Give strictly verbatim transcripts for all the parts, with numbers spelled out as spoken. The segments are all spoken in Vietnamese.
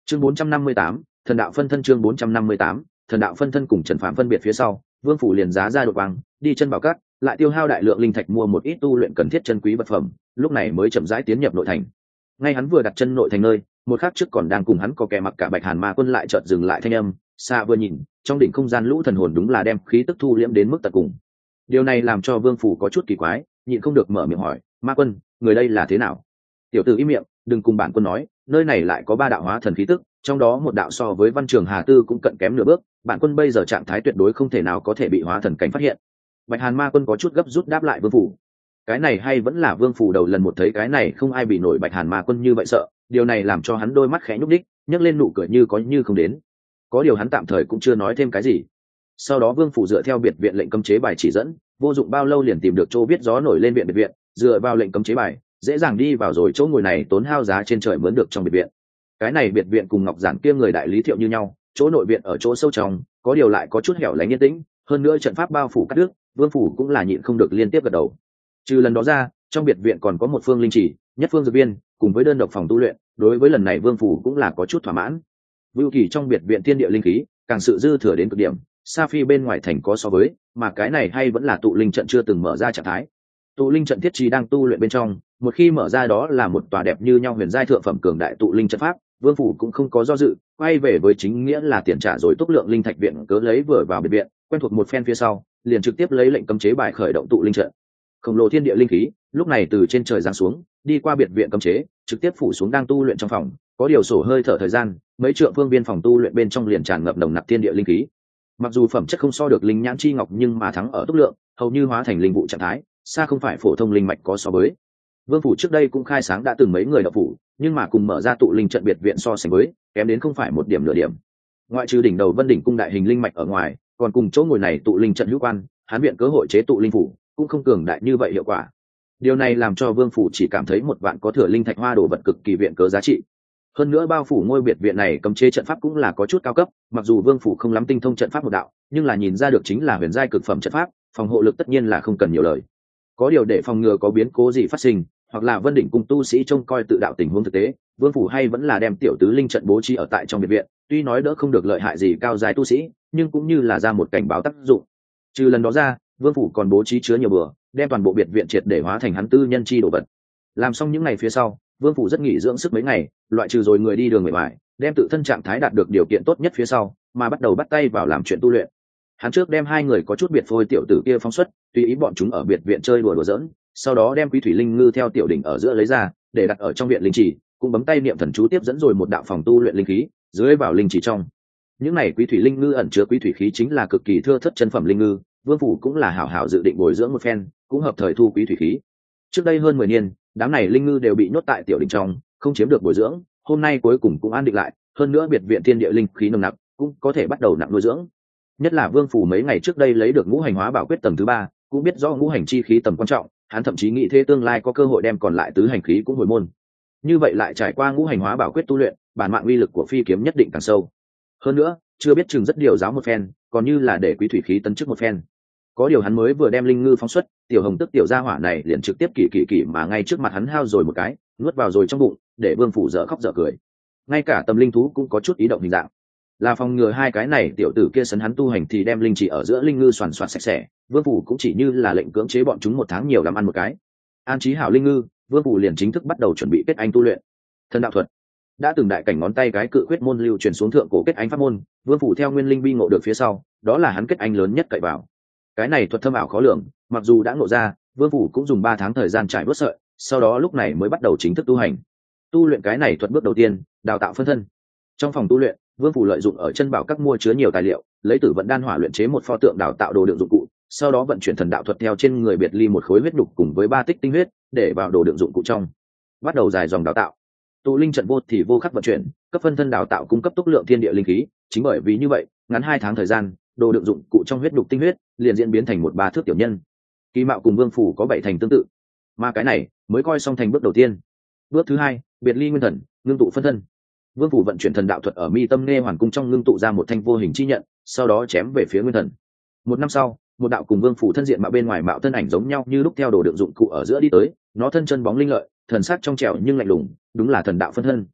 chương bốn trăm năm mươi tám, thần đạo phân thân. Chương bốn trăm năm mươi tám, thần đạo phân thân. Cùng Trần Phạm phân biệt phía sau, Vương Phủ liền giá ra đột quang đi chân bảo cát, lại tiêu hao đại lượng linh thạch mua một ít tu luyện cần thiết chân quý vật phẩm, lúc này mới chậm rãi tiến nhập nội thành. Ngay hắn vừa đặt chân nội thành nơi, một khắc trước còn đang cùng hắn có kẻ mặc cả Bạch Hàn Ma Quân lại chợt dừng lại thanh âm, xa vừa nhìn, trong đỉnh không gian lũ thần hồn đúng là đem khí tức thu liễm đến mức tận cùng. Điều này làm cho Vương Phủ có chút kỳ quái, nhịn không được mở miệng hỏi, Ma Quân, người đây là thế nào? Tiểu tử im miệng, đừng cùng bản quân nói, nơi này lại có ba đạo hóa thần khí tức, trong đó một đạo so với Văn Trường Hà Tư cũng cận kém nửa bước, bản quân bây giờ trạng thái tuyệt đối không thể nào có thể bị hóa thần cảnh phát hiện. Bạch Hàn Ma Quân có chút gấp rút đáp lại Vương Phủ. Cái này hay vẫn là Vương Phủ đầu lần một thấy cái này không ai bị nổi Bạch Hàn Ma Quân như vậy sợ, điều này làm cho hắn đôi mắt khẽ nhúc đích, nhấc lên nụ cười như có như không đến. Có điều hắn tạm thời cũng chưa nói thêm cái gì. Sau đó Vương Phủ dựa theo biệt viện lệnh cấm chế bài chỉ dẫn, vô dụng bao lâu liền tìm được chỗ biết gió nổi lên viện biệt viện, dựa vào lệnh cấm chế bài, dễ dàng đi vào rồi chỗ ngồi này tốn hao giá trên trời mướn được trong biệt viện. Cái này biệt viện cùng Ngọc Giản kia người đại lý Thiệu như nhau, chỗ nội viện ở chỗ sâu trong, có điều lại có chút hẻo lánh yên tĩnh, hơn nữa trận pháp bao phủ cắt đứt, Vương Phủ cũng là nhịn không được liên tiếp gật đầu. Trừ lần đó ra, trong biệt viện còn có một phương linh chỉ, nhất phương dược viên, cùng với đơn độc phòng tu luyện, đối với lần này Vương Phủ cũng là có chút thỏa mãn. Vưu Kỳ trong biệt viện thiên địa linh khí, càng sự dư thừa đến cực điểm, Sa Phi bên ngoài thành có so với, mà cái này hay vẫn là tụ linh trận chưa từng mở ra trạng thái. Tụ linh trận thiết trí đang tu luyện bên trong, một khi mở ra đó là một tòa đẹp như nhau huyền giai thượng phẩm cường đại tụ linh trận pháp, Vương Phủ cũng không có do dự, quay về với chính nghĩa là tiền trả rồi túc lượng linh thạch viện cớ lấy vừa vào biệt viện, quen thuộc một phen phía sau, liền trực tiếp lấy lệnh cấm chế bài khởi động tụ linh trận. Khổng lồ thiên địa linh khí, lúc này từ trên trời giáng xuống, đi qua biệt viện cấm chế, trực tiếp phủ xuống đang tu luyện trong phòng, có điều sổ hơi thở thời gian, mấy trượng phương viên phòng tu luyện bên trong liền tràn ngập nồng nặc thiên địa linh khí. Mặc dù phẩm chất không so được linh nhãn chi ngọc nhưng mà thắng ở tốc lượng, hầu như hóa thành linh vụ trạng thái, xa không phải phổ thông linh mạch có so với. Vương Phủ trước đây cũng khai sáng đã từng mấy người đạo phủ, nhưng mà cùng mở ra tụ linh trận biệt viện so sánh với, kém đến không phải một điểm nửa điểm. Ngoại trừ đỉnh đầu Vân đỉnh cung đại hình linh mạch ở ngoài, còn cùng chỗ ngồi này tụ linh trận hữu quan, hán viện cơ hội chế tụ linh phủ, cũng không cường đại như vậy hiệu quả. Điều này làm cho Vương Phủ chỉ cảm thấy một vạn có thừa linh thạch hoa đồ vật cực kỳ viện cớ giá trị. Hơn nữa bao phủ ngôi biệt viện này cấm chế trận pháp cũng là có chút cao cấp, mặc dù Vương Phủ không lắm tinh thông trận pháp một đạo, nhưng là nhìn ra được chính là huyền giai cực phẩm trận pháp, phòng hộ lực tất nhiên là không cần nhiều lời. Có điều để phòng ngừa có biến cố gì phát sinh, hoặc là Vân đỉnh cung tu sĩ trông coi tự đạo tình huống thực tế, Vương Phủ hay vẫn là đem tiểu tứ linh trận bố trí ở tại trong biệt viện, tuy nói đỡ không được lợi hại gì cao dài tu sĩ, nhưng cũng như là ra một cảnh báo tác dụng. Trừ lần đó ra, Vương Phủ còn bố trí chứa nhiều bừa, đem toàn bộ biệt viện triệt để hóa thành hắn tư nhân chi đồ vật. Làm xong những ngày phía sau, Vương Phủ rất nghỉ dưỡng sức mấy ngày, loại trừ rồi người đi đường mệt mỏi, đem tự thân trạng thái đạt được điều kiện tốt nhất phía sau, mà bắt đầu bắt tay vào làm chuyện tu luyện. Hắn trước đem hai người có chút biệt phôi tiểu tử kia phóng xuất, tùy ý bọn chúng ở biệt viện chơi đùa đùa giỡn, sau đó đem Quý Thủy Linh Ngư theo tiểu đỉnh ở giữa lấy ra, để đặt ở trong viện linh chỉ, cũng bấm tay niệm thần chú tiếp dẫn rồi một đạo phòng tu luyện linh khí, dưới vào linh chỉ trong. Những này Quý Thủy Linh Ngư ẩn chứa quý thủy khí chính là cực kỳ thưa thớt chân phẩm linh ngư, Vương Phủ cũng là hảo hảo dự định bồi dưỡng một phen, cũng hợp thời thu quý thủy khí. Trước đây hơn mười niên, đám này linh ngư đều bị nhốt tại tiểu đỉnh trong, không chiếm được bồi dưỡng, hôm nay cuối cùng cũng an định lại, hơn nữa biệt viện thiên địa linh khí nồng nặc, cũng có thể bắt đầu nặng nuôi dưỡng. Nhất là Vương Phủ mấy ngày trước đây lấy được ngũ hành hóa bảo quyết tầng thứ ba, cũng biết rõ ngũ hành chi khí tầm quan trọng, hắn thậm chí nghĩ thế tương lai có cơ hội đem còn lại tứ hành khí cũng hồi môn. Như vậy lại trải qua ngũ hành hóa bảo quyết tu luyện, bản mạng uy lực của phi kiếm nhất định càng sâu. Hơn nữa, chưa biết chừng rất điều giáo một phen, còn như là để quý thủy khí tấn chức một phen. Có điều hắn mới vừa đem linh ngư phóng xuất, tiểu hồng tức tiểu gia hỏa này liền trực tiếp kỳ kỳ kỳ mà ngay trước mặt hắn hao rồi một cái, nuốt vào rồi trong bụng, để Vương Phủ dở khóc dở cười. Ngay cả tâm linh thú cũng có chút ý động hình dạng. Là phòng ngừa hai cái này tiểu tử kia sấn hắn tu hành thì đem linh chỉ ở giữa linh ngư xoàn xoạt sạch sẽ, Vương Phủ cũng chỉ như là lệnh cưỡng chế bọn chúng một tháng nhiều làm ăn một cái. An trí hảo linh ngư, Vương Phủ liền chính thức bắt đầu chuẩn bị kết anh tu luyện. Thần đạo thuật đã từng đại cảnh ngón tay cái cự quyết môn lưu truyền xuống thượng cổ kết anh pháp môn, Vương Phủ theo nguyên linh bi ngộ được phía sau, đó là hắn kết anh lớn nhất cậy vào. Cái này thuật thâm ảo khó lường, mặc dù đã ngộ ra, Vương Phủ cũng dùng ba tháng thời gian trải bớt sợi, sau đó lúc này mới bắt đầu chính thức tu hành. Tu luyện cái này thuật bước đầu tiên, đào tạo phân thân. Trong phòng tu luyện, Vương Phủ lợi dụng ở chân bảo các mua chứa nhiều tài liệu, lấy tử vận đan hỏa luyện chế một pho tượng đào tạo đồ đựng dụng cụ, sau đó vận chuyển thần đạo thuật theo trên người biệt ly một khối huyết đục cùng với ba tích tinh huyết, để vào đồ đựng dụng cụ trong. Bắt đầu dài dòng đào tạo. Tụ linh trận vô thì vô khắc vận chuyển, cấp phân thân đào tạo cung cấp tốc lượng thiên địa linh khí, chính bởi vì như vậy, ngắn hai tháng thời gian, đồ đựng dụng cụ trong huyết đục tinh huyết liền diễn biến thành một ba thước tiểu nhân. Kỳ mạo cùng Vương Phủ có bảy thành tương tự, mà cái này mới coi xong thành bước đầu tiên. Bước thứ hai, biệt ly nguyên thần, ngưng tụ phân thân. Vương Phủ vận chuyển thần đạo thuật ở mi tâm nghe hoàn cung trong ngưng tụ ra một thanh vô hình chi nhận, sau đó chém về phía nguyên thần. Một năm sau, một đạo cùng Vương Phủ thân diện mạo bên ngoài mạo thân ảnh giống nhau như lúc theo đồ đựng dụng cụ ở giữa đi tới, nó thân chân bóng linh lợi, thần sắc trong trẻo nhưng lạnh lùng, đúng là thần đạo phân thân.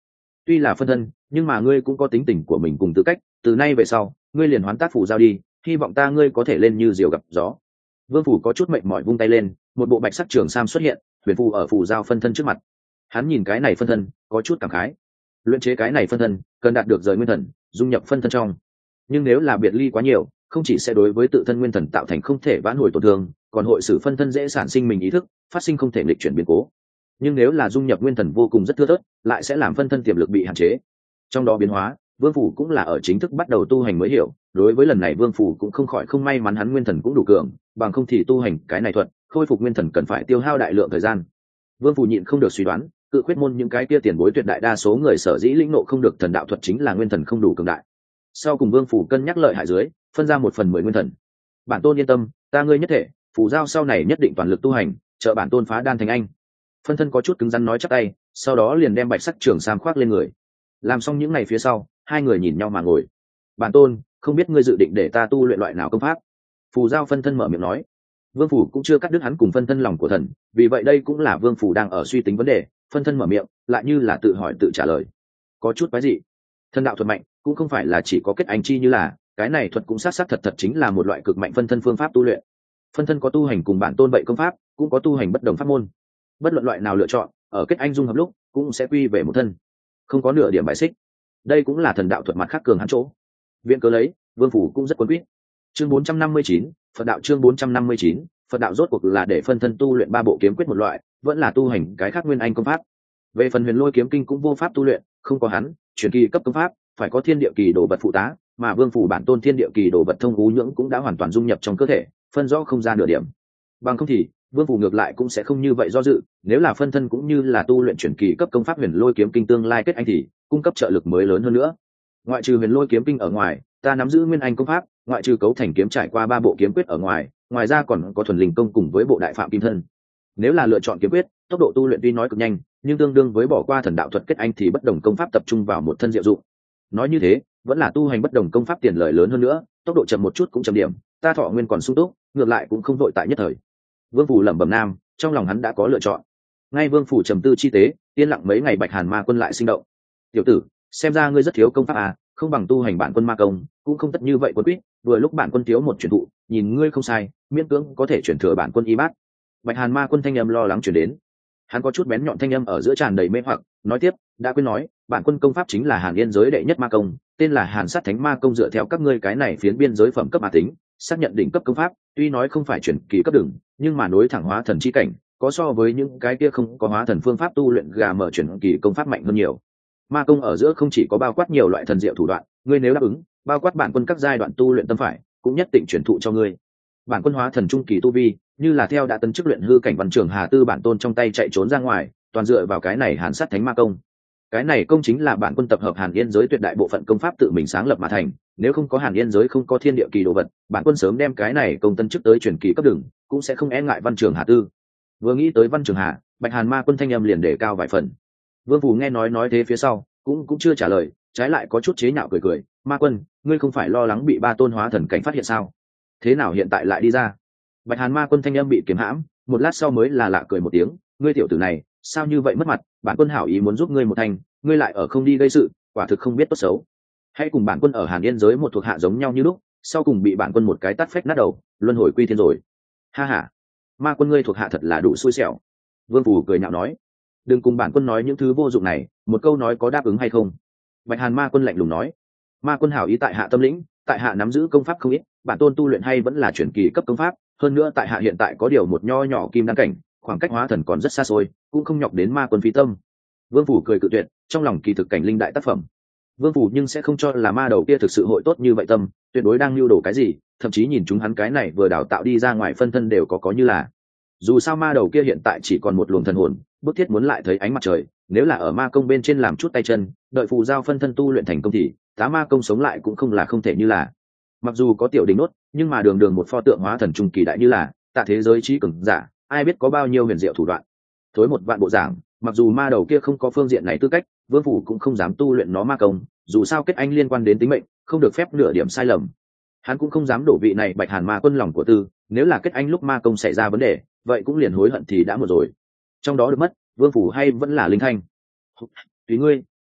Tuy là phân thân, nhưng mà ngươi cũng có tính tình của mình cùng tư cách, từ nay về sau ngươi liền hoán tác phù giao đi, hy vọng ta ngươi có thể lên như diều gặp gió. Vương phủ có chút mệt mỏi vung tay lên, một bộ bạch sắc trường sam xuất hiện, huyền phù ở phù giao phân thân trước mặt. Hắn nhìn cái này phân thân có chút cảm khái, luyện chế cái này phân thân cần đạt được rời nguyên thần dung nhập phân thân trong, nhưng nếu là biệt ly quá nhiều, không chỉ sẽ đối với tự thân nguyên thần tạo thành không thể vãn hồi tổn thương, còn hội xử phân thân dễ sản sinh mình ý thức, phát sinh không thể nghịch chuyển biến cố. Nhưng nếu là dung nhập nguyên thần vô cùng rất thưa thớt, lại sẽ làm phân thân tiềm lực bị hạn chế. Trong đó biến hóa, Vương phủ cũng là ở chính thức bắt đầu tu hành mới hiểu, đối với lần này Vương phủ cũng không khỏi không may mắn hắn nguyên thần cũng đủ cường, bằng không thì tu hành cái này thuật, khôi phục nguyên thần cần phải tiêu hao đại lượng thời gian. Vương phủ nhịn không được suy đoán, cự khuyết môn những cái kia tiền bối tuyệt đại đa số người sở dĩ lĩnh nộ không được thần đạo thuật chính là nguyên thần không đủ cường đại. Sau cùng Vương phủ cân nhắc lợi hại dưới, phân ra một phần mười nguyên thần. Bản tôn yên tâm, ta ngươi nhất thể, phủ giao sau này nhất định toàn lực tu hành, trợ bản tôn phá đan thành anh. Phân thân có chút cứng rắn nói chắc tay, sau đó liền đem bạch sắc trường sam khoác lên người. Làm xong những ngày phía sau, hai người nhìn nhau mà ngồi. Bản tôn, không biết ngươi dự định để ta tu luyện loại nào công pháp? Phù giao phân thân mở miệng nói. Vương phủ cũng chưa cắt đứt hắn cùng phân thân lòng của thần, vì vậy đây cũng là Vương phủ đang ở suy tính vấn đề. Phân thân mở miệng, lại như là tự hỏi tự trả lời. Có chút quái gì? Thân đạo thuật mạnh, cũng không phải là chỉ có kết anh chi như là, cái này thuật cũng sát sát thật thật chính là một loại cực mạnh phân thân phương pháp tu luyện. Phân thân có tu hành cùng bản tôn vậy công pháp, cũng có tu hành bất đồng pháp môn. Bất luận loại nào lựa chọn, ở kết anh dung hợp lúc, cũng sẽ quy về một thân, không có nửa điểm bài xích. Đây cũng là thần đạo thuật mặt khác cường hắn chỗ. Viện cớ lấy, Vương phủ cũng rất quấn quýt. Chương bốn trăm năm mươi chín, Phật đạo chương bốn trăm năm mươi chín, Phật đạo rốt cuộc là để phân thân tu luyện ba bộ kiếm quyết một loại, vẫn là tu hành cái khác nguyên anh công pháp. Về phần Huyền Lôi kiếm kinh cũng vô pháp tu luyện, không có hắn, truyền kỳ cấp công pháp, phải có thiên địa kỳ đồ vật phụ tá, mà Vương phủ bản tôn thiên địa kỳ đồ vật thông ngũ nhưỡng cũng đã hoàn toàn dung nhập trong cơ thể, phân rõ không ra nửa điểm. Bằng không thì, Vương phủ ngược lại cũng sẽ không như vậy do dự, nếu là phân thân cũng như là tu luyện truyền kỳ cấp công pháp Huyền Lôi kiếm kinh tương lai kết anh thì cung cấp trợ lực mới lớn hơn nữa. Ngoại trừ Huyền Lôi kiếm kinh ở ngoài, ta nắm giữ nguyên anh công pháp, ngoại trừ cấu thành kiếm trải qua ba bộ kiếm quyết ở ngoài, ngoài ra còn có thuần linh công cùng với bộ đại phạm kim thân. Nếu là lựa chọn kiếm quyết, tốc độ tu luyện tuy nói cực nhanh, nhưng tương đương với bỏ qua thần đạo thuật kết anh thì bất đồng công pháp tập trung vào một thân diệu dụng. Nói như thế, vẫn là tu hành bất đồng công pháp tiền lợi lớn hơn nữa, tốc độ chậm một chút cũng chậm điểm, ta thọ nguyên còn sung túc, ngược lại cũng không vội tại nhất thời. Vương phủ lẩm bẩm nam, trong lòng hắn đã có lựa chọn. Ngay Vương phủ trầm tư chi tế, yên lặng mấy ngày Bạch Hàn Ma Quân lại sinh động. Tiểu tử, xem ra ngươi rất thiếu công pháp à, không bằng tu hành bản quân ma công, cũng không tất như vậy quân quýt, vừa lúc bản quân thiếu một truyền thụ, nhìn ngươi không sai, miễn cưỡng có thể chuyển thừa bản quân y bát. Bạch Hàn Ma Quân thanh âm lo lắng chuyển đến. Hắn có chút bén nhọn thanh âm ở giữa tràn đầy mê hoặc, nói tiếp, đã quên nói, bản quân công pháp chính là Hàn Yên giới đệ nhất ma công, tên là Hàn Sát Thánh Ma công, dựa theo các ngươi cái này phiến biên giới phẩm cấp mà tính, xác nhận đỉnh cấp công pháp, tuy nói không phải chuyển kỳ cấp đường, nhưng mà nối thẳng hóa thần chi cảnh, có so với những cái kia không có hóa thần phương pháp tu luyện gà mở chuyển kỳ công pháp mạnh hơn nhiều. Ma công ở giữa không chỉ có bao quát nhiều loại thần diệu thủ đoạn, ngươi nếu đáp ứng, bao quát bản quân các giai đoạn tu luyện tâm phải, cũng nhất định truyền thụ cho ngươi. Bản quân hóa thần trung kỳ tu vi, như là theo đã tấn chức luyện hư cảnh Văn Trường Hà Tư bản tôn trong tay chạy trốn ra ngoài, toàn dựa vào cái này Hàn Sát Thánh Ma công. Cái này công chính là bản quân tập hợp Hàn Yên giới tuyệt đại bộ phận công pháp tự mình sáng lập mà thành, nếu không có Hàn Yên giới không có thiên địa kỳ đồ vật, bản quân sớm đem cái này công tân chức tới truyền kỳ cấp đường, cũng sẽ không e ngại Văn Trường Hà Tư. Vừa nghĩ tới Văn Trường Hà, Bạch Hàn Ma Quân thanh âm liền đề cao vài phần. Vương phủ nghe nói nói thế phía sau, cũng cũng chưa trả lời, trái lại có chút chế nhạo cười cười, Ma Quân, ngươi không phải lo lắng bị ba tôn hóa thần cảnh phát hiện sao? Thế nào hiện tại lại đi ra? Bạch Hàn Ma Quân thanh âm bị kiềm hãm, một lát sau mới là lạ cười một tiếng, ngươi tiểu tử này, sao như vậy mất mặt, bản quân hảo ý muốn giúp ngươi một thành, ngươi lại ở không đi gây sự, quả thực không biết tốt xấu. Hãy cùng bản quân ở Hàn Yên giới một thuộc hạ giống nhau như lúc, sau cùng bị bản quân một cái tát phách nát đầu, luân hồi quy thiên rồi. Ha ha, Ma Quân ngươi thuộc hạ thật là đủ xui xẻo. Vương phủ cười nhạo nói, đừng cùng bản quân nói những thứ vô dụng này, một câu nói có đáp ứng hay không? Bạch Hàn Ma Quân lạnh lùng nói, Ma Quân hảo ý tại hạ tâm lĩnh, tại hạ nắm giữ công pháp không ít, bản tôn tu luyện hay vẫn là chuyển kỳ cấp công pháp, hơn nữa tại hạ hiện tại có điều một nho nhỏ kim đan cảnh, khoảng cách hóa thần còn rất xa xôi, cũng không nhọc đến Ma Quân phí tâm. Vương phủ cười cự tuyệt, trong lòng kỳ thực cảnh linh đại tác phẩm. Vương phủ nhưng sẽ không cho là ma đầu kia thực sự hội tốt như vậy tâm, tuyệt đối đang lưu đồ cái gì, thậm chí nhìn chúng hắn cái này vừa đào tạo đi ra ngoài phân thân đều có có như là. Dù sao ma đầu kia hiện tại chỉ còn một luồng thần hồn, bức thiết muốn lại thấy ánh mặt trời, nếu là ở ma công bên trên làm chút tay chân, đợi phù giao phân thân tu luyện thành công thì tá ma công sống lại cũng không là không thể như là. Mặc dù có tiểu đình nốt, nhưng mà đường đường một pho tượng hóa thần trung kỳ đại như là tạ thế giới trí cường giả, ai biết có bao nhiêu huyền diệu thủ đoạn. Thối một vạn bộ giảng, mặc dù ma đầu kia không có phương diện này tư cách, vương phủ cũng không dám tu luyện nó ma công, dù sao kết anh liên quan đến tính mệnh, không được phép nửa điểm sai lầm. Hắn cũng không dám đổ vị này Bạch Hàn Ma Quân lòng của tư, nếu là kết anh lúc ma công xảy ra vấn đề, vậy cũng liền hối hận thì đã một rồi. Trong đó được mất, vương phủ hay vẫn là linh thanh. Tùy ngươi,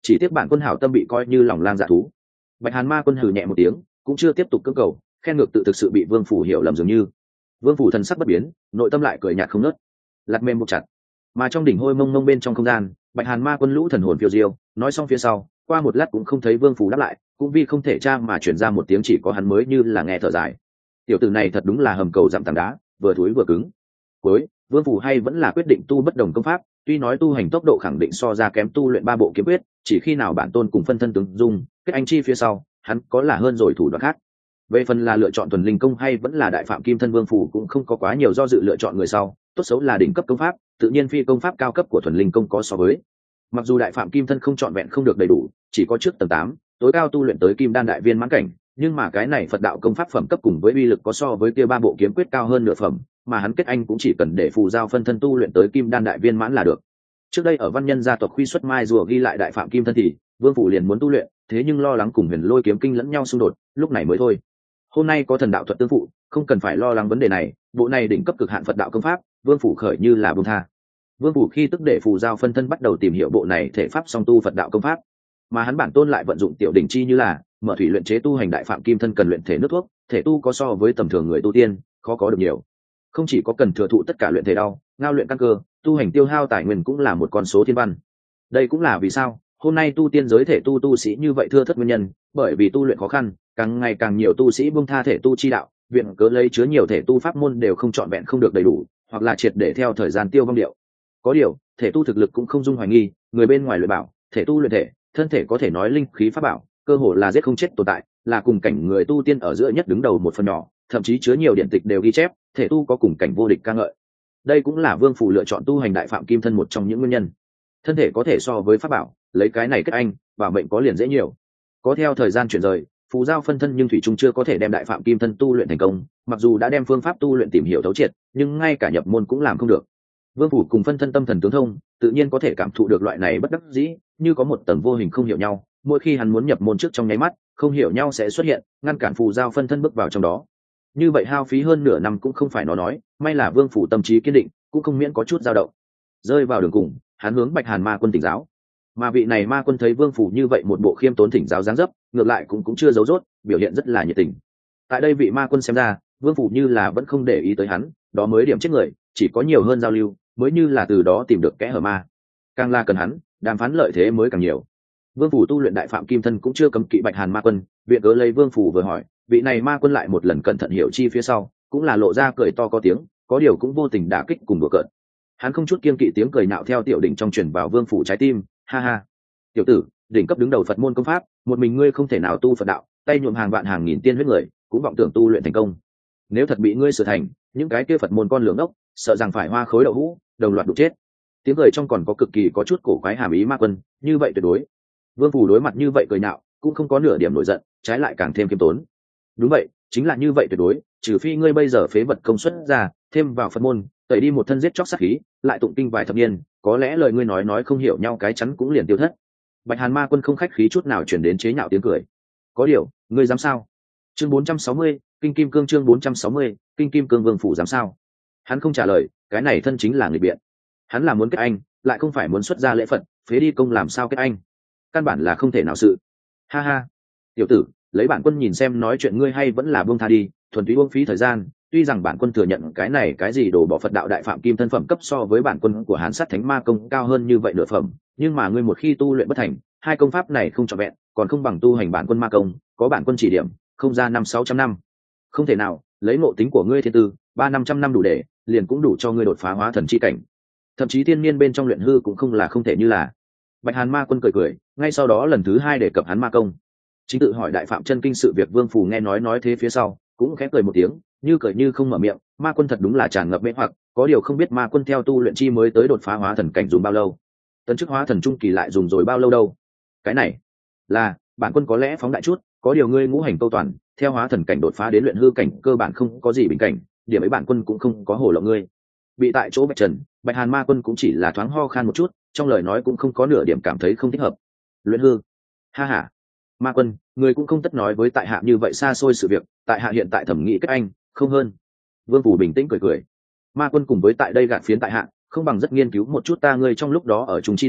chỉ tiếc bản quân hảo tâm bị coi như lòng lang dạ thú. Bạch Hàn Ma Quân hừ nhẹ một tiếng, cũng chưa tiếp tục cưỡng cầu, khen ngược tự thực sự bị Vương Phủ hiểu lầm dường như. Vương Phủ thần sắc bất biến, nội tâm lại cười nhạt không nớt, lạt mềm buộc chặt. Mà trong đỉnh hôi mông mông bên trong không gian, Bạch Hàn Ma Quân lũ thần hồn phiêu diêu, nói xong phía sau, qua một lát cũng không thấy Vương Phủ đáp lại, cũng vì không thể tra mà chuyển ra một tiếng chỉ có hắn mới như là nghe thở dài. Tiểu tử này thật đúng là hầm cầu dặm tảng đá, vừa thối vừa cứng. Cuối, Vương Phủ hay vẫn là quyết định tu bất đồng công pháp, tuy nói tu hành tốc độ khẳng định so ra kém tu luyện ba bộ kiếm quyết, chỉ khi nào bản tôn cùng phân thân tướng dung kết anh chi phía sau, hắn có là hơn rồi thủ đoạn khác. Về phần là lựa chọn thuần linh công hay vẫn là đại phạm kim thân, Vương Phủ cũng không có quá nhiều do dự lựa chọn người sau, tốt xấu là đỉnh cấp công pháp, tự nhiên phi công pháp cao cấp của thuần linh công có so với. Mặc dù đại phạm kim thân không trọn vẹn không được đầy đủ, chỉ có trước tầng tám, tối cao tu luyện tới kim đan đại viên mãn cảnh, nhưng mà cái này Phật đạo công pháp phẩm cấp cùng với uy lực có so với kia ba bộ kiếm quyết cao hơn nửa phẩm, mà hắn kết anh cũng chỉ cần để phù giao phân thân tu luyện tới kim đan đại viên mãn là được. Trước đây ở văn nhân gia tộc Khuy Xuất Mai rùa ghi lại đại phạm kim thân thì Vương Phủ liền muốn tu luyện, thế nhưng lo lắng cùng Huyền Lôi kiếm kinh lẫn nhau xung đột, lúc này mới thôi. Hôm nay có thần đạo thuật tương phụ, không cần phải lo lắng vấn đề này, bộ này đỉnh cấp cực hạn Phật đạo công pháp, Vương Phủ khởi như là buông tha. Vương Phủ khi tức để phù giao phân thân bắt đầu tìm hiểu bộ này thể pháp song tu Phật đạo công pháp, mà hắn bản tôn lại vận dụng tiểu đỉnh chi như là mở thủy luyện chế tu hành đại phạm kim thân cần luyện thể nước thuốc, thể tu có so với tầm thường người tu tiên khó có được nhiều. Không chỉ có cần thừa thụ tất cả luyện thể đau, ngao luyện căn cơ, tu hành tiêu hao tài nguyên cũng là một con số thiên văn. Đây cũng là vì sao hôm nay tu tiên giới thể tu tu sĩ như vậy thưa thất nguyên nhân, bởi vì tu luyện khó khăn, càng ngày càng nhiều tu sĩ buông tha thể tu chi đạo, viện cớ lấy chứa nhiều thể tu pháp môn đều không trọn vẹn không được đầy đủ, hoặc là triệt để theo thời gian tiêu vong điệu. Có điều, thể tu thực lực cũng không dung hoài nghi, người bên ngoài luyện bảo, thể tu luyện thể, thân thể có thể nói linh khí pháp bảo, cơ hồ là giết không chết tồn tại, là cùng cảnh người tu tiên ở giữa nhất đứng đầu một phần nhỏ, thậm chí chứa nhiều điển tịch đều ghi chép, thể tu có cùng cảnh vô địch ca ngợi. Đây cũng là Vương Phủ lựa chọn tu hành đại phạm kim thân một trong những nguyên nhân. Thân thể có thể so với pháp bảo, lấy cái này kết anh, và mệnh có liền dễ nhiều. Có theo thời gian chuyển rời, phù giao phân thân nhưng thủy trung chưa có thể đem đại phạm kim thân tu luyện thành công, mặc dù đã đem phương pháp tu luyện tìm hiểu thấu triệt, nhưng ngay cả nhập môn cũng làm không được. Vương Phủ cùng phân thân tâm thần tướng thông, tự nhiên có thể cảm thụ được loại này bất đắc dĩ, như có một tầng vô hình không hiểu nhau, mỗi khi hắn muốn nhập môn trước trong nháy mắt, không hiểu nhau sẽ xuất hiện, ngăn cản phù giao phân thân bước vào trong đó. Như vậy hao phí hơn nửa năm cũng không phải nó nói, may là Vương Phủ tâm trí kiên định, cũng không miễn có chút dao động. Rơi vào đường cùng, hắn hướng Bạch Hàn Ma Quân tỉnh giáo. Mà vị này Ma Quân thấy Vương Phủ như vậy một bộ khiêm tốn thỉnh giáo dáng dấp, ngược lại cũng cũng chưa giấu dốt, biểu hiện rất là nhiệt tình. Tại đây vị Ma Quân xem ra, Vương Phủ như là vẫn không để ý tới hắn, đó mới điểm chết người, chỉ có nhiều hơn giao lưu, mới như là từ đó tìm được kẽ hở ma. Càng là cần hắn, đàm phán lợi thế mới càng nhiều. Vương Phủ tu luyện đại phạm kim thân cũng chưa cấm kỵ Bạch Hàn Ma Quân, viện cớ lấy Vương Phủ vừa hỏi, vị này Ma Quân lại một lần cẩn thận hiểu chi phía sau, cũng là lộ ra cười to có tiếng, có điều cũng vô tình đả kích cùng đùa cợt. Hắn không chút kiêng kỵ tiếng cười nạo theo tiểu đỉnh trong truyền vào Vương Phủ trái tim, ha ha. Tiểu tử, đỉnh cấp đứng đầu Phật môn công pháp, một mình ngươi không thể nào tu Phật đạo, tay nhuộm hàng vạn hàng nghìn tiên huyết người, cũng vọng tưởng tu luyện thành công. Nếu thật bị ngươi sửa thành, những cái kia Phật môn con lưỡng ốc, sợ rằng phải hoa khối đậu hũ, đồng loạt đục chết. Tiếng cười trong còn có cực kỳ có chút cổ quái hàm ý Ma Quân, như vậy tuyệt đối. Vương Phủ đối mặt như vậy cười nạo, cũng không có nửa điểm nổi giận, trái lại càng thêm kiêm tốn. Đúng vậy, chính là như vậy tuyệt đối, trừ phi ngươi bây giờ phế vật công suất ra, thêm vào Phật môn, tẩy đi một thân giết chóc sát khí, lại tụng kinh vài thập niên, có lẽ lời ngươi nói nói không hiểu nhau cái chắn cũng liền tiêu thất. Bạch Hàn Ma Quân không khách khí chút nào chuyển đến chế nhạo tiếng cười. Có điều, ngươi dám sao? Chương bốn trăm sáu mươi, Kinh Kim Cương chương bốn trăm sáu mươi, Kinh Kim Cương Vương Phủ dám sao? Hắn không trả lời, cái này thân chính là người biện. Hắn là muốn kết anh, lại không phải muốn xuất ra lễ Phật, phế đi công làm sao kết anh? Căn bản là không thể nào sự. Ha ha, tiểu tử, lấy bản quân nhìn xem nói chuyện ngươi hay vẫn là buông tha đi, thuần túy uổng phí thời gian. Tuy rằng bản quân thừa nhận cái này cái gì đồ bỏ Phật đạo đại phạm kim thân phẩm cấp so với bản quân của Hán Sát Thánh Ma công cao hơn như vậy nửa phẩm, nhưng mà ngươi một khi tu luyện bất thành, hai công pháp này không trọn vẹn, còn không bằng tu hành bản quân ma công, có bản quân chỉ điểm, không ra năm sáu trăm năm. Không thể nào, lấy ngộ tính của ngươi thiên tư, ba năm trăm năm đủ để, liền cũng đủ cho ngươi đột phá hóa thần chi cảnh. Thậm chí tiên niên bên trong luyện hư cũng không là không thể như là. Bạch Hàn Ma Quân cười cười, ngay sau đó lần thứ hai đề cập hắn ma công. Chính tự hỏi đại phạm chân kinh sự việc Vương Phủ nghe nói nói thế phía sau, cũng khẽ cười một tiếng, như cười như không mở miệng. Ma Quân thật đúng là tràn ngập mê hoặc, có điều không biết Ma Quân theo tu luyện chi mới tới đột phá hóa thần cảnh dùng bao lâu, tấn chức hóa thần trung kỳ lại dùng rồi bao lâu đâu. Cái này là bản quân có lẽ phóng đại chút, có điều ngươi ngũ hành câu toàn, theo hóa thần cảnh đột phá đến luyện hư cảnh cơ bản không có gì bình cảnh, điểm ấy bản quân cũng không có hổ lộng ngươi. Bị tại chỗ Bạch Trần, Bạch Hàn Ma Quân cũng chỉ là thoáng ho khan một chút, trong lời nói cũng không có nửa điểm cảm thấy không thích hợp. Luyện hư? Ha ha. Ma Quân, người cũng không tất nói với tại hạ như vậy xa xôi sự việc, tại hạ hiện tại thẩm nghĩ kết anh, không hơn. Vương Phủ bình tĩnh cười cười. Ma Quân cùng với tại đây gạt phiến tại hạ, không bằng rất nghiên cứu một chút ta ngươi trong lúc đó ở trung chi đạo,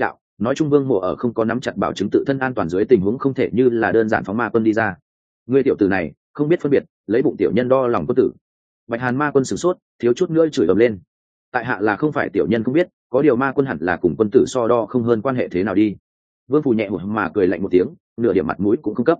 nói chung Vương Mộ ở không có nắm chặt bảo chứng tự thân an toàn dưới tình huống không thể như là đơn giản phóng ma quân đi ra. Ngươi tiểu tử này không biết phân biệt, lấy bụng tiểu nhân đo lòng quân tử. Bạch Hàn ma quân sửng sốt, thiếu chút nữa chửi ầm lên. Tại hạ là không phải tiểu nhân không biết, có điều ma quân hẳn là cùng quân tử so đo không hơn quan hệ thế nào đi. Vương Phủ nhẹ mà cười lạnh một tiếng, nửa điểm mặt mũi cũng không cấp.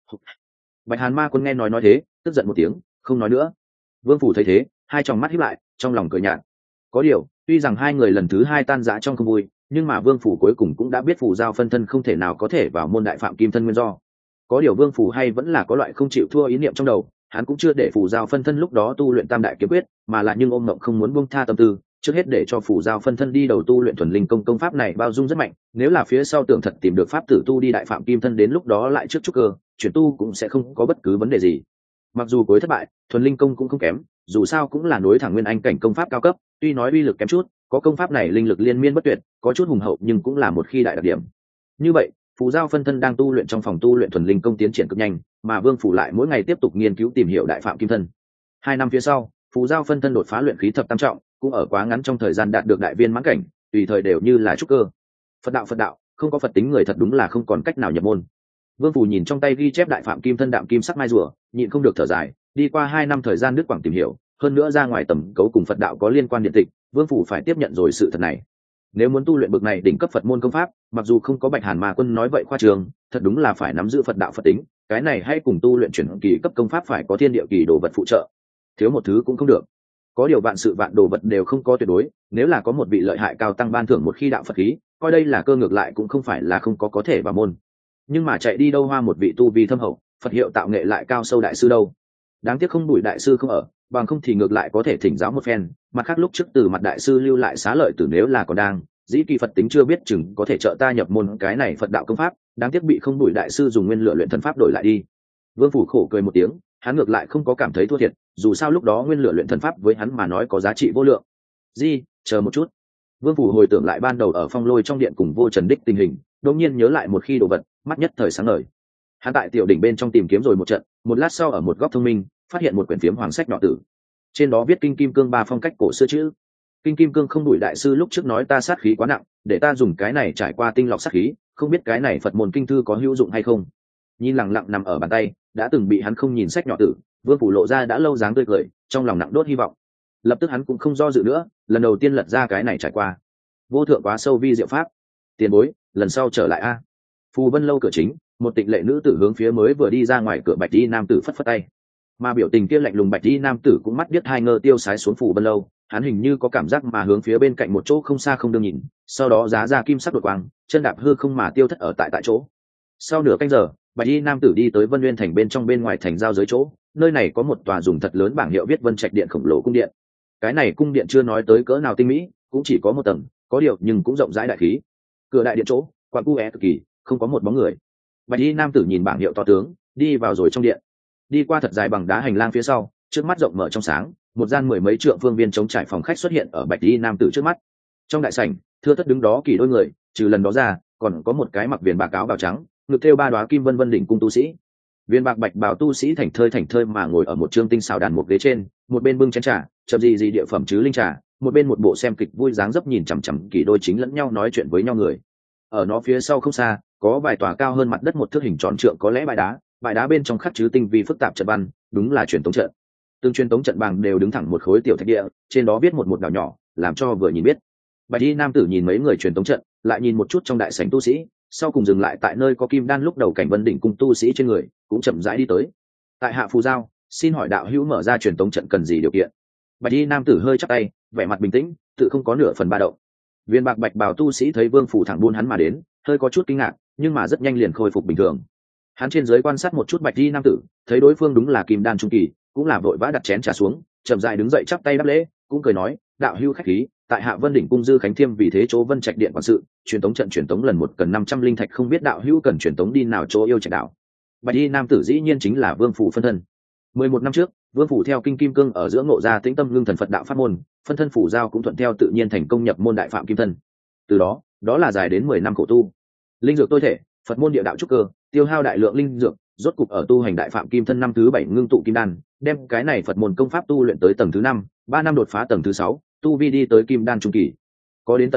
Bạch Hàn ma quân nghe nói nói thế, tức giận một tiếng, không nói nữa. Vương Phủ thấy thế, hai tròng mắt híp lại, trong lòng cười nhạt. Có điều, tuy rằng hai người lần thứ hai tan rã trong không vui, nhưng mà Vương Phủ cuối cùng cũng đã biết Phủ Giao phân thân không thể nào có thể vào môn đại phạm kim thân nguyên do. Có điều Vương Phủ hay vẫn là có loại không chịu thua ý niệm trong đầu, hắn cũng chưa để Phủ Giao phân thân lúc đó tu luyện tam đại kiếm quyết, mà là nhưng ôm mộng không muốn buông tha tâm tư, trước hết để cho Phủ Giao phân thân đi đầu tu luyện thuần linh công công pháp này bao dung rất mạnh, nếu là phía sau tưởng thật tìm được pháp tử tu đi đại phạm kim thân đến lúc đó lại trước trúc cơ, chuyển tu cũng sẽ không có bất cứ vấn đề gì. Mặc dù cuối thất bại, thuần linh công cũng không kém, dù sao cũng là nối thẳng nguyên anh cảnh công pháp cao cấp, tuy nói uy lực kém chút, có công pháp này linh lực liên miên bất tuyệt, có chút hùng hậu nhưng cũng là một khi đại đặc điểm. Như vậy, Phù Giao phân thân đang tu luyện trong phòng tu luyện thuần linh công tiến triển cực nhanh, mà Vương Phủ lại mỗi ngày tiếp tục nghiên cứu tìm hiểu đại phạm kim thân. Hai năm phía sau, Phù Giao phân thân đột phá luyện khí thập tam trọng, cũng ở quá ngắn trong thời gian đạt được đại viên mãn cảnh, tùy thời đều như là trúc cơ. Phật đạo Phật đạo, không có Phật tính người thật đúng là không còn cách nào nhập môn. Vương Phủ nhìn trong tay ghi chép đại phạm kim thân đạm kim sắc mai rùa, nhịn không được thở dài, đi qua hai năm thời gian nước quảng tìm hiểu, hơn nữa ra ngoài tầm cấu cùng Phật đạo có liên quan điện tịch, Vương Phủ phải tiếp nhận rồi sự thật này. Nếu muốn tu luyện bậc này đỉnh cấp Phật môn công pháp, mặc dù không có Bạch Hàn Ma Quân nói vậy khoa trường, thật đúng là phải nắm giữ Phật đạo Phật tính, cái này hay cùng tu luyện chuyển kỳ cấp công pháp phải có thiên địa kỳ đồ vật phụ trợ. Thiếu một thứ cũng không được. Có điều vạn sự vạn đồ vật đều không có tuyệt đối, nếu là có một vị lợi hại cao tăng ban thưởng một khi đạo Phật khí, coi đây là cơ ngược lại cũng không phải là không có có thể vào môn. Nhưng mà chạy đi đâu hoa một vị tu vi thâm hậu, Phật hiệu tạo nghệ lại cao sâu đại sư đâu. Đáng tiếc không Bùi đại sư không ở, bằng không thì ngược lại có thể thỉnh giáo một phen. Mặt khác lúc trước từ mặt đại sư lưu lại xá lợi tử nếu là còn đang, dĩ kỳ Phật tính chưa biết chừng có thể trợ ta nhập môn cái này Phật đạo công pháp, đáng tiếc bị không Bùi đại sư dùng nguyên lửa luyện thân pháp đổi lại đi. Vương Phủ khổ cười một tiếng, hắn ngược lại không có cảm thấy thua thiệt, dù sao lúc đó nguyên lửa luyện thân pháp với hắn mà nói có giá trị vô lượng. Di, chờ một chút. Vương Phủ hồi tưởng lại ban đầu ở Phong Lôi trong điện cùng Vô Trần đích tình hình, đột nhiên nhớ lại một khi đồ vật, mắt nhất thời sáng ngời. Hắn tại tiểu đỉnh bên trong tìm kiếm rồi một trận, một lát sau ở một góc thông minh, phát hiện một quyển phiếm hoàng sách nhỏ tử. Trên đó viết kinh kim cương ba phong cách cổ xưa chữ. Kinh kim cương không Bùi đại sư lúc trước nói ta sát khí quá nặng, để ta dùng cái này trải qua tinh lọc sát khí, không biết cái này Phật môn kinh thư có hữu dụng hay không. Nhìn lặng lặng nằm ở bàn tay, đã từng bị hắn không nhìn sách nhỏ tử, Vương Phủ lộ ra đã lâu dáng tươi cười, trong lòng nặng đốt hy vọng. Lập tức hắn cũng không do dự nữa, lần đầu tiên lật ra cái này trải qua. Vô thượng quá sâu vi diệu pháp. Tiền bối, lần sau trở lại a. Phù Vân lâu cửa chính, một tịnh lệ nữ tử hướng phía mới vừa đi ra ngoài cửa bạch y nam tử phất phất tay. Mà biểu tình kia lạnh lùng bạch y nam tử cũng mắt biết hai ngơ tiêu sái xuống Phù Vân lâu, hắn hình như có cảm giác mà hướng phía bên cạnh một chỗ không xa không đương nhìn, sau đó giá ra kim sắc đột quang, chân đạp hư không mà tiêu thất ở tại tại chỗ. Sau nửa canh giờ, bạch y nam tử đi tới Vân Nguyên thành bên trong bên ngoài thành giao giới chỗ, nơi này có một tòa dùng thật lớn bảng hiệu viết Vân Trạch điện khổng lồ cung điện. Cái này cung điện chưa nói tới cỡ nào tinh mỹ, cũng chỉ có một tầng, có điều nhưng cũng rộng rãi đại khí. Cửa đại điện chỗ, quặn cu é cực kỳ, không có một bóng người. Bạch y nam tử nhìn bảng hiệu to tướng, đi vào rồi trong điện. Đi qua thật dài bằng đá hành lang phía sau, trước mắt rộng mở trong sáng, một gian mười mấy trượng phương viên chống trải phòng khách xuất hiện ở bạch y nam tử trước mắt. Trong đại sảnh, thưa thất đứng đó kỳ đôi người, trừ lần đó ra, còn có một cái mặc viền bạc áo bào trắng, ngực thêu ba đóa kim vân vân đỉnh cung tu sĩ. Viên bạc bạch bào tu sĩ thành thơi thành thơi mà ngồi ở một trương tinh xào đàn một ghế trên, một bên bưng chén trà, chậm gì gì địa phẩm chứ linh trà, một bên một bộ xem kịch vui dáng dấp nhìn chằm chằm kỳ đôi chính lẫn nhau nói chuyện với nhau người. Ở nó phía sau không xa, có vài tòa cao hơn mặt đất một thước hình tròn trượng có lẽ bãi đá, bãi đá bên trong khắc chứa tinh vi phức tạp trận văn, đúng là truyền tống trận. Từng truyền tống trận bằng đều đứng thẳng một khối tiểu thạch địa, trên đó viết một một đảo nhỏ, làm cho vừa nhìn biết. Bạch y nam tử nhìn mấy người truyền tống trận, lại nhìn một chút trong đại sảnh tu sĩ, sau cùng dừng lại tại nơi có kim đan lúc đầu cảnh Vân đỉnh cung tu sĩ trên người, cũng chậm rãi đi tới. Tại hạ Phù Giao, xin hỏi đạo hữu mở ra truyền tống trận cần gì điều kiện? Bạch y nam tử hơi chắp tay, vẻ mặt bình tĩnh, tự không có nửa phần ba động. Viên bạc bạch bào tu sĩ thấy Vương Phủ thẳng buôn hắn mà đến, hơi có chút kinh ngạc, nhưng mà rất nhanh liền khôi phục bình thường. Hắn trên dưới quan sát một chút bạch y nam tử, thấy đối phương đúng là kim đan trung kỳ, cũng là vội vã đặt chén trà xuống, chậm rãi đứng dậy chắp tay đáp lễ, cũng cười nói, đạo hữu khách khí, tại hạ Vân đỉnh cung dư khánh thiêm vì thế chỗ Vân Trạch điện quản sự, truyền tống trận truyền tống lần một cần năm trăm linh thạch, không biết đạo hữu cần truyền tống đi nào chỗ yêu trạch đạo. Bạch y nam tử dĩ nhiên chính là Vương Phủ phân thân. Mười một năm trước, Vương Phủ theo kinh kim cương ở giữa ngộ ra tĩnh tâm ngưng thần Phật đạo pháp môn, phân thân Phủ Giao cũng thuận theo tự nhiên thành công nhập môn đại phạm kim thân. Từ đó, đó là dài đến mười năm khổ tu, linh dược tôi thể, Phật môn địa đạo trúc cơ, tiêu hao đại lượng linh dược, rốt cục ở tu hành đại phạm kim thân năm thứ bảy ngưng tụ kim đan, đem cái này Phật môn công pháp tu luyện tới tầng thứ năm, ba năm đột phá tầng thứ sáu, tu vi đi tới kim đan trung kỳ. Có đến tận đây,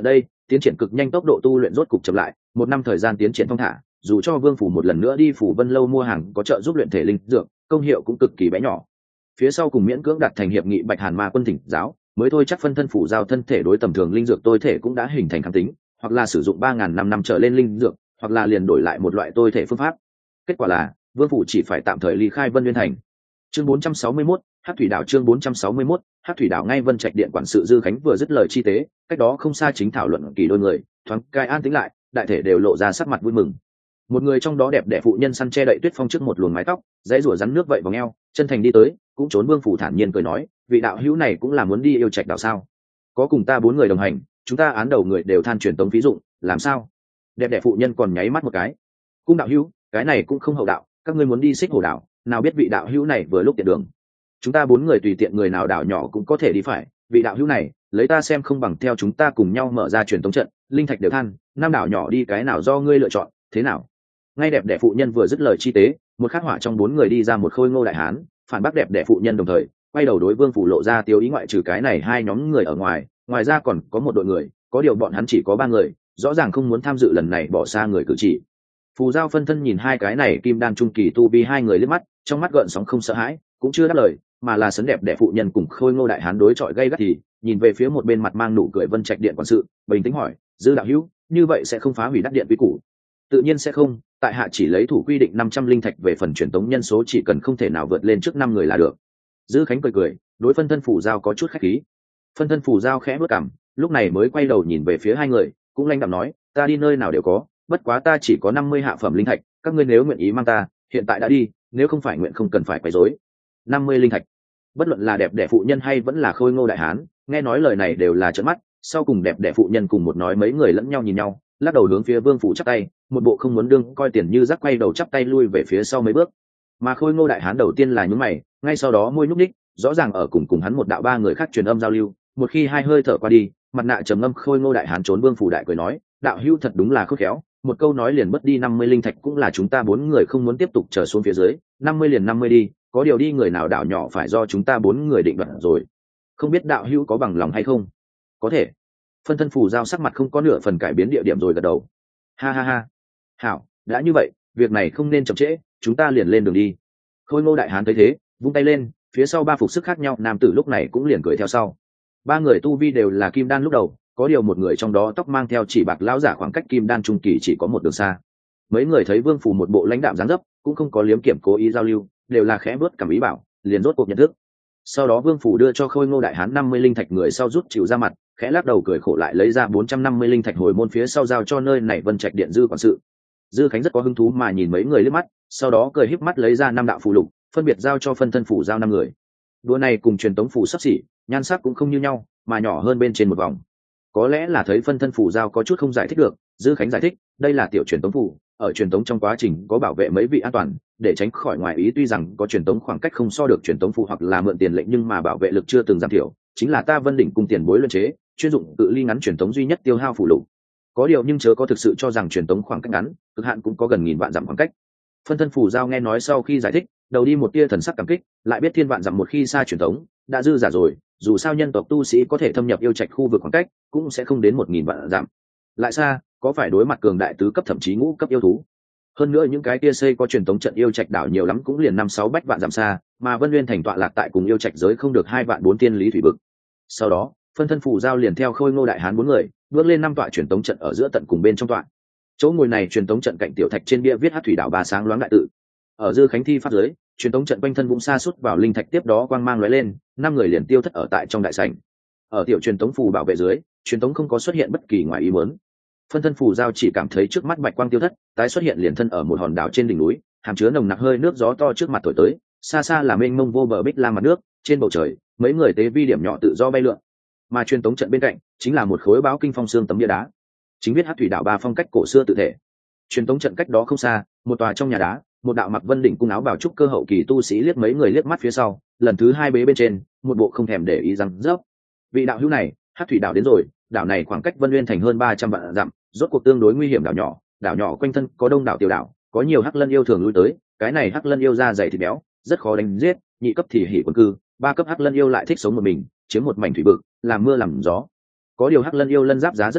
tiến triển cực nhanh, tốc độ tu luyện rốt cục chậm lại, một năm thời gian tiến triển thong thả, dù cho Vương phủ một lần nữa đi phủ Vân lâu mua hàng có trợ giúp luyện thể linh dược, công hiệu cũng cực kỳ bé nhỏ. Phía sau cùng miễn cưỡng đạt thành hiệp nghị Bạch Hàn Ma quân thỉnh giáo, mới thôi chắc phân thân phủ giao thân thể đối tầm thường linh dược tôi thể cũng đã hình thành kháng tính, hoặc là sử dụng ba ngàn năm năm trở lên linh dược, hoặc là liền đổi lại một loại tôi thể phương pháp. Kết quả là Vương phủ chỉ phải tạm thời ly khai Vân Nguyên thành. Chương bốn trăm sáu mươi mốt, Hắc thủy đảo. Chương bốn trăm sáu mươi mốt, Hắc thủy đảo. Ngay Vân Trạch điện quản sự Dư Khánh vừa dứt lời chi tế, cách đó không xa chính thảo luận kỳ đôi người, thoáng cai an tĩnh lại, đại thể đều lộ ra sắc mặt vui mừng. Một người trong đó đẹp đẽ phụ nhân săn che đậy tuyết phong trước một luồng mái tóc, dãy rủa rắn nước vậy vào eo, chân thành đi tới, cũng trốn Vương phủ thản nhiên cười nói, vị đạo hữu này cũng là muốn đi yêu Trạch đảo sao? Có cùng ta bốn người đồng hành, chúng ta án đầu người đều than truyền tống phí dụng, làm sao? Đẹp đẽ phụ nhân còn nháy mắt một cái. Cung đạo hữu, cái này cũng không hậu đạo, các ngươi muốn đi Xích Hồ đảo, nào biết vị đạo hữu này vừa lúc tiện đường. Chúng ta bốn người tùy tiện người nào đảo nhỏ cũng có thể đi phải, vị đạo hữu này, lấy ta xem không bằng theo chúng ta cùng nhau mở ra truyền tống trận, linh thạch đều than, năm đảo nhỏ đi cái nào do ngươi lựa chọn, thế nào? Ngay đẹp đẽ phụ nhân vừa dứt lời chi tế, một khắc hỏa trong bốn người đi ra một khôi ngô đại hán, phản bác đẹp đẽ phụ nhân đồng thời quay đầu đối Vương phủ lộ ra tiêu ý, ngoại trừ cái này hai nhóm người ở ngoài, ngoài ra còn có một đội người, có điều bọn hắn chỉ có ba người, rõ ràng không muốn tham dự lần này bỏ xa người cử chỉ. Phù Giao phân thân nhìn hai cái này kim đan trung kỳ tu vi hai người liếc mắt, trong mắt gợn sóng không sợ hãi, cũng chưa đáp lời, mà là sấn đẹp đẽ phụ nhân cùng khôi ngô đại hán đối chọi gay gắt thì nhìn về phía một bên mặt mang nụ cười Vân Trạch điện quản sự, bình tĩnh hỏi, Dư đạo hữu, như vậy sẽ không phá hủy đắc điện quy củ? Tự nhiên sẽ không, tại hạ chỉ lấy thủ quy định năm trăm linh thạch về phần truyền tống nhân số chỉ cần không thể nào vượt lên trước năm người là được. Dư Khánh cười cười, đối phân thân Phù Giao có chút khách khí. Phân thân Phù Giao khẽ bước cằm, lúc này mới quay đầu nhìn về phía hai người, cũng lanh đạm nói, ta đi nơi nào đều có, bất quá ta chỉ có năm mươi hạ phẩm linh thạch, các ngươi nếu nguyện ý mang ta, hiện tại đã đi, nếu không phải nguyện không cần phải quấy rối. năm mươi linh thạch. Bất luận là đẹp đẽ phụ nhân hay vẫn là khôi ngô đại hán, nghe nói lời này đều là trợn mắt, sau cùng đẹp đẽ phụ nhân cùng một nói mấy người lẫn nhau nhìn nhau, lắc đầu hướng phía Vương phủ chắp tay, một bộ không muốn đương coi tiền như rác, quay đầu chắp tay lui về phía sau mấy bước. Mà khôi ngô đại hán đầu tiên là nhún mày, ngay sau đó môi nhúc nhích, rõ ràng ở cùng cùng hắn một đạo ba người khác truyền âm giao lưu, một khi hai hơi thở qua đi, mặt nạ trầm ngâm khôi ngô đại hán trốn Vương phủ đại cười nói, đạo hữu thật đúng là khôn khéo, một câu nói liền mất đi năm mươi linh thạch, cũng là chúng ta bốn người không muốn tiếp tục trở xuống phía dưới, năm mươi liền năm mươi đi, có điều đi người nào đảo nhỏ phải do chúng ta bốn người định đoạt rồi, không biết đạo hữu có bằng lòng hay không? Có thể. Phân thân Phù Giao sắc mặt không có nửa phần cải biến địa điểm rồi gật đầu. Ha ha ha. Hảo, đã như vậy, việc này không nên chậm trễ, chúng ta liền lên đường đi. Khôi ngô đại hán thấy thế, vung tay lên, phía sau ba phục sức khác nhau nam tử lúc này cũng liền cười theo sau. Ba người tu vi đều là kim đan lúc đầu, có điều một người trong đó tóc mang theo chỉ bạc lão giả, khoảng cách kim đan trung kỳ chỉ có một đường xa. Mấy người thấy Vương phủ một bộ lãnh đạm dáng dấp, cũng không có liếm kiểm cố ý giao lưu, đều là khẽ bước cảm ý bảo, liền rốt cuộc nhận thức. Sau đó Vương phủ đưa cho khôi ngô đại hán năm mươi linh thạch, người sau rút chịu ra mặt, khẽ lắc đầu cười khổ lại lấy ra bốn trăm năm mươi linh thạch hồi môn phía sau giao cho nơi này Vân Trạch điện Dư quản sự. Dư Khánh rất có hứng thú mà nhìn mấy người liếc mắt, sau đó cười híp mắt lấy ra năm đạo phù lục, phân biệt giao cho phân thân phủ giao năm người. Đua này cùng truyền tống phù sắp xỉ, nhan sắc cũng không như nhau, mà nhỏ hơn bên trên một vòng. Có lẽ là thấy phân thân phủ giao có chút không giải thích được, Dư Khánh giải thích, đây là tiểu truyền tống phù, ở truyền tống trong quá trình có bảo vệ mấy vị an toàn, để tránh khỏi ngoại ý, tuy rằng có truyền tống khoảng cách không so được truyền tống phù hoặc là mượn tiền lệnh, nhưng mà bảo vệ lực chưa từng giảm thiểu, chính là ta Vân đỉnh cung tiền bối luân chế, chuyên dụng cự ly ngắn truyền tống duy nhất tiêu hao phù lục. Có điều nhưng chớ có thực sự cho rằng truyền tống khoảng cách ngắn, cực hạn cũng có gần nghìn vạn dặm khoảng cách. Phân thân phủ giao nghe nói sau khi giải thích, đầu đi một tia thần sắc cảm kích, lại biết thiên vạn dặm một khi xa truyền tống đã dư giả rồi, dù sao nhân tộc tu sĩ có thể thâm nhập yêu trạch khu vực khoảng cách cũng sẽ không đến một nghìn vạn dặm, lại xa có phải đối mặt cường đại tứ cấp thậm chí ngũ cấp yêu thú. Hơn nữa những cái tia xây có truyền tống trận yêu trạch đảo nhiều lắm cũng liền năm sáu bách vạn dặm xa, mà Vân Nguyên thành tọa lạc tại cùng yêu trạch giới không được hai vạn bốn tiên lý thủy vực. Sau đó phân thân phủ giao liền theo khôi ngô đại hán bốn người bước lên năm tọa truyền tống trận ở giữa tận cùng bên trong tọa. Chỗ ngồi này truyền tống trận cạnh tiểu thạch trên bia viết Hắc thủy đảo ba sáng loáng đại tự. Ở Dư Khánh thi pháp giới, truyền tống trận quanh thân cũng sa sút vào linh thạch, tiếp đó quang mang lóe lên, năm người liền tiêu thất ở tại trong đại sảnh. Ở tiểu truyền tống phù bảo vệ dưới, truyền tống không có xuất hiện bất kỳ ngoài ý muốn. Phân thân phù giao chỉ cảm thấy trước mắt bạch quang tiêu thất, tái xuất hiện liền thân ở một hòn đảo trên đỉnh núi, hàm chứa nồng nặc hơi nước gió to trước mặt thổi tới, xa xa là mênh mông vô bờ bích lam mặt nước, trên bầu trời mấy người tế vi điểm nhỏ tự do bay lượn. Mà truyền tống trận bên cạnh chính là một khối báo kinh phong xương tấm bia đá, chính viết Hắc thủy đảo ba phong cách cổ xưa tự thể. Truyền tống trận cách đó không xa, một tòa trong nhà đá, một đạo mặc Vân đỉnh cung áo bào trúc cơ hậu kỳ tu sĩ liếc mấy người liếc mắt phía sau, lần thứ hai bế bên trên, một bộ không thèm để ý rằng dốc. Vị đạo hữu này, Hắc thủy đảo đến rồi, đảo này khoảng cách Vân Nguyên thành hơn ba trăm vạn dặm, rốt cuộc tương đối nguy hiểm đảo nhỏ, đảo nhỏ quanh thân có đông đảo tiểu đảo, có nhiều hắc lân yêu thường lui tới, cái này hắc lân yêu da dày thịt béo, rất khó đánh giết, nhị cấp thì hỉ quân cư, ba cấp hắc lân yêu lại thích sống một mình, chiếm một mảnh thủy vực, làm mưa làm gió. Có điều hắc lân yêu lân giáp giá rất cao,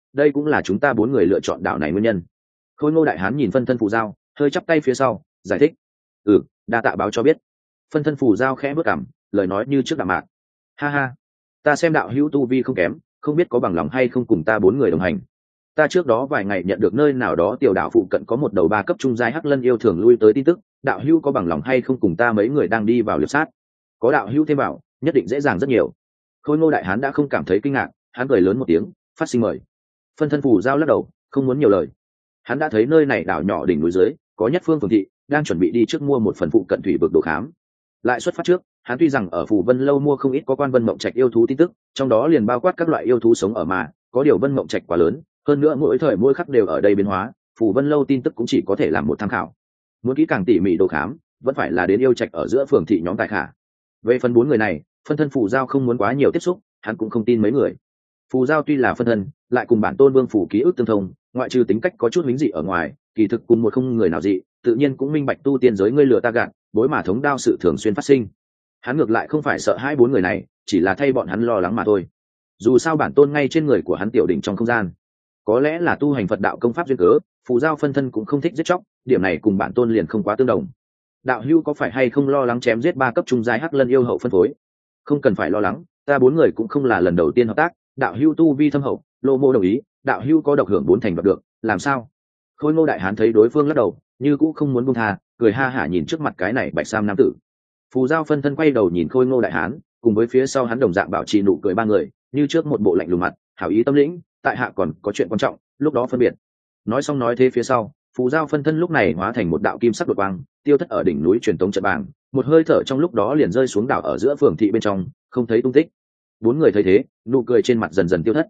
đây cũng là chúng ta bốn người lựa chọn đảo này nguyên nhân. Khôi Ngô đại hán nhìn phân thân phù giao, hơi chắp tay phía sau giải thích. Ừ, đa tạ báo cho biết. Phân thân phù giao khẽ bước cảm, lời nói như trước đạm mạc. Ha ha, ta xem đạo hữu tu vi không kém, không biết có bằng lòng hay không cùng ta bốn người đồng hành. Ta trước đó vài ngày nhận được nơi nào đó tiểu đạo phụ cận có một đầu ba cấp trung giai hắc lân yêu thường lui tới tin tức, đạo hữu có bằng lòng hay không cùng ta mấy người đang đi vào liệp sát? Có đạo hữu thêm bảo, nhất định dễ dàng rất nhiều. Khôi Ngô đại hán đã không cảm thấy kinh ngạc, hắn cười lớn một tiếng, phát sinh mời. Phân thân phù giao lắc đầu, không muốn nhiều lời. Hắn đã thấy nơi này đảo nhỏ đỉnh núi dưới có nhất phương phường thị đang chuẩn bị đi trước mua một phần phụ cận thủy vực đồ khám. Lại xuất phát trước, hắn tuy rằng ở Phù Vân lâu mua không ít có quan Vân Mộng Trạch yêu thú tin tức, trong đó liền bao quát các loại yêu thú sống ở mà, có điều Vân Mộng Trạch quá lớn, hơn nữa mỗi thời mỗi khắc đều ở đây biến hóa, Phù Vân lâu tin tức cũng chỉ có thể làm một tham khảo. Muốn kỹ càng tỉ mỉ đồ khám, vẫn phải là đến yêu trạch ở giữa phường thị nhóm tài khả. Về phần bốn người này, phân thân Phù giao không muốn quá nhiều tiếp xúc, hắn cũng không tin mấy người. Phù giao tuy là phân thân, lại cùng bản tôn Vương phủ ký ức tương thông, ngoại trừ tính cách có chút lính dị ở ngoài, kỳ thực cùng một không người nào dị, tự nhiên cũng minh bạch tu tiên giới ngươi lừa ta gạt, bối mà thống đao sự thường xuyên phát sinh. Hắn ngược lại không phải sợ hai bốn người này, chỉ là thay bọn hắn lo lắng mà thôi. Dù sao bản tôn ngay trên người của hắn tiểu đỉnh trong không gian, có lẽ là tu hành Phật đạo công pháp duyên cớ, Phù giao phân thân cũng không thích giết chóc, điểm này cùng bản tôn liền không quá tương đồng. Đạo hữu có phải hay không lo lắng chém giết ba cấp trung giai hắc lân yêu hậu phân phối? Không cần phải lo lắng, ta bốn người cũng không là lần đầu tiên hợp tác, đạo hữu tu vi thâm hậu, lô mô đồng ý, đạo hữu có độc hưởng bốn thành đoạt được, làm sao? Khôi Ngô đại hán thấy đối phương lắc đầu, như cũng không muốn buông tha, cười ha hả nhìn trước mặt cái này bạch sam nam tử. Phù giao phân thân quay đầu nhìn Khôi Ngô đại hán, cùng với phía sau hắn đồng dạng bảo trì nụ cười ba người, như trước một bộ lạnh lùng mặt, hảo ý tâm lĩnh, tại hạ còn có chuyện quan trọng, lúc đó phân biệt. Nói xong nói thế phía sau, Phù giao phân thân lúc này hóa thành một đạo kim sắc đột quang, tiêu thất ở đỉnh núi truyền tống trận bảng, một hơi thở trong lúc đó liền rơi xuống đảo ở giữa phường thị bên trong, không thấy tung tích. Bốn người thấy thế, nụ cười trên mặt dần dần tiêu thất.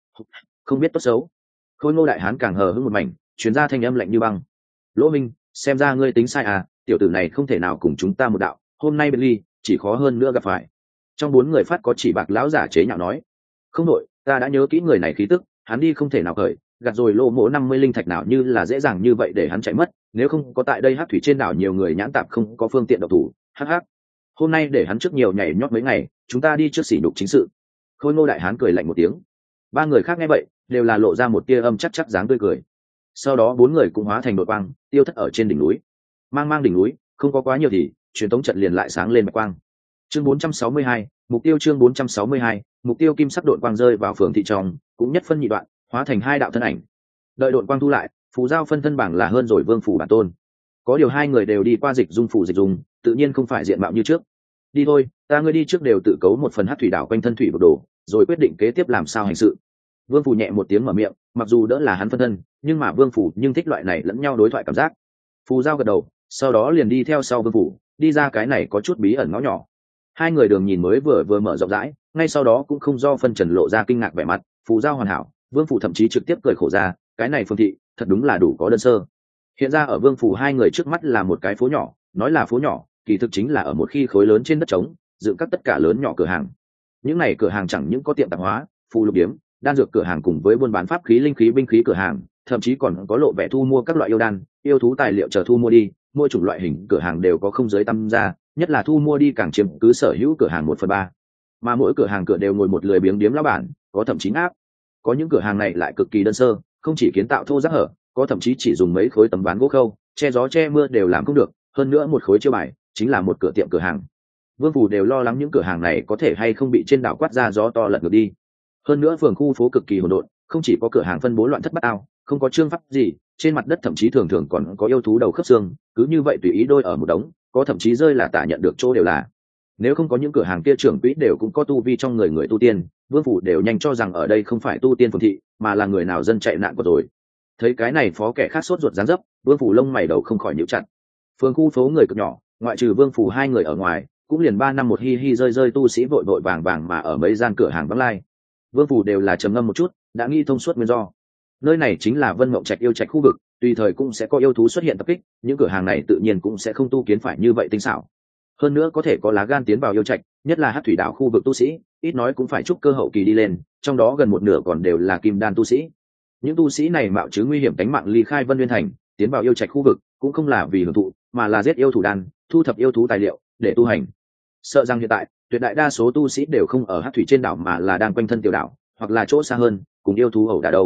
Không biết tốt xấu. Khôi Ngô đại hán càng hờ hững một mảnh, truyền ra thanh âm lạnh như băng. Lỗ Minh, xem ra ngươi tính sai à, tiểu tử này không thể nào cùng chúng ta một đạo, hôm nay bên ly, chỉ khó hơn nữa gặp phải. Trong bốn người phát có chỉ bạc lão giả chế nhạo nói. Không đội, ta đã nhớ kỹ người này khí tức, hắn đi không thể nào khởi, gạt rồi lô mỗ năm mươi linh thạch nào như là dễ dàng như vậy để hắn chạy mất, nếu không có tại đây hát thủy trên đảo nhiều người nhãn tạp không có phương tiện độc thủ, hắc hắc. Hôm nay để hắn trước nhiều nhảy nhót mấy ngày, chúng ta đi trước sỉ nhục chính sự. Khôi Ngô đại hán cười lạnh một tiếng. Ba người khác nghe vậy, đều là lộ ra một tia âm chắc chắc dáng tươi cười. Sau đó bốn người cũng hóa thành đội quang, tiêu thất ở trên đỉnh núi. Mang mang đỉnh núi, không có quá nhiều thì, truyền tống trận liền lại sáng lên bạch quang. Chương bốn trăm sáu mươi hai, mục tiêu chương bốn trăm sáu mươi hai, mục tiêu kim sắc đội quang rơi vào phường thị trong, cũng nhất phân nhị đoạn, hóa thành hai đạo thân ảnh. Đợi đội quang thu lại, Phù giao phân thân bảng là hơn rồi Vương phủ bản tôn. Có điều hai người đều đi qua dịch dung phủ dịch dung, tự nhiên không phải diện mạo như trước. Đi thôi, ta ngươi đi trước đều tự cấu một phần hắc thủy đảo quanh thân thủy vực đồ, rồi quyết định kế tiếp làm sao hành sự. Vương phủ nhẹ một tiếng mở miệng, mặc dù đỡ là hắn phân thân, nhưng mà Vương phủ nhưng thích loại này lẫn nhau đối thoại cảm giác. Phù giao gật đầu, sau đó liền đi theo sau Vương phủ, đi ra cái này có chút bí ẩn ngõ nhỏ. Hai người đường nhìn mới vừa vừa mở rộng rãi, ngay sau đó cũng không do phân trần lộ ra kinh ngạc vẻ mặt. Phù giao hoàn hảo, Vương phủ thậm chí trực tiếp cười khổ ra, cái này phương thị thật đúng là đủ có đơn sơ. Hiện ra ở Vương phủ hai người trước mắt là một cái phố nhỏ, nói là phố nhỏ, kỳ thực chính là ở một khi khối lớn trên đất trống, dựng các tất cả lớn nhỏ cửa hàng. Những này cửa hàng chẳng những có tiệm tạp hóa, phù lục điếm, đan dược cửa hàng cùng với buôn bán pháp khí linh khí binh khí cửa hàng, thậm chí còn có lộ vẻ thu mua các loại yêu đan, yêu thú tài liệu chờ thu mua đi, mỗi chủng loại hình cửa hàng đều có không giới tam gia, nhất là thu mua đi càng chiếm cứ sở hữu cửa hàng một phần ba. Mà mỗi cửa hàng cửa đều ngồi một lười biếng điếm lão bản, có thậm chí áp. Có những cửa hàng này lại cực kỳ đơn sơ, không chỉ kiến tạo thô rác hở, có thậm chí chỉ dùng mấy khối tấm ván gỗ khâu, che gió che mưa đều làm không được, hơn nữa một khối chiêu bài chính là một cửa tiệm cửa hàng. Vương phủ đều lo lắng những cửa hàng này có thể hay không bị trên đảo quát ra gió to lật ngược đi. Hơn nữa phường khu phố cực kỳ hỗn độn, không chỉ có cửa hàng phân bố loạn thất bát ao, không có chương pháp gì, trên mặt đất thậm chí thường thường còn có yêu thú đầu khớp xương, cứ như vậy tùy ý đôi ở một đống, có thậm chí rơi là tả nhận được chỗ đều là. Nếu không có những cửa hàng kia trưởng quỹ đều cũng có tu vi trong người người tu tiên, Vương phủ đều nhanh cho rằng ở đây không phải tu tiên phường thị, mà là người nào dân chạy nạn của rồi. Thấy cái này phó kẻ khác sốt ruột dán dấp, Vương phủ lông mày đầu không khỏi nhíu chặt. Phường khu phố người cực nhỏ, ngoại trừ Vương phủ hai người ở ngoài, cũng liền ba năm một hi hi rơi rơi tu sĩ vội vội vàng vàng mà ở mấy gian cửa hàng vắng lai. Vương phủ đều là trầm ngâm một chút, đã nghĩ thông suốt nguyên do. Nơi này chính là Vân Mộng Trạch yêu trạch khu vực, tùy thời cũng sẽ có yêu thú xuất hiện tập kích, những cửa hàng này tự nhiên cũng sẽ không tu kiến phải như vậy tinh xảo. Hơn nữa có thể có lá gan tiến vào yêu trạch, nhất là Hắc thủy đảo khu vực tu sĩ, ít nói cũng phải chúc cơ hậu kỳ đi lên, trong đó gần một nửa còn đều là kim đan tu sĩ. Những tu sĩ này mạo chứ nguy hiểm tính mạng ly khai Vân Nguyên thành, tiến vào yêu trạch khu vực, cũng không là vì hưởng thụ, mà là giết yêu thủ đan, thu thập yêu thú tài liệu để tu hành. Sợ rằng hiện tại tuyệt đại đa số tu sĩ đều không ở Hắc thủy trên đảo mà là đang quanh thân tiểu đảo, hoặc là chỗ xa hơn cùng yêu thú ẩu đả đâu.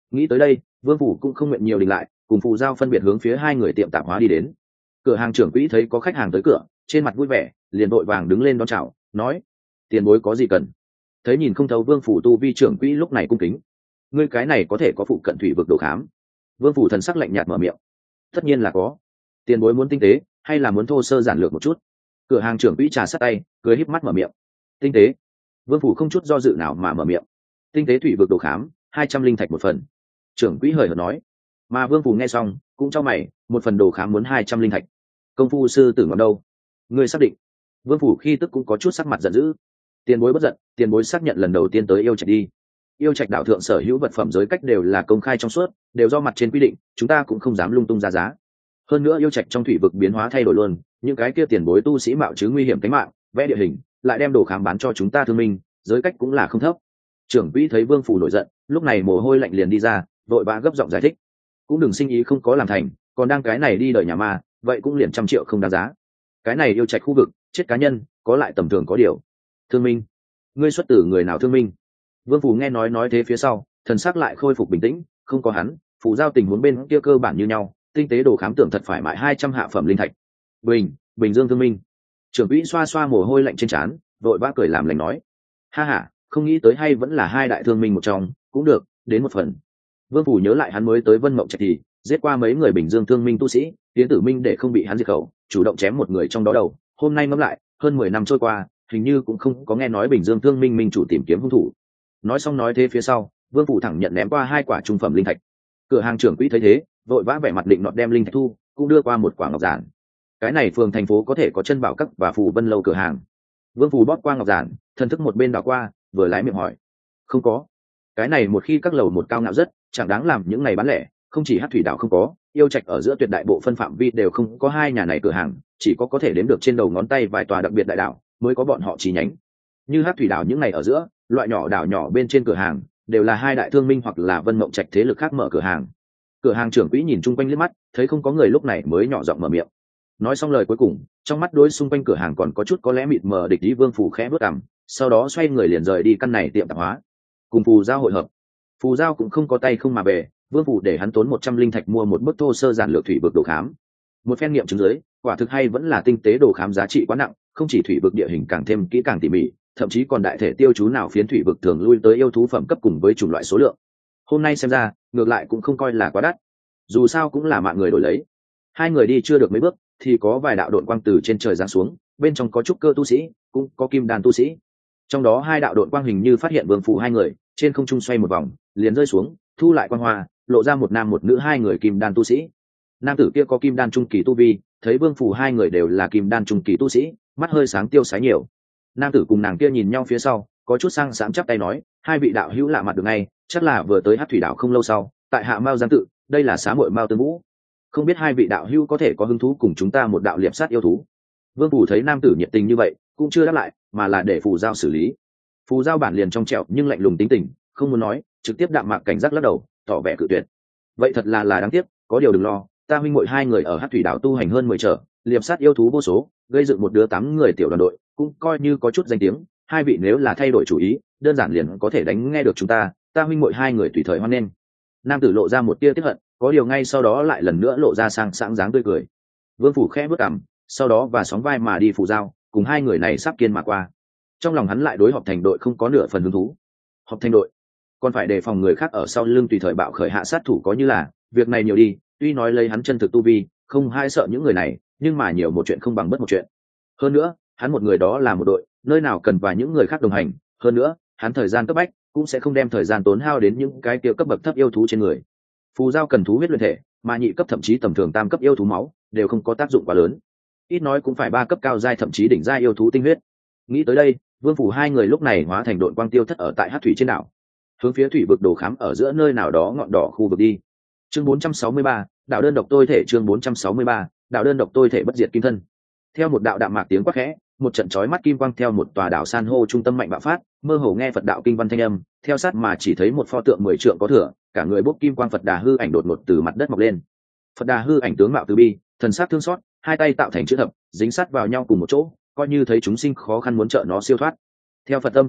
Nghĩ tới đây, vương phủ cũng không nguyện nhiều đình lại, cùng phù giao phân biệt hướng phía hai người tiệm tạp hóa đi đến. Cửa hàng trưởng quỹ thấy có khách hàng tới cửa, trên mặt vui vẻ, liền vội vàng đứng lên đón chào, nói: tiền bối có gì cần? Thấy nhìn không thấu vương phủ tu vi, trưởng quỹ lúc này cung kính: ngươi cái này có thể có phụ cận thủy vực đồ khám? Vương phủ thần sắc lạnh nhạt mở miệng: tất nhiên là có. Tiền bối muốn tinh tế hay là muốn thô sơ giản lược một chút? Cửa hàng trưởng quỹ trà sát tay, cười híp mắt mở miệng: tinh tế. Vương phủ không chút do dự nào mà mở miệng: tinh tế thủy vực đồ khám, hai trăm linh thạch một phần. Trưởng quỹ hời hợt nói. Mà vương phủ nghe xong cũng cho mày, một phần đồ khám muốn hai trăm linh thạch, công phu sư tử ngọn đâu? Ngươi xác định? Vương phủ khi tức cũng có chút sắc mặt giận dữ. Tiền bối bất giận, tiền bối xác nhận lần đầu tiên tới yêu trạch đi. Yêu trạch đạo thượng sở hữu vật phẩm giới cách đều là công khai trong suốt, đều do mặt trên quy định, chúng ta cũng không dám lung tung ra giá. Hơn nữa yêu trạch trong thủy vực biến hóa thay đổi luôn, những cái kia tiền bối tu sĩ mạo chứ nguy hiểm tính mạng, vẽ địa hình, lại đem đồ khám bán cho chúng ta thương minh, giới cách cũng là không thấp. Trưởng quỹ thấy vương phủ nổi giận, lúc này mồ hôi lạnh liền đi ra, vội vã gấp giọng giải thích: cũng đừng sinh ý không có làm thành, còn đang cái này đi đợi nhà ma, vậy cũng liền trăm triệu không đáng giá. Cái này yêu trạch khu vực, chết cá nhân, có lại tầm thường có điều. Thương minh? Ngươi xuất tử người nào thương minh? Vương phủ nghe nói nói thế phía sau, thần sắc lại khôi phục bình tĩnh, không có hắn, phủ giao tình huống bên kia cơ bản như nhau, tinh tế đồ khám tưởng thật phải mại hai trăm hạ phẩm linh thạch. Bình, Bình Dương thương minh. Trưởng quỹ xoa xoa mồ hôi lạnh trên trán, vội vã cười làm lành nói: ha ha, không nghĩ tới hay vẫn là hai đại thương minh một trong, cũng được, đến một phần. Vương phủ nhớ lại hắn mới tới Vân Mộng Trạch thì giết qua mấy người Bình Dương thương minh tu sĩ, tiến tử minh để không bị hắn diệt khẩu, chủ động chém một người trong đó đầu. Hôm nay ngẫm lại, hơn mười năm trôi qua, hình như cũng không có nghe nói Bình Dương thương minh minh chủ tìm kiếm hung thủ. Nói xong nói thế phía sau, vương phủ thẳng nhận ném qua hai quả trung phẩm linh thạch. Cửa hàng trưởng quỹ thấy thế, vội vã vẻ mặt định nọt đem linh thạch thu, cũng đưa qua một quả ngọc giản. Cái này phường thành phố có thể có chân bảo các và phù vân lâu cửa hàng. Vương phủ bóp qua ngọc giản, thần thức một bên đảo qua, vừa lái miệng hỏi: không có. Cái này một khi các lầu một cao ngạo rất, chẳng đáng làm những ngày bán lẻ. Không chỉ hát thủy đảo không có, yêu trạch ở giữa tuyệt đại bộ phân phạm vi đều không có hai nhà này cửa hàng, chỉ có có thể đếm được trên đầu ngón tay vài tòa đặc biệt đại đảo mới có bọn họ chi nhánh. Như hát thủy đảo những ngày ở giữa, loại nhỏ đảo nhỏ bên trên cửa hàng đều là hai đại thương minh hoặc là Vân Mộng Trạch thế lực khác mở cửa hàng. Cửa hàng trưởng quỹ nhìn chung quanh liếc mắt, thấy không có người, lúc này mới nhỏ giọng mở miệng. Nói xong lời cuối cùng, trong mắt đối xung quanh cửa hàng còn có chút có lẽ mịt mờ địch ý. Vương phủ khẽ bước cằm, sau đó xoay người liền rời đi căn này tiệm tạp hóa, cùng phù giao hội hợp. Phù giao cũng không có tay không mà về, vương phủ để hắn tốn một trăm linh thạch mua một bức thô sơ giản lược thủy vực đồ khám. Một phen nghiệm chứng dưới, quả thực hay vẫn là tinh tế đồ khám giá trị quá nặng, không chỉ thủy vực địa hình càng thêm kỹ càng tỉ mỉ, thậm chí còn đại thể tiêu chú nào phiến thủy vực thường lui tới yêu thú phẩm cấp cùng với chủng loại số lượng. Hôm nay xem ra, ngược lại cũng không coi là quá đắt, dù sao cũng là mạng người đổi lấy. Hai người đi chưa được mấy bước, thì có vài đạo độn quang từ trên trời giáng xuống, bên trong có trúc cơ tu sĩ, cũng có kim đan tu sĩ. Trong đó hai đạo độn quang hình như phát hiện vương phủ hai người, trên không trung xoay một vòng, liền rơi xuống, thu lại quang hoa, lộ ra một nam một nữ hai người kim đan tu sĩ. Nam tử kia có kim đan trung kỳ tu vi, thấy vương phủ hai người đều là kim đan trung kỳ tu sĩ, mắt hơi sáng tiêu sái nhiều. Nam tử cùng nàng kia nhìn nhau phía sau, có chút sang sáng chắp tay nói: hai vị đạo hữu lạ mặt được ngay, chắc là vừa tới hát thủy đảo không lâu sau, tại hạ Mao Giang tự, đây là xá muội Mao Tương Vũ. Không biết hai vị đạo hữu có thể có hứng thú cùng chúng ta một đạo liệp sát yêu thú? Vương phủ thấy nam tử nhiệt tình như vậy, cũng chưa đáp lại, mà là để phù giao xử lý. Phù giao bản liền trong trẻo nhưng lạnh lùng tính tình, không muốn nói, trực tiếp đạm mạc cảnh giác lắc đầu, tỏ vẻ cự tuyệt. Vậy thật là là đáng tiếc, có điều đừng lo, ta huynh muội hai người ở hát thủy đảo tu hành hơn mười trở, liệp sát yêu thú vô số, gây dựng một đứa tám người tiểu đoàn đội, cũng coi như có chút danh tiếng. Hai vị nếu là thay đổi chủ ý, đơn giản liền có thể đánh nghe được chúng ta, ta huynh muội hai người tùy thời hoan nghênh. Nam tử lộ ra một tia tiếc hận, có điều ngay sau đó lại lần nữa lộ ra sang sáng dáng tươi cười. Vương phủ khẽ bước cằm, sau đó và sóng vai mà đi phù giao, cùng hai người này sắp kiên mà qua. Trong lòng hắn lại đối họp thành đội không có nửa phần hứng thú. Họp thành đội, còn phải đề phòng người khác ở sau lưng tùy thời bạo khởi hạ sát thủ, có như là việc này nhiều đi. Tuy nói lấy hắn chân thực tu vi, không hai sợ những người này, nhưng mà nhiều một chuyện không bằng bất một chuyện. Hơn nữa, hắn một người đó là một đội, nơi nào cần và những người khác đồng hành. Hơn nữa, hắn thời gian cấp bách cũng sẽ không đem thời gian tốn hao đến những cái kia cấp bậc thấp yêu thú trên người. Phù giao cần thú huyết luyện thể, mà nhị cấp thậm chí tầm thường tam cấp yêu thú máu đều không có tác dụng quá lớn, ít nói cũng phải ba cấp cao giai thậm chí đỉnh giai yêu thú tinh huyết. Nghĩ tới đây, vương phủ hai người lúc này hóa thành đội quang tiêu thất ở tại hát thủy trên đảo, hướng phía thủy vực đồ khám ở giữa nơi nào đó ngọn đỏ khu vực đi. Chương bốn trăm sáu mươi ba, đạo đơn độc tôi thể. Chương bốn trăm sáu mươi ba, đạo đơn độc tôi thể bất diệt kim thân. Theo một đạo đạm mạc tiếng quát khẽ, một trận chói mắt kim quang theo một tòa đảo san hô trung tâm mạnh bạo phát, mơ hồ nghe Phật đạo kinh văn thanh âm, theo sát mà chỉ thấy một pho tượng mười trượng có thừa, cả người bốc kim quang Phật Đà hư ảnh đột ngột từ mặt đất mọc lên. Phật Đà hư ảnh tướng mạo từ bi, thần sắc thương xót, hai tay tạo thành chữ thập, dính sát vào nhau cùng một chỗ, coi như thấy chúng sinh khó khăn muốn trợ nó siêu thoát. Theo Phật âm trận trận,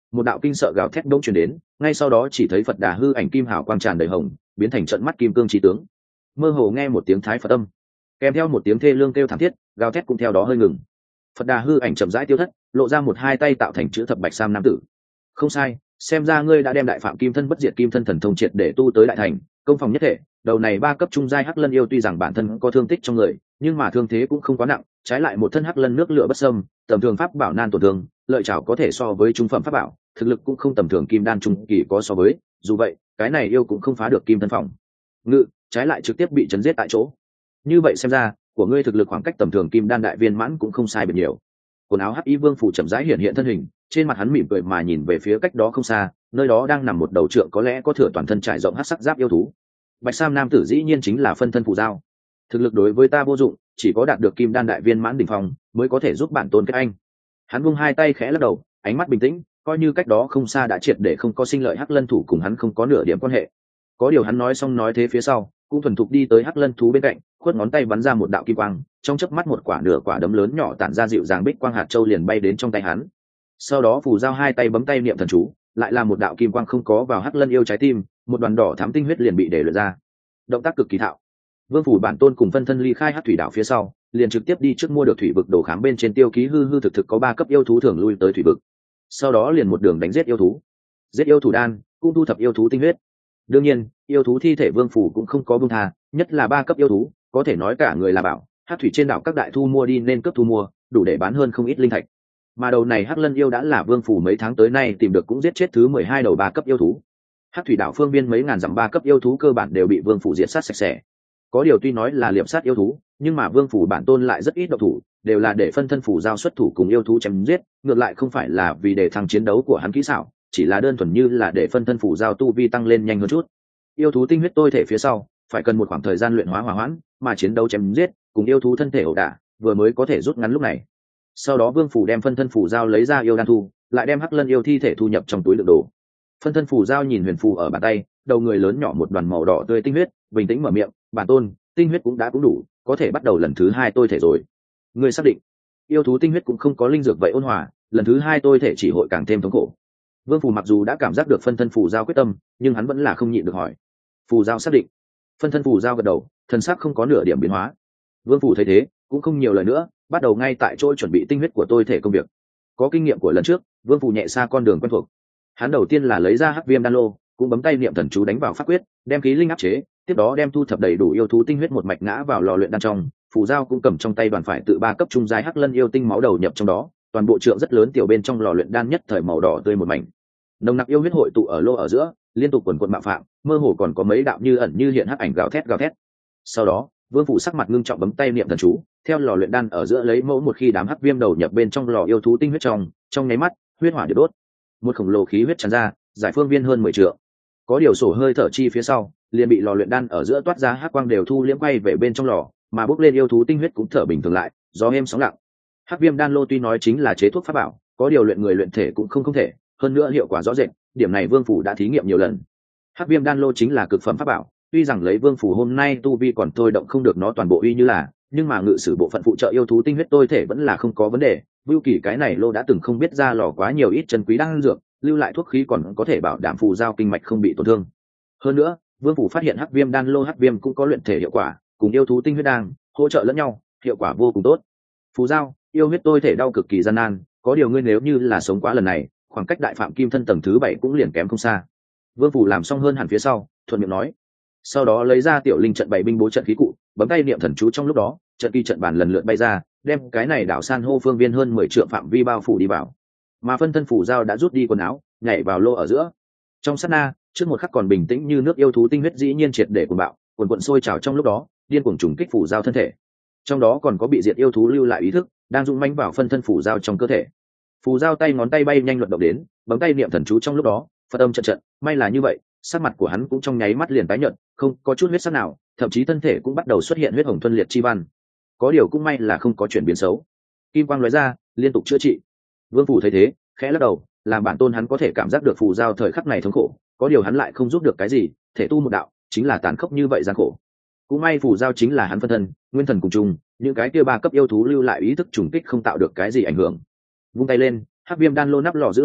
một đạo kinh sợ gào thét đông truyền đến, ngay sau đó chỉ thấy Phật Đà hư ảnh kim hào quang tràn đầy hồng, biến thành trận mắt kim cương chí tướng. Mơ hồ nghe một tiếng thái Phật âm, kèm theo một tiếng thê lương kêu thảm thiết, gào thét cũng theo đó hơi ngừng. Phật Đà hư ảnh chậm rãi tiêu thất, lộ ra một hai tay tạo thành chữ thập bạch sam nam tử. Không sai, xem ra ngươi đã đem đại phạm kim thân bất diệt kim thân thần thông triệt để tu tới đại thành, công phòng nhất thể. Đầu này ba cấp trung giai hắc lân yêu tuy rằng bản thân có thương tích trong người, nhưng mà thương thế cũng không quá nặng, trái lại một thân hắc lân nước lửa bất xâm, tầm thường pháp bảo nan tổn thương, lợi chảo có thể so với trung phẩm pháp bảo, thực lực cũng không tầm thường kim đan trung kỳ có so với. Dù vậy, cái này yêu cũng không phá được kim thân phòng ngự, trái lại trực tiếp bị chấn giết tại chỗ. Như vậy xem ra, của ngươi thực lực khoảng cách tầm thường kim đan đại viên mãn cũng không sai biệt nhiều. Quần áo hắc y vương phủ chậm rãi hiện hiện thân hình, trên mặt hắn mỉm cười mà nhìn về phía cách đó không xa, nơi đó đang nằm một đầu trượng có lẽ có thừa toàn thân trải rộng hắc sắc giáp yêu thú. Bạch sam nam tử dĩ nhiên chính là phân thân phù giao. Thực lực đối với ta vô dụng, chỉ có đạt được kim đan đại viên mãn đỉnh phong mới có thể giúp bản tôn kết anh. Hắn vung hai tay khẽ lắc đầu, ánh mắt bình tĩnh, coi như cách đó không xa đã triệt để không có sinh lợi hắc lân thủ cùng hắn không có nửa điểm quan hệ. Có điều hắn nói xong nói thế phía sau, cũng thuần thục đi tới hắc lân thú bên cạnh, khuất ngón tay bắn ra một đạo kim quang, trong chớp mắt một quả nửa quả đấm lớn nhỏ tản ra dịu dàng bích quang hạt châu liền bay đến trong tay hắn. Sau đó phù giao hai tay bấm tay niệm thần chú, lại là một đạo kim quang không có vào hắc lân yêu trái tim, một đoàn đỏ thắm tinh huyết liền bị để luyện ra. Động tác cực kỳ thạo. Vương phủ bản tôn cùng phân thân ly khai hắc thủy đảo phía sau, liền trực tiếp đi trước mua được thủy vực đồ khám bên trên tiêu ký hư hư thực thực có ba cấp yêu thú thường lui tới thủy vực. Sau đó liền một đường đánh giết yêu thú, giết yêu thủ đan, cũng thu thập yêu thú tinh huyết. Đương nhiên, yêu thú thi thể vương phủ cũng không có buông tha, nhất là ba cấp yêu thú, có thể nói cả người là bảo. Hắc thủy trên đảo các đại thu mua đi nên cấp thu mua, đủ để bán hơn không ít linh thạch. Mà đầu này hắc lân yêu đã là vương phủ mấy tháng tới nay tìm được cũng giết chết thứ mười hai đầu ba cấp yêu thú. Hắc thủy đảo phương biên mấy ngàn dặm ba cấp yêu thú cơ bản đều bị vương phủ diệt sát sạch sẽ. Có điều tuy nói là liệp sát yêu thú, nhưng mà vương phủ bản tôn lại rất ít độc thủ, đều là để phân thân phủ giao xuất thủ cùng yêu thú chém giết, ngược lại không phải là vì để thăng chiến đấu của hắn kỹ xảo, chỉ là đơn thuần như là để phân thân phủ giao tu vi tăng lên nhanh hơn chút. Yêu thú tinh huyết tôi thể phía sau, phải cần một khoảng thời gian luyện hóa hòa hoãn, mà chiến đấu chém giết cùng yêu thú thân thể ẩu đả, vừa mới có thể rút ngắn lúc này. Sau đó vương phủ đem phân thân phủ giao lấy ra yêu đan thu, lại đem hắc lân yêu thi thể thu nhập trong túi đựng đồ. Phân thân phủ giao nhìn huyền phù ở bàn tay, đầu người lớn nhỏ một đoàn màu đỏ tươi tinh huyết, bình tĩnh mở miệng, bản tôn, tinh huyết cũng đã cũng đủ, có thể bắt đầu lần thứ hai tôi thể rồi. Ngươi xác định? Yêu thú tinh huyết cũng không có linh dược vậy ôn hòa, lần thứ hai tôi thể chỉ hội càng thêm thống khổ. Vương phủ mặc dù đã cảm giác được phân thân phủ giao quyết tâm, nhưng hắn vẫn là không nhịn được hỏi. Phù giao xác định. Phân thân phủ giao gật đầu, thần sắc không có nửa điểm biến hóa. Vương phủ thấy thế, cũng không nhiều lời nữa, bắt đầu ngay tại chỗ chuẩn bị tinh huyết của tôi thể công việc. Có kinh nghiệm của lần trước, vương phủ nhẹ xa con đường quen thuộc. Hắn đầu tiên là lấy ra hắc viêm đan lô, cũng bấm tay niệm thần chú đánh vào pháp quyết, đem khí linh áp chế, tiếp đó đem thu thập đầy đủ yêu thú tinh huyết một mạch ngã vào lò luyện đan trong. Phù giao cũng cầm trong tay đoàn phải tự ba cấp trung giai hắc lân yêu tinh máu đầu nhập trong đó, toàn bộ trượng rất lớn tiểu bên trong lò luyện đan nhất thời màu đỏ tươi một mảnh. Nồng nặc yêu huyết hội tụ ở lô ở giữa, liên tục quần quần bạo phạm, mơ hồ còn có mấy đạo như ẩn như hiện hắc ảnh gào thét gào thét. Sau đó, vương phủ sắc mặt ngưng trọng bấm tay niệm thần chú, theo lò luyện đan ở giữa lấy mẫu một khi đám hắc viêm đầu nhập bên trong lò yêu thú tinh huyết trong, trong nháy mắt, huyết hỏa được đốt, một khổng lồ khí huyết tràn ra, giải phương viên hơn mười trượng. Có điều sổ hơi thở chi phía sau, liền bị lò luyện đan ở giữa toát ra hắc quang đều thu liễm quay về bên trong lò, mà bốc lên yêu thú tinh huyết cũng thở bình thường lại, gió êm sóng lặng. Hắc viêm đan lô tuy nói chính là chế thuốc pháp bảo, có điều luyện người luyện thể cũng không không thể, hơn nữa hiệu quả rõ rệt, điểm này vương phủ đã thí nghiệm nhiều lần. Hắc viêm đan lô chính là cực phẩm pháp bảo, tuy rằng lấy vương phủ hôm nay tu vi còn thôi động không được nó toàn bộ uy như là, nhưng mà ngự sử bộ phận phụ trợ yêu thú tinh huyết tôi thể vẫn là không có vấn đề. Vưu Kỳ cái này lô đã từng không biết ra lò quá nhiều ít chân quý đan dược, lưu lại thuốc khí còn có thể bảo đảm phù giao kinh mạch không bị tổn thương. Hơn nữa, vương phủ phát hiện hắc viêm đan lô hắc viêm cũng có luyện thể hiệu quả, cùng yêu thú tinh huyết đang hỗ trợ lẫn nhau, hiệu quả vô cùng tốt. Phù giao, yêu huyết tôi thể đau cực kỳ gian nan, có điều ngươi nếu như là sống quá lần này, khoảng cách đại phạm kim thân tầng thứ bảy cũng liền kém không xa. Vương phủ làm xong hơn hẳn phía sau, thuận miệng nói. Sau đó lấy ra tiểu linh trận bảy binh bố trận khí cụ, bấm tay niệm thần chú trong lúc đó, trận kỳ trận bản lần lượt bay ra, đem cái này đảo san hô phương viên hơn mười trượng phạm vi bao phủ đi vào. Mà phân thân phủ giao đã rút đi quần áo, nhảy vào lô ở giữa. Trong sát na, trước một khắc còn bình tĩnh như nước yêu thú tinh huyết dĩ nhiên triệt để cuồng bạo, cuồn cuộn sôi trào trong lúc đó, điên cuồng trùng kích phủ giao thân thể. Trong đó còn có bị diệt yêu thú lưu lại ý thức, đang dũng mãnh vào phân thân phủ giao trong cơ thể. Phù giao tay ngón tay bay nhanh luận động đến, bấm tay niệm thần chú trong lúc đó, Phật âm trận trận, may là như vậy, sắc mặt của hắn cũng trong nháy mắt liền tái nhợt, không có chút huyết sắc nào, thậm chí thân thể cũng bắt đầu xuất hiện huyết hồng tuân liệt chi văn. Có điều cũng may là không có chuyển biến xấu. Kim quang lóe ra, liên tục chữa trị. Vương phủ thấy thế, khẽ lắc đầu, làm bản tôn hắn có thể cảm giác được phù giao thời khắc này thống khổ, có điều hắn lại không giúp được cái gì, thể tu một đạo, chính là tàn khốc như vậy gian khổ. Cũng may phù giao chính là hắn phân thân, nguyên thần cùng chung, những cái kia ba cấp yêu thú lưu lại ý thức trùng kích không tạo được cái gì ảnh hưởng. Vung tay lên, hắc viêm đan lô nắp lò giữ lại,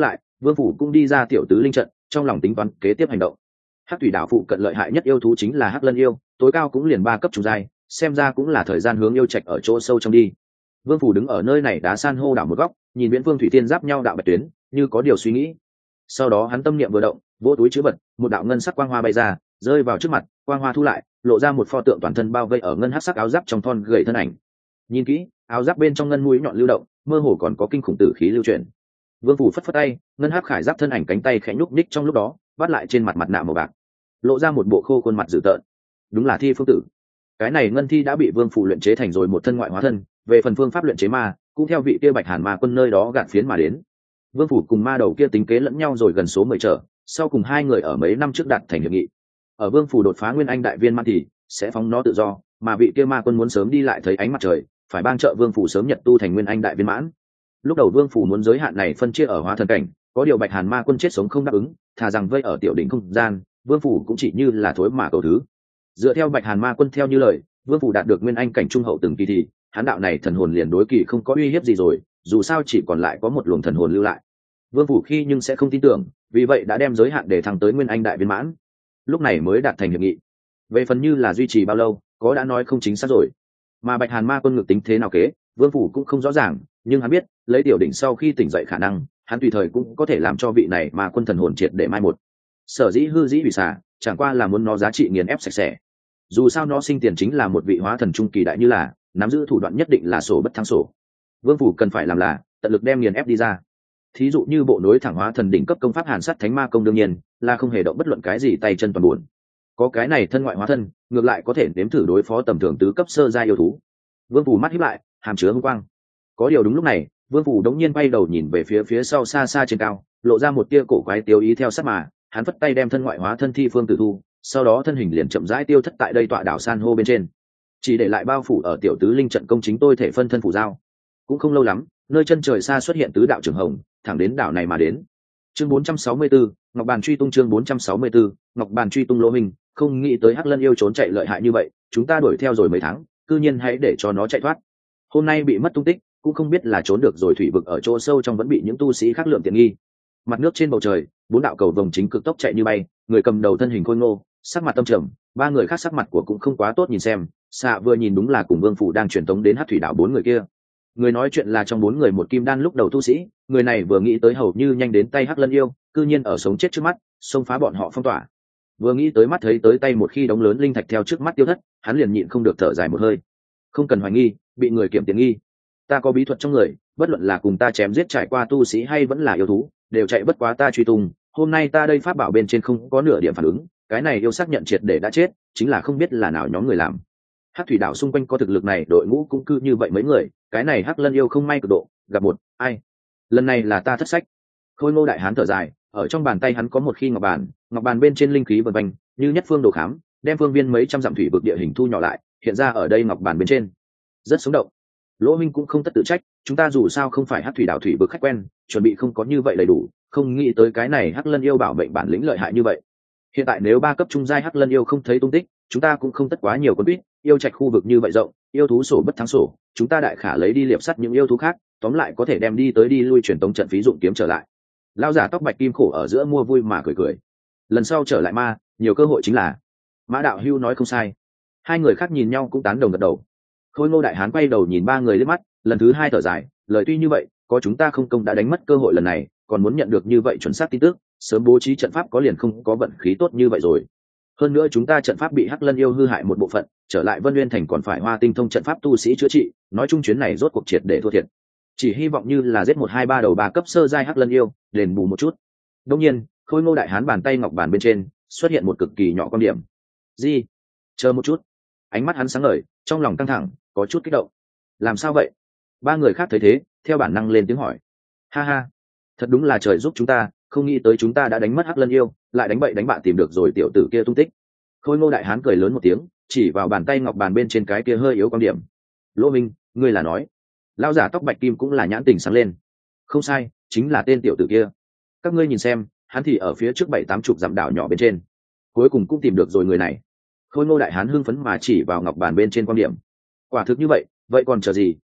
Vương phủ cũng đi ra tiểu tứ linh trận, trong lòng tính toán kế tiếp hành động. Hắc thủy đảo phụ cận lợi hại nhất yêu thú chính là hắc lân yêu, tối cao cũng liền ba cấp trung giai, xem ra cũng là thời gian hướng yêu trạch ở chỗ sâu trong đi. Vương phủ đứng ở nơi này đá san hô đảo một góc, nhìn viễn phương thủy tiên giáp nhau đạo bạch tuyến, như có điều suy nghĩ. Sau đó hắn tâm niệm vừa động, vỗ túi chứa vật, một đạo ngân sắc quang hoa bay ra, rơi vào trước mặt, quang hoa thu lại, lộ ra một pho tượng toàn thân bao vây ở ngân hắc sắc áo giáp trong thon gầy thân ảnh. Nhìn kỹ, áo giáp bên trong ngân mũi nhọn lưu động, mơ hồ còn có kinh khủng tử khí lưu chuyển. Vương phủ phất phất tay, ngân hắc khải giáp thân ảnh cánh tay khẽ nhúc nhích trong lúc đó, bắt lại trên mặt mặt nạ màu bạc, lộ ra một bộ khô khuôn mặt dữ tợn. Đúng là Thi Phương Tử. Cái này ngân thi đã bị Vương phủ luyện chế thành rồi một thân ngoại hóa thân, về phần phương pháp luyện chế ma, cũng theo vị kia Bạch Hàn Ma Quân nơi đó gạn phiến mà đến. Vương phủ cùng ma đầu kia tính kế lẫn nhau rồi gần số mười trở, sau cùng hai người ở mấy năm trước đạt thành hiệp nghị. Ở Vương phủ đột phá Nguyên Anh đại viên mãn thì sẽ phóng nó tự do, mà vị kia Ma Quân muốn sớm đi lại thấy ánh mặt trời, phải bang trợ Vương phủ sớm nhật tu thành Nguyên Anh đại viên mãn. Lúc đầu Vương phủ muốn giới hạn này phân chia ở hóa thần cảnh, có điều Bạch Hàn Ma Quân chết sống không đáp ứng, thà rằng vây ở tiểu đỉnh không gian, Vương phủ cũng chỉ như là thối mà cầu thứ. Dựa theo Bạch Hàn Ma Quân theo như lời, Vương phủ đạt được Nguyên Anh cảnh trung hậu từng kỳ thì hắn đạo này thần hồn liền đối kỳ không có uy hiếp gì rồi, dù sao chỉ còn lại có một luồng thần hồn lưu lại. Vương phủ khi nhưng sẽ không tin tưởng, vì vậy đã đem giới hạn để thăng tới Nguyên Anh đại viên mãn, lúc này mới đạt thành hiệp nghị. Về phần như là duy trì bao lâu, có đã nói không chính xác rồi. Mà Bạch Hàn Ma Quân ngược tính thế nào kế, Vương phủ cũng không rõ ràng, nhưng hắn biết, lấy tiểu đỉnh sau khi tỉnh dậy khả năng, hắn tùy thời cũng có thể làm cho vị này Ma Quân thần hồn triệt để mai một. Sở dĩ hư dĩ bị xả, chẳng qua là muốn nó giá trị nghiền ép sạch sẽ. Dù sao nó sinh tiền chính là một vị hóa thần trung kỳ đại, như là nắm giữ thủ đoạn nhất định là sổ bất thắng sổ. Vương phủ cần phải làm là tận lực đem nghiền ép đi ra. Thí dụ như bộ nối thẳng hóa thần đỉnh cấp công pháp Hàn Sắt Thánh Ma Công, đương nhiên là không hề động bất luận cái gì tay chân toàn buồn. Có cái này thân ngoại hóa thân, ngược lại có thể nếm thử đối phó tầm thường tứ cấp sơ giai yêu thú. Vương phủ mắt híp lại, hàm chứa hung quang. Có điều đúng lúc này, Vương phủ đống nhiên bay đầu nhìn về phía phía sau xa xa trên cao, lộ ra một tia cổ quái tiêu ý theo sát mà, hắn phất tay đem thân ngoại hóa thân Thi Phương Tử thu, sau đó thân hình liền chậm rãi tiêu thất tại đây tọa đảo san hô bên trên, chỉ để lại bao phủ ở tiểu tứ linh trận công chính tôi thể phân thân phủ giao. Cũng không lâu lắm, nơi chân trời xa xuất hiện tứ đạo trường hồng, thẳng đến đảo này mà đến. Chương bốn trăm sáu mươi tư, Ngọc Bàn truy tung. Chương bốn trăm sáu mươi tư, Ngọc Bàn truy tung. Lỗ Minh, không nghĩ tới Hắc Lân yêu trốn chạy lợi hại như vậy, chúng ta đuổi theo rồi mấy tháng, cư nhiên hãy để cho nó chạy thoát. Hôm nay bị mất tung tích, cũng không biết là trốn được rồi thủy vực ở chỗ sâu trong vẫn bị những tu sĩ khác lượm tiện nghi. Mặt nước trên bầu trời, bốn đạo cầu vồng chính cực tốc chạy như bay, người cầm đầu thân hình khôi ngô, sắc mặt tâm trầm, ba người khác sắc mặt của cũng không quá tốt nhìn xem, xạ vừa nhìn đúng là cùng Vương phủ đang truyền tống đến Hắc thủy đảo bốn người kia. Người nói chuyện là trong bốn người một kim đan lúc đầu tu sĩ, người này vừa nghĩ tới hầu như nhanh đến tay Hắc Lân yêu, cư nhiên ở sống chết trước mắt, xông phá bọn họ phong tỏa. Vừa nghĩ tới mắt thấy tới tay một khi đống lớn linh thạch theo trước mắt tiêu thất, hắn liền nhịn không được thở dài một hơi. Không cần hoài nghi, bị người kiểm tiền nghi. Ta có bí thuật trong người, bất luận là cùng ta chém giết trải qua tu sĩ hay vẫn là yêu thú, đều chạy bất quá ta truy tung. Hôm nay ta đây pháp bảo bên trên không có nửa điểm phản ứng, cái này yêu xác nhận triệt để đã chết, chính là không biết là nào nhóm người làm. Hắc thủy đảo xung quanh có thực lực này, đội ngũ cũng cư như vậy mấy người, cái này Hắc Lân yêu không may cực độ, gặp một ai. Lần này là ta thất sách. Khôi Ngô đại hán thở dài, ở trong bàn tay hắn có một khi ngọc bàn, ngọc bàn bên trên linh khí vần quanh, như nhất phương đồ khám, đem phương viên mấy trăm dặm thủy vực địa hình thu nhỏ lại, hiện ra ở đây ngọc bàn bên trên. Rất sống động. Lỗ Minh cũng không tất tự trách, chúng ta dù sao không phải Hắc thủy đảo thủy vực khách quen, chuẩn bị không có như vậy đầy đủ, không nghĩ tới cái này Hắc Lân yêu bảo mệnh bản lĩnh lợi hại như vậy. Hiện tại nếu ba cấp trung giai Hắc Lân yêu không thấy tung tích, chúng ta cũng không tất quá nhiều con biết, yêu trạch khu vực như vậy rộng, yêu thú sổ bất thắng sổ, chúng ta đại khả lấy đi liệp sắt những yêu thú khác, tóm lại có thể đem đi tới đi lui truyền tống trận phí dụng kiếm trở lại. Lão giả tóc bạch kim khổ ở giữa mua vui mà cười cười. Lần sau trở lại ma, nhiều cơ hội chính là. Mã đạo hưu nói không sai. Hai người khác nhìn nhau cũng tán đồng gật đầu. Khôi Ngô đại hán quay đầu nhìn ba người liếc mắt, lần thứ hai thở dài, lời tuy như vậy, có chúng ta không công đã đánh mất cơ hội lần này, còn muốn nhận được như vậy chuẩn xác tin tức, sớm bố trí trận pháp có liền không có vận khí tốt như vậy rồi. Hơn nữa chúng ta trận pháp bị Hắc Lân yêu hư hại một bộ phận, trở lại Vân Nguyên thành còn phải Hoa Tinh thông trận pháp tu sĩ chữa trị, nói chung chuyến này rốt cuộc triệt để thua thiệt. Chỉ hy vọng như là giết một hai ba đầu ba cấp sơ giai Hắc Lân yêu, đền bù một chút. Đương nhiên, Khôi Ngô đại hán bàn tay ngọc bàn bên trên xuất hiện một cực kỳ nhỏ quan điểm. Gì? Chờ một chút. Ánh mắt hắn sáng ngời, trong lòng căng thẳng, có chút kích động. Làm sao vậy? Ba người khác thấy thế, theo bản năng lên tiếng hỏi. Ha ha, thật đúng là trời giúp chúng ta, không nghĩ tới chúng ta đã đánh mất Hắc Lân yêu, lại đánh bậy đánh bạ tìm được rồi tiểu tử kia tung tích. Khôi Ngô đại hán cười lớn một tiếng, chỉ vào bàn tay ngọc bàn bên trên cái kia hơi yếu quan điểm. Lỗ Minh, ngươi là nói? Lão giả tóc bạch kim cũng là nhãn tình sáng lên. Không sai, chính là tên tiểu tử kia. Các ngươi nhìn xem, hắn thì ở phía trước bảy tám chục dặm đảo nhỏ bên trên, cuối cùng cũng tìm được rồi người này. Khôi Ngô đại hán hưng phấn mà chỉ vào ngọc bàn bên trên quan điểm. Quả thực như vậy, vậy còn chờ gì,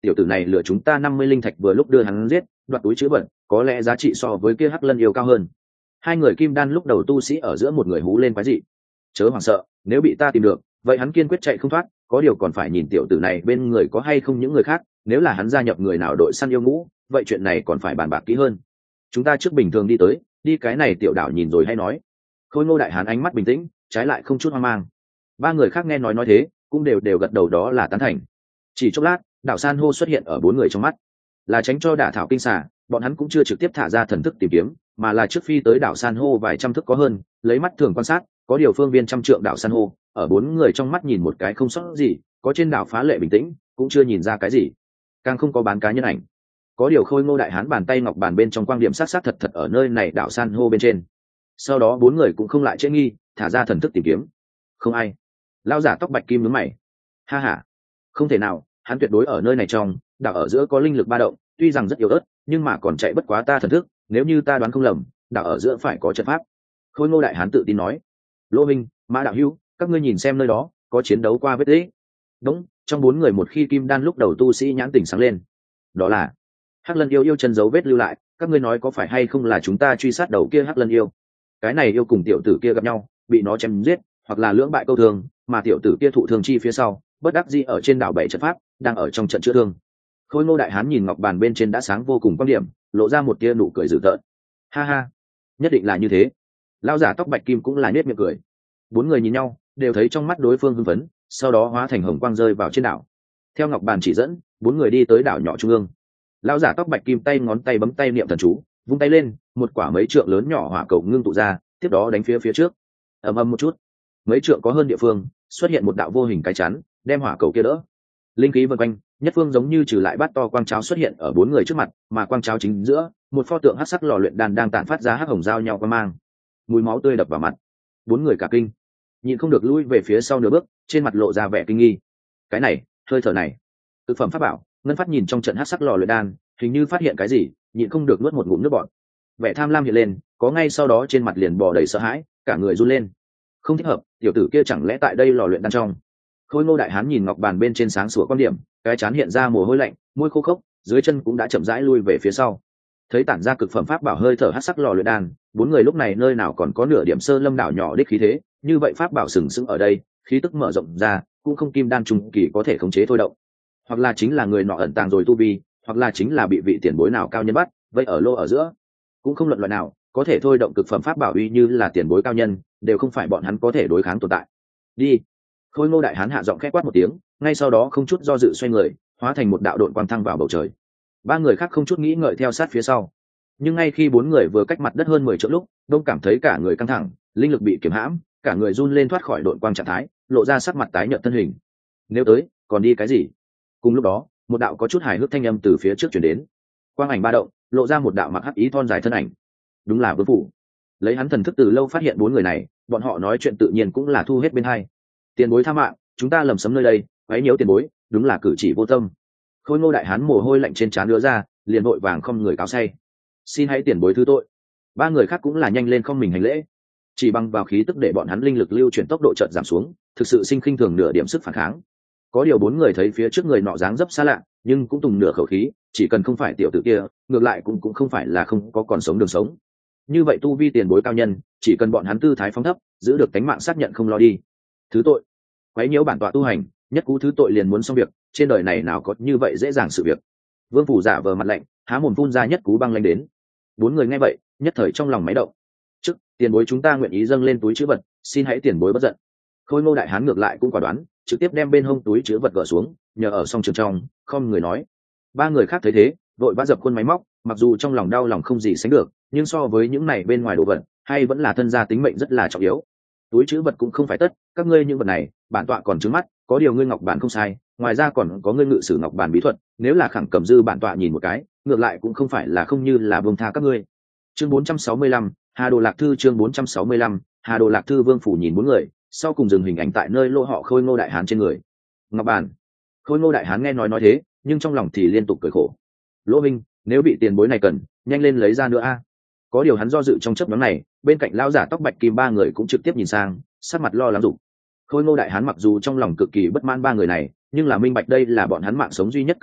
tiểu tử này lừa chúng ta năm mươi linh thạch vừa lúc đưa hắn giết, đoạt túi chữ vật, có lẽ giá trị so với kia hắc lân yêu cao hơn. Hai người kim đan lúc đầu tu sĩ ở giữa một người hú lên quái dị. Chớ hoảng sợ, nếu bị ta tìm được, vậy hắn kiên quyết chạy không thoát, có điều còn phải nhìn tiểu tử này bên người có hay không những người khác, nếu là hắn gia nhập người nào đội săn yêu ngũ, vậy chuyện này còn phải bàn bạc kỹ hơn. Chúng ta trước bình thường đi tới, đi cái này tiểu đảo nhìn rồi hay nói. Khôi Ngô đại hán ánh mắt bình tĩnh, trái lại không chút hoang mang. Ba người khác nghe nói nói thế, cũng đều đều gật đầu đó là tán thành. Chỉ chốc lát, đảo san hô xuất hiện ở bốn người trong mắt. Là tránh cho đả thảo kinh xà, bọn hắn cũng chưa trực tiếp thả ra thần thức tìm kiếm, mà là trước phi tới đảo san hô vài trăm thước có hơn, lấy mắt thường quan sát, có điều phương viên trăm trượng đảo san hô, ở bốn người trong mắt nhìn một cái không sót gì, có trên đảo phá lệ bình tĩnh, cũng chưa nhìn ra cái gì, càng không có bán cá nhân ảnh. Có điều Khôi Ngô đại hán bàn tay ngọc bàn bên trong quang điểm sát sát thật thật ở nơi này đảo san hô bên trên. Sau đó bốn người cũng không lại trễ nghi, thả ra thần thức tìm kiếm. Không ai. Lão giả tóc bạch kim nhướng mày. Ha ha, không thể nào, hắn tuyệt đối ở nơi này trong đảo ở giữa có linh lực ba động, tuy rằng rất yếu ớt, nhưng mà còn chạy bất quá ta thần thức, nếu như ta đoán không lầm, đảo ở giữa phải có trận pháp. Khôi Ngô đại hán tự tin nói. Lô Minh, Mã đạo hữu, các ngươi nhìn xem nơi đó, có chiến đấu qua vết tích. Đúng, trong bốn người một khi kim đan lúc đầu tu sĩ nhãn tỉnh sáng lên. Đó là hắc lân yêu yêu chân dấu vết lưu lại, các ngươi nói có phải hay không là chúng ta truy sát đầu kia hắc lân yêu? Cái này yêu cùng tiểu tử kia gặp nhau, bị nó chém giết, hoặc là lưỡng bại câu thương, mà tiểu tử kia thụ thương chi phía sau, bất đắc dĩ ở trên đảo bảy trận pháp, đang ở trong trận chữa thương. Khôi Ngô đại hán nhìn ngọc bàn bên trên đã sáng vô cùng quan điểm, lộ ra một tia nụ cười dữ tợn. Ha ha, nhất định là như thế. Lão giả tóc bạch kim cũng là nết miệng cười. Bốn người nhìn nhau, đều thấy trong mắt đối phương hưng phấn, sau đó hóa thành hồng quang rơi vào trên đảo. Theo ngọc bàn chỉ dẫn, bốn người đi tới đảo nhỏ trung ương. Lão giả tóc bạch kim tay ngón tay bấm tay niệm thần chú, vung tay lên, một quả mấy trượng lớn nhỏ hỏa cầu ngưng tụ ra, tiếp đó đánh phía phía trước. Ầm ầm một chút, mấy trượng có hơn địa phương xuất hiện một đạo vô hình cái chắn, đem hỏa cầu kia đỡ. Linh khí vần quanh, nhất phương giống như trừ lại bát to quang cháo xuất hiện ở bốn người trước mặt, mà quang cháo chính giữa, một pho tượng hắc sắc lò luyện đan đang tản phát ra hắc hồng giao nhau qua mang. Mùi máu tươi đập vào mặt, bốn người cả kinh, nhịn không được lui về phía sau nửa bước, trên mặt lộ ra vẻ kinh nghi. Cái này, hơi thở này, thực phẩm pháp bảo. Ngân Phát nhìn trong trận hắc sắc lò luyện đan, hình như phát hiện cái gì, nhịn không được nuốt một ngụm nước bọt. Vẻ tham lam hiện lên, có ngay sau đó trên mặt liền bò đầy sợ hãi, cả người run lên. Không thích hợp, tiểu tử kia chẳng lẽ tại đây lò luyện đan trong? Khôi Ngô đại hán nhìn ngọc bàn bên trên sáng sủa quan điểm, cái chán hiện ra mồ hôi lạnh, môi khô khốc, dưới chân cũng đã chậm rãi lui về phía sau. Thấy tản ra cực phẩm pháp bảo hơi thở hắc sắc lò luyện đan, bốn người lúc này nơi nào còn có nửa điểm sơ lâm đảo nhỏ đích khí thế, như vậy pháp bảo sừng sững ở đây, khí tức mở rộng ra, cũng không kim đan trung kỳ có thể khống chế thôi động. Hoặc là chính là người nọ ẩn tàng rồi tu vi, hoặc là chính là bị vị tiền bối nào cao nhân bắt, vậy ở lô ở giữa, cũng không luận loại nào, có thể thôi động cực phẩm pháp bảo uy như là tiền bối cao nhân, đều không phải bọn hắn có thể đối kháng tồn tại. Đi. Khôi Ngô đại hán hạ giọng khẽ quát một tiếng, ngay sau đó không chút do dự xoay người, hóa thành một đạo độn quang thăng vào bầu trời. Ba người khác không chút nghĩ ngợi theo sát phía sau. Nhưng ngay khi bốn người vừa cách mặt đất hơn mười trượng lúc, đông cảm thấy cả người căng thẳng, linh lực bị kiềm hãm, cả người run lên thoát khỏi độn quang trạng thái, lộ ra sắc mặt tái nhợt thân hình. Nếu tới, còn đi cái gì? Cùng lúc đó, một đạo có chút hài hước thanh âm từ phía trước truyền đến. Quang ảnh ba động, lộ ra một đạo mặc hắc ý thon dài thân ảnh. Đúng là Vương Phủ. Lấy hắn thần thức từ lâu phát hiện bốn người này, bọn họ nói chuyện tự nhiên cũng là thu hết bên hai. Tiền bối tha mạng, chúng ta lầm sấm nơi đây, quấy nhiễu tiền bối, đúng là cử chỉ vô tâm. Khôi Ngô đại hán mồ hôi lạnh trên trán đưa ra, liền vội vàng không người cáo say. Xin hãy tiền bối thứ tội. Ba người khác cũng là nhanh lên không mình hành lễ. Chỉ bằng vào khí tức để bọn hắn linh lực lưu chuyển tốc độ chợt giảm xuống, thực sự sinh khinh thường nửa điểm sức phản kháng. Có điều bốn người thấy phía trước người nọ dáng dấp xa lạ, nhưng cũng tùng nửa khẩu khí, chỉ cần không phải tiểu tử kia, ngược lại cũng cũng không phải là không có còn sống đường sống. Như vậy tu vi tiền bối cao nhân, chỉ cần bọn hắn tư thái phóng thấp, giữ được tánh mạng xác nhận không lo đi. Thứ tội, quấy nhiễu bản tọa tu hành, nhất cú thứ tội liền muốn xong việc, trên đời này nào có như vậy dễ dàng sự việc. Vương Phủ giả vờ mặt lạnh, há mồm phun ra nhất cú băng lãnh đến. Bốn người nghe vậy, nhất thời trong lòng máy động. Trước, tiền bối chúng ta nguyện ý dâng lên túi chữ vật, xin hãy tiền bối bất giận. Khôi Ngô đại hán ngược lại cũng quả đoán, trực tiếp đem bên hông túi chứa vật gỡ xuống, nhờ ở song trường trong, không người nói. Ba người khác thấy thế, vội vã dập khuôn máy móc, mặc dù trong lòng đau lòng không gì sánh được, nhưng so với những này bên ngoài đồ vật, hay vẫn là thân gia tính mệnh rất là trọng yếu. Túi chứa vật cũng không phải tất, các ngươi những vật này, bản tọa còn trứng mắt, có điều ngươi ngọc bản không sai, ngoài ra còn có ngươi ngự sử ngọc bản bí thuật, nếu là khẳng cầm dư bản tọa nhìn một cái, ngược lại cũng không phải là không như là buông tha các ngươi. Chương bốn trăm sáu mươi lăm, Hà Đồ Lạc Thư chương bốn trăm sáu mươi lăm, Hà Đồ Lạc Thư. Vương Phủ nhìn bốn người, sau cùng dừng hình ảnh tại nơi lô họ Khôi Ngô đại hán trên người. Ngọc bản. Khôi Ngô đại hán nghe nói nói thế, nhưng trong lòng thì liên tục cười khổ. Lỗ Minh, nếu bị tiền bối này cần, nhanh lên lấy ra nữa a. Có điều hắn do dự trong chớp nhoáng này, bên cạnh lão giả tóc bạch kim ba người cũng trực tiếp nhìn sang, sắc mặt lo lắng rụng. Khôi Ngô đại hán mặc dù trong lòng cực kỳ bất mãn ba người này, nhưng là minh bạch đây là bọn hắn mạng sống duy nhất cơ hội,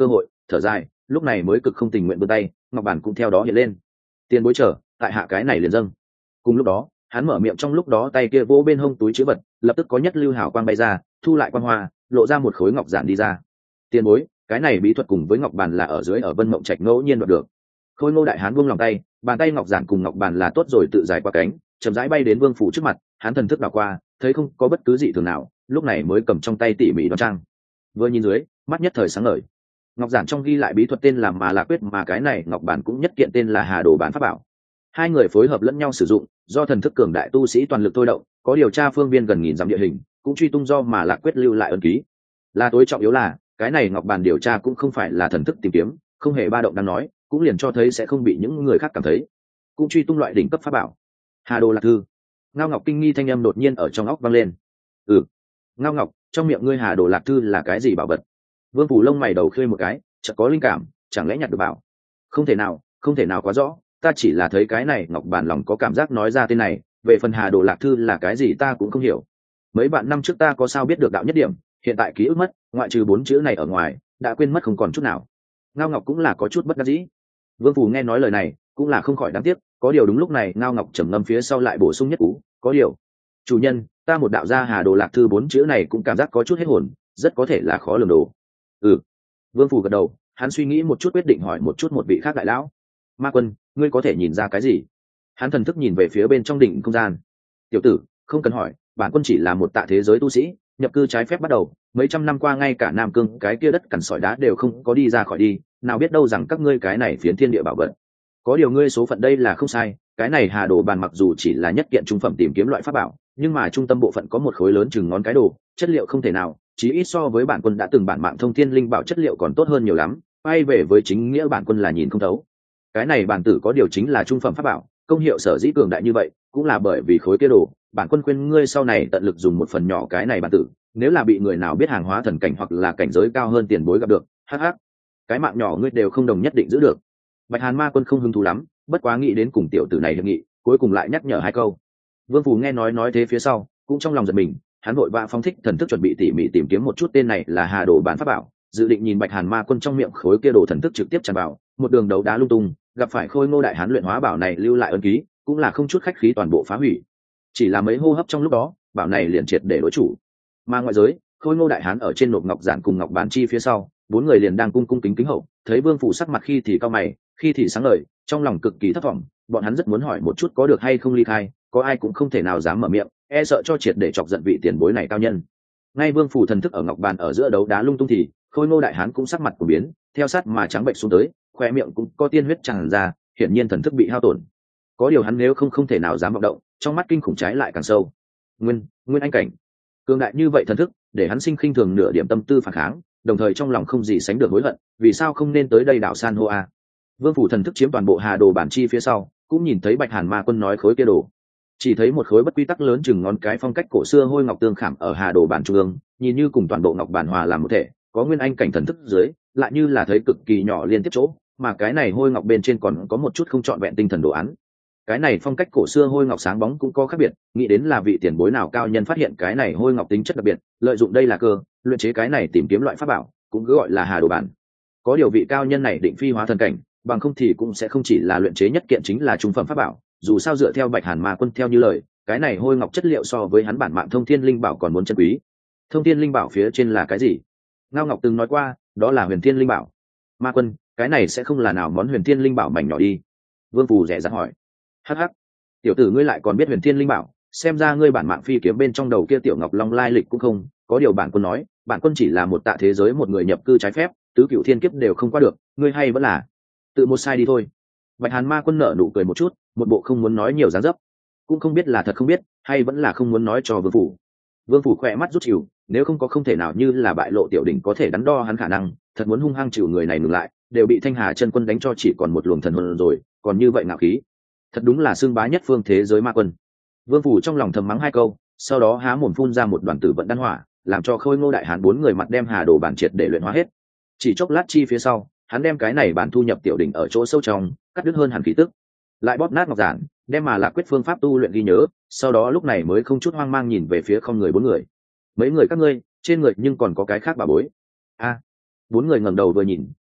thở dài, lúc này mới cực không tình nguyện vươn tay, ngọc bản cũng theo đó hiện lên. Tiền bối chờ, tại hạ cái này liền dâng. Cùng lúc đó, hắn mở miệng, trong lúc đó tay kia vỗ bên hông túi chữ vật, lập tức có nhất lưu hào quang bay ra, thu lại quang hoa, lộ ra một khối ngọc giản đi ra. Tiền bối, cái này bí thuật cùng với ngọc bàn là ở dưới ở Vân Mộng Trạch ngẫu nhiên đoạt được. Khôi Ngô đại hán buông lòng tay, bàn tay ngọc giản cùng ngọc bàn là tốt rồi tự giải qua cánh, chậm rãi bay đến Vương phủ trước mặt, hắn thần thức đảo qua, thấy không có bất cứ gì thường nào, lúc này mới cầm trong tay tỉ mỉ đoan trang. Vừa nhìn dưới, mắt nhất thời sáng ngời. Ngọc giản trong ghi lại bí thuật tên là Mà Lạc Quyết, mà cái này ngọc bản cũng nhất kiện tên là Hà Đồ bản pháp bảo. Hai người phối hợp lẫn nhau sử dụng, do thần thức cường đại tu sĩ toàn lực thôi động, có điều tra phương viên gần nghìn dặm địa hình, cũng truy tung do Mà Lạc Quyết lưu lại ấn ký. Là tối trọng yếu là, cái này ngọc bản điều tra cũng không phải là thần thức tìm kiếm, không hề ba động đang nói, cũng liền cho thấy sẽ không bị những người khác cảm thấy. Cũng truy tung loại đỉnh cấp pháp bảo. Hà Đồ Lạc Thư. Ngao Ngọc kinh nghi thanh âm đột nhiên ở trong óc vang lên. Ừ. Ngao Ngọc, trong miệng ngươi Hà Đồ Lạc Thư là cái gì bảo vật? Vương phủ lông mày đầu khơi một cái, chợt có linh cảm, chẳng lẽ nhặt được bảo? Không thể nào, không thể nào quá rõ, ta chỉ là thấy cái này ngọc bản lòng có cảm giác nói ra tên này, về phần Hà Đồ Lạc Thư là cái gì ta cũng không hiểu. Mấy bạn năm trước ta có sao biết được đạo nhất điểm, hiện tại ký ức mất, ngoại trừ bốn chữ này ở ngoài, đã quên mất không còn chút nào. Ngao Ngọc cũng là có chút bất đắc dĩ. Vương phủ nghe nói lời này, cũng là không khỏi đáng tiếc, có điều đúng lúc này Ngao Ngọc trầm ngâm phía sau lại bổ sung nhất cú, có điều, chủ nhân, ta một đạo gia Hà Đồ Lạc Thư bốn chữ này cũng cảm giác có chút hết hồn, rất có thể là khó lường đồ. Ừ. Vương phủ gật đầu, hắn suy nghĩ một chút quyết định hỏi một chút một vị khác đại lão. Ma Quân, ngươi có thể nhìn ra cái gì? Hắn thần thức nhìn về phía bên trong đỉnh không gian. Tiểu tử, không cần hỏi, bản quân chỉ là một tạ thế giới tu sĩ, nhập cư trái phép bắt đầu, mấy trăm năm qua ngay cả Nam Cương cái kia đất cằn sỏi đá đều không có đi ra khỏi đi, nào biết đâu rằng các ngươi cái này phiến thiên địa bảo vật. Có điều ngươi số phận đây là không sai, cái này Hà Đồ bàn mặc dù chỉ là nhất kiện trung phẩm tìm kiếm loại pháp bảo, nhưng mà trung tâm bộ phận có một khối lớn chừng ngón cái đồ, chất liệu không thể nào, chí ít so với bản quân đã từng bản mạng thông thiên linh bảo chất liệu còn tốt hơn nhiều lắm, quay về với chính nghĩa bản quân là nhìn không thấu. Cái này bản tử có điều chính là trung phẩm pháp bảo, công hiệu sở dĩ cường đại như vậy, cũng là bởi vì khối kia đồ, bản quân khuyên ngươi sau này tận lực dùng một phần nhỏ cái này bản tử, nếu là bị người nào biết hàng hóa thần cảnh hoặc là cảnh giới cao hơn tiền bối gặp được, hắc hắc, cái mạng nhỏ ngươi đều không đồng nhất định giữ được. Bạch Hàn Ma Quân không hứng thú lắm, bất quá nghĩ đến cùng tiểu tử này hiệp nghị, cuối cùng lại nhắc nhở hai câu. Vương Phù nghe nói nói thế phía sau, cũng trong lòng giật mình, hắn vội vã phóng thích thần thức chuẩn bị tỉ mỉ tìm kiếm một chút tên này là Hà Đồ bản pháp bảo, dự định nhìn Bạch Hàn Ma Quân trong miệng khối kia đồ thần thức trực tiếp tràn vào, một đường đấu đá lung tung, gặp phải Khôi Ngô đại hán luyện hóa bảo này lưu lại ấn ký, cũng là không chút khách khí toàn bộ phá hủy. Chỉ là mấy hô hấp trong lúc đó, bảo này liền triệt để đối chủ. Mà ngoại giới, Khôi Ngô đại hán ở trên nộp ngọc giản cùng ngọc bán chi phía sau, bốn người liền đang cung cung kính kính hậu, thấy Vương Phù sắc mặt khi thì cao mày, khi thì sáng ngời, trong lòng cực kỳ thất vọng, bọn hắn rất muốn hỏi một chút có được hay không ly khai, có ai cũng không thể nào dám mở miệng, e sợ cho triệt để chọc giận vị tiền bối này cao nhân. Ngay Vương Phù thần thức ở ngọc bàn ở giữa đấu đá lung tung thì, Khôi Ngô đại hán cũng sắc mặt của biến, theo sát mà trắng bệnh xuống tới, khoe miệng cũng có tiên huyết tràn ra, hiển nhiên thần thức bị hao tổn. Có điều hắn nếu không không thể nào dám vọng động, trong mắt kinh khủng trái lại càng sâu. Nguyên, Nguyên anh cảnh, cường đại như vậy thần thức, để hắn sinh khinh thường nửa điểm tâm tư phản kháng, đồng thời trong lòng không gì sánh được hối hận, vì sao không nên tới đây đảo san hô a. Vương Phủ thần thức chiếm toàn bộ Hà Đồ bản chi phía sau, cũng nhìn thấy Bạch Hàn Ma Quân nói khối kia đồ, chỉ thấy một khối bất quy tắc lớn chừng ngón cái phong cách cổ xưa hôi ngọc tương khảm ở Hà Đồ bản trung ương, nhìn như cùng toàn bộ ngọc bản hòa làm một thể, có nguyên anh cảnh thần thức dưới, lại như là thấy cực kỳ nhỏ liên tiếp chỗ, mà cái này hôi ngọc bên trên còn có một chút không trọn vẹn tinh thần đồ án. Cái này phong cách cổ xưa hôi ngọc sáng bóng cũng có khác biệt, nghĩ đến là vị tiền bối nào cao nhân phát hiện cái này hôi ngọc tính chất đặc biệt, lợi dụng đây là cơ, luyện chế cái này tìm kiếm loại pháp bảo, cũng cứ gọi là Hà Đồ bản. Có điều vị cao nhân này định phi hóa thần cảnh, bằng không thì cũng sẽ không chỉ là luyện chế nhất kiện chính là trung phẩm pháp bảo, dù sao dựa theo Bạch Hàn Ma Quân theo như lời, cái này hôi ngọc chất liệu so với hắn bản mạng thông thiên linh bảo còn muốn chân quý. Thông thiên linh bảo phía trên là cái gì? Ngao Ngọc từng nói qua, đó là huyền thiên linh bảo. Ma Quân, cái này sẽ không là nào món huyền thiên linh bảo mảnh nhỏ đi? Vương Phù rẻ rặt hỏi. Hắc hắc, tiểu tử ngươi lại còn biết huyền thiên linh bảo, xem ra ngươi bản mạng phi kiếm bên trong đầu kia tiểu ngọc long lai lịch cũng không. Có điều bản quân nói, bản quân chỉ là một tạ thế giới một người nhập cư trái phép, tứ cửu thiên kiếp đều không qua được, ngươi hay vẫn là tự một sai đi thôi. Bạch Hàn Ma Quân nở nụ cười một chút, một bộ không muốn nói nhiều dáng dấp, cũng không biết là thật không biết hay vẫn là không muốn nói cho Vương Phủ. Vương Phủ khỏe mắt rút chịu, nếu không có không thể nào như là bại lộ tiểu đỉnh có thể đắn đo hắn khả năng, thật muốn hung hăng chịu người này ngừng lại, đều bị Thanh Hà chân quân đánh cho chỉ còn một luồng thần hồn rồi, còn như vậy ngạo khí, thật đúng là xương bá nhất phương thế giới ma quân. Vương Phủ trong lòng thầm mắng hai câu, sau đó há mồm phun ra một đoàn tử vận đan hỏa, làm cho Khôi Ngô đại hán bốn người mặt đem Hà Đồ bản triệt để luyện hóa hết. Chỉ chốc lát chi phía sau, hắn đem cái này bản thu nhập tiểu đỉnh ở chỗ sâu trong, cắt đứt hơn hẳn khí tức, lại bóp nát ngọc giản, đem mà là quyết phương pháp tu luyện ghi nhớ, sau đó lúc này mới không chút hoang mang nhìn về phía không người bốn người. Mấy người các ngươi, trên người nhưng còn có cái khác bà bối. A, bốn người ngẩng đầu vừa nhìn,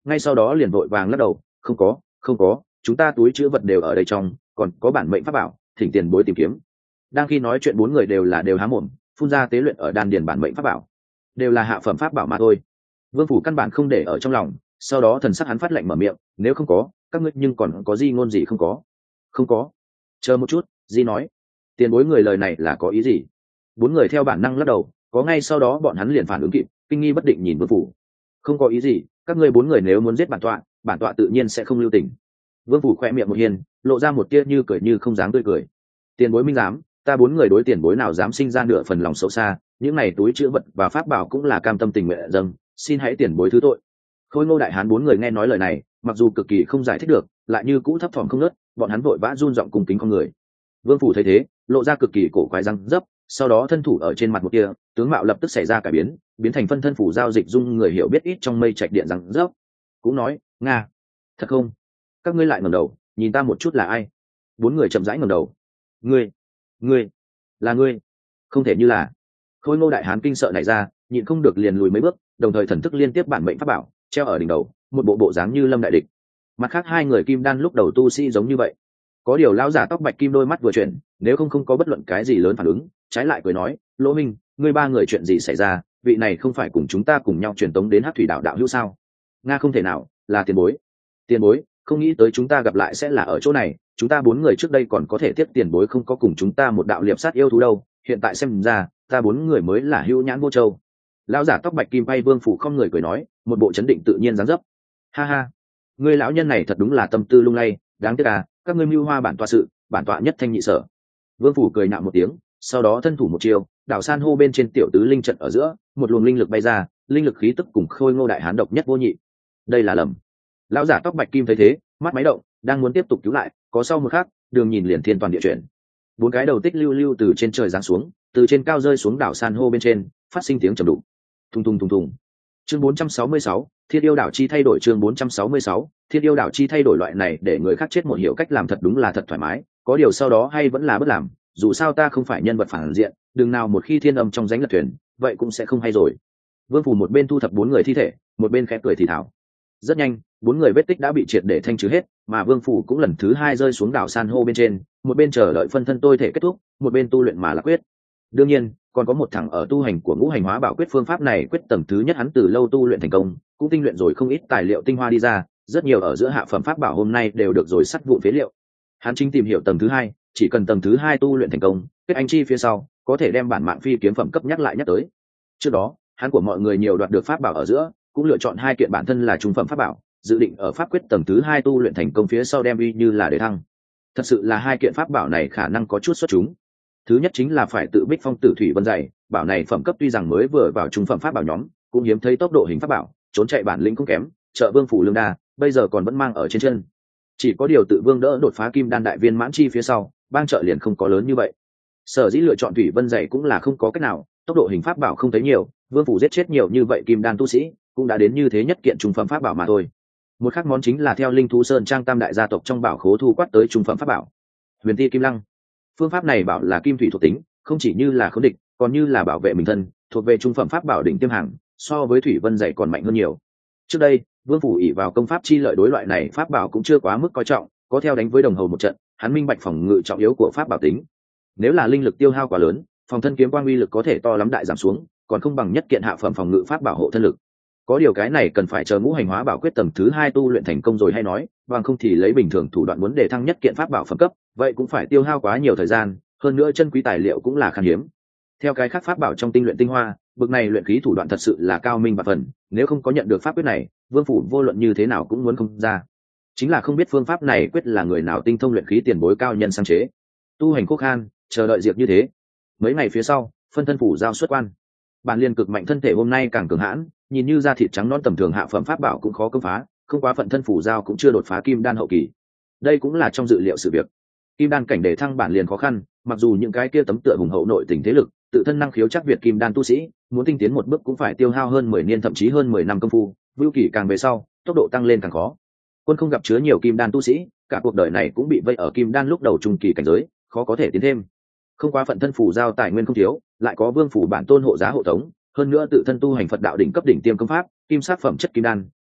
ngay sau đó liền vội vàng lắc đầu, không có không có, chúng ta túi chữ vật đều ở đây trong, còn có bản mệnh pháp bảo, thỉnh tiền bối tìm kiếm. Đang khi nói chuyện bốn người đều là đều há mồm phun ra tế luyện ở đan điền bản mệnh pháp bảo, đều là hạ phẩm pháp bảo mà thôi. Vương Phủ căn bản không để ở trong lòng, sau đó thần sắc hắn phát lạnh mở miệng, nếu không có, các ngươi nhưng còn có gì ngôn gì không có? Không có. Chờ một chút, Di nói. Tiền bối người lời này là có ý gì? Bốn người theo bản năng lắc đầu, có ngay sau đó bọn hắn liền phản ứng kịp, kinh nghi bất định nhìn Vương Phủ. Không có ý gì, các ngươi bốn người nếu muốn giết bản tọa, bản tọa tự nhiên sẽ không lưu tình. Vương Phủ khẽ miệng một hiền, lộ ra một tia như cười như không dám tươi cười. Tiền bối minh dám, ta bốn người đối tiền bối nào dám sinh ra nửa phần lòng xấu xa, những này túi chữ vật và pháp bảo cũng là cam tâm tình nguyện dâng, xin hãy tiền bối thứ tội. Khôi Ngô đại hán bốn người nghe nói lời này, mặc dù cực kỳ không giải thích được, lại như cũ thấp thỏm không nớt, bọn hắn vội vã run giọng cùng kính con người. Vương Phủ thấy thế, lộ ra cực kỳ cổ quái răng dấp, sau đó thân thủ ở trên mặt một kia, tướng mạo lập tức xảy ra cải biến, biến thành phân thân phủ giao dịch dung người hiểu biết ít trong mây trạch điện răng dấp. Cũng nói, nga, thật không? Các ngươi lại ngẩng đầu, nhìn ta một chút là ai? Bốn người chậm rãi ngẩng đầu. Ngươi, ngươi, là ngươi? Không thể như là. Khôi Ngô đại hán kinh sợ nảy ra, nhịn không được liền lùi mấy bước, đồng thời thần thức liên tiếp bản mệnh pháp bảo treo ở đỉnh đầu, một bộ bộ dáng như lâm đại địch. Mặt khác hai người kim đan lúc đầu tu sĩ giống như vậy, có điều lão giả tóc bạch kim đôi mắt vừa chuyển, nếu không không có bất luận cái gì lớn phản ứng, trái lại cười nói, Lỗ Minh, ngươi ba người chuyện gì xảy ra? Vị này không phải cùng chúng ta cùng nhau truyền tống đến Hắc Thủy đảo đạo hữu sao? Nga không thể nào, là tiền bối. Tiền bối, không nghĩ tới chúng ta gặp lại sẽ là ở chỗ này, chúng ta bốn người trước đây còn có thể tiếp tiền bối không có cùng chúng ta một đạo liệp sát yêu thú đâu, hiện tại xem ra, ta bốn người mới là hữu nhãn vô châu. Lão giả tóc bạch kim bay Vương Phủ không người cười nói, một bộ chấn định tự nhiên dáng dấp. Ha ha, ngươi lão nhân này thật đúng là tâm tư lung lay, đáng tiếc à, các ngươi mưu hoa bản tọa sự, bản tọa nhất thanh nhị sở. Vương Phủ cười nhạo một tiếng, sau đó thân thủ một chiều, đảo san hô bên trên tiểu tứ linh trận ở giữa, một luồng linh lực bay ra, linh lực khí tức cùng Khôi Ngô đại hán độc nhất vô nhị. Đây là lầm. Lão giả tóc bạch kim thấy thế, mắt máy động, đang muốn tiếp tục cứu lại, có sau một khắc, đường nhìn liền thiên toàn địa chuyển. Bốn cái đầu tích lưu lưu từ trên trời giáng xuống, từ trên cao rơi xuống đảo san hô bên trên, phát sinh tiếng trầm đục. Thùng thùng thùng thùng. Chương bốn trăm sáu mươi sáu, Thiên yêu đảo chi thay đổi. Chương bốn trăm sáu mươi sáu, Thiên yêu đảo chi thay đổi. Loại này để người khác chết một hiểu cách làm thật đúng là thật thoải mái, có điều sau đó hay vẫn là bất làm, dù sao ta không phải nhân vật phản diện, đừng nào một khi thiên âm trong rãnh lật thuyền, vậy cũng sẽ không hay rồi. Vương Phủ một bên thu thập bốn người thi thể, một bên khẽ cười thì thào. Rất nhanh, bốn người vết tích đã bị triệt để thanh trừ hết, mà Vương Phủ cũng lần thứ hai rơi xuống đảo san hô bên trên, một bên chờ đợi phân thân tôi thể kết thúc, một bên tu luyện mà là quyết. Đương nhiên, còn có một thằng ở tu hành của ngũ hành hóa bảo quyết phương pháp này quyết tầng thứ nhất hắn từ lâu tu luyện thành công, cũng tinh luyện rồi không ít tài liệu tinh hoa đi ra, rất nhiều ở giữa hạ phẩm pháp bảo hôm nay đều được rồi sắt vụn phế liệu. Hắn chính tìm hiểu tầng thứ hai, chỉ cần tầng thứ hai tu luyện thành công, kết anh chi phía sau có thể đem bản mạng phi kiếm phẩm cấp nhắc lại nhắc tới. Trước đó, hắn của mọi người nhiều đoạt được pháp bảo ở giữa, cũng lựa chọn hai kiện bản thân là trung phẩm pháp bảo, dự định ở pháp quyết tầng thứ hai tu luyện thành công phía sau đem uy như là để thăng. Thật sự là hai kiện pháp bảo này khả năng có chút xuất chúng. Thứ nhất chính là phải tự bích phong tử thủy vân dày, bảo này phẩm cấp tuy rằng mới vừa vào trung phẩm pháp bảo nhóm, cũng hiếm thấy tốc độ hình pháp bảo, trốn chạy bản lĩnh cũng kém, trợ Vương Phủ lương đa, bây giờ còn vẫn mang ở trên chân. Chỉ có điều tự Vương đỡ đột phá kim đan đại viên mãn chi phía sau, bang trợ liền không có lớn như vậy. Sở dĩ lựa chọn thủy vân dày cũng là không có cách nào, tốc độ hình pháp bảo không thấy nhiều, Vương Phủ giết chết nhiều như vậy kim đan tu sĩ, cũng đã đến như thế nhất kiện trung phẩm pháp bảo mà thôi. Một khác món chính là theo linh thú sơn trang tam đại gia tộc trong bảo khố thu quát tới trung phẩm pháp bảo huyền ti kim lăng. Phương pháp này bảo là kim thủy thuộc tính, không chỉ như là khống địch, còn như là bảo vệ mình thân, thuộc về trung phẩm pháp bảo đỉnh tiêm hàng, so với thủy vân dày còn mạnh hơn nhiều. Trước đây, Vương Phủ ỷ vào công pháp chi lợi đối loại này pháp bảo cũng chưa quá mức coi trọng, có theo đánh với đồng hầu một trận, hắn minh bạch phòng ngự trọng yếu của pháp bảo tính. Nếu là linh lực tiêu hao quá lớn, phòng thân kiếm quang uy lực có thể to lắm đại giảm xuống, còn không bằng nhất kiện hạ phẩm phòng ngự pháp bảo hộ thân lực. Có điều cái này cần phải chờ ngũ hành hóa bảo quyết tầng thứ hai tu luyện thành công rồi hay nói, bằng không thì lấy bình thường thủ đoạn muốn để thăng nhất kiện pháp bảo phẩm cấp, vậy cũng phải tiêu hao quá nhiều thời gian, hơn nữa chân quý tài liệu cũng là khan hiếm. Theo cái khác pháp bảo trong tinh luyện tinh hoa, bực này luyện khí thủ đoạn thật sự là cao minh và phần, nếu không có nhận được pháp quyết này, Vương Phủ vô luận như thế nào cũng muốn không ra. Chính là không biết phương pháp này quyết là người nào tinh thông luyện khí tiền bối cao nhân sáng chế. Tu hành khô khan, chờ đợi diệt như thế. Mấy ngày phía sau, phân thân phủ giao xuất quan. Bản liên cực mạnh thân thể hôm nay càng cường hãn, nhìn như da thịt trắng non tầm thường hạ phẩm pháp bảo cũng khó công phá, không quá phận thân phủ giao cũng chưa đột phá kim đan hậu kỳ. Đây cũng là trong dự liệu sự việc. Kim đan cảnh để thăng bản liền khó khăn, mặc dù những cái kia tấm tựa hùng hậu nội tình thế lực, tự thân năng khiếu chắc việt kim đan tu sĩ, muốn tinh tiến một bước cũng phải tiêu hao hơn mười niên thậm chí hơn mười năm công phu, vưu kỳ càng về sau, tốc độ tăng lên càng khó. Quân không gặp chứa nhiều kim đan tu sĩ, cả cuộc đời này cũng bị vây ở kim đan lúc đầu trung kỳ cảnh giới, khó có thể tiến thêm. Không quá phận thân phủ giao tài nguyên không thiếu, lại có Vương Phủ bản tôn hộ giá hộ tống, hơn nữa tự thân tu hành Phật đạo đỉnh cấp đỉnh tiêm công pháp, kim sát phẩm chất kim đan,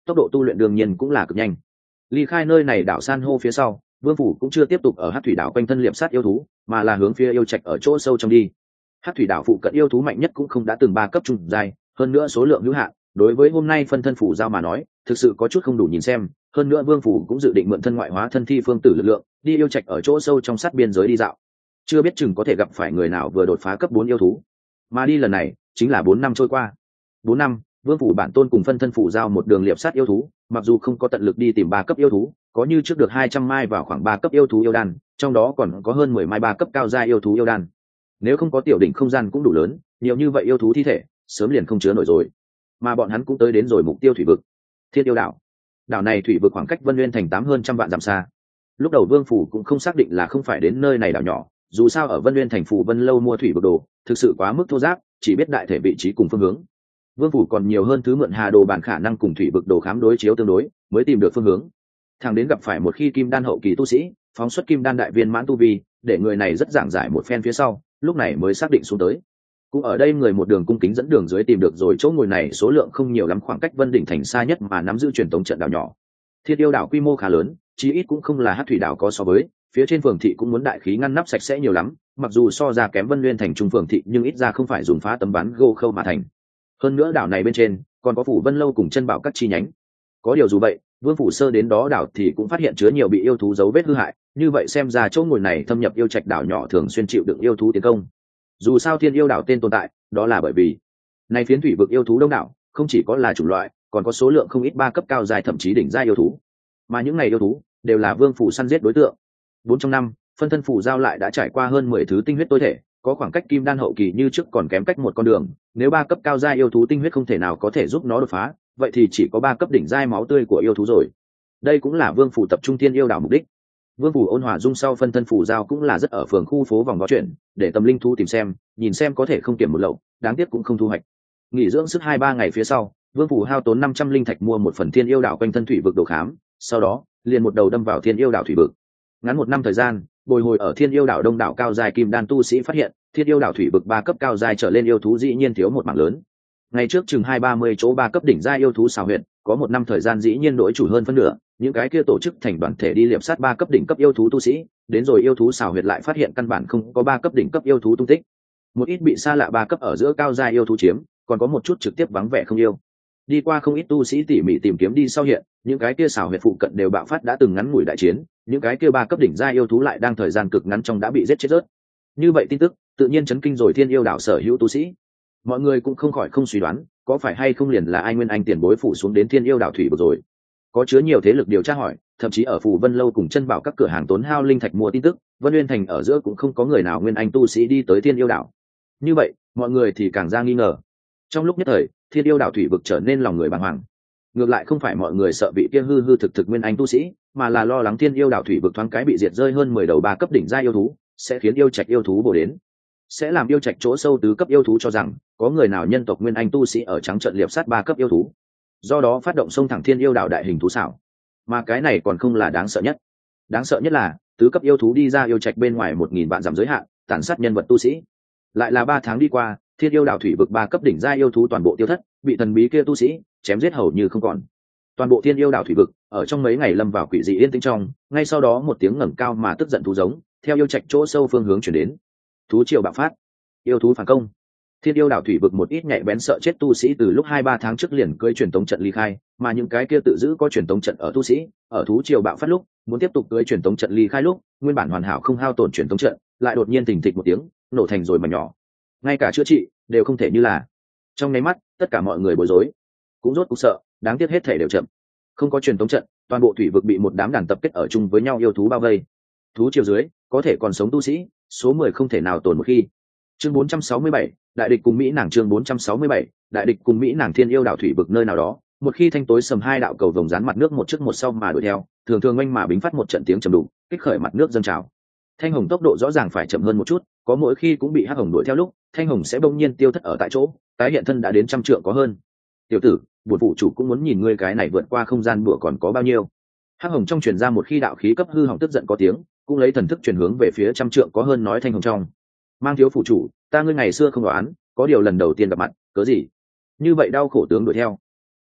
tốc độ tu luyện đương nhiên cũng là cực nhanh. Ly khai nơi này đảo san hô phía sau, vương phủ cũng chưa tiếp tục ở Hắc thủy đảo quanh thân liệp sát yêu thú, mà là hướng phía yêu trạch ở chỗ sâu trong đi. Hắc thủy đảo phụ cận yêu thú mạnh nhất cũng không đã từng ba cấp trung giai, hơn nữa số lượng hữu hạn, đối với hôm nay phân thân phủ giao mà nói thực sự có chút không đủ nhìn xem. Hơn nữa vương phủ cũng dự định mượn thân ngoại hóa thân thi phương tử lực lượng đi yêu trạch ở chỗ sâu trong sát biên giới đi dạo, chưa biết chừng có thể gặp phải người nào vừa đột phá cấp bốn yêu thú. Mà đi lần này chính là bốn năm trôi qua. Bốn năm, vương phủ bản tôn cùng phân thân phủ giao một đường liệp sát yêu thú, mặc dù không có tận lực đi tìm ba cấp yêu thú, có như trước được hai trăm mai vào khoảng ba cấp yêu thú yêu đan, trong đó còn có hơn mười mai ba cấp cao gia yêu thú yêu đan. Nếu không có tiểu đỉnh không gian cũng đủ lớn, nhiều như vậy yêu thú thi thể sớm liền không chứa nổi rồi. Mà bọn hắn cũng tới đến rồi mục tiêu thủy vực, Thiên Yêu đảo. Đảo này thủy vực khoảng cách Vân Nguyên thành tám hơn trăm vạn dặm xa. Lúc đầu vương phủ cũng không xác định là không phải đến nơi này đảo nhỏ, dù sao ở Vân Nguyên thành phủ Vân lâu mua thủy vực đồ thực sự quá mức thô giáp, chỉ biết đại thể vị trí cùng phương hướng. Vương phủ còn nhiều hơn thứ mượn hà đồ bản khả năng cùng thủy vực đồ khám đối chiếu tương đối mới tìm được phương hướng. Thằng đến gặp phải một khi kim đan hậu kỳ tu sĩ phóng xuất kim đan đại viên mãn tu vi, để người này rất giảng giải một phen phía sau, lúc này mới xác định xuống tới. Cũng ở đây người một đường cung kính dẫn đường dưới tìm được rồi chỗ ngồi này số lượng không nhiều lắm, khoảng cách Vân đỉnh thành xa nhất mà nắm giữ truyền thống trận đảo nhỏ. Thiên Yêu đảo quy mô khá lớn, chí ít cũng không là Hắc thủy đảo có so với, phía trên phường thị cũng muốn đại khí ngăn nắp sạch sẽ nhiều lắm, mặc dù so ra kém Vân Nguyên thành trung phường thị nhưng ít ra không phải dùng phá tấm ván gỗ khâu mà thành. Hơn nữa đảo này bên trên còn có phủ Vân lâu cùng chân bảo các chi nhánh. Có điều dù vậy, vương phủ sơ đến đó đảo thì cũng phát hiện chứa nhiều bị yêu thú dấu vết hư hại, như vậy xem ra chỗ ngồi này thâm nhập yêu trạch đảo nhỏ thường xuyên chịu đựng yêu thú tiến công. Dù sao Thiên Yêu đảo tên tồn tại, đó là bởi vì này phiến thủy vực yêu thú đông đảo, không chỉ có là chủng loại, còn có số lượng không ít ba cấp cao dài thậm chí đỉnh giai yêu thú. Mà những này yêu thú đều là vương phủ săn giết đối tượng. Bốn trong năm, phân thân phủ giao lại đã trải qua hơn mười thứ tinh huyết tối thể, có khoảng cách kim đan hậu kỳ như trước còn kém cách một con đường. Nếu ba cấp cao giai yêu thú tinh huyết không thể nào có thể giúp nó đột phá, vậy thì chỉ có ba cấp đỉnh giai máu tươi của yêu thú rồi. Đây cũng là vương phủ tập trung Thiên Yêu đảo mục đích. Vương phủ ôn hòa dung sau phân thân phủ giao cũng là rất ở phường khu phố vòng vo chuyện, để tâm linh thú tìm xem, nhìn xem có thể không kiểm một lậu, đáng tiếc cũng không thu hoạch. Nghỉ dưỡng sức hai ba ngày phía sau, vương phủ hao tốn năm trăm linh thạch mua một phần Thiên Yêu đảo quanh thân thủy vực đồ khám, sau đó liền một đầu đâm vào Thiên Yêu đảo thủy vực. Ngắn một năm thời gian, bồi hồi ở Thiên Yêu đảo đông đảo cao giai kim đan tu sĩ phát hiện, Thiên Yêu đảo thủy vực ba cấp cao giai trở lên yêu thú dĩ nhiên thiếu một mảng lớn. Ngày trước chừng hai ba mươi chỗ ba cấp đỉnh giai yêu thú xào huyệt, có một năm thời gian dĩ nhiên đổi chủ hơn phân nửa, những cái kia tổ chức thành đoàn thể đi liệp sát ba cấp đỉnh cấp yêu thú tu sĩ, đến rồi yêu thú xào huyệt lại phát hiện căn bản không có ba cấp đỉnh cấp yêu thú tung tích. Một ít bị xa lạ ba cấp ở giữa cao giai yêu thú chiếm, còn có một chút trực tiếp vắng vẻ không yêu. Đi qua không ít tu sĩ tỉ mỉ tìm kiếm đi sau hiện, những cái kia xào huyệt phụ cận đều bạo phát đã từng ngắn ngủi đại chiến, những cái kia ba cấp đỉnh giai yêu thú lại đang thời gian cực ngắn trong đã bị giết chết rớt. Như vậy tin tức tự nhiên chấn kinh rồi Thiên Yêu đảo sở hữu tu sĩ. Mọi người cũng không khỏi không suy đoán, có phải hay không liền là ai nguyên anh tiền bối phủ xuống đến Thiên Yêu đảo thủy vực rồi. Có chứa nhiều thế lực điều tra hỏi, thậm chí ở phủ Vân lâu cùng chân bảo các cửa hàng tốn hao linh thạch mua tin tức, Vân Nguyên thành ở giữa cũng không có người nào nguyên anh tu sĩ đi tới Thiên Yêu đảo. Như vậy, mọi người thì càng ra nghi ngờ. Trong lúc nhất thời, Thiên Yêu đảo thủy vực trở nên lòng người bàng hoàng. Ngược lại không phải mọi người sợ bị kia hư hư thực thực nguyên anh tu sĩ, mà là lo lắng Thiên Yêu đảo thủy vực thoáng cái bị diệt rơi hơn mười đầu ba cấp đỉnh giai yêu thú, sẽ khiến yêu trạch yêu thú bổ đến, sẽ làm yêu trạch chỗ sâu tứ cấp yêu thú cho rằng có người nào nhân tộc nguyên anh tu sĩ ở trắng trận liệp sát ba cấp yêu thú, do đó phát động xông thẳng Thiên Yêu đảo đại hình thú xảo. Mà cái này còn không là đáng sợ nhất, đáng sợ nhất là tứ cấp yêu thú đi ra yêu trạch bên ngoài một nghìn vạn dặm giới hạn, tàn sát nhân vật tu sĩ. Lại là ba tháng đi qua, Thiên Yêu đảo thủy vực ba cấp đỉnh giai yêu thú toàn bộ tiêu thất, bị thần bí kia tu sĩ chém giết hầu như không còn. Toàn bộ Thiên Yêu đảo thủy vực ở trong mấy ngày lâm vào quỷ dị yên tĩnh trong, ngay sau đó một tiếng ngẩng cao mà tức giận thú giống theo yêu trạch chỗ sâu phương hướng chuyển đến. Thú triều bạo phát, yêu thú phản công. Thiên Yêu đảo thủy vực một ít nhạy bén sợ chết tu sĩ từ lúc hai ba tháng trước liền cưỡi truyền tống trận ly khai, mà những cái kia tự giữ có truyền tống trận ở tu sĩ, ở thú triều bạo phát lúc, muốn tiếp tục cưỡi truyền tống trận ly khai lúc, nguyên bản hoàn hảo không hao tổn truyền tống trận, lại đột nhiên thình thịch một tiếng, nổ thành rồi mảnh nhỏ. Ngay cả chữa trị đều không thể như là. Trong nháy mắt, tất cả mọi người bối rối, cũng rốt cuộc sợ, đáng tiếc hết thể đều chậm. Không có truyền tống trận, toàn bộ thủy vực bị một đám đàn tập kết ở chung với nhau yêu thú bao vây. Thú triều dưới, có thể còn sống tu sĩ, số mười không thể nào tồn một khi. Chương bốn trăm sáu mươi bảy, đại địch cùng Mỹ nàng. Chương bốn trăm sáu mươi bảy, đại địch cùng Mỹ nàng. Thiên Yêu đảo thủy vực nơi nào đó, một khi thanh tối sầm hai đạo cầu vồng dán mặt nước một trước một sau mà đuổi theo, thường thường oanh mà bính phát một trận tiếng trầm đục, kích khởi mặt nước dâng trào. Thanh hồng tốc độ rõ ràng phải chậm hơn một chút, có mỗi khi cũng bị hắc hồng đuổi theo lúc, thanh hồng sẽ bỗng nhiên tiêu thất ở tại chỗ, tái hiện thân đã đến trăm trượng có hơn. Tiểu tử, bổn phụ chủ cũng muốn nhìn ngươi cái này vượt qua không gian bữa còn có bao nhiêu. Hắc hồng trong truyền ra một khi đạo khí cấp hư hỏng tức giận có tiếng, cũng lấy thần thức truyền hướng về phía trăm trượng có hơn nói thanh hồng trong. Mang thiếu phụ chủ, ta ngươi ngày xưa không đoán, có điều lần đầu tiên gặp mặt, cớ gì như vậy đau khổ tướng đuổi theo.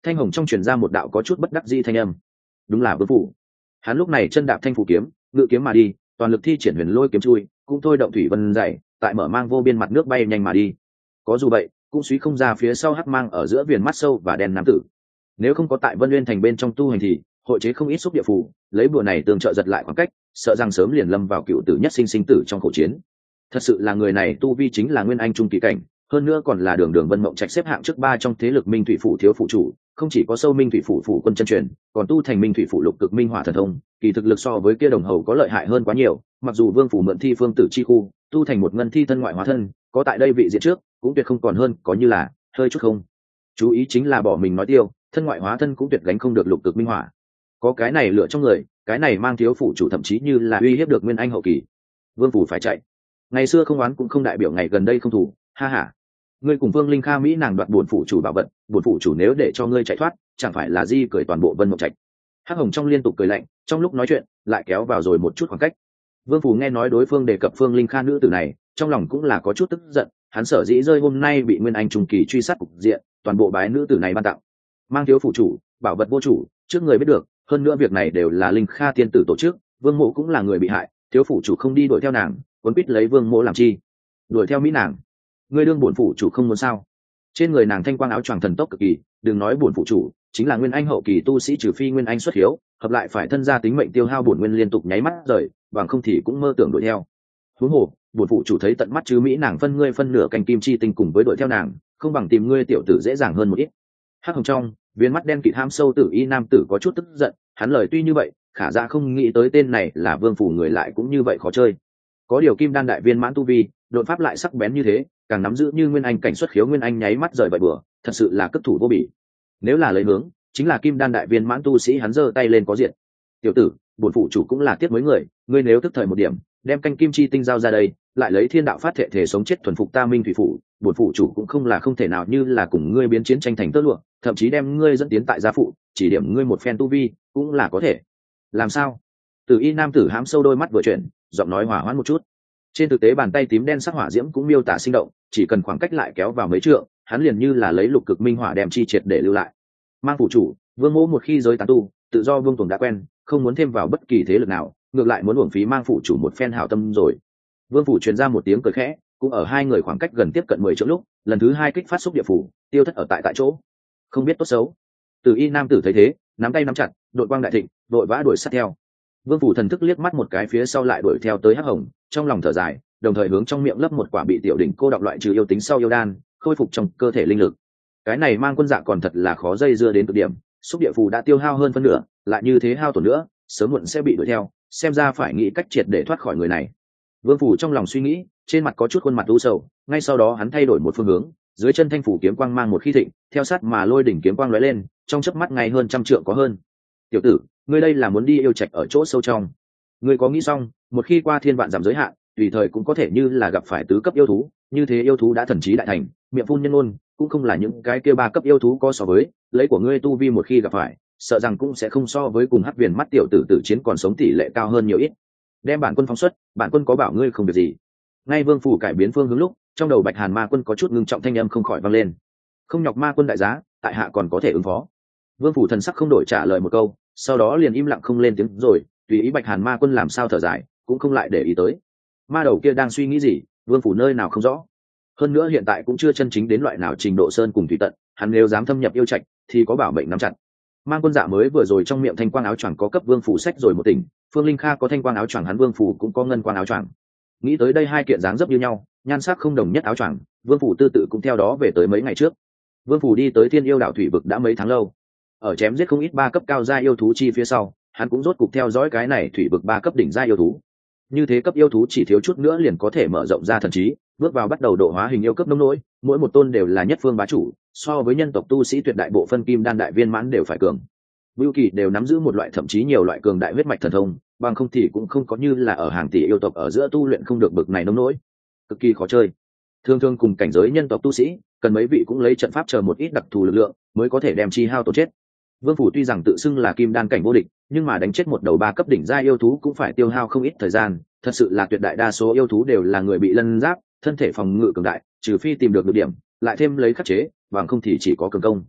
Thanh hồng trong truyền ra một đạo có chút bất đắc dĩ thanh âm. Đúng là Vương Phủ. Hắn lúc này chân đạp thanh phủ kiếm, ngự kiếm mà đi, toàn lực thi triển huyền lôi kiếm chui, cũng thôi động thủy vân dày, tại mở mang vô biên mặt nước bay nhanh mà đi. Có dù vậy, cũng suý không ra phía sau hắc mang ở giữa viền mắt sâu và đen nam tử. Nếu không có tại Vân Nguyên thành bên trong tu hành thì hội chế không ít xúc địa phù, lấy bùa này tương trợ giật lại khoảng cách, sợ rằng sớm liền lâm vào cựu tử nhất sinh sinh tử trong khổ chiến. Thật sự là người này tu vi chính là nguyên anh trung kỳ cảnh, hơn nữa còn là đường đường Vân Mộng Trạch xếp hạng trước ba trong thế lực Minh Thủy phủ thiếu phụ chủ, không chỉ có sâu Minh Thủy phủ phủ quân chân truyền, còn tu thành Minh Thủy phủ lục cực minh hỏa thần thông, kỳ thực lực so với kia đồng hầu có lợi hại hơn quá nhiều. Mặc dù Vương phủ mượn thi phương tử chi khu, tu thành một ngân thi thân ngoại hóa thân, có tại đây vị diện trước, cũng tuyệt không còn hơn, có như là hơi chút không chú ý chính là bỏ mình nói tiêu, thân ngoại hóa thân cũng tuyệt gánh không được lục cực minh hỏa. Có cái này lựa trong người, cái này mang thiếu phủ chủ thậm chí như là uy hiếp được nguyên anh hậu kỳ. Vương phủ phải chạy. Ngày xưa không oán cũng không đại biểu ngày gần đây không thủ, ha ha. Ngươi cùng Vương Linh Kha Mỹ nàng đoạt bổn phủ chủ bảo vật, bổn phủ chủ nếu để cho ngươi chạy thoát, chẳng phải là di cởi toàn bộ Vân Mộng Trạch. Hắc Hồng trong liên tục cười lạnh, trong lúc nói chuyện, lại kéo vào rồi một chút khoảng cách. Vương phủ nghe nói đối phương đề cập Phương Linh Kha nữ tử này, trong lòng cũng là có chút tức giận, hắn sở dĩ rơi hôm nay bị nguyên anh trung kỳ truy sát cục diện, toàn bộ bái nữ tử này ban tặng. Mang thiếu phủ chủ, bảo vật vô chủ, trước người biết được, hơn nữa việc này đều là Linh Kha tiên tử tổ chức, Vương Mộ cũng là người bị hại, thiếu phủ chủ không đi đuổi theo nàng, cuốn quýt lấy Vương Mộ làm chi? Đuổi theo mỹ nàng? Ngươi đương bổn phủ chủ không muốn sao? Trên người nàng thanh quang áo choàng thần tốc cực kỳ, đừng nói bổn phủ chủ, chính là nguyên anh hậu kỳ tu sĩ trừ phi nguyên anh xuất hiếu, hợp lại phải thân gia tính mệnh tiêu hao bổn nguyên liên tục nháy mắt rời, bằng không thì cũng mơ tưởng đuổi theo. Huống hồ, bổn phủ chủ thấy tận mắt chứ mỹ nàng phân ngươi phân nửa canh kim chi tinh cùng với đuổi theo nàng, không bằng tìm ngươi tiểu tử dễ dàng hơn một ít. Hắc Hồng trong viên mắt đen kịt ham sâu tử y nam tử có chút tức giận, hắn lời tuy như vậy, khả ra không nghĩ tới tên này là Vương phủ người lại cũng như vậy khó chơi. Có điều kim đan đại viên mãn tu vi, đột pháp lại sắc bén như thế, càng nắm giữ như nguyên anh cảnh xuất khiếu nguyên anh nháy mắt rời vậy bừa, thật sự là cất thủ vô bỉ. Nếu là lấy hướng, chính là kim đan đại viên mãn tu sĩ hắn giơ tay lên có diện. Tiểu tử, bổn phủ chủ cũng là tiếc mấy người, ngươi nếu tức thời một điểm, đem canh kim chi tinh giao ra đây, lại lấy thiên đạo phát thể thể sống chết thuần phục ta Minh Thủy phủ, bổn phủ chủ cũng không là không thể nào như là cùng ngươi biến chiến tranh thành tơ lụa, thậm chí đem ngươi dẫn tiến tại gia phụ, chỉ điểm ngươi một phen tu vi, cũng là có thể. Làm sao? Từ y nam tử hám sâu đôi mắt vừa chuyển, giọng nói hòa hoãn một chút. Trên thực tế bàn tay tím đen sắc hỏa diễm cũng miêu tả sinh động, chỉ cần khoảng cách lại kéo vào mấy trượng, hắn liền như là lấy lục cực minh hỏa đem chi triệt để lưu lại. Mang phủ chủ, Vương Mỗ một khi giới tán tu, tự do Vương Tuồng đã quen, không muốn thêm vào bất kỳ thế lực nào, ngược lại muốn uổng phí mang phủ chủ một phen hảo tâm rồi. Vương phủ truyền ra một tiếng cười khẽ, cũng ở hai người khoảng cách gần tiếp cận mười trượng lúc, lần thứ hai kích phát xúc địa phủ, tiêu thất ở tại tại chỗ. Không biết tốt xấu. Từ y nam tử thấy thế, nắm tay nắm chặt, đội quang đại thịnh, đội vã đuổi sát theo. Vương phủ thần thức liếc mắt một cái phía sau lại đuổi theo tới Hắc Hồng, trong lòng thở dài, đồng thời hướng trong miệng lấp một quả bị tiểu đỉnh cô đọc loại trừ yêu tính sau yêu đan, khôi phục trong cơ thể linh lực. Cái này mang quân dạ còn thật là khó dây dưa đến cực điểm, xúc địa phù đã tiêu hao hơn phân nửa, lại như thế hao tổn nữa, sớm muộn sẽ bị đuổi theo, xem ra phải nghĩ cách triệt để thoát khỏi người này. Vương phủ trong lòng suy nghĩ, trên mặt có chút khuôn mặt u sầu, ngay sau đó hắn thay đổi một phương hướng, dưới chân thanh phủ kiếm quang mang một khí thịnh, theo sát mà lôi đỉnh kiếm quang lóe lên, trong chớp mắt ngay hơn trăm trượng có hơn. Tiểu tử, ngươi đây là muốn đi yêu trạch ở chỗ sâu trong? Ngươi có nghĩ xong, một khi qua thiên vạn giảm giới hạn, tùy thời cũng có thể như là gặp phải tứ cấp yêu thú, như thế yêu thú đã thần trí đại thành, miệng phun nhân ôn, cũng không là những cái kia ba cấp yêu thú có so với, lấy của ngươi tu vi một khi gặp phải, sợ rằng cũng sẽ không so với cùng hắc viền mắt tiểu tử tử chiến còn sống tỷ lệ cao hơn nhiều ít. Đem bản quân phóng xuất, bản quân có bảo ngươi không được gì. Ngay Vương phủ cải biến phương hướng lúc, trong đầu Bạch Hàn Ma quân có chút ngưng trọng thanh âm không khỏi vang lên. Không nhọc Ma quân đại giá, tại hạ còn có thể ứng phó. Vương phủ thần sắc không đổi trả lời một câu, sau đó liền im lặng không lên tiếng rồi, tùy ý Bạch Hàn Ma quân làm sao thở dài, cũng không lại để ý tới. Ma đầu kia đang suy nghĩ gì, Vương phủ nơi nào không rõ. Hơn nữa hiện tại cũng chưa chân chính đến loại nào trình độ sơn cùng thủy tận, hắn nếu dám thâm nhập yêu trạch, thì có bảo mệnh nắm chặt. Mang quân dạ mới vừa rồi trong miệng thanh quang áo choàng có cấp Vương phủ sách rồi một tỉnh, Phương Linh Kha có thanh quang áo choàng, hắn Vương phủ cũng có ngân quang áo choàng. Nghĩ tới đây hai kiện dáng dấp như nhau, nhan sắc không đồng nhất áo choàng, Vương phủ tư tự cũng theo đó về tới mấy ngày trước. Vương phủ đi tới Thiên Yêu đảo thủy vực đã mấy tháng lâu, ở chém giết không ít ba cấp cao gia yêu thú chi phía sau, hắn cũng rốt cục theo dõi cái này thủy vực ba cấp đỉnh gia yêu thú. Như thế cấp yêu thú chỉ thiếu chút nữa liền có thể mở rộng ra thần trí, bước vào bắt đầu độ hóa hình yêu cấp nông nỗi, mỗi một tôn đều là nhất phương bá chủ, so với nhân tộc tu sĩ tuyệt đại bộ phân kim đan đại viên mãn đều phải cường. Bưu kỳ đều nắm giữ một loại thậm chí nhiều loại cường đại huyết mạch thần thông, bằng không thì cũng không có như là ở hàng tỷ yêu tộc ở giữa tu luyện không được bực này nông nỗi, cực kỳ khó chơi. Thường thường cùng cảnh giới nhân tộc tu sĩ, cần mấy vị cũng lấy trận pháp chờ một ít đặc thù lực lượng, mới có thể đem chi hao tổn chết. Vương phủ tuy rằng tự xưng là kim đan cảnh vô địch, nhưng mà đánh chết một đầu ba cấp đỉnh gia yêu thú cũng phải tiêu hao không ít thời gian, thật sự là tuyệt đại đa số yêu thú đều là người bị lân giáp, thân thể phòng ngự cường đại, trừ phi tìm được được điểm, lại thêm lấy khắc chế, bằng không thì chỉ có cường công.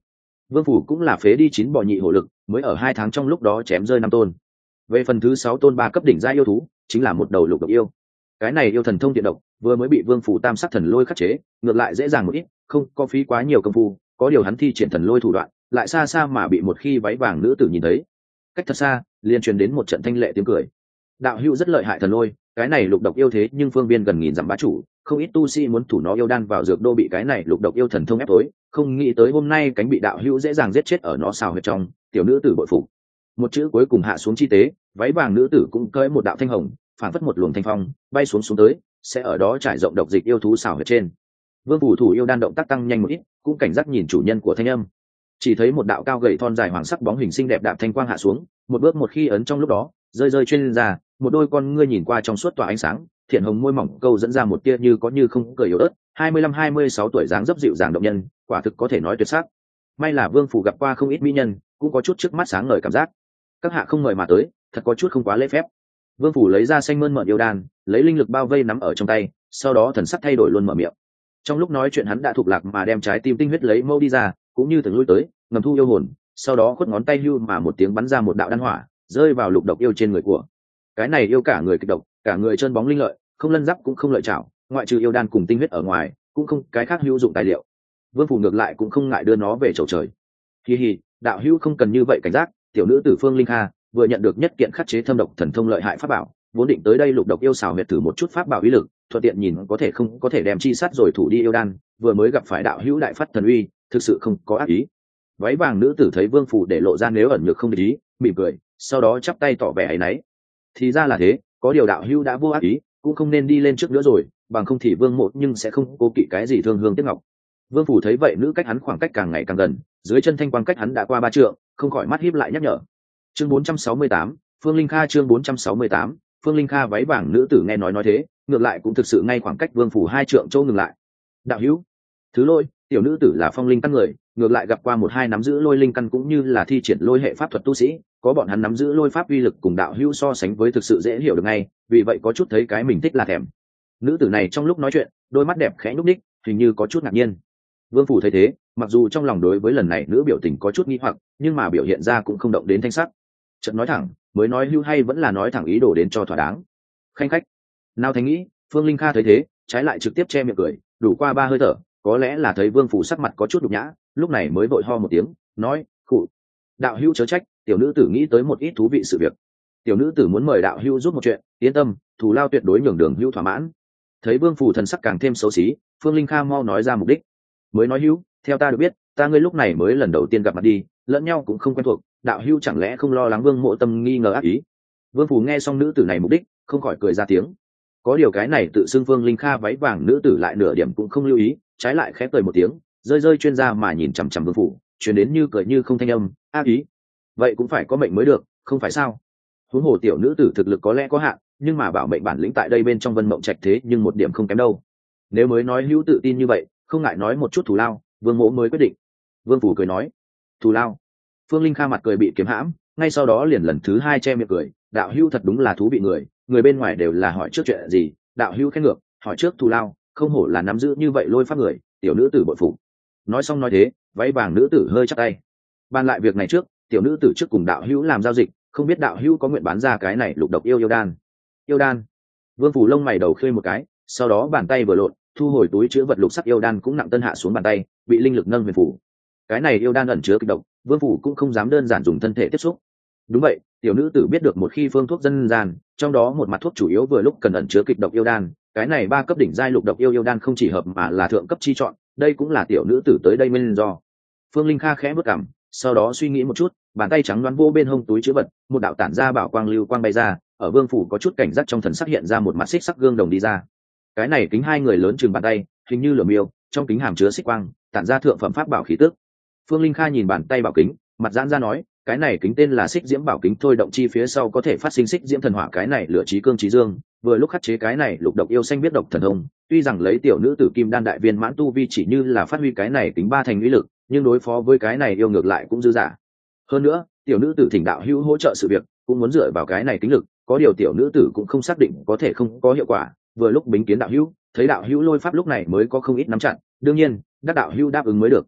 Vương phủ cũng là phế đi chín bò nhị hổ lực, mới ở hai tháng trong lúc đó chém rơi năm tôn. Về phần thứ sáu tôn ba cấp đỉnh giai yêu thú, chính là một đầu lục độc yêu. Cái này yêu thần thông tiện độc, vừa mới bị Vương phủ tam sắc thần lôi khắc chế, ngược lại dễ dàng một ít, không có phí quá nhiều công phu, có điều hắn thi triển thần lôi thủ đoạn, lại xa xa mà bị một khi váy vàng nữ tử nhìn thấy. Cách thật xa, liền truyền đến một trận thanh lệ tiếng cười. Đạo hữu rất lợi hại thần lôi, cái này lục độc yêu thế nhưng phương viên gần nghìn dặm bá chủ, không ít tu sĩ muốn thủ nó yêu đan vào dược đô bị cái này lục độc yêu thần thông ép tối, không nghĩ tới hôm nay cánh bị đạo hữu dễ dàng giết chết ở nó xào huyệt trong. Tiểu nữ tử bội phục. Một chữ cuối cùng hạ xuống chi tế, váy vàng nữ tử cũng cởi một đạo thanh hồng, phản phất một luồng thanh phong bay xuống xuống tới, sẽ ở đó trải rộng độc dịch yêu thú xào huyệt trên. Vương phủ thủ yêu đan động tác tăng nhanh một ít, cũng cảnh giác nhìn chủ nhân của thanh âm. Chỉ thấy một đạo cao gầy thon dài hoàng sắc bóng hình xinh đẹp đạp thanh quang hạ xuống, một bước một khi ấn trong lúc đó, rơi rơi trên ra, một đôi con ngươi nhìn qua trong suốt tỏa ánh sáng, thiện hồng môi mỏng câu dẫn ra một tia như có như không cười yếu ớt, hai mươi lăm hai mươi sáu tuổi dáng dấp dịu dàng động nhân, quả thực có thể nói tuyệt sắc. May là Vương phủ gặp qua không ít mỹ nhân, cũng có chút trước mắt sáng ngời cảm giác. Các hạ không mời mà tới, thật có chút không quá lễ phép. Vương phủ lấy ra xanh mơn mởn yêu đan, lấy linh lực bao vây nắm ở trong tay, sau đó thần sắc thay đổi luôn mở miệng. Trong lúc nói chuyện hắn đã thuộc lạc mà đem trái tim tinh huyết lấy mâu đi ra, cũng như từng lui tới, ngầm thu yêu hồn, sau đó khuất ngón tay hưu mà một tiếng bắn ra một đạo đan hỏa, rơi vào lục độc yêu trên người của. Cái này yêu cả người kịch độc, cả người trơn bóng linh lợi, không lân giáp cũng không lợi chảo, ngoại trừ yêu đan cùng tinh huyết ở ngoài, cũng không cái khác hữu dụng tài liệu. Vương phủ ngược lại cũng không ngại đưa nó về chầu trời. Hi hi, đạo hữu không cần như vậy cảnh giác, tiểu nữ tử Phương Linh Kha vừa nhận được nhất kiện khắc chế thâm độc thần thông lợi hại pháp bảo, vốn định tới đây lục độc yêu xào huyệt thử một chút pháp bảo uy lực, thuận tiện nhìn có thể không có thể đem chi sát rồi thủ đi yêu đan, vừa mới gặp phải đạo hữu đại phát thần uy, thực sự không có ác ý. Váy vàng nữ tử thấy Vương phủ để lộ ra nếu ẩn nhược không để ý, mỉm cười, sau đó chắp tay tỏ vẻ áy náy. Thì ra là thế, có điều đạo hữu đã vô ác ý, cũng không nên đi lên trước nữa rồi, bằng không thì Vương mộ nhưng sẽ không cố kỵ cái gì thương hương tiếc ngọc. Vương phủ thấy vậy nữ cách hắn khoảng cách càng ngày càng gần, dưới chân thanh quang cách hắn đã qua ba trượng, không khỏi mắt híp lại nhắc nhở. Chương bốn trăm sáu mươi tám, Phương Linh Kha chương bốn trăm sáu mươi tám, Phương Linh Kha váy vàng nữ tử nghe nói nói thế, ngược lại cũng thực sự ngay khoảng cách Vương phủ hai trượng châu ngừng lại. Đạo hữu, thứ lôi, tiểu nữ tử là phong linh căn người, ngược lại gặp qua một hai nắm giữ lôi linh căn cũng như là thi triển lôi hệ pháp thuật tu sĩ, có bọn hắn nắm giữ lôi pháp uy lực cùng đạo hữu so sánh với thực sự dễ hiểu được ngay, vì vậy có chút thấy cái mình thích là thèm. Nữ tử này trong lúc nói chuyện, đôi mắt đẹp khẽ nhúc nhích, hình như có chút ngạc nhiên. Vương phủ thấy thế, mặc dù trong lòng đối với lần này nữ biểu tình có chút nghi hoặc, nhưng mà biểu hiện ra cũng không động đến thanh sắc. Chợt nói thẳng, mới nói hưu hay vẫn là nói thẳng ý đồ đến cho thỏa đáng. Khanh khách. Nào thành nghĩ, Phương Linh Kha thấy thế, trái lại trực tiếp che miệng cười, đủ qua ba hơi thở, có lẽ là thấy Vương phủ sắc mặt có chút nhục nhã, lúc này mới vội ho một tiếng, nói, "Khụ, đạo hữu chớ trách, tiểu nữ tử nghĩ tới một ít thú vị sự việc. Tiểu nữ tử muốn mời đạo hữu giúp một chuyện, yên tâm, thù lao tuyệt đối nhường đường hữu thỏa mãn." Thấy Vương phủ thần sắc càng thêm xấu xí, Phương Linh Kha mau nói ra mục đích. Mới nói hữu, theo ta được biết, ta ngươi lúc này mới lần đầu tiên gặp mặt đi, lẫn nhau cũng không quen thuộc, đạo hữu chẳng lẽ không lo lắng Vương mộ tâm nghi ngờ ác ý? Vương phủ nghe xong nữ tử này mục đích, không khỏi cười ra tiếng. Có điều cái này tự xưng Phương Linh Kha váy vàng nữ tử lại nửa điểm cũng không lưu ý, trái lại khẽ cười một tiếng, rơi rơi chuyên gia mà nhìn chằm chằm Vương phủ, truyền đến như cười như không thanh âm, ác ý. Vậy cũng phải có mệnh mới được, không phải sao? Huống hồ tiểu nữ tử thực lực có lẽ có hạn, nhưng mà bảo mệnh bản lĩnh tại đây bên trong Vân Mộng Trạch thế nhưng một điểm không kém đâu. Nếu mới nói hữu tự tin như vậy, không ngại nói một chút thù lao, Vương mỗ mới quyết định. Vương phủ cười nói, thù lao. Phương Linh Kha mặt cười bị kiếm hãm, ngay sau đó liền lần thứ hai che miệng cười, đạo hữu thật đúng là thú vị người, người bên ngoài đều là hỏi trước chuyện gì, đạo hữu khen ngược, hỏi trước thù lao, không hổ là nắm giữ như vậy lôi pháp người, tiểu nữ tử bội phục. Nói xong nói thế, váy vàng nữ tử hơi chắp tay. Bàn lại việc này trước, tiểu nữ tử trước cùng đạo hữu làm giao dịch, không biết đạo hữu có nguyện bán ra cái này lục độc yêu yêu đan. Yêu đan. Vương phủ lông mày đầu khơi một cái, sau đó bàn tay vừa lộn, thu hồi túi chứa vật lục sắc yêu đan cũng nặng tân hạ xuống bàn tay, bị linh lực nâng huyền phủ. Cái này yêu đan ẩn chứa kịch độc, Vương phủ cũng không dám đơn giản dùng thân thể tiếp xúc. Đúng vậy, tiểu nữ tử biết được một khi phương thuốc dân gian, trong đó một mặt thuốc chủ yếu vừa lúc cần ẩn chứa kịch độc yêu đan, cái này ba cấp đỉnh giai lục độc yêu yêu đan không chỉ hợp mà là thượng cấp chi chọn, đây cũng là tiểu nữ tử tới đây nguyên do. Phương Linh Kha khẽ bước cằm, sau đó suy nghĩ một chút, bàn tay trắng đoán vô bên hông túi chứa vật, một đạo tản ra bảo quang lưu quang bay ra, ở Vương phủ có chút cảnh giác trong thần sắc hiện ra một mặt xích sắc gương đồng đi ra. Cái này kính hai người lớn chừng bàn tay, hình như lửa miêu, trong kính hàm chứa xích quang, tản ra thượng phẩm pháp bảo khí tức. Phương Linh Kha nhìn bàn tay bảo kính, mặt giãn ra nói, cái này kính tên là xích diễm bảo kính thôi động chi phía sau có thể phát sinh xích diễm thần hỏa, cái này lửa trí cương trí dương, vừa lúc khắc chế cái này lục độc yêu xanh biết độc thần thông. Tuy rằng lấy tiểu nữ tử kim đan đại viên mãn tu vi chỉ như là phát huy cái này kính ba thành uy lực, nhưng đối phó với cái này yêu ngược lại cũng dư dả. Hơn nữa, tiểu nữ tử thỉnh đạo hữu hỗ trợ sự việc, cũng muốn dựa vào cái này kính lực, có điều tiểu nữ tử cũng không xác định có thể không có hiệu quả. Vừa lúc bính kiến đạo hữu, thấy đạo hữu lôi pháp lúc này mới có không ít nắm chặt, đương nhiên, đắc đạo hữu đáp ứng mới được.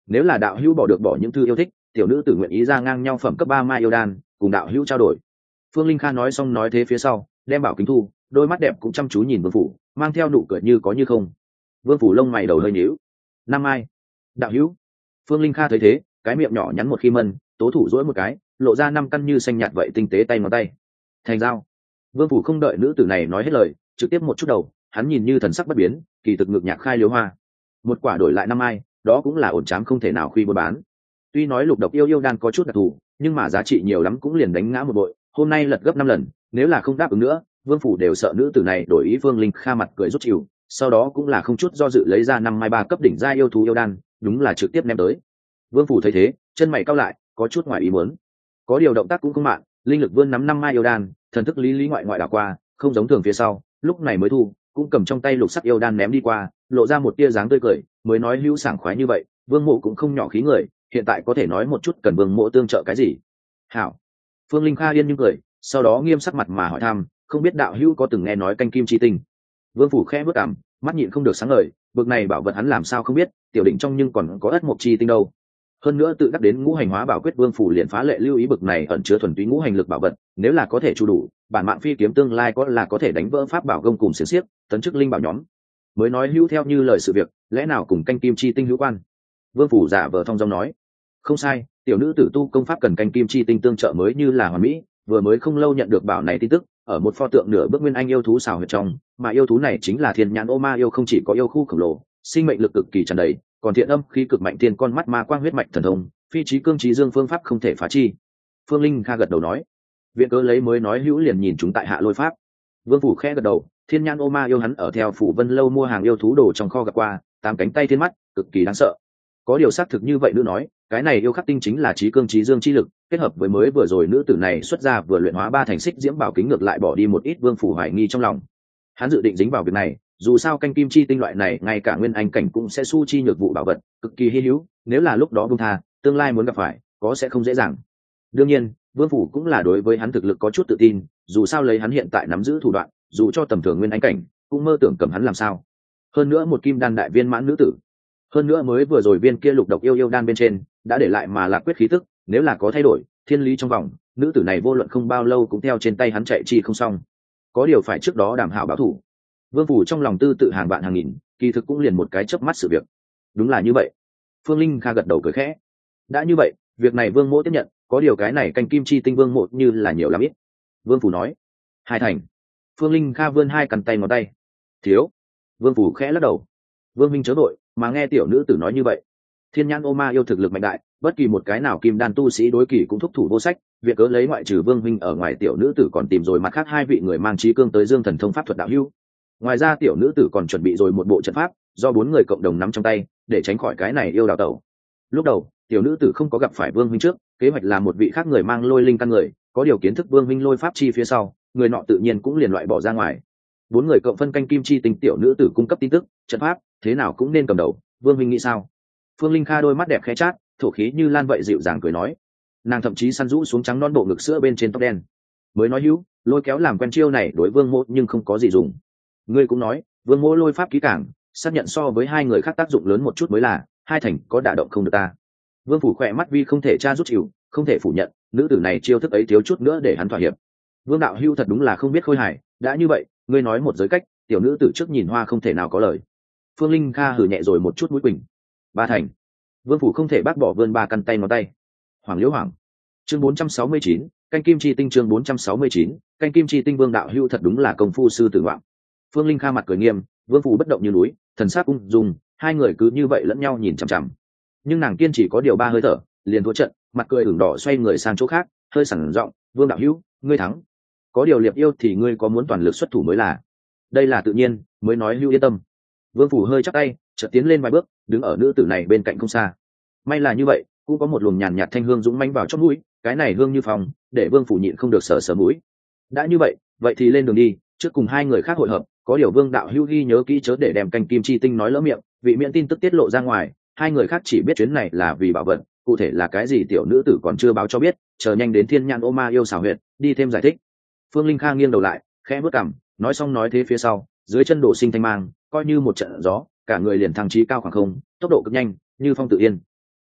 nếu là đạo hữu bỏ được bỏ những thư yêu thích, tiểu nữ tử nguyện ý ra ngang nhau phẩm cấp ba mai yêu đan cùng đạo hữu trao đổi. Phương Linh Kha nói xong nói thế phía sau, đem bảo kính thu, đôi mắt đẹp cũng chăm chú nhìn Vương Phủ, mang theo nụ cười như có như không. Vương Phủ lông mày đầu hơi nhíu. Năm mai. Đạo hữu. Phương Linh Kha thấy thế, cái miệng nhỏ nhắn một khi mân, tố thủ duỗi một cái, lộ ra năm căn như xanh nhạt vậy tinh tế tay ngón tay. Thành dao. Vương Phủ không đợi nữ tử này nói hết lời, trực tiếp một chút đầu, hắn nhìn như thần sắc bất biến, kỳ thực ngực nhạc khai liếu hoa. Một quả đổi lại năm mai, đó cũng là ổn chám không thể nào khuy buôn bán. Tuy nói lục độc yêu yêu đan có chút đặc thù, nhưng mà giá trị nhiều lắm cũng liền đánh ngã một bội, hôm nay lật gấp năm lần, nếu là không đáp ứng nữa, Vương Phủ đều sợ nữ tử này đổi ý. Phương Linh Kha mặt cười rút chịu, sau đó cũng là không chút do dự lấy ra năm mai ba cấp đỉnh gia yêu thú yêu đan, đúng là trực tiếp ném tới. Vương Phủ thấy thế, chân mày cau lại, có chút ngoài ý muốn. Có điều động tác cũng không mạn, linh lực vươn nắm năm mai yêu đan, thần thức lý lý ngoại ngoại đảo qua, không giống thường phía sau, lúc này mới thu, cũng cầm trong tay lục sắc yêu đan ném đi qua, lộ ra một tia dáng tươi cười, mới nói hữu sảng khoái như vậy. Vương Mộ cũng không nhỏ khí người, hiện tại có thể nói một chút cần Vương Mộ tương trợ cái gì. Hảo. Phương Linh Kha yên nhưng cười, sau đó nghiêm sắc mặt mà hỏi thăm, không biết đạo hữu có từng nghe nói canh kim chi tinh. Vương Phủ khẽ bước cằm, mắt nhịn không được sáng ngời, bực này bảo vật hắn làm sao không biết, tiểu định trong nhưng còn có ất mộc chi tinh đâu. Hơn nữa tự đắc đến ngũ hành hóa bảo quyết, Vương Phủ liền phá lệ lưu ý bực này ẩn chứa thuần túy ngũ hành lực bảo vật, nếu là có thể chu đủ, bản mạng phi kiếm tương lai có là có thể đánh vỡ pháp bảo gông cùng xiềng xiếc, tấn chức linh bảo nhóm. Mới nói hữu theo như lời sự việc, lẽ nào cùng canh kim chi tinh hữu quan? Vương Phủ giả vờ thong dong nói, không sai, tiểu nữ tử tu công pháp cần canh kim chi tinh tương trợ mới như là hoàn mỹ, vừa mới không lâu nhận được bảo này tin tức, ở một pho tượng nửa bước nguyên anh yêu thú xào huyệt trong, mà yêu thú này chính là thiên nhãn ô ma yêu, không chỉ có yêu khu khổng lồ, sinh mệnh lực cực kỳ tràn đầy, còn thiện âm khí cực mạnh, tiên con mắt ma quang huyết mạch thần thông, phi trí cương trí dương phương pháp không thể phá chi. Phương Linh Kha gật đầu nói, viện cớ lấy mới nói hữu liền nhìn chúng tại hạ lôi pháp. Vương Phủ khẽ gật đầu, thiên nhãn ô ma yêu hắn ở theo phủ Vân lâu mua hàng yêu thú đồ trong kho gặp qua, tám cánh tay thiên mắt, cực kỳ đáng sợ. Có điều xác thực như vậy nữ nói, cái này yêu khắc tinh chính là trí cương trí dương chi lực, kết hợp với mới vừa rồi nữ tử này xuất ra vừa luyện hóa ba thành xích diễm bảo kính, ngược lại bỏ đi một ít Vương Phủ hoài nghi trong lòng. Hắn dự định dính vào việc này, dù sao canh kim chi tinh loại này ngay cả nguyên anh cảnh cũng sẽ su chi nhược vụ bảo vật, cực kỳ hy hữu, nếu là lúc đó buông tha, tương lai muốn gặp phải có sẽ không dễ dàng. Đương nhiên, Vương Phủ cũng là đối với hắn thực lực có chút tự tin, dù sao lấy hắn hiện tại nắm giữ thủ đoạn, dù cho tầm thường nguyên anh cảnh cũng mơ tưởng cầm hắn làm sao. Hơn nữa một kim đan đại viên mãn nữ tử, hơn nữa mới vừa rồi viên kia lục độc yêu yêu đan bên trên đã để lại mà lạc quyết khí tức, nếu là có thay đổi thiên lý trong vòng, nữ tử này vô luận không bao lâu cũng theo trên tay hắn chạy chi không xong. Có điều phải trước đó đảm hảo báo thủ. Vương Phủ trong lòng tư tự hàng vạn hàng nghìn, kỳ thực cũng liền một cái chớp mắt sự việc. Đúng là như vậy. Phương Linh Kha gật đầu cười khẽ. Đã như vậy, việc này Vương Mỗ tiếp nhận, có điều cái này canh kim chi tinh Vương Mỗ như là nhiều lắm ít. Vương Phủ nói. Hai thành. Phương Linh Kha vươn hai cằn tay ngón tay. Thiếu. Vương Phủ khẽ lắc đầu. Vương minh chớ đội, mà nghe tiểu nữ tử nói như vậy. Thiên nhãn ô ma yêu thực lực mạnh đại, bất kỳ một cái nào kim đan tu sĩ đối kỳ cũng thúc thủ vô sách, việc cớ lấy ngoại trừ Vương minh ở ngoài, tiểu nữ tử còn tìm rồi mặt khác hai vị người mang trí cương tới dương thần thông pháp thuật đạo hữu. Ngoài ra tiểu nữ tử còn chuẩn bị rồi một bộ trận pháp, do bốn người cộng đồng nắm trong tay, để tránh khỏi cái này yêu đào tẩu. Lúc đầu tiểu nữ tử không có gặp phải Vương minh trước, kế hoạch là một vị khác người mang lôi linh căn người, có điều kiến thức Vương minh lôi pháp chi phía sau, người nọ tự nhiên cũng liền loại bỏ ra ngoài. Bốn người cộng phân canh kim chi tinh, tiểu nữ tử cung cấp tin tức, trận pháp thế nào cũng nên cầm đầu. Vương minh nghĩ sao? Phương Linh Kha đôi mắt đẹp khẽ chát, thổ khí như lan vậy dịu dàng cười nói. Nàng thậm chí săn rũ xuống trắng non bộ ngực sữa bên trên tóc đen. Mới nói hữu, lôi kéo làm quen chiêu này đối Vương Mộ nhưng không có gì dùng. Ngươi cũng nói, Vương Mộ lôi pháp kỹ càng, xác nhận so với hai người khác tác dụng lớn một chút mới là, hai thành có đả động không được ta. Vương Phủ khỏe mắt vi không thể tra rút chịu, không thể phủ nhận, nữ tử này chiêu thức ấy thiếu chút nữa để hắn thỏa hiệp. Vương đạo hưu thật đúng là không biết khôi hài, đã như vậy, ngươi nói một giới cách, tiểu nữ tử trước nhìn hoa không thể nào có lời. Phương Linh Kha hừ nhẹ rồi một chút mũi quỳnh. Ba thành. Vương Phủ không thể bác bỏ vươn ba căn tay ngón tay. Hoàng Liễu Hoàng. Chương bốn trăm sáu mươi chín, canh kim chi tinh. Chương bốn trăm sáu mươi chín, canh kim chi tinh. Vương đạo hưu thật đúng là công phu sư tử ngoạn. Phương Linh Kha mặt cười nghiêm, Vương Phủ bất động như núi, thần sắc ung dung, hai người cứ như vậy lẫn nhau nhìn chằm chằm. Nhưng nàng kiên chỉ có điều ba hơi thở, liền thua trận, mặt cười ửng đỏ xoay người sang chỗ khác, hơi sẵn giọng, Vương đạo hưu, ngươi thắng. Có điều liệp yêu thì ngươi có muốn toàn lực xuất thủ mới là. Đây là tự nhiên, mới nói hưu yên tâm. Vương Phủ hơi chắp tay, chợt tiến lên vài bước, đứng ở nữ tử này bên cạnh không xa. May là như vậy, cũng có một luồng nhàn nhạt thanh hương dũng mãnh vào chóp mũi, cái này hương như phòng, để Vương Phủ nhịn không được sờ sờ mũi. Đã như vậy, vậy thì lên đường đi, trước cùng hai người khác hội hợp, có điều Vương đạo hữu ghi nhớ kỹ chớ để đem canh kim chi tinh nói lỡ miệng, vị miễn tin tức tiết lộ ra ngoài, hai người khác chỉ biết chuyến này là vì bảo vật, cụ thể là cái gì tiểu nữ tử còn chưa báo cho biết, chờ nhanh đến Thiên Nhãn Ô Ma yêu xảo huyệt, đi thêm giải thích. Phương Linh Kha nghiêng đầu lại, khẽ bước cằm, nói xong nói thế phía sau, dưới chân đổ sinh thanh mang, coi như một trận gió, cả người liền thăng trí cao khoảng không, tốc độ cực nhanh, như phong tự yên.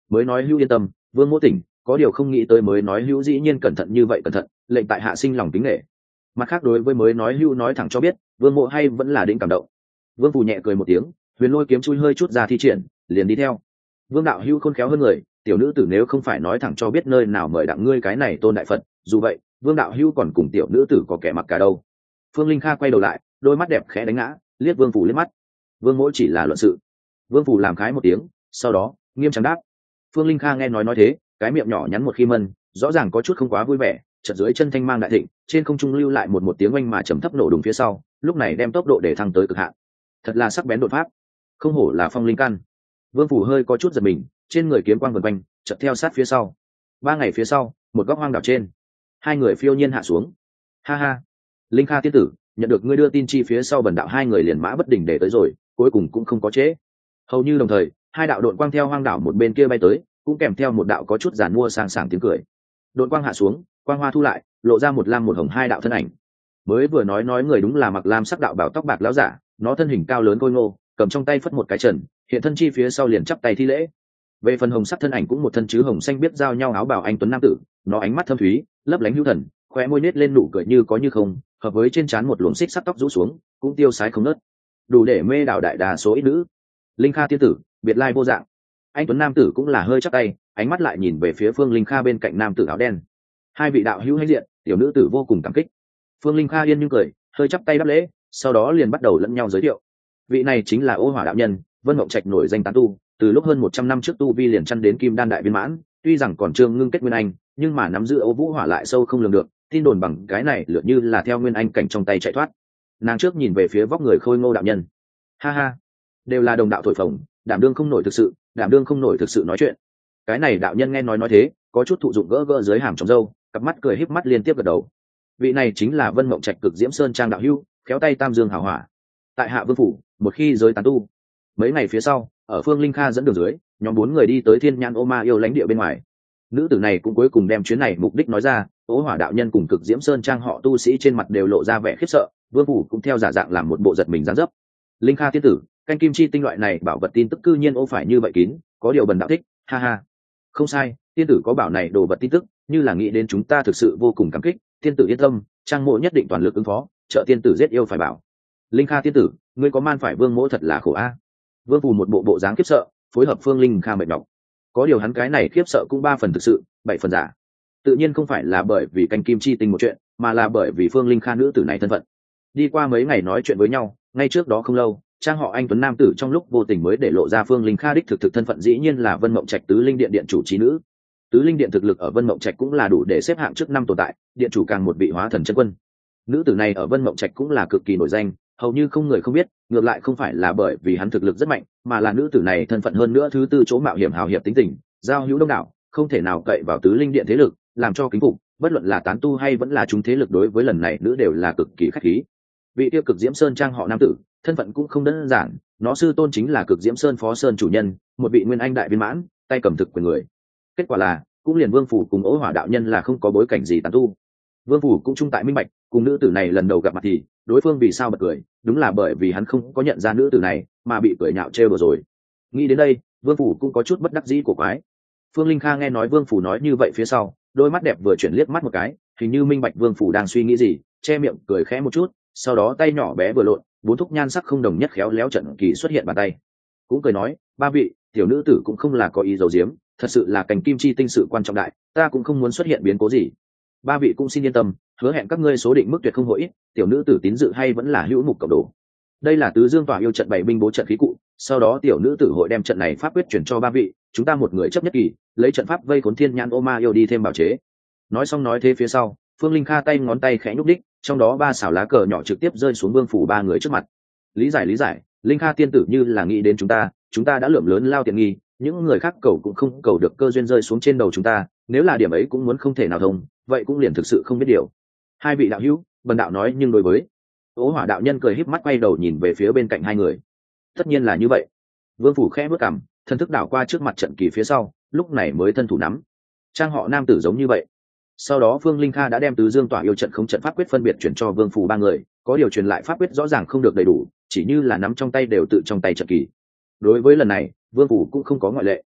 mới nói hữu yên tâm, vương mỗ tỉnh, có điều không nghĩ tới mới nói hữu dĩ nhiên cẩn thận như vậy cẩn thận, lệnh tại hạ sinh lòng kính nghệ. Mặt khác đối với mới nói hữu nói thẳng cho biết, vương mộ hay vẫn là định cảm động. Vương Phủ nhẹ cười một tiếng, huyền lôi kiếm chui hơi chút ra thi triển, liền đi theo. Vương đạo hữu khôn khéo hơn người, tiểu nữ tử nếu không phải nói thẳng cho biết nơi nào mời đặng ngươi cái này tôn đại phật, dù vậy vương đạo hữu còn cùng tiểu nữ tử có kẻ mặc cả đâu. Phương Linh Kha quay đầu lại, đôi mắt đẹp khẽ đánh ngã, liếc Vương Phủ liếc mắt. Vương mỗi chỉ là luận sự. Vương Phủ làm khái một tiếng, sau đó nghiêm trang đáp. Phương Linh Kha nghe nói nói thế, cái miệng nhỏ nhắn một khi mân, rõ ràng có chút không quá vui vẻ, chợt dưới chân thanh mang đại thịnh, trên không trung lưu lại một một tiếng oanh mà trầm thấp nổ đùng phía sau, lúc này đem tốc độ để thăng tới cực hạn. Thật là sắc bén đột pháp, không hổ là phong linh căn. Vương Phủ hơi có chút giật mình, trên người kiếm quang vần quanh, chợt theo sát phía sau. Ba ngày phía sau, một góc hoang đảo trên, hai người phiêu nhiên hạ xuống. Ha ha, Linh Kha tiên tử, nhận được ngươi đưa tin chi phía sau bần đạo hai người liền mã bất đình để tới rồi, cuối cùng cũng không có trễ. Hầu như đồng thời, hai đạo độn quang theo hoang đảo một bên kia bay tới, cũng kèm theo một đạo có chút giàn mua sang sảng tiếng cười. Độn quang hạ xuống, quang hoa thu lại, lộ ra một lam một hồng hai đạo thân ảnh. Mới vừa nói nói người đúng là mặc lam sắc đạo bảo tóc bạc lão giả, nó thân hình cao lớn khôi ngô, cầm trong tay phất một cái trần, hiện thân chi phía sau liền chắp tay thi lễ. Về phần hồng sắc thân ảnh cũng một thân chứ hồng xanh biết giao nhau áo bảo anh tuấn nam tử, nó ánh mắt thâm thúy, lấp lánh hữu thần, khóe môi nết lên nụ cười như có như không, hợp với trên trán một luồng xích sắc tóc rũ xuống, cũng tiêu sái không nớt, đủ để mê đảo đại đa số ít nữ. Linh Kha tiên tử, biệt lai vô dạng. Anh tuấn nam tử cũng là hơi chắp tay, ánh mắt lại nhìn về phía Phương Linh Kha bên cạnh nam tử áo đen. Hai vị đạo hữu hãnh diện, tiểu nữ tử vô cùng cảm kích. Phương Linh Kha yên nhưng cười, hơi chắp tay đáp lễ, sau đó liền bắt đầu lẫn nhau giới thiệu. Vị này chính là Ô Hỏa đạo nhân, Vân Mộng Trạch nổi danh tán tu, từ lúc hơn một trăm năm trước tu vi liền chăn đến kim đan đại viên mãn, tuy rằng còn chưa ngưng kết nguyên anh, nhưng mà nắm giữ Ô Vũ Hỏa lại sâu không lường được, tin đồn bằng cái này lựa như là theo nguyên anh cảnh trong tay chạy thoát. Nàng trước nhìn về phía vóc người khôi ngô đạo nhân. Ha ha, đều là đồng đạo thổi phồng, đảm đương không nổi thực sự, đảm đương không nổi thực sự nói chuyện. Cái này đạo nhân nghe nói nói thế, có chút thụ dụng gỡ gỡ dưới hàm trong râu, cặp mắt cười híp mắt liên tiếp gật đầu. Vị này chính là Vân Mộng Trạch Cực Diễm Sơn Trang đạo hữu, khéo tay tam dương hào hỏa. Tại hạ vương phủ, một khi giới tán tu. Mấy ngày phía sau, ở Phương Linh Kha dẫn đường dưới, nhóm bốn người đi tới Thiên Nhãn Ô Ma yêu lãnh địa bên ngoài. Nữ tử này cũng cuối cùng đem chuyến này mục đích nói ra, Ô Hỏa đạo nhân cùng Cực Diễm Sơn Trang họ tu sĩ trên mặt đều lộ ra vẻ khiếp sợ, vương phủ cũng theo giả dạng làm một bộ giật mình dáng dấp. Linh Kha tiên tử, canh kim chi tinh loại này bảo vật tin tức cư nhiên ô phải như vậy kín, có điều bần đạo thích, ha ha. Không sai, tiên tử có bảo này đồ vật tin tức, như là nghĩ đến chúng ta thực sự vô cùng cảm kích, tiên tử yên tâm, trang mộ nhất định toàn lực ứng phó, trợ tiên tử giết yêu phải bảo. Linh Kha tiên tử, ngươi có man phải vương mỗ thật là khổ a. Vương phủ một bộ bộ dáng khiếp sợ, phối hợp Phương Linh Kha mệt nhọc. Có điều hắn cái này khiếp sợ cũng ba phần thực sự, bảy phần giả. Tự nhiên không phải là bởi vì canh kim chi tinh một chuyện, mà là bởi vì Phương Linh Kha nữ tử này thân phận. Đi qua mấy ngày nói chuyện với nhau, ngay trước đó không lâu, trang họ anh tuấn nam tử trong lúc vô tình mới để lộ ra Phương Linh Kha đích thực thực thân phận dĩ nhiên là Vân Mộng Trạch Tứ Linh Điện điện chủ trí nữ. Tứ Linh Điện thực lực ở Vân Mộng Trạch cũng là đủ để xếp hạng trước năm tồn tại, điện chủ càng một vị hóa thần chân quân. Nữ tử này ở Vân Mộng Trạch cũng là cực kỳ nổi danh, hầu như không người không biết, ngược lại không phải là bởi vì hắn thực lực rất mạnh, mà là nữ tử này thân phận hơn nữa thứ tư chỗ mạo hiểm hào hiệp tính tình, giao hữu đông đảo, không thể nào cậy vào Tứ Linh Điện thế lực, làm cho kính phục, bất luận là tán tu hay vẫn là chúng thế lực đối với lần này nữ đều là cực kỳ khách khí. Vị tiêu Cực Diễm Sơn Trang họ nam tử, thân phận cũng không đơn giản, nó sư tôn chính là Cực Diễm Sơn Phó Sơn chủ nhân, một vị nguyên anh đại viên mãn, tay cầm thực quyền người. Kết quả là, cũng liền Vương phủ cùng Ô Hỏa đạo nhân là không có bối cảnh gì tán tu. Vương phủ cũng trung tại minh bạch, cùng nữ tử này lần đầu gặp mặt thì, đối phương vì sao bật cười, đúng là bởi vì hắn không có nhận ra nữ tử này, mà bị cười nhạo trêu đùa rồi. Nghĩ đến đây, Vương phủ cũng có chút bất đắc dĩ của quái. Phương Linh Kha nghe nói Vương phủ nói như vậy phía sau, đôi mắt đẹp vừa chuyển liếc mắt một cái, hình như minh bạch Vương phủ đang suy nghĩ gì, che miệng cười khẽ một chút, sau đó tay nhỏ bé vừa lộn, bốn thúc nhan sắc không đồng nhất khéo léo trận kỳ xuất hiện bàn tay. Cũng cười nói, ba vị, tiểu nữ tử cũng không là có ý giấu giếm, thật sự là cành kim chi tinh sự quan trọng đại, ta cũng không muốn xuất hiện biến cố gì. Ba vị cũng xin yên tâm, hứa hẹn các ngươi số định mức tuyệt không hội, tiểu nữ tử tín dự hay vẫn là hữu mục cộng đồ. Đây là tứ dương tỏa yêu trận bảy binh bố trận khí cụ, sau đó tiểu nữ tử hội đem trận này pháp quyết chuyển cho ba vị, chúng ta một người chấp nhất kỳ, lấy trận pháp vây khốn Thiên Nhãn Ô Ma yêu đi thêm bảo chế. Nói xong nói thế phía sau, Phương Linh Kha tay ngón tay khẽ nhúc đích, trong đó ba xảo lá cờ nhỏ trực tiếp rơi xuống Vương phủ ba người trước mặt. Lý giải lý giải, Linh Kha tiên tử như là nghĩ đến chúng ta, chúng ta đã lượm lớn lao tiện nghi, những người khác cầu cũng không cầu được cơ duyên rơi xuống trên đầu chúng ta, nếu là điểm ấy cũng muốn không thể nào thông, vậy cũng liền thực sự không biết điều. Hai vị đạo hữu, bần đạo nói nhưng đối với Ô Hỏa đạo nhân cười híp mắt quay đầu nhìn về phía bên cạnh hai người. Tất nhiên là như vậy. Vương phủ khẽ bước cằm, thân thức đảo qua trước mặt trận kỳ phía sau, lúc này mới thân thủ nắm. Trang họ nam tử giống như vậy. Sau đó Phương Linh Kha đã đem tứ dương tỏa yêu trận không trận pháp quyết phân biệt chuyển cho Vương phủ ba người, có điều truyền lại pháp quyết rõ ràng không được đầy đủ, chỉ như là nắm trong tay đều tự trong tay trận kỳ. Đối với lần này, Vương phủ cũng không có ngoại lệ.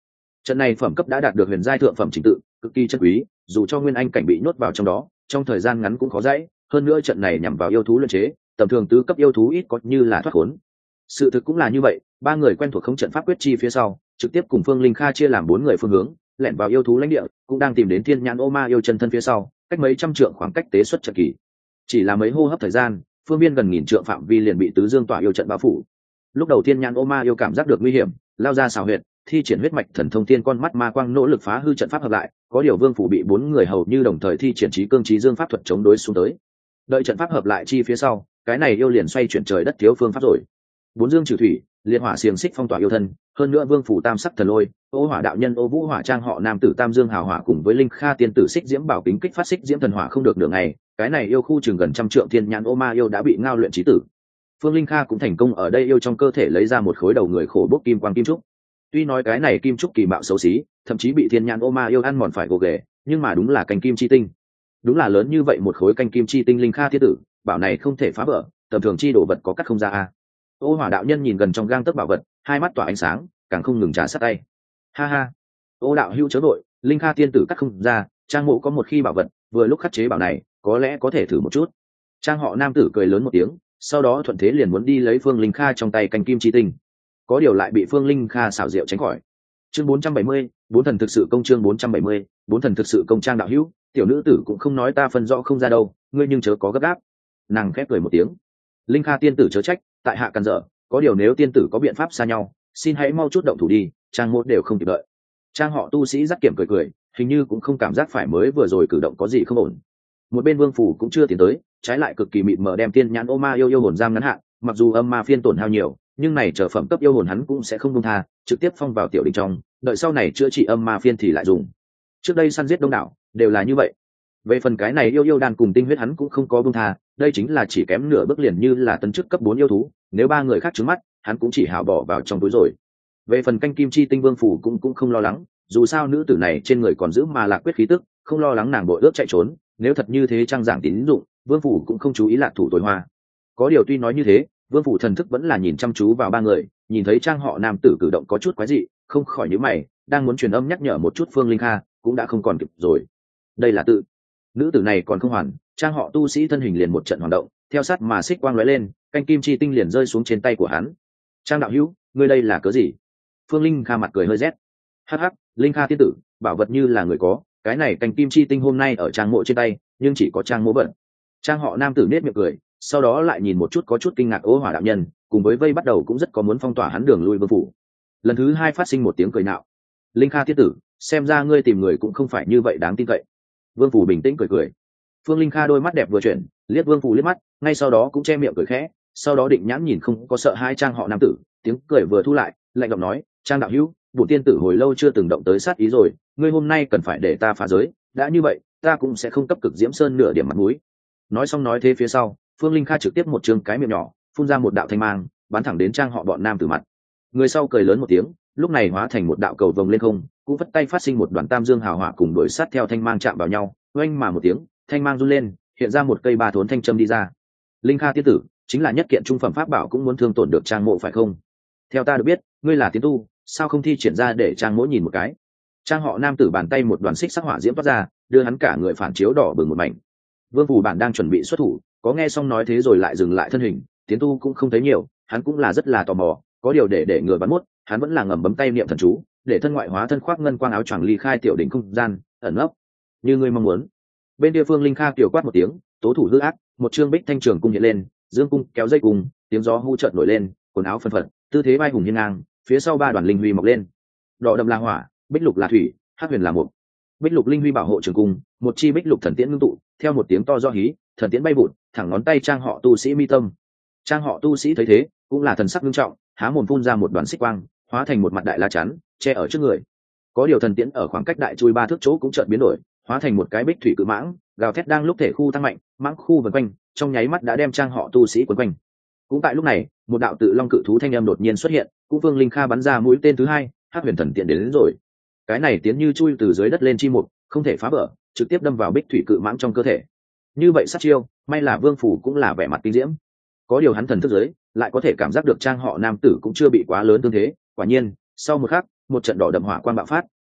Trận này phẩm cấp đã đạt được huyền giai thượng phẩm trình tự, cực kỳ chân quý, dù cho nguyên anh cảnh bị nhốt vào trong đó, trong thời gian ngắn cũng khó dãy. Hơn nữa trận này nhằm vào yêu thú luyện chế, tầm thường tứ cấp yêu thú ít có như là thoát khốn. Sự thực cũng là như vậy, ba người quen thuộc không trận pháp quyết chi phía sau, trực tiếp cùng Phương Linh Kha chia làm bốn người phương hướng, lẻn vào yêu thú lãnh địa, cũng đang tìm đến Thiên Nhãn Ô Ma yêu chân thân phía sau, cách mấy trăm trượng khoảng cách tế xuất trận kỳ. Chỉ là mấy hô hấp thời gian, phương viên gần nghìn trượng phạm vi liền bị tứ dương tỏa yêu trận bao phủ. Lúc đầu Thiên Nhãn Ô Ma yêu cảm giác được nguy hiểm, lao ra xào huyệt, thi triển huyết mạch thần thông thiên con mắt ma quang nỗ lực phá hư trận pháp hợp lại, có điều Vương phủ bị bốn người hầu như đồng thời thi triển trí cương trí dương pháp thuật chống đối xuống tới. Đợi trận pháp hợp lại chi phía sau, cái này yêu liền xoay chuyển trời đất thiếu phương pháp rồi. Bốn dương trừ thủy, liệt hỏa xiềng xích phong tỏa yêu thân, hơn nữa Vương phủ tam sắc thần lôi, ô hỏa đạo nhân ô vũ hỏa trang họ nam tử tam dương hào hỏa cùng với linh kha tiên tử xích diễm bảo kính kích phát xích diễm thần hỏa không được nửa ngày, cái này yêu khu chừng gần trăm trượng Thiên Nhãn Ô Ma yêu đã bị ngao luyện chí tử. Phương Linh Kha cũng thành công ở đây yêu trong cơ thể lấy ra một khối đầu người khổ bốc kim quang kim trúc. Tuy nói cái này kim trúc kỳ mạo xấu xí, thậm chí bị Thiên Nhãn Ô Ma yêu ăn mòn phải gồ ghề, nhưng mà đúng là canh kim chi tinh. Đúng là lớn như vậy một khối canh kim chi tinh Linh Kha thiên tử, bảo này không thể phá vỡ, tầm thường chi đồ vật có cắt không ra a. Ô hỏa đạo nhân nhìn gần trong gang tấc bảo vật, hai mắt tỏa ánh sáng, càng không ngừng trả sát tay. Ha ha, ô đạo hữu chớ đội, Linh Kha tiên tử cắt không ra, trang mộ có một khi bảo vật, vừa lúc khắc chế bảo này, có lẽ có thể thử một chút. Trang họ nam tử cười lớn một tiếng, sau đó thuận thế liền muốn đi lấy Phương Linh Kha trong tay canh kim chi tinh, có điều lại bị Phương Linh Kha xảo diệu tránh khỏi. Chương bốn trăm bảy mươi, bốn thần thực sự công chương bốn trăm bảy mươi, bốn thần thực sự công. Trang đạo hữu, tiểu nữ tử cũng không nói ta phân rõ không ra đâu, ngươi nhưng chớ có gấp gáp. Nàng khép cười một tiếng. Linh Kha tiên tử chớ trách, tại hạ căn dở, có điều nếu tiên tử có biện pháp xa nhau, xin hãy mau chút động thủ đi, Trang mộ đều không kịp đợi. Trang họ tu sĩ dắt kiểm cười cười, hình như cũng không cảm giác phải mới vừa rồi cử động có gì không ổn. Một bên Vương phủ cũng chưa tiến tới, trái lại cực kỳ mịt mờ đem Thiên Nhãn Ô Ma yêu yêu hồn giam ngắn hạn, mặc dù âm ma phiên tổn hao nhiều, nhưng này chờ phẩm cấp yêu hồn hắn cũng sẽ không buông tha, trực tiếp phong vào tiểu đình trong, đợi sau này chữa trị âm ma phiên thì lại dùng. Trước đây săn giết đông đảo, đều là như vậy. Về phần cái này yêu yêu đan cùng tinh huyết hắn cũng không có buông tha, đây chính là chỉ kém nửa bước liền như là tấn chức cấp bốn yêu thú, nếu ba người khác trứng mắt, hắn cũng chỉ hào bỏ vào trong túi rồi. Về phần canh kim chi tinh Vương phủ cũng cũng không lo lắng, dù sao nữ tử này trên người còn giữ mà lạc quyết khí tức, không lo lắng nàng bội ước chạy trốn, nếu thật như thế trang giảng tín dụng, Vương phủ cũng không chú ý lạc thủ tối hoa. Có điều tuy nói như thế, Vương phủ thần thức vẫn là nhìn chăm chú vào ba người, nhìn thấy Trang họ nam tử cử động có chút quái dị, không khỏi nhíu mày, đang muốn truyền âm nhắc nhở một chút Phương Linh Kha, cũng đã không còn kịp rồi. Đây là tự nữ tử này còn không hoàn, Trang họ tu sĩ thân hình liền một trận hoạt động, theo sát mà xích quang lóe lên, canh kim chi tinh liền rơi xuống trên tay của hắn. Trang đạo hữu, ngươi đây là cớ gì? Phương Linh Kha mặt cười hơi rét. Hắc hắc, Linh Kha tiên tử, bảo vật như là người có, cái này canh kim chi tinh hôm nay ở Trang mộ trên tay, nhưng chỉ có Trang mộ vận. Trang họ nam tử nết miệng cười, sau đó lại nhìn một chút có chút kinh ngạc Ô hỏa đạo nhân, cùng với vây bắt đầu cũng rất có muốn phong tỏa hắn đường lui Vương phủ. Lần thứ hai phát sinh một tiếng cười nạo. Linh Kha tiên tử, xem ra ngươi tìm người cũng không phải như vậy đáng tin cậy. Vương phủ bình tĩnh cười cười. Phương Linh Kha đôi mắt đẹp vừa chuyển, liếc Vương phủ liếc mắt, ngay sau đó cũng che miệng cười khẽ, sau đó định nhãn nhìn không có sợ hai Trang họ nam tử, tiếng cười vừa thu lại, lạnh giọng nói, Trang đạo hữu, bổn tiên tử hồi lâu chưa từng động tới sát ý rồi, ngươi hôm nay cần phải để ta phá giới, đã như vậy, ta cũng sẽ không cấp cực Diễm Sơn nửa điểm mặt mũi. Nói xong nói thế phía sau, Phương Linh Kha trực tiếp một trường cái miệng nhỏ, phun ra một đạo thanh mang, bắn thẳng đến Trang họ bọn nam tử mặt. Người sau cười lớn một tiếng, lúc này hóa thành một đạo cầu vồng lên không, cũng vất tay phát sinh một đoàn tam dương hào hỏa cùng đuổi sát theo thanh mang chạm vào nhau, oanh mà một tiếng, thanh mang run lên, hiện ra một cây ba thốn thanh châm đi ra. Linh Kha tiên tử, chính là nhất kiện trung phẩm pháp bảo cũng muốn thương tổn được Trang mộ phải không? Theo ta được biết, ngươi là tiến tu, sao không thi triển ra để Trang mỗ nhìn một cái? Trang họ nam tử bàn tay một đoàn xích sắc hỏa diễm toát ra, đưa hắn cả người phản chiếu đỏ bừng một mảnh. Vương phủ bản đang chuẩn bị xuất thủ, có nghe xong nói thế rồi lại dừng lại thân hình, tiến tu cũng không thấy nhiều, hắn cũng là rất là tò mò, có điều để để người bắn mốt, hắn vẫn là ngầm bấm tay niệm thần chú, để thân ngoại hóa thân khoác ngân quang áo choàng ly khai tiểu đỉnh không gian, ẩn nấp. Như ngươi mong muốn. Bên địa phương Linh Kha kiều quát một tiếng, tố thủ hư ác, một chương bích thanh trường cung hiện lên, dương cung kéo dây cung, tiếng gió hu chợt nổi lên, quần áo phân phật, tư thế vai hùng hiên ngang, phía sau ba đoàn linh huy mọc lên. Đỏ đậm là hỏa, bích lục là thủy, hắc huyền là mộc. Bích lục linh huy bảo hộ trường cung, một chi bích lục thần tiễn ngưng tụ, theo một tiếng to do hí, thần tiễn bay vụt, thẳng ngón tay Trang họ tu sĩ mi tâm. Trang họ tu sĩ thấy thế, cũng là thần sắc nghiêm trọng, há mồm phun ra một đoàn xích quang, hóa thành một mặt đại la chắn, che ở trước người. Có điều thần tiễn ở khoảng cách đại chui ba thước chỗ cũng chợt biến đổi, hóa thành một cái bích thủy cự mãng, gào thét đang lúc thể khu tăng mạnh, mãng khu vần quanh, trong nháy mắt đã đem Trang họ tu sĩ quấn quanh. Cũng tại lúc này, một đạo tự long cự thú thanh âm đột nhiên xuất hiện, cũng Vương Linh Kha bắn ra mũi tên thứ hai, hắc huyền thần tiễn đến, đến rồi. Cái này tiến như chui từ dưới đất lên chi mục, không thể phá vỡ, trực tiếp đâm vào bích thủy cự mãng trong cơ thể. Như vậy sát chiêu, may là Vương phủ cũng là vẻ mặt kinh diễm. Có điều hắn thần thức giới, lại có thể cảm giác được Trang họ nam tử cũng chưa bị quá lớn thương thế, quả nhiên, sau một khắc, một trận đỏ đậm hỏa quang bạo phát,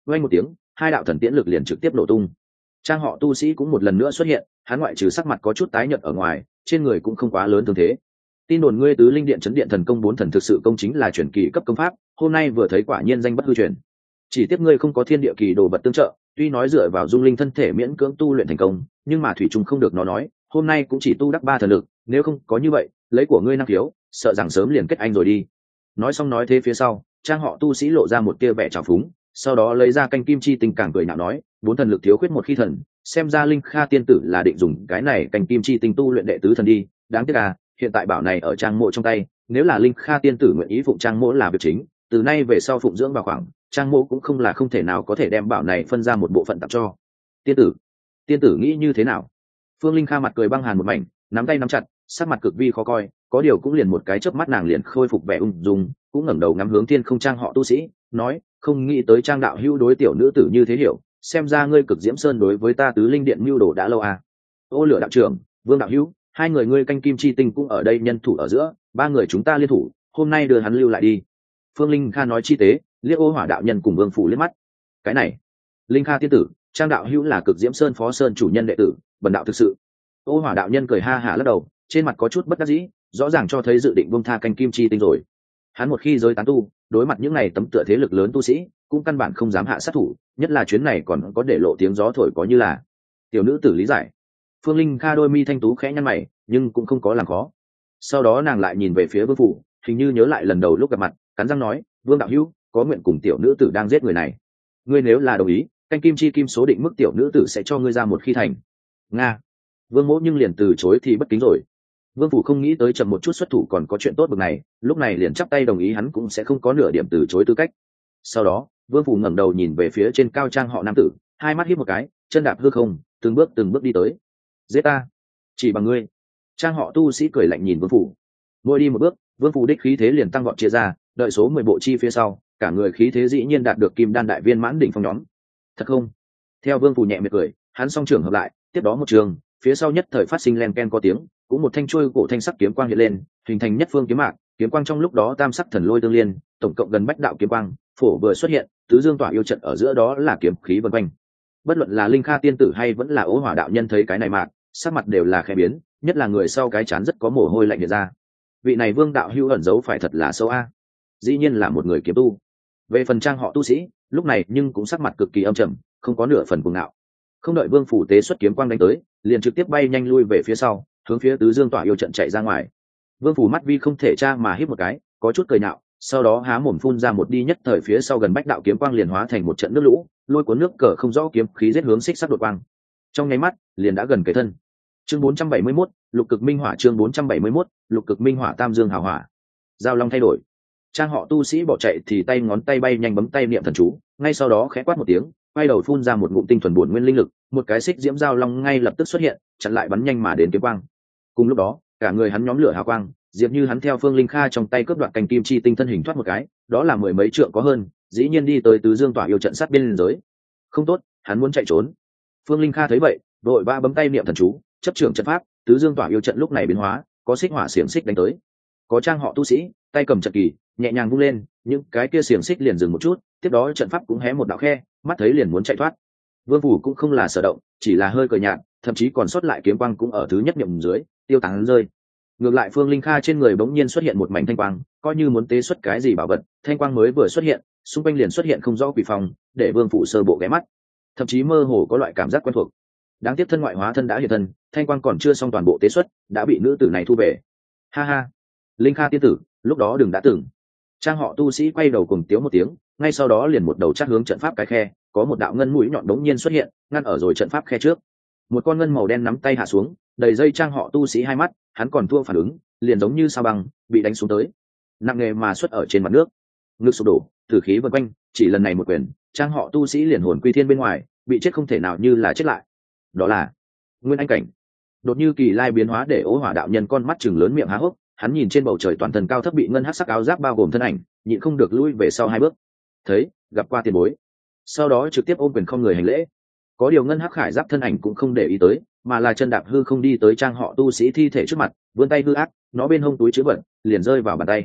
vang một tiếng, hai đạo thần tiễn lực liền trực tiếp nổ tung. Trang họ tu sĩ cũng một lần nữa xuất hiện, hắn ngoại trừ sắc mặt có chút tái nhợt ở ngoài, trên người cũng không quá lớn thương thế. Tin đồn ngươi tứ linh điện chấn điện thần công bốn thần thực sự công chính là truyền kỳ cấp công pháp, hôm nay vừa thấy quả nhiên danh bất hư truyền. Chỉ tiếc ngươi không có thiên địa kỳ đồ vật tương trợ, tuy nói dựa vào dung linh thân thể miễn cưỡng tu luyện thành công, nhưng mà thủy chung không được nó nói, hôm nay cũng chỉ tu đắc ba thần lực, nếu không có như vậy, lấy của ngươi năng khiếu, sợ rằng sớm liền kết anh rồi đi. Nói xong nói thế phía sau, trang họ tu sĩ lộ ra một tia vẻ trào phúng, sau đó lấy ra canh kim chi tinh càng cười nhạo nói, bốn thần lực thiếu khuyết một khi thần, xem ra linh kha tiên tử là định dùng cái này canh kim chi tinh tu luyện đệ tứ thần đi, đáng tiếc à, hiện tại bảo này ở trang mộ trong tay, nếu là linh kha tiên tử nguyện ý phụng trang mộ là việc chính, từ nay về sau phụng dưỡng vào khoảng, trang mộ cũng không là không thể nào có thể đem bảo này phân ra một bộ phận tặng cho tiên tử. Tiên tử nghĩ như thế nào? Phương Linh Kha mặt cười băng hàn một mảnh, nắm tay nắm chặt, sắc mặt cực vi khó coi, có điều cũng liền một cái chớp mắt nàng liền khôi phục vẻ ung dung, cũng ngẩng đầu ngắm hướng thiên không trang họ tu sĩ, nói, không nghĩ tới trang đạo hữu đối tiểu nữ tử như thế hiểu, xem ra ngươi cực diễm sơn đối với ta tứ linh điện mưu đồ đã lâu à. Ô Lửa đạo trưởng, Vương đạo hữu, hai người ngươi canh kim chi tinh cũng ở đây nhân thủ ở giữa, ba người chúng ta liên thủ, hôm nay đưa hắn lưu lại đi. Phương Linh Kha nói chi tế, liếc Ô Hỏa đạo nhân cùng Vương phủ liếc mắt. Cái này, Linh Kha tiên tử, trang đạo hữu là cực diễm sơn phó sơn chủ nhân đệ tử, bần đạo thực sự. Ô Hỏa đạo nhân cười ha hả lắc đầu, trên mặt có chút bất đắc dĩ, rõ ràng cho thấy dự định buông tha canh kim chi tinh rồi. Hắn một khi giới tán tu, đối mặt những này tấm tựa thế lực lớn tu sĩ, cũng căn bản không dám hạ sát thủ, nhất là chuyến này còn có để lộ tiếng gió thổi có như là. Tiểu nữ tử lý giải. Phương Linh Kha đôi mi thanh tú khẽ nhăn mày, nhưng cũng không có làm khó. Sau đó nàng lại nhìn về phía Vương phủ, hình như nhớ lại lần đầu lúc gặp mặt, cắn răng nói, Vương đạo hữu, có nguyện cùng tiểu nữ tử đang giết người này. Ngươi nếu là đồng ý, canh kim chi kim số định mức tiểu nữ tử sẽ cho ngươi ra một khi thành. Nga. Vương Mỗ nhưng liền từ chối thì bất kính rồi. Vương phủ không nghĩ tới chậm một chút xuất thủ còn có chuyện tốt bực này, lúc này liền chắp tay đồng ý hắn cũng sẽ không có nửa điểm từ chối tư cách. Sau đó, Vương phủ ngẩng đầu nhìn về phía trên cao trang họ nam tử, hai mắt híp một cái, chân đạp hư không, từng bước từng bước đi tới. Giết ta, chỉ bằng ngươi. Trang họ tu sĩ cười lạnh nhìn Vương phủ. Mỗi đi một bước, Vương phủ đích khí thế liền tăng vọt chia ra, đợi số mười bộ chi phía sau, cả người khí thế dĩ nhiên đạt được kim đan đại viên mãn đỉnh phong nhóm. Thật không? Theo Vương phủ nhẹ miệng cười, hắn song trưởng hợp lại, tiếp đó một trường, phía sau nhất thời phát sinh len ken có tiếng, cũng một thanh chuôi cổ thanh sắc kiếm quang hiện lên, hình thành nhất phương kiếm mạc, kiếm quang trong lúc đó tam sắc thần lôi tương liên, tổng cộng gần bách đạo kiếm quang, phổ vừa xuất hiện, tứ dương tỏa yêu trận ở giữa đó là kiếm khí vần quanh. Bất luận là Linh Kha tiên tử hay vẫn là Ô Hỏa đạo nhân thấy cái này mạc, sắc mặt đều là khẽ biến, nhất là người sau cái chán rất có mồ hôi lạnh hiện ra. Vị này Vương đạo hữu ẩn giấu phải thật là sâu a. Dĩ nhiên là một người kiếm tu. Về phần trang họ tu sĩ, lúc này nhưng cũng sắc mặt cực kỳ âm trầm, không có nửa phần cuồng ngạo. Không đợi Vương phủ tế xuất kiếm quang đánh tới, liền trực tiếp bay nhanh lui về phía sau, hướng phía tứ dương tỏa yêu trận chạy ra ngoài. Vương phủ mắt vi không thể tra mà hít một cái, có chút cười nhạo, sau đó há mồm phun ra một đi nhất thời phía sau gần bách đạo kiếm quang liền hóa thành một trận nước lũ, lôi cuốn nước cờ không rõ kiếm khí giết hướng xích sắc đột quang. Trong nháy mắt, liền đã gần kề thân. Chương bốn trăm bảy mươi mốt, Lục Cực Minh Hỏa chương bốn trăm bảy mươi mốt, Lục Cực Minh Hỏa tam dương hào hỏa. Giao long thay đổi. Trang họ tu sĩ bỏ chạy thì tay ngón tay bay nhanh bấm tay niệm thần chú, ngay sau đó khẽ quát một tiếng, quay đầu phun ra một ngụm tinh thuần bổn nguyên linh lực, một cái xích diễm giao long ngay lập tức xuất hiện, chặn lại bắn nhanh mà đến kiếm quang. Cùng lúc đó, cả người hắn nhóm lửa hào quang, diệp như hắn theo Phương Linh Kha trong tay cướp đoạt cành kim chi tinh thân hình thoát một cái, đó là mười mấy trượng có hơn, dĩ nhiên đi tới tứ dương tỏa yêu trận sát biên giới. Không tốt, hắn muốn chạy trốn. Phương Linh Kha thấy vậy, vội ba bấm tay niệm thần chú, chấp trưởng trận pháp, tứ dương tỏa yêu trận lúc này biến hóa, có xích hỏa xiềng xích đánh tới. Có trang họ tu sĩ, tay cầm trận kỳ, nhẹ nhàng vung lên, những cái kia xiềng xích liền dừng một chút, tiếp đó trận pháp cũng hé một đạo khe, mắt thấy liền muốn chạy thoát. Vương phủ cũng không là sở động, chỉ là hơi cười nhạt, thậm chí còn sót lại kiếm quang cũng ở thứ nhất nhậm dưới tiêu tán rơi. Ngược lại Phương Linh Kha trên người bỗng nhiên xuất hiện một mảnh thanh quang, coi như muốn tế xuất cái gì bảo vật, thanh quang mới vừa xuất hiện, xung quanh liền xuất hiện không rõ quỷ phòng, để Vương phủ sơ bộ ghé mắt, thậm chí mơ hồ có loại cảm giác quen thuộc. Đáng tiếc thân ngoại hóa thân đã hiện thân, thanh quang còn chưa xong toàn bộ tế xuất, đã bị nữ tử này thu về. Ha ha, Linh Kha tiên tử, lúc đó đừng đã tưởng. Trang họ tu sĩ quay đầu cùng tiếu một tiếng, ngay sau đó liền một đầu chát hướng trận pháp cái khe, có một đạo ngân mũi nhọn đống nhiên xuất hiện, ngăn ở rồi trận pháp khe trước. Một con ngân màu đen nắm tay hạ xuống, đầy dây trang họ tu sĩ hai mắt, hắn còn thua phản ứng, liền giống như sao băng, bị đánh xuống tới, nặng nề mà xuất ở trên mặt nước, ngực sụp đổ, tử khí vần quanh, chỉ lần này một quyền, trang họ tu sĩ liền hồn quy thiên bên ngoài, bị chết không thể nào như là chết lại. Đó là Nguyên Anh cảnh. Đột như kỳ lai biến hóa để Ô Hỏa đạo nhân con mắt chừng lớn miệng há hốc, hắn nhìn trên bầu trời toàn thân cao thấp bị ngân hắc sắc áo giáp bao gồm thân ảnh, nhịn không được lui về sau hai bước. Thấy, gặp qua tiền bối. Sau đó trực tiếp ôm quyền không người hành lễ. Có điều ngân hắc khải giáp thân ảnh cũng không để ý tới, mà là chân đạp hư không đi tới trang họ tu sĩ thi thể trước mặt, vươn tay hư ác, nó bên hông túi chứa vật liền rơi vào bàn tay.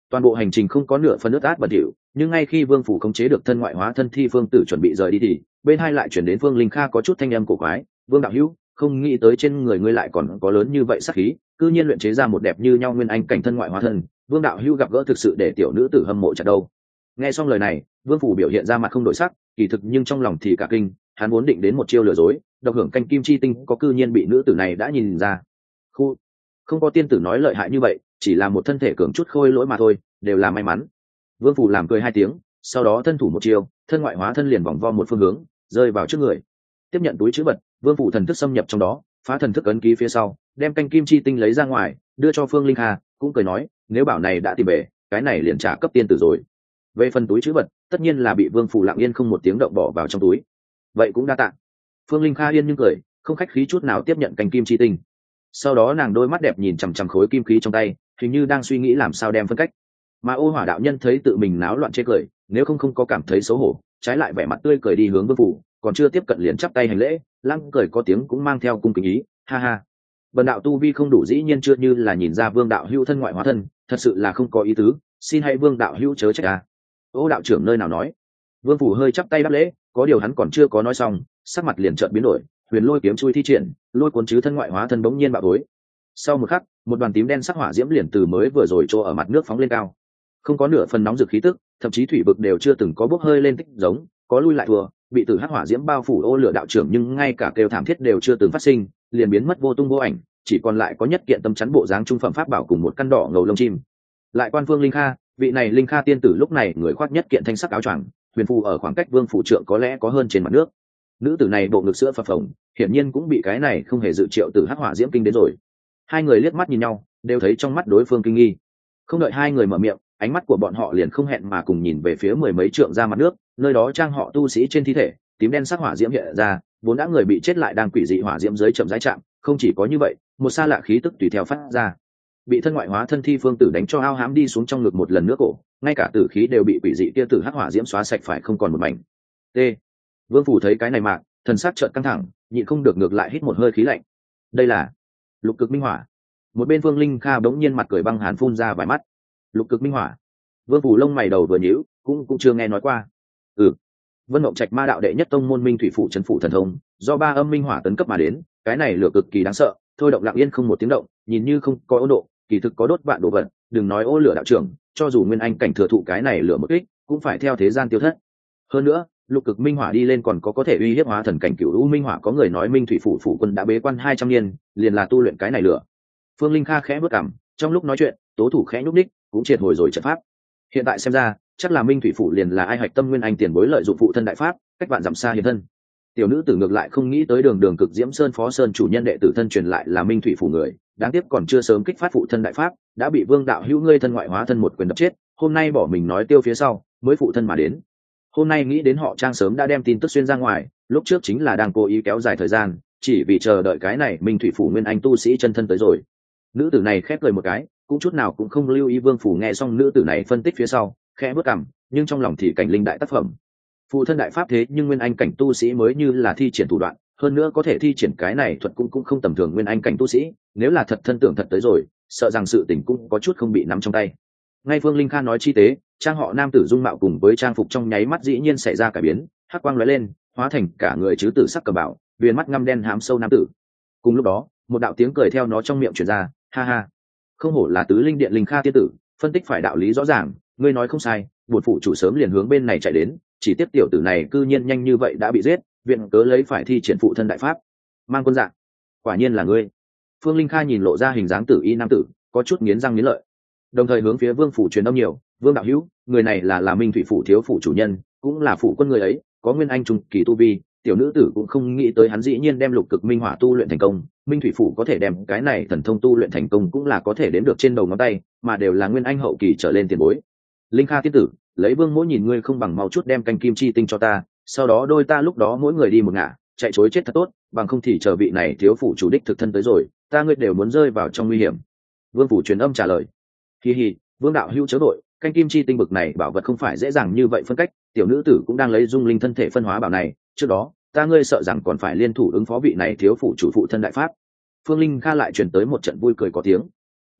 Toàn bộ hành trình không có nửa phần nước át bẩn thỉu, nhưng ngay khi vương phủ khống chế được thân ngoại hóa thân thi phương tử chuẩn bị rời đi thì bên hai lại chuyển đến Phương Linh Kha có chút thanh âm cổ quái. Vương đạo hữu, không nghĩ tới trên người ngươi lại còn có lớn như vậy sắc khí, cư nhiên luyện chế ra một đẹp như nhau nguyên anh cảnh thân ngoại hóa thân. Vương đạo hữu gặp gỡ thực sự để tiểu nữ tử hâm mộ chặt đâu. Nghe xong lời này, vương phủ biểu hiện ra mặt không đổi sắc, kỳ thực nhưng trong lòng thì cả kinh. Hắn vốn định đến một chiêu lừa dối, độc hưởng canh kim chi tinh, có cư nhiên bị nữ tử này đã nhìn ra. Khu, không có tiên tử nói lợi hại như vậy, chỉ là một thân thể cường chút khôi lỗi mà thôi, đều là may mắn. Vương phủ làm cười hai tiếng, sau đó thân thủ một chiêu, thân ngoại hóa thân liền vòng vo một phương hướng, rơi vào trước người. Tiếp nhận túi chữ vật, vương phủ thần thức xâm nhập trong đó, phá thần thức ấn ký phía sau, đem canh kim chi tinh lấy ra ngoài, đưa cho Phương Linh Kha, cũng cười nói, nếu bảo này đã tìm về, cái này liền trả cấp tiên tử rồi. Về phần túi chữ vật, tất nhiên là bị vương phủ lặng yên không một tiếng động bỏ vào trong túi. Vậy cũng đa tạ. Phương Linh Kha yên nhưng cười, không khách khí chút nào tiếp nhận canh kim chi tinh. Sau đó nàng đôi mắt đẹp nhìn chằm chằm khối kim khí trong tay, hình như đang suy nghĩ làm sao đem phân cách. Mà Ô Hỏa đạo nhân thấy tự mình náo loạn chê cười, nếu không không có cảm thấy xấu hổ, trái lại vẻ mặt tươi cười đi hướng vương phủ, còn chưa tiếp cận liền chắp tay hành lễ, lăng cười có tiếng cũng mang theo cung kính ý, ha ha. Bần đạo tu vi không đủ dĩ nhiên chưa như là nhìn ra vương đạo hữu thân ngoại hóa thân, thật sự là không có ý tứ, xin hãy vương đạo hữu chớ trách à. Ô đạo trưởng nơi nào nói. Vương phủ hơi chắp tay đáp lễ, có điều hắn còn chưa có nói xong, sắc mặt liền chợt biến đổi, huyền lôi kiếm chui thi triển, lôi cuốn chứ thân ngoại hóa thân bỗng nhiên bạo tối. Sau một khắc, một đoàn tím đen sắc hỏa diễm liền từ mới vừa rồi trô ở mặt nước phóng lên cao, không có nửa phần nóng rực khí tức, thậm chí thủy vực đều chưa từng có bốc hơi lên tích giống, có lui lại thua, bị tử hắc hỏa diễm bao phủ ô lửa đạo trưởng nhưng ngay cả kêu thảm thiết đều chưa từng phát sinh, liền biến mất vô tung vô ảnh, chỉ còn lại có nhất kiện tâm chắn bộ dáng trung phẩm pháp bảo cùng một căn đỏ ngầu lông chim. Lại quan Phương Linh Kha, vị này Linh Kha tiên tử lúc này người khoác nhất kiện thanh sắc áo choàng, huyền phù ở khoảng cách vương phủ trượng có lẽ có hơn trên mặt nước. Nữ tử này bộ ngực sữa phập phồng, hiển nhiên cũng bị cái này không hề dự triệu tử hắc hỏa diễm kinh đến rồi. Hai người liếc mắt nhìn nhau, đều thấy trong mắt đối phương kinh nghi. Không đợi hai người mở miệng, ánh mắt của bọn họ liền không hẹn mà cùng nhìn về phía mười mấy trượng ra mặt nước, nơi đó trang họ tu sĩ trên thi thể, tím đen sắc hỏa diễm hiện ra, vốn đã người bị chết lại đang quỷ dị hỏa diễm dưới chậm rãi chạm, không chỉ có như vậy, một xa lạ khí tức tùy theo phát ra. Bị thân ngoại hóa thân thi phương tử đánh cho ao hám đi xuống trong ngực một lần nữa cổ, ngay cả tử khí đều bị quỷ dị kia tử hắc hỏa diễm xóa sạch phải không còn một mảnh. T. Vương phủ thấy cái này mà, thần sắc chợt căng thẳng, nhịn không được ngược lại hít một hơi khí lạnh. Đây là lục cực minh hỏa. Một bên Vương Linh Kha bỗng nhiên mặt cười băng hàn phun ra vài mắt. Lục cực minh hỏa. Vương phủ lông mày đầu vừa nhíu, cũng cũng chưa nghe nói qua. Ừ. Vân Mộng Trạch Ma đạo đệ nhất tông môn Minh Thủy phủ trấn phủ thần thông, do ba âm minh hỏa tấn cấp mà đến, cái này lửa cực kỳ đáng sợ, thôi động lặng yên không một tiếng động, nhìn như không có ôn độ, kỳ thực có đốt vạn đồ vật, đừng nói ô lửa đạo trưởng, cho dù nguyên anh cảnh thừa thụ cái này lửa một kích, cũng phải theo thế gian tiêu thất. Hơn nữa, lục cực minh hỏa đi lên còn có có thể uy hiếp hóa thần cảnh cửu u minh hỏa, có người nói Minh Thủy phủ phủ quân đã bế quan hai trăm niên, liền là tu luyện cái này lửa. Phương Linh Kha khẽ bước cằm, trong lúc nói chuyện, tố thủ khẽ nhúc nhích, cũng triệt hồi rồi trận pháp. Hiện tại xem ra, chắc là Minh Thủy phủ liền là ai hạch tâm nguyên anh tiền bối lợi dụng phụ thân đại pháp, cách bạn dặm xa hiện thân. Tiểu nữ tử ngược lại không nghĩ tới đường đường cực diễm sơn phó sơn chủ nhân đệ tử thân truyền lại là Minh Thủy phủ người, đáng tiếc còn chưa sớm kích phát phụ thân đại pháp, đã bị Vương đạo hữu ngươi thân ngoại hóa thân một quyền đập chết, hôm nay bỏ mình nói tiêu phía sau, mới phụ thân mà đến. Hôm nay nghĩ đến họ Trang sớm đã đem tin tức xuyên ra ngoài, lúc trước chính là đang cố ý kéo dài thời gian, chỉ vì chờ đợi cái này Minh Thủy phủ nguyên anh tu sĩ chân thân tới rồi. Nữ tử này khép cười một cái, cũng chút nào cũng không lưu ý Vương phủ nghe xong nữ tử này phân tích phía sau, khẽ bước cằm, nhưng trong lòng thì cảnh linh đại tác phẩm. Phụ thân đại pháp thế nhưng nguyên anh cảnh tu sĩ mới như là thi triển thủ đoạn, hơn nữa có thể thi triển cái này thuật cũng cũng không tầm thường nguyên anh cảnh tu sĩ, nếu là thật thân tưởng thật tới rồi, sợ rằng sự tình cũng có chút không bị nắm trong tay. Ngay Phương Linh Kha nói chi tế, trang họ nam tử dung mạo cùng với trang phục trong nháy mắt dĩ nhiên xảy ra cải biến, hắc quang lóe lên, hóa thành cả người chứ tử sắc cẩm bảo, viền mắt ngăm đen hám sâu nam tử. Cùng lúc đó, một đạo tiếng cười theo nó trong miệng truyền ra, ha ha, không hổ là tứ linh điện Linh Kha tiên tử, phân tích phải đạo lý rõ ràng, ngươi nói không sai, bổn phụ chủ sớm liền hướng bên này chạy đến, chỉ tiếp tiểu tử này cư nhiên nhanh như vậy đã bị giết, viện cớ lấy phải thi triển phụ thân đại pháp. Mang quân dạng, quả nhiên là ngươi. Phương Linh Kha nhìn lộ ra hình dáng tử y nam tử, có chút nghiến răng nghiến lợi, đồng thời hướng phía Vương phủ truyền âm nhiều, Vương đạo hữu, người này là là Minh Thủy phủ thiếu phủ chủ nhân, cũng là phủ quân người ấy, có nguyên anh trung kỳ tu vi, tiểu nữ tử cũng không nghĩ tới hắn dĩ nhiên đem lục cực minh hỏa tu luyện thành công. Minh Thủy phủ có thể đem cái này thần thông tu luyện thành công cũng là có thể đến được trên đầu ngón tay, mà đều là nguyên anh hậu kỳ trở lên tiền bối. Linh Kha tiên tử, lấy Vương mỗi nhìn ngươi không bằng mau chút đem canh kim chi tinh cho ta, sau đó đôi ta lúc đó mỗi người đi một ngả, chạy chối chết thật tốt, bằng không thì chờ vị này thiếu phủ chủ đích thực thân tới rồi, ta ngươi đều muốn rơi vào trong nguy hiểm. Vương phủ truyền âm trả lời, hi hi, Vương đạo hữu chớ đội, canh kim chi tinh bực này bảo vật không phải dễ dàng như vậy phân cách, tiểu nữ tử cũng đang lấy dung linh thân thể phân hóa bảo này, trước đó ta ngươi sợ rằng còn phải liên thủ ứng phó vị này thiếu phủ chủ phụ thân đại pháp. Phương Linh Kha lại truyền tới một trận vui cười có tiếng.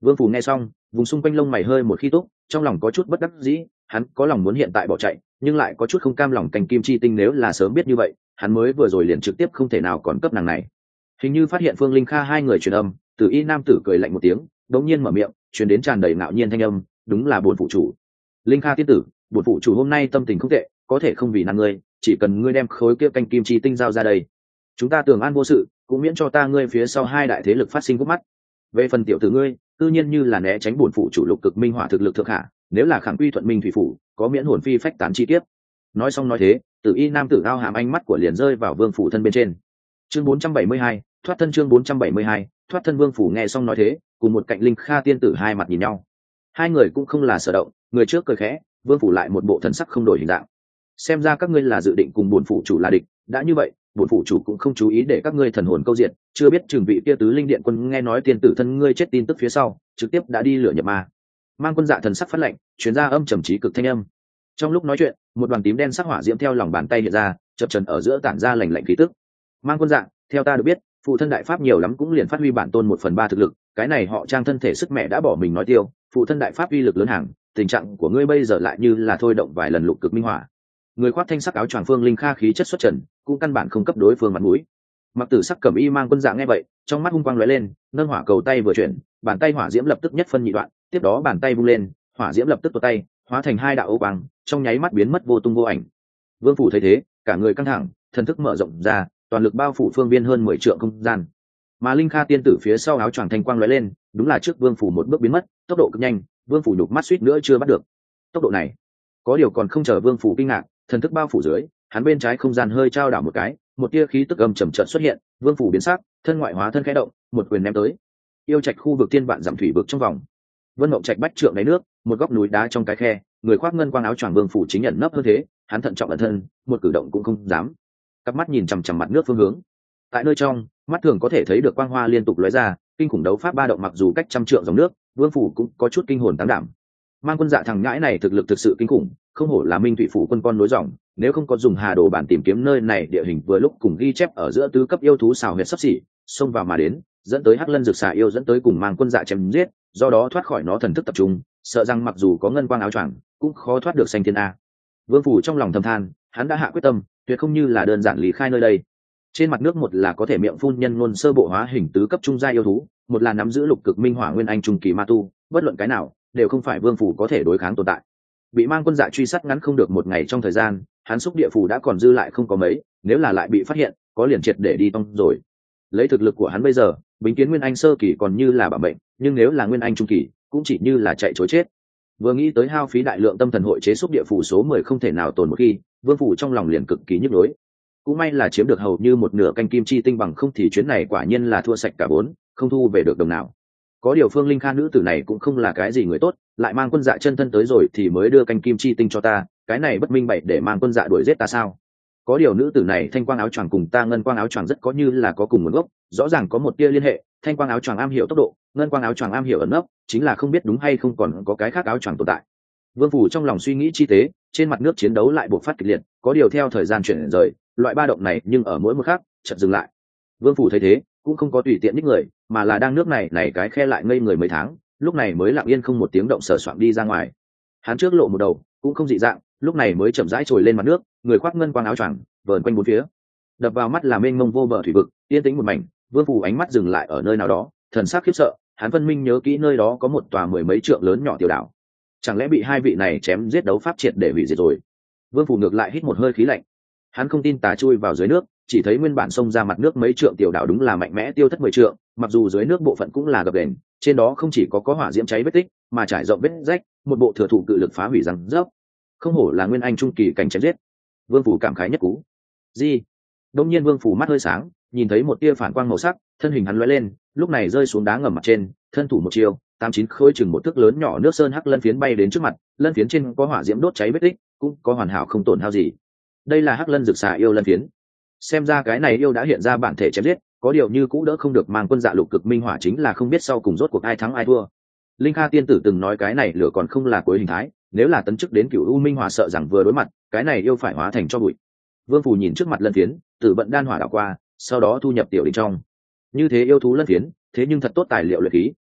Vương Phủ nghe xong, vùng xung quanh lông mày hơi một khi túc, trong lòng có chút bất đắc dĩ, hắn có lòng muốn hiện tại bỏ chạy, nhưng lại có chút không cam lòng canh kim chi tinh nếu là sớm biết như vậy, hắn mới vừa rồi liền trực tiếp không thể nào còn cấp nàng này. Hình như phát hiện Phương Linh Kha hai người truyền âm, Tử Y nam tử cười lạnh một tiếng, đống nhiên mở miệng, truyền đến tràn đầy ngạo nhiên thanh âm, đúng là bổn phụ chủ. Linh Kha tiên tử, bổn phụ chủ hôm nay tâm tình không tệ, có thể không vì nàng ngươi, chỉ cần ngươi đem khối kia canh kim chi tinh giao ra đây, chúng ta tưởng an vô sự, cũng miễn cho ta ngươi phía sau hai đại thế lực phát sinh gút mắt. Về phần tiểu tử ngươi, tự nhiên như là né tránh bổn phụ chủ lục cực minh hỏa thực lực thượng hạ, nếu là khẳng quy thuận minh thủy phủ, có miễn hồn phi phách tán chi tiết. Nói xong nói thế, Tử Y nam tử ao hàm ánh mắt của liền rơi vào Vương phủ thân bên trên. Chương bốn trăm bảy mươi hai, thoát thân chương bốn trăm bảy mươi hai, thoát thân. Vương phủ nghe xong nói thế, cùng một cạnh Linh Kha tiên tử hai mặt nhìn nhau. Hai người cũng không là sở động, người trước cười khẽ, Vương phủ lại một bộ thần sắc không đổi hình dạng. Xem ra các ngươi là dự định cùng bổn phủ chủ là địch, đã như vậy, bổn phủ chủ cũng không chú ý để các ngươi thần hồn câu diện, chưa biết trường vị kia tứ linh điện quân nghe nói tiên tử thân ngươi chết tin tức phía sau, trực tiếp đã đi lửa nhập ma. Mang Quân Dạ thần sắc phát lệnh, truyền ra âm trầm trí cực thanh âm. Trong lúc nói chuyện, một đoàn tím đen sắc hỏa diễm theo lòng bàn tay hiện ra, chập trần ở giữa tản ra lạnh lạnh khí tức. Mang Quân Dạ, theo ta được biết, phụ thân đại pháp nhiều lắm cũng liền phát huy bản tôn một phần ba thực lực, cái này họ Trang thân thể sức mẹ đã bỏ mình nói tiêu, phụ thân đại pháp uy lực lớn hàng, tình trạng của ngươi bây giờ lại như là thôi động vài lần lục cực minh hỏa. Người khoác thanh sắc áo choàng Phương Linh Kha khí chất xuất trần, cũng căn bản không cấp đối phương mặt mũi. Mặc tử sắc cẩm y Mang Quân Dạ nghe vậy, trong mắt hung quang lóe lên, nâng hỏa cầu tay vừa chuyển, bàn tay hỏa diễm lập tức nhất phân nhị đoạn, tiếp đó bàn tay vung lên, hỏa diễm lập tức tuột tay, hóa thành hai đạo ô quang, trong nháy mắt biến mất vô tung vô ảnh. Vương phủ thấy thế, cả người căng thẳng, thần thức mở rộng ra, toàn lực bao phủ phương viên hơn mười trượng không gian. Mà Linh Kha tiên tử phía sau áo choàng thanh quang lóe lên, đúng là trước Vương phủ một bước biến mất, tốc độ cực nhanh, Vương phủ nhục mắt suýt nữa chưa bắt được. Tốc độ này, có điều còn không chờ Vương phủ kinh ngạc, thần thức bao phủ dưới, hắn bên trái không gian hơi trao đảo một cái, một tia khí tức âm trầm trợn xuất hiện, Vương phủ biến sắc, thân ngoại hóa thân khẽ động, một quyền ném tới. Yêu trạch khu vực thiên vạn dặm thủy vực trong vòng. Vân Mộng Trạch bách trượng đáy nước, một góc núi đá trong cái khe, người khoác ngân quang áo choàng Vương phủ chính nhận nấp hơn thế, hắn thận trọng ẩn thân, một cử động cũng không dám. Cặp mắt nhìn chằm chằm mặt nước phương hướng. Tại nơi trong, mắt thường có thể thấy được quang hoa liên tục lóe ra, kinh khủng đấu pháp ba động mặc dù cách trăm trượng dòng nước, Vương phủ cũng có chút kinh hồn táng đảm. Mang Quân Dạ thằng ngãi này thực lực thực sự kinh khủng, không hổ là Minh Thủy phủ quân con nối dòng, nếu không có dùng Hà Đồ bản tìm kiếm nơi này địa hình vừa lúc cùng ghi chép ở giữa tứ cấp yêu thú xào huyệt sắp xỉ, xông vào mà đến, dẫn tới Hắc Lân Dược Xà yêu dẫn tới cùng Mang Quân Dạ chém giết, do đó thoát khỏi nó thần thức tập trung, sợ rằng mặc dù có ngân quang áo choàng, cũng khó thoát được xanh thiên a. Vương phủ trong lòng thầm than, hắn đã hạ quyết tâm, tuyệt không như là đơn giản lý khai nơi đây. Trên mặt nước một là có thể miệng phun nhân ngôn sơ bộ hóa hình tứ cấp trung gia yêu thú, một là nắm giữ lục cực minh hỏa nguyên anh trung kỳ ma tu, bất luận cái nào đều không phải Vương phủ có thể đối kháng tồn tại. Bị Mang Quân Dạ truy sát ngắn không được một ngày trong thời gian, hắn xúc địa phủ đã còn dư lại không có mấy, nếu là lại bị phát hiện, có liền triệt để đi tông rồi. Lấy thực lực của hắn bây giờ, Bính Kiến nguyên anh sơ kỳ còn như là bảo mệnh, nhưng nếu là nguyên anh trung kỳ, cũng chỉ như là chạy trối chết. Vừa nghĩ tới hao phí đại lượng tâm thần hội chế xúc địa phủ số mười không thể nào tồn một khi, Vương phủ trong lòng liền cực kỳ nhức nhối. Cũng may là chiếm được hầu như một nửa canh kim chi tinh, bằng không thì chuyến này quả nhiên là thua sạch cả vốn, không thu về được đồng nào. Có điều Phương Linh Kha nữ tử này cũng không là cái gì người tốt, lại Mang Quân Dạ chân thân tới rồi thì mới đưa canh kim chi tinh cho ta, cái này bất minh bậy để Mang Quân Dạ đuổi giết ta sao? Có điều nữ tử này thanh quang áo choàng cùng ta ngân quang áo choàng rất có như là có cùng nguồn gốc, rõ ràng có một tia liên hệ, thanh quang áo choàng am hiểu tốc độ, ngân quang áo choàng am hiểu ẩn nấp, chính là không biết đúng hay không còn có cái khác áo choàng tồn tại. Vương phủ trong lòng suy nghĩ chi tế, trên mặt nước chiến đấu lại buộc phát kịch liệt, có điều theo thời gian chuyển rời, loại ba động này nhưng ở mỗi một khắc chợt dừng lại. Vương phủ thấy thế, cũng không có tùy tiện nhích người, mà là đang nước này này cái khe lại ngây người mấy tháng, lúc này mới lặng yên không một tiếng động sờ soạng đi ra ngoài. Hắn trước lộ một đầu, cũng không dị dạng, lúc này mới chậm rãi trồi lên mặt nước, người khoác ngân quang áo choàng, vờn quanh bốn phía. Đập vào mắt là mênh mông vô bờ thủy vực, yên tĩnh một mảnh, Vương phủ ánh mắt dừng lại ở nơi nào đó, thần sắc khiếp sợ, hắn phân minh nhớ kỹ nơi đó có một tòa mười mấy trượng lớn nhỏ tiểu đảo. Chẳng lẽ bị hai vị này chém giết đấu pháp triệt để hủy diệt rồi? Vương phủ ngược lại hít một hơi khí lạnh. Hắn không tin tà chui vào dưới nước, chỉ thấy nguyên bản xông ra mặt nước mấy trượng tiểu đảo đúng là mạnh mẽ tiêu thất mười trượng, mặc dù dưới nước bộ phận cũng là gập ghềnh, trên đó không chỉ có có hỏa diễm cháy vết tích, mà trải rộng vết rách, một bộ thừa thụ cự lực phá hủy răng rớp. Không hổ là nguyên anh trung kỳ cảnh chém giết. Vương phủ cảm khái nhất cú. Gì? Đông nhiên Vương phủ mắt hơi sáng, nhìn thấy một tia phản quang màu sắc, thân hình hắn lóe lên, lúc này rơi xuống đá ngầm mặt trên, thân thủ một chiều, tám chín khối chừng một thước lớn nhỏ nước sơn hắc lân phiến bay đến trước mặt, lân phiến trên có hỏa diễm đốt cháy vết tích, cũng có hoàn hảo không tổn hao gì. Đây là Hắc Lân Dược Xà yêu lân phiến. Xem ra cái này yêu đã hiện ra bản thể chém giết, có điều như cũ đỡ không được Mang Quân Dạ lục cực minh hỏa, chính là không biết sau cùng rốt cuộc ai thắng ai thua. Linh Kha tiên tử từng nói cái này lửa còn không là cuối hình thái, nếu là tấn chức đến Cửu U Minh Hỏa sợ rằng vừa đối mặt, cái này yêu phải hóa thành cho bụi. Vương phủ nhìn trước mặt lân phiến, Tử Vận đan hỏa đảo qua, sau đó thu nhập tiểu đỉnh trong. Như thế yêu thú lân phiến, thế nhưng thật tốt tài liệu luyện khí.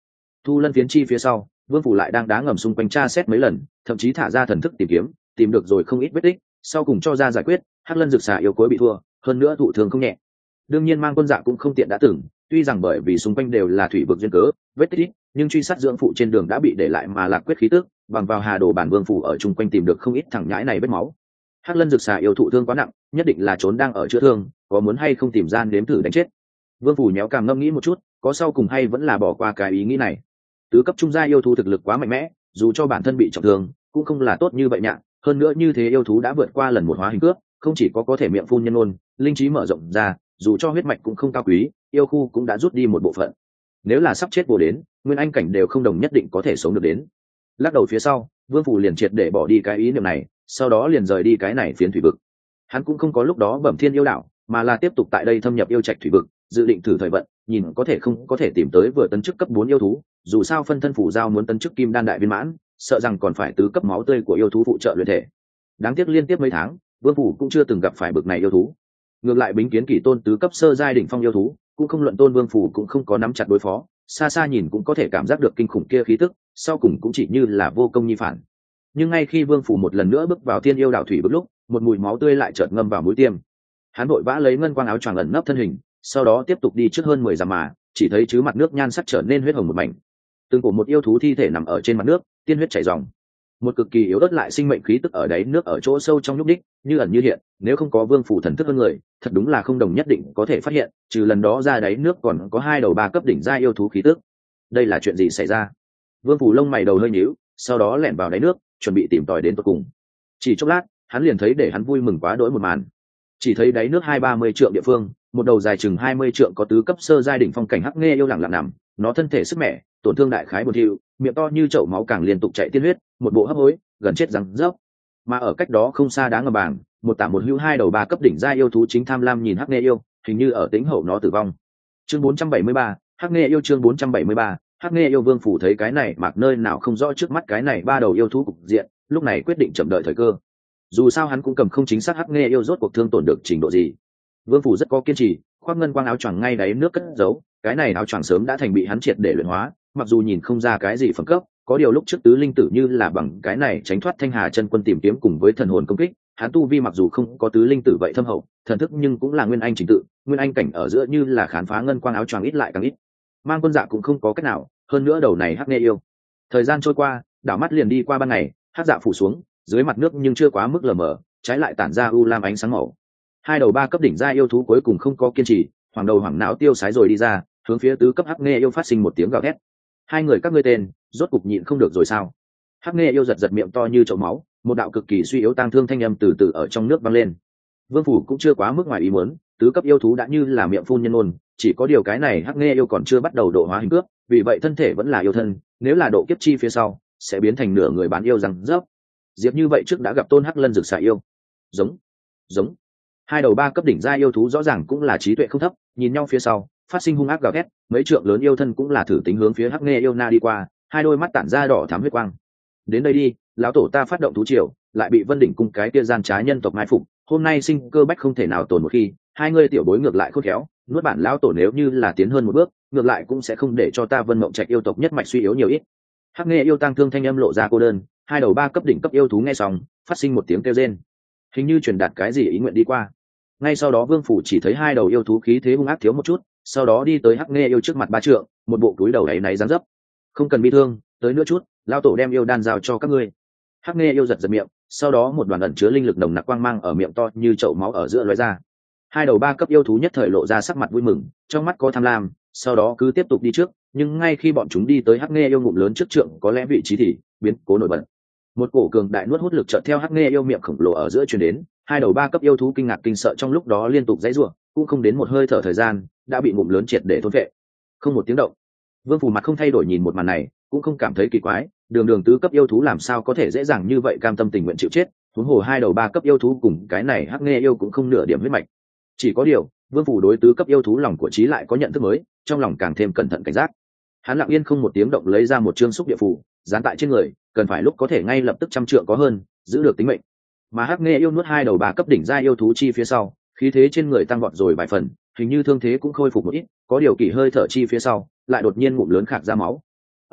Thu lân phiến chi phía sau, vương phủ lại đang đá ngầm xung quanh tra xét mấy lần, thậm chí thả ra thần thức tìm kiếm, tìm được rồi không ít vết tích, sau cùng cho ra giải quyết, hắc lân rực xà yêu cuối bị thua, hơn nữa thụ thương không nhẹ. Đương nhiên Mang Quân Dạ cũng không tiện đã từng, tuy rằng bởi vì xung quanh đều là thủy vực duyên cớ, vết tích ít, nhưng truy sát dưỡng phụ trên đường đã bị để lại mà lạc quyết khí tức, bằng vào Hà Đồ bản vương phủ ở chung quanh tìm được không ít thằng nhãi này vết máu. Hắc lân rực xà yêu thụ thương quá nặng, nhất định là trốn đang ở chữa thương, có muốn hay không tìm gian nếm thử đánh chết. Vương phủ nhéo càng ngâm nghĩ một chút, có sau cùng hay vẫn là bỏ qua cái ý nghĩ này. Tứ cấp trung gia yêu thú thực lực quá mạnh mẽ, dù cho bản thân bị trọng thương cũng không là tốt như vậy nhạ, hơn nữa như thế yêu thú đã vượt qua lần một hóa hình cướp, không chỉ có có thể miệng phun nhân ôn, linh trí mở rộng ra, dù cho huyết mạch cũng không cao quý, yêu khu cũng đã rút đi một bộ phận. Nếu là sắp chết vô đến, nguyên anh cảnh đều không đồng nhất định có thể sống được đến. Lắc đầu phía sau, vương phủ liền triệt để bỏ đi cái ý niệm này, sau đó liền rời đi cái này phiến thủy vực. Hắn cũng không có lúc đó bẩm thiên yêu đạo, mà là tiếp tục tại đây thâm nhập yêu trạch thủy vực, dự định thử thời vận, nhìn có thể không có thể tìm tới vừa tấn chức cấp bốn yêu thú, dù sao phân thân phủ giao muốn tấn chức kim đan đại viên mãn, sợ rằng còn phải tứ cấp máu tươi của yêu thú phụ trợ luyện thể. Đáng tiếc liên tiếp mấy tháng, vương phủ cũng chưa từng gặp phải bực này yêu thú. Ngược lại bính kiến kỷ tôn tứ cấp sơ giai đỉnh phong yêu thú, cũng không luận tôn vương phủ cũng không có nắm chặt đối phó, xa xa nhìn cũng có thể cảm giác được kinh khủng kia khí tức, sau cùng cũng chỉ như là vô công nhi phản. Nhưng ngay khi vương phủ một lần nữa bước vào thiên yêu đảo thủy vực lúc, một mùi máu tươi lại chợt ngâm vào mũi tiêm. Hắn vội vã lấy ngân quang áo choàng ẩn nấp thân hình, sau đó tiếp tục đi trước hơn mười dặm mà, chỉ thấy chứ mặt nước nhan sắc trở nên huyết hồng một mảnh. Từng cổ một yêu thú thi thể nằm ở trên mặt nước, tiên huyết chảy ròng. Một cực kỳ yếu ớt lại sinh mệnh khí tức ở đáy nước ở chỗ sâu trong nhúc đích, như ẩn như hiện, nếu không có vương phủ thần thức hơn người, thật đúng là không đồng nhất định có thể phát hiện, trừ lần đó ra đáy nước còn có hai đầu ba cấp đỉnh giai yêu thú khí tức. Đây là chuyện gì xảy ra? Vương phủ lông mày đầu hơi nhíu, sau đó lẻn vào đáy nước, chuẩn bị tìm tòi đến tận cùng. Chỉ chốc lát, hắn liền thấy để hắn vui mừng quá đỗi một màn. Chỉ thấy đáy nước hai ba mươi trượng địa phương, một đầu dài chừng hai mươi trượng có tứ cấp sơ giai đỉnh phong cảnh hắc nghe yêu lặng lặng nằm, nó thân thể sức mẻ, tổn thương đại khái buồn thiu, miệng to như chậu máu càng liên tục chạy tiên huyết, một bộ hấp hối, gần chết răng rớp. Mà ở cách đó không xa đá ngầm bảng, một tả một hữu hai đầu ba cấp đỉnh giai yêu thú chính tham lam nhìn hắc nghe yêu, hình như ở tính hậu nó tử vong. Chương bốn trăm bảy mươi ba, hắc nghe yêu chương bốn trăm bảy mươi ba, hắc nghe yêu vương phủ thấy cái này mặc nơi nào không rõ trước mắt cái này ba đầu yêu thú cục diện, lúc này quyết định chậm đợi thời cơ. Dù sao hắn cũng cầm không chính xác hắc nghe yêu rốt cuộc thương tổn được trình độ gì. Vương phủ rất có kiên trì, khoác ngân quang áo choàng ngay đáy nước cất giấu, cái này áo choàng sớm đã thành bị hắn triệt để luyện hóa, mặc dù nhìn không ra cái gì phẩm cấp, có điều lúc trước tứ linh tử như là bằng cái này tránh thoát thanh hà chân quân tìm kiếm cùng với thần hồn công kích, hắn tu vi mặc dù không có tứ linh tử vậy thâm hậu, thần thức nhưng cũng là nguyên anh trình tự, nguyên anh cảnh ở giữa như là khám phá ngân quang áo choàng ít lại càng ít. Mang Quân Dạ cũng không có cách nào, hơn nữa đầu này hắc nghe yêu. Thời gian trôi qua, đảo mắt liền đi qua ban ngày, hắc dạ phủ xuống, dưới mặt nước nhưng chưa quá mức lờ mờ, trái lại tản ra u lam ánh sáng màu. Hai đầu ba cấp đỉnh gia yêu thú cuối cùng không có kiên trì, hoàng đầu hoàng não tiêu sái rồi đi ra, hướng phía tứ cấp hắc nghe yêu phát sinh một tiếng gào thét. Hai người các ngươi tên, rốt cục nhịn không được rồi sao? Hắc nghe yêu giật giật miệng to như chậu máu, một đạo cực kỳ suy yếu tang thương thanh âm từ từ ở trong nước vang lên. Vương phủ cũng chưa quá mức ngoài ý muốn, tứ cấp yêu thú đã như là miệng phun nhân ôn, chỉ có điều cái này hắc nghe yêu còn chưa bắt đầu độ hóa hình cướp, vì vậy thân thể vẫn là yêu thân, nếu là độ kiếp chi phía sau, sẽ biến thành nửa người bán yêu rằng dốc. Diệp như vậy trước đã gặp tôn hắc lân rực xà yêu. Giống, giống. Hai đầu ba cấp đỉnh gia yêu thú rõ ràng cũng là trí tuệ không thấp, nhìn nhau phía sau, phát sinh hung ác gào thét, mấy trượng lớn yêu thân cũng là thử tính hướng phía hắc nghe yêu na đi qua, hai đôi mắt tản ra đỏ thắm huyết quang. Đến đây đi, lão tổ ta phát động thú triều, lại bị Vân đỉnh cung cái kia gian trá nhân tộc mai phục, hôm nay sinh cơ bách không thể nào tồn một khi, hai ngươi tiểu bối ngược lại khôn khéo, nuốt bản lão tổ nếu như là tiến hơn một bước, ngược lại cũng sẽ không để cho ta Vân Mộng Trạch yêu tộc nhất mạch suy yếu nhiều ít. Hắc nghe yêu tăng thương thanh âm lộ ra cô đơn, hai đầu ba cấp đỉnh cấp yêu thú nghe xong, phát sinh một tiếng kêu rên, hình như truyền đạt cái gì ý nguyện đi qua. Ngay sau đó vương phủ chỉ thấy hai đầu yêu thú khí thế hung ác thiếu một chút, sau đó đi tới hắc nghe yêu trước mặt ba trượng, một bộ túi đầu ấy náy dáng dấp. Không cần bi thương, tới nữa chút, lão tổ đem yêu đan giao cho các ngươi. Hắc nghe yêu giật giật miệng, sau đó một đoàn ẩn chứa linh lực nồng nặc quang mang ở miệng to như chậu máu ở giữa lóe ra. Hai đầu ba cấp yêu thú nhất thời lộ ra sắc mặt vui mừng, trong mắt có tham lam, sau đó cứ tiếp tục đi trước, nhưng ngay khi bọn chúng đi tới hắc nghe yêu ngụm lớn trước trượng có lẽ vị trí thì biến cố nổi bật. Một cổ cường đại nuốt hút lực chợt theo hắc nghe yêu miệng khổng lồ ở giữa truyền đến, hai đầu ba cấp yêu thú kinh ngạc kinh sợ trong lúc đó liên tục giãy giụa, cũng không đến một hơi thở thời gian, đã bị ngụm lớn triệt để thôn phệ. Không một tiếng động. Vương phủ mặt không thay đổi nhìn một màn này, cũng không cảm thấy kỳ quái, đường đường tứ cấp yêu thú làm sao có thể dễ dàng như vậy cam tâm tình nguyện chịu chết, huống hồ hai đầu ba cấp yêu thú cùng cái này hắc nghe yêu cũng không nửa điểm huyết mạch. Chỉ có điều, Vương phủ đối tứ cấp yêu thú lòng của trí lại có nhận thức mới, trong lòng càng thêm cẩn thận cảnh giác. Hắn lặng yên không một tiếng động lấy ra một chương xúc địa phù, dán tại trên người, cần phải lúc có thể ngay lập tức trăm trượng có hơn, giữ được tính mệnh. Mà hắc nghe yêu nuốt hai đầu ba cấp đỉnh gia yêu thú chi phía sau, khí thế trên người tăng vọt rồi vài phần, hình như thương thế cũng khôi phục một ít, có điều kỳ hơi thở chi phía sau, lại đột nhiên ngụm lớn khạc ra máu.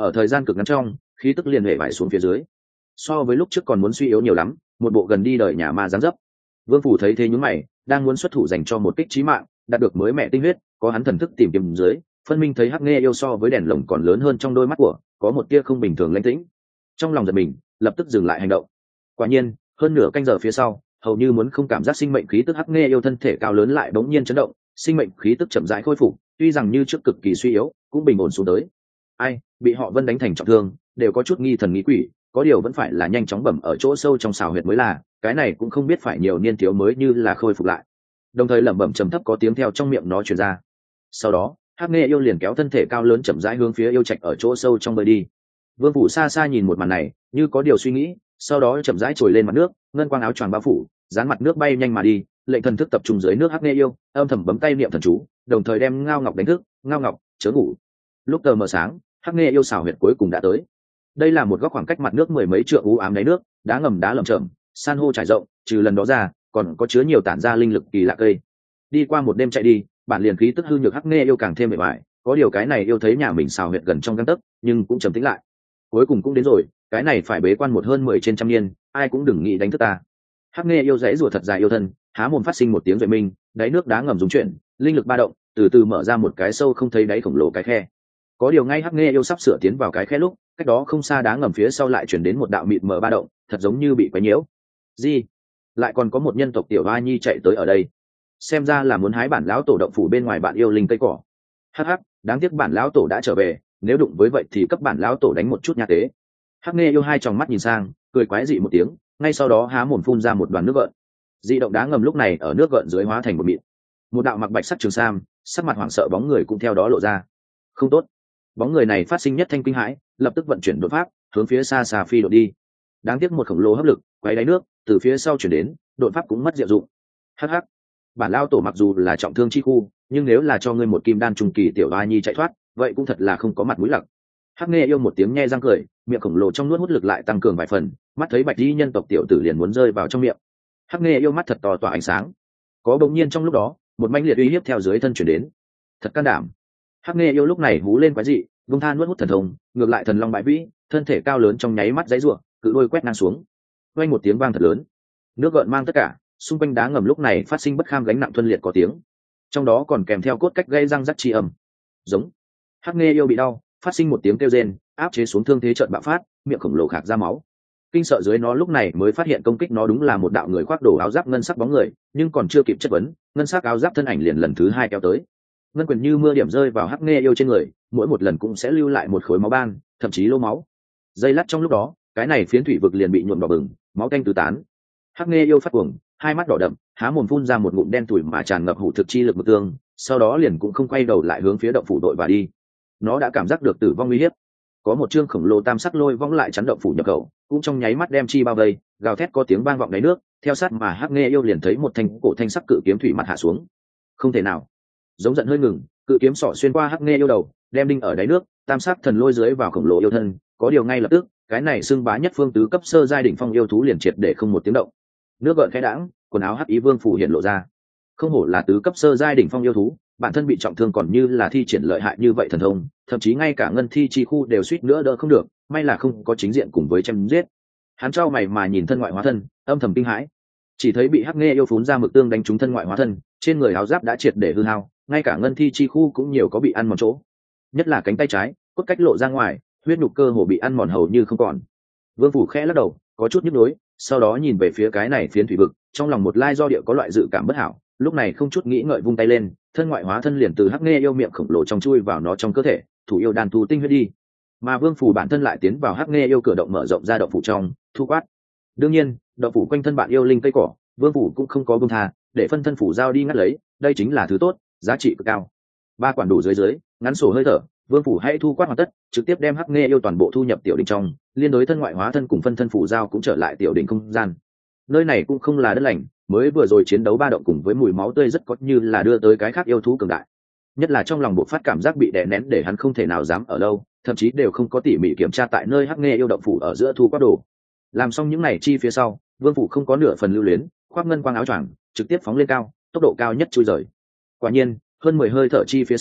ở thời gian cực ngắn trong khí tức liền hệ vải xuống phía dưới, so với lúc trước còn muốn suy yếu nhiều lắm, một bộ gần đi đời nhà ma dáng dấp. Vương Phủ thấy thế nhún mày, đang muốn xuất thủ dành cho một kích chí mạng, đạt được mới mẹ tinh huyết, có hắn thần thức tìm kiếm dưới, phân minh thấy Hắc Nghe yêu so với đèn lồng còn lớn hơn trong đôi mắt của, có một tia không bình thường lãnh tĩnh. Trong lòng giật mình, lập tức dừng lại hành động. Quả nhiên, hơn nửa canh giờ phía sau, hầu như muốn không cảm giác sinh mệnh khí tức Hắc Nghe yêu thân thể cao lớn lại bỗng nhiên chấn động, sinh mệnh khí tức chậm rãi khôi phục, tuy rằng như trước cực kỳ suy yếu, cũng bình ổn xuống tới. Ai, bị họ Vân đánh thành trọng thương, đều có chút nghi thần nghi quỷ, có điều vẫn phải là nhanh chóng bẩm ở chỗ sâu trong xào huyệt mới là, cái này cũng không biết phải nhiều niên thiếu mới như là khôi phục lại. Đồng thời lẩm bẩm trầm thấp có tiếng theo trong miệng nó truyền ra. Sau đó, Hắc Nghe yêu liền kéo thân thể cao lớn chậm rãi hướng phía yêu trạch ở chỗ sâu trong bơi đi. Vương Phủ xa xa nhìn một màn này, như có điều suy nghĩ, sau đó chậm rãi trồi lên mặt nước, ngân quang áo choàng bao phủ, dán mặt nước bay nhanh mà đi, lệnh thần thức tập trung dưới nước Hắc Nghe yêu, âm thầm bấm tay niệm thần chú, đồng thời đem Ngao Ngọc đánh thức, "Ngao Ngọc, chớ ngủ." Lúc tờ mờ sáng, Hắc Nghe yêu xào huyệt cuối cùng đã tới. Đây là một góc khoảng cách mặt nước mười mấy trượng u ám đáy nước, đá ngầm đá lởm chởm, san hô trải rộng, trừ lần đó ra, còn có chứa nhiều tản ra linh lực kỳ lạ cây. Đi qua một đêm chạy đi, bản liền khí tức hư nhược Hắc Nghe yêu càng thêm mệt mỏi, có điều cái này yêu thấy nhà mình xào huyệt gần trong gang tấc, nhưng cũng trầm tĩnh lại. Cuối cùng cũng đến rồi, cái này phải bế quan một hơn mười trên trăm niên, ai cũng đừng nghĩ đánh thức ta. Hắc Nghe yêu dãy rùa thật dài yêu thân, há mồm phát sinh một tiếng rội minh, đáy nước đá ngầm rung chuyển, linh lực ba động, từ từ mở ra một cái sâu không thấy đáy khổng lồ cái khe. Có điều ngay Hắc Nghe yêu sắp sửa tiến vào cái khe lúc, cách đó không xa đá ngầm phía sau lại chuyển đến một đạo mịt mờ ba động, thật giống như bị quấy nhiễu. Gì? Lại còn có một nhân tộc tiểu hoa nhi chạy tới ở đây, xem ra là muốn hái bản lão tổ động phủ bên ngoài bạn yêu linh cây cỏ. Hắc hắc, đáng tiếc bản lão tổ đã trở về, nếu đụng với vậy thì cấp bản lão tổ đánh một chút nha tế. Hắc Nghe yêu hai tròng mắt nhìn sang, cười quái dị một tiếng, ngay sau đó há mồm phun ra một đoàn nước gợn. Dị động đá ngầm lúc này ở nước gợn dưới hóa thành một mịn. Một đạo mặc bạch sắc trường sam, sắc mặt hoảng sợ bóng người cũng theo đó lộ ra. Không tốt. Bóng người này phát sinh nhất thanh kinh hãi, lập tức vận chuyển đột pháp, hướng phía xa xa phi đột đi. Đáng tiếc một khổng lồ hấp lực quấy đáy nước, từ phía sau chuyển đến, đột pháp cũng mất diệu dụng. Hắc hắc. Bản lão tổ mặc dù là trọng thương chi khu, nhưng nếu là cho ngươi một kim đan trung kỳ tiểu oa nhi chạy thoát, vậy cũng thật là không có mặt mũi lặc. Hắc Nghe yêu một tiếng nhe răng cười, miệng khổng lồ trong nuốt hút lực lại tăng cường vài phần, mắt thấy bạch y nhân tộc tiểu tử liền muốn rơi vào trong miệng. Hắc Nghe yêu mắt thật to tỏa ánh sáng. Có bỗng nhiên trong lúc đó, một manh liệt uy hiếp theo dưới thân chuyển đến. Thật can đảm. Hắc Nghe yêu lúc này hú lên quái dị, vung than nuốt hút thần thông, ngược lại thần long bãi vĩ, thân thể cao lớn trong nháy mắt giãy giụa, cự đôi quét ngang xuống. Vang một tiếng vang thật lớn, nước gợn mang tất cả, xung quanh đá ngầm lúc này phát sinh bất kham gánh nặng thuần liệt có tiếng, trong đó còn kèm theo cốt cách gây răng rắc chi âm. Giống. Hắc Nghe yêu bị đau, phát sinh một tiếng kêu rên, áp chế xuống thương thế chợt bạo phát, miệng khổng lồ khạc ra máu. Kinh sợ dưới nó lúc này mới phát hiện công kích nó đúng là một đạo người khoác đồ áo giáp ngân sắc bóng người, nhưng còn chưa kịp chất vấn, ngân sắc áo giáp thân ảnh liền lần thứ hai kéo tới. Ngân quyền như mưa điểm rơi vào Hắc Nghe yêu trên người, mỗi một lần cũng sẽ lưu lại một khối máu ban, thậm chí lô máu. Giây lát trong lúc đó, cái này phiến thủy vực liền bị nhuộm đỏ bừng, máu tanh tứ tán. Hắc Nghe yêu phát cuồng, hai mắt đỏ đậm, há mồm phun ra một ngụm đen tủi mà tràn ngập hủ thực chi lực mực tương, sau đó liền cũng không quay đầu lại hướng phía động phủ đội và đi. Nó đã cảm giác được tử vong uy hiếp. Có một chương khổng lồ tam sắc lôi vong lại chắn động phủ nhập khẩu, cũng trong nháy mắt đem chi bao vây, gào thét có tiếng vang vọng đáy nước, theo sát mà Hắc Nghe yêu liền thấy một thanh cổ thanh sắc cự kiếm thủy mặt hạ xuống. Không thể nào. Giống giận hơi ngừng, cự kiếm sỏ xuyên qua Hắc Nghe yêu đầu, đem đinh ở đáy nước, tam sắc thần lôi dưới vào khổng lồ yêu thân, có điều ngay lập tức, cái này xưng bá nhất phương tứ cấp sơ giai đỉnh phong yêu thú liền triệt để không một tiếng động. Nước gợn khẽ đãng, quần áo hắc ý vương phủ hiện lộ ra. Không hổ là tứ cấp sơ giai đỉnh phong yêu thú, bản thân bị trọng thương còn như là thi triển lợi hại như vậy thần thông, thậm chí ngay cả ngân thi chi khu đều suýt nữa đỡ không được, may là không có chính diện cùng với chém giết. Hắn trao mày mà nhìn thân ngoại hóa thân, âm thầm kinh hãi. Chỉ thấy bị Hắc Nghe yêu phún ra mực tương đánh trúng thân ngoại hóa thân, trên người áo giáp đã triệt để hư hao, ngay cả ngân thi chi khu cũng nhiều có bị ăn mòn chỗ. Nhất là cánh tay trái, cốt cách lộ ra ngoài, huyết nhục cơ hồ bị ăn mòn hầu như không còn. Vương phủ khẽ lắc đầu, có chút nhức nhối, sau đó nhìn về phía cái này phiến thủy vực, trong lòng một lai do địa có loại dự cảm bất hảo, lúc này không chút nghĩ ngợi vung tay lên, thân ngoại hóa thân liền từ Hắc Nghe yêu miệng khổng lồ trong chui vào nó trong cơ thể, thủ yêu đàn thu tinh huyết đi. Mà Vương phủ bản thân lại tiến vào Hắc Nghe yêu cửa động mở rộng ra động phủ trong, thu quát. Đương nhiên, động phủ quanh thân bạn yêu linh cây cỏ, Vương phủ cũng không có buông tha, để phân thân phủ giao đi ngắt lấy, đây chính là thứ tốt, giá trị cực cao. Ba quản đủ dưới dưới, ngắn sổ hơi thở, Vương phủ hãy thu quát hoàn tất, trực tiếp đem Hắc Nghe yêu toàn bộ thu nhập tiểu đỉnh trong, liên đối thân ngoại hóa thân cùng phân thân phủ giao cũng trở lại tiểu đỉnh không gian. Nơi này cũng không là đất lành, mới vừa rồi chiến đấu ba động cùng với mùi máu tươi rất có như là đưa tới cái khác yêu thú cường đại. Nhất là trong lòng bộ phát cảm giác bị đè nén để hắn không thể nào dám ở lâu, thậm chí đều không có tỉ mỉ kiểm tra tại nơi Hắc Nghe yêu động phủ ở giữa thu quát đồ. Làm xong những này chi phía sau, Vương phủ không có nửa phần lưu luyến, khoác ngân quang áo choàng, trực tiếp phóng lên cao, tốc độ cao nhất chui rời. Quả nhiên, hơn mười hơi thở chi phía sau,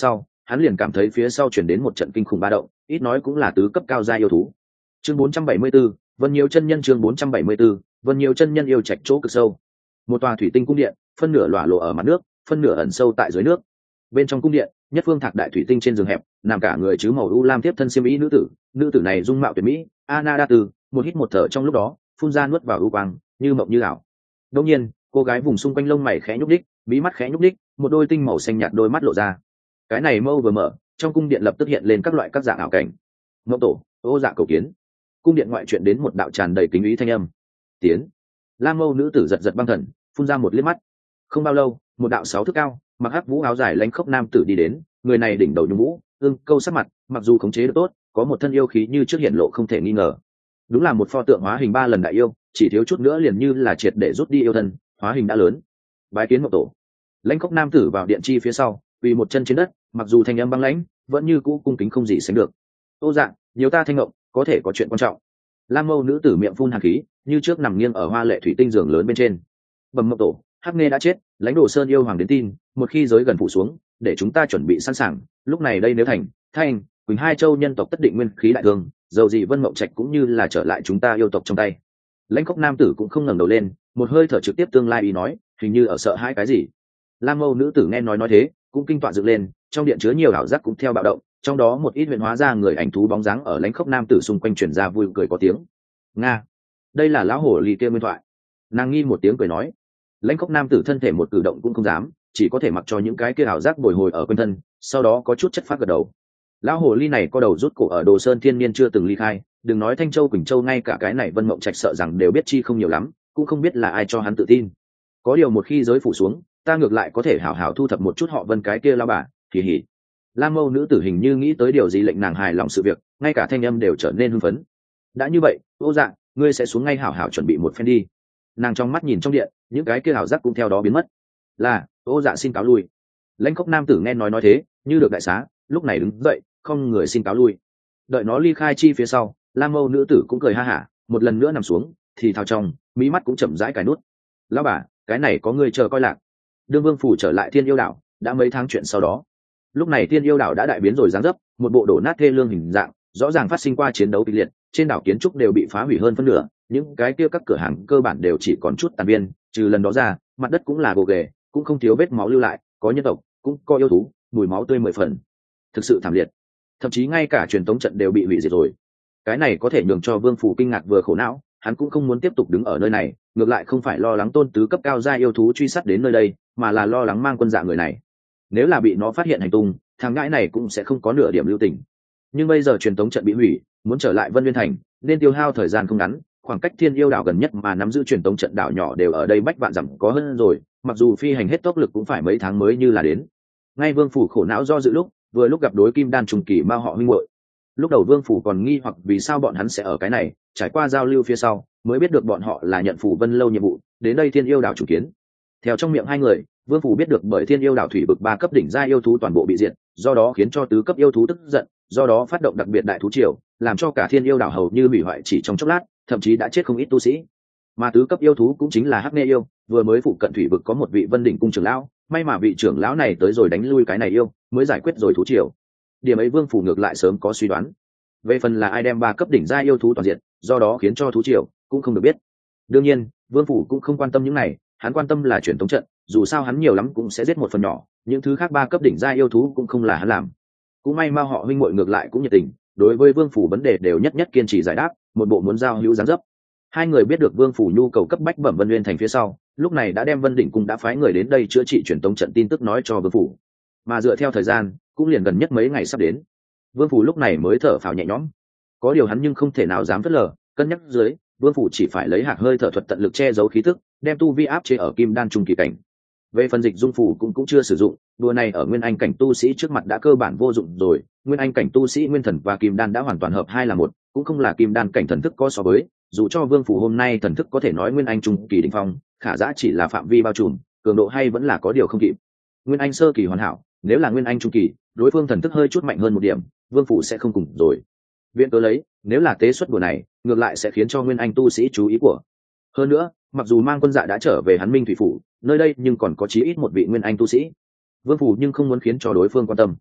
hắn liền cảm thấy phía sau chuyển đến một trận kinh khủng ba động, ít nói cũng là tứ cấp cao gia yêu thú. Chương bốn trăm bảy mươi 4, Vân Nhiều chân nhân chương bốn trăm bảy mươi 4, Vân Nhiều chân nhân yêu trạch chỗ cực sâu. Một tòa thủy tinh cung điện, phân nửa lỏa lộ ở mặt nước, phân nửa ẩn sâu tại dưới nước. Bên trong cung điện, nhất phương thạc đại thủy tinh trên giường hẹp, nằm cả người chứ màu u lam tiếp thân xiêm y nữ tử, nữ tử này dung mạo tuyệt mỹ, Ana Đa Từ, một hít một thở trong lúc đó, phun ra nuốt vào u quang, như mộng như ảo. Đương nhiên, cô gái vùng xung quanh lông mày khẽ nhúc nhích, mí mắt khẽ nhúc nhích, một đôi tinh màu xanh nhạt đôi mắt lộ ra. Cái này mâu vừa mở, trong cung điện lập tức hiện lên các loại các dạng ảo cảnh. Ngộ tổ, ô dạ cầu kiến. Cung điện ngoại chuyện đến một đạo tràn đầy kính ý thanh âm. Tiến. Lam mâu nữ tử giật giật băng thần, phun ra một liếc mắt. Không bao lâu, một đạo sáu thước cao, mặc hắc vũ áo dài lánh khốc nam tử đi đến, người này đỉnh đầu nhung mũ, ương câu sắc mặt, mặc dù khống chế được tốt, có một thân yêu khí như trước hiện lộ không thể nghi ngờ. Đúng là một pho tượng hóa hình ba lần đại yêu, chỉ thiếu chút nữa liền như là triệt để rút đi yêu thân, hóa hình đã lớn. Bái kiến Ngộ tổ. Lãnh khốc nam tử vào điện chi phía sau, quỳ một chân trên đất, mặc dù thanh âm băng lãnh, vẫn như cũ cung kính không gì sánh được. Ô dạ, nhiều ta thanh ngộng, có thể có chuyện quan trọng. Lam mâu nữ tử miệng phun hàn khí, như trước nằm nghiêng ở hoa lệ thủy tinh giường lớn bên trên. Bẩm Ngộ tổ, Hắc Nghê đã chết, lãnh đồ sơn yêu hoàng đến tin, một khi giới gần phủ xuống, để chúng ta chuẩn bị sẵn sàng. Lúc này đây nếu thành, Thanh, Quỳnh hai châu nhân tộc tất định nguyên khí đại thương, dầu gì Vân Mộng Trạch cũng như là trở lại chúng ta yêu tộc trong tay. Lãnh khốc nam tử cũng không ngẩng đầu lên, một hơi thở trực tiếp tương lai ý nói, hình như ở sợ hãi cái gì. Lam mâu nữ tử nghe nói nói thế, cũng kinh tọa dựng lên, trong điện chứa nhiều ảo giác cũng theo bạo động, trong đó một ít huyền hóa ra người ảnh thú bóng dáng ở lãnh khốc nam tử xung quanh truyền ra vui cười có tiếng. Nga, đây là lão hổ ly kia nguyên thoại. Nàng nghi một tiếng cười nói. Lãnh khốc nam tử thân thể một cử động cũng không dám, chỉ có thể mặc cho những cái kia ảo giác bồi hồi ở quanh thân, sau đó có chút chất phát gật đầu. Lão hồ ly này có đầu rút cổ ở Đồ Sơn Thiên Niên chưa từng ly khai, đừng nói Thanh Châu Quỳnh Châu, ngay cả cái này Vân Mộng Trạch sợ rằng đều biết chi không nhiều lắm, cũng không biết là ai cho hắn tự tin. Có điều một khi giới phủ xuống, ta ngược lại có thể hảo hảo thu thập một chút họ Vân cái kia lao bà, kỳ hỉ. Lam mâu nữ tử hình như nghĩ tới điều gì lệnh nàng hài lòng sự việc, ngay cả thanh âm đều trở nên hưng phấn. Đã như vậy, Ô Dạ, ngươi sẽ xuống ngay hảo hảo chuẩn bị một phen đi. Nàng trong mắt nhìn trong điện, những cái kia hảo giác cũng theo đó biến mất. Là, Ô Dạ xin cáo lui. Lãnh khốc nam tử nghe nói nói thế, như được đại xá, lúc này đứng dậy, không người xin cáo lui. Đợi nó ly khai chi phía sau, Lam mâu nữ tử cũng cười ha hả, một lần nữa nằm xuống, thì thao trong, mí mắt cũng chậm rãi cài nút. Lão bà, cái này có người chờ coi lạc. Đương Vương phủ trở lại Thiên Yêu đảo, đã mấy tháng chuyện sau đó. Lúc này Thiên Yêu đảo đã đại biến rồi dáng dấp, một bộ đổ nát thê lương hình dạng, rõ ràng phát sinh qua chiến đấu kịch liệt, trên đảo kiến trúc đều bị phá hủy hơn phân nửa, những cái kia các cửa hàng cơ bản đều chỉ còn chút tàn biên, trừ lần đó ra, mặt đất cũng là gồ ghề, cũng không thiếu vết máu lưu lại, có nhân tộc, cũng có yêu thú, mùi máu tươi mười phần. Thực sự thảm liệt. Thậm chí ngay cả truyền tống trận đều bị hủy diệt rồi. Cái này có thể nhường cho Vương phủ kinh ngạc vừa khổ não, hắn cũng không muốn tiếp tục đứng ở nơi này, ngược lại không phải lo lắng tôn tứ cấp cao gia yêu thú truy sát đến nơi đây, mà là lo lắng mang quân dạ người này. Nếu là bị nó phát hiện hành tung, thằng ngãi này cũng sẽ không có nửa điểm lưu tình. Nhưng bây giờ truyền tống trận bị hủy, muốn trở lại Vân Nguyên thành, nên tiêu hao thời gian không ngắn, khoảng cách Thiên Yêu đảo gần nhất mà nắm giữ truyền tống trận đảo nhỏ đều ở đây bách vạn dặm có hơn rồi, mặc dù phi hành hết tốc lực cũng phải mấy tháng mới như là đến. Ngay Vương phủ khổ não do dự lúc, vừa lúc gặp đối Kim Đan trùng kỳ ma họ huynh muội. Lúc đầu Vương phủ còn nghi hoặc vì sao bọn hắn sẽ ở cái này, trải qua giao lưu phía sau, mới biết được bọn họ là nhận phủ Vân lâu nhiệm vụ, đến đây Thiên Yêu đảo chủ kiến. Theo trong miệng hai người, Vương phủ biết được bởi Thiên Yêu đảo thủy vực ba cấp đỉnh gia yêu thú toàn bộ bị diệt, do đó khiến cho tứ cấp yêu thú tức giận, do đó phát động đặc biệt đại thú triều, làm cho cả Thiên Yêu đảo hầu như hủy hoại chỉ trong chốc lát, thậm chí đã chết không ít tu sĩ. Mà tứ cấp yêu thú cũng chính là Hắc Nghê yêu, vừa mới phụ cận thủy vực có một vị Vân đỉnh cung trưởng lão, may mà vị trưởng lão này tới rồi đánh lui cái này yêu, mới giải quyết rồi thú triều. Điểm ấy Vương phủ ngược lại sớm có suy đoán. Về phần là ai đem ba cấp đỉnh gia yêu thú toàn diện, do đó khiến cho thú triều cũng không được biết. Đương nhiên, Vương phủ cũng không quan tâm những này, hắn quan tâm là truyền tống trận, dù sao hắn nhiều lắm cũng sẽ giết một phần nhỏ, những thứ khác ba cấp đỉnh gia yêu thú cũng không là hắn làm. Cũng may mà họ huynh muội ngược lại cũng nhiệt tình, đối với Vương phủ vấn đề đều nhất nhất kiên trì giải đáp, một bộ muốn giao hữu dáng dấp. Hai người biết được Vương phủ nhu cầu cấp bách bẩm Vân Nguyên thành phía sau, lúc này đã đem Vân đỉnh cung đã phái người đến đây chữa trị truyền tống trận tin tức nói cho Vương phủ. Mà dựa theo thời gian, cũng liền gần nhất mấy ngày sắp đến. Vương phủ lúc này mới thở phào nhẹ nhõm. Có điều hắn nhưng không thể nào dám phớt lờ, cân nhắc dưới, Vương phủ chỉ phải lấy hạc hơi thở thuật tận lực che giấu khí tức, đem tu vi áp chế ở Kim Đan trung kỳ cảnh. Về phần dịch dung phủ cũng cũng chưa sử dụng, đùa này ở nguyên anh cảnh tu sĩ trước mặt đã cơ bản vô dụng rồi, nguyên anh cảnh tu sĩ nguyên thần và kim đan đã hoàn toàn hợp hai là một, cũng không là kim đan cảnh thần thức có so với, dù cho Vương phủ hôm nay thần thức có thể nói nguyên anh trung kỳ đỉnh phong, khả dã chỉ là phạm vi bao trùm, cường độ hay vẫn là có điều không kịp. Nguyên anh sơ kỳ hoàn hảo, nếu là nguyên anh trung kỳ, đối phương thần thức hơi chút mạnh hơn một điểm, Vương phủ sẽ không cùng rồi. Viện cớ lấy, nếu là tế xuất đùa này, ngược lại sẽ khiến cho nguyên anh tu sĩ chú ý của. Hơn nữa, mặc dù mang quân dạ đã trở về hắn Minh thủy phủ, nơi đây nhưng còn có chí ít một vị nguyên anh tu sĩ. Vương phủ nhưng không muốn khiến cho đối phương quan tâm.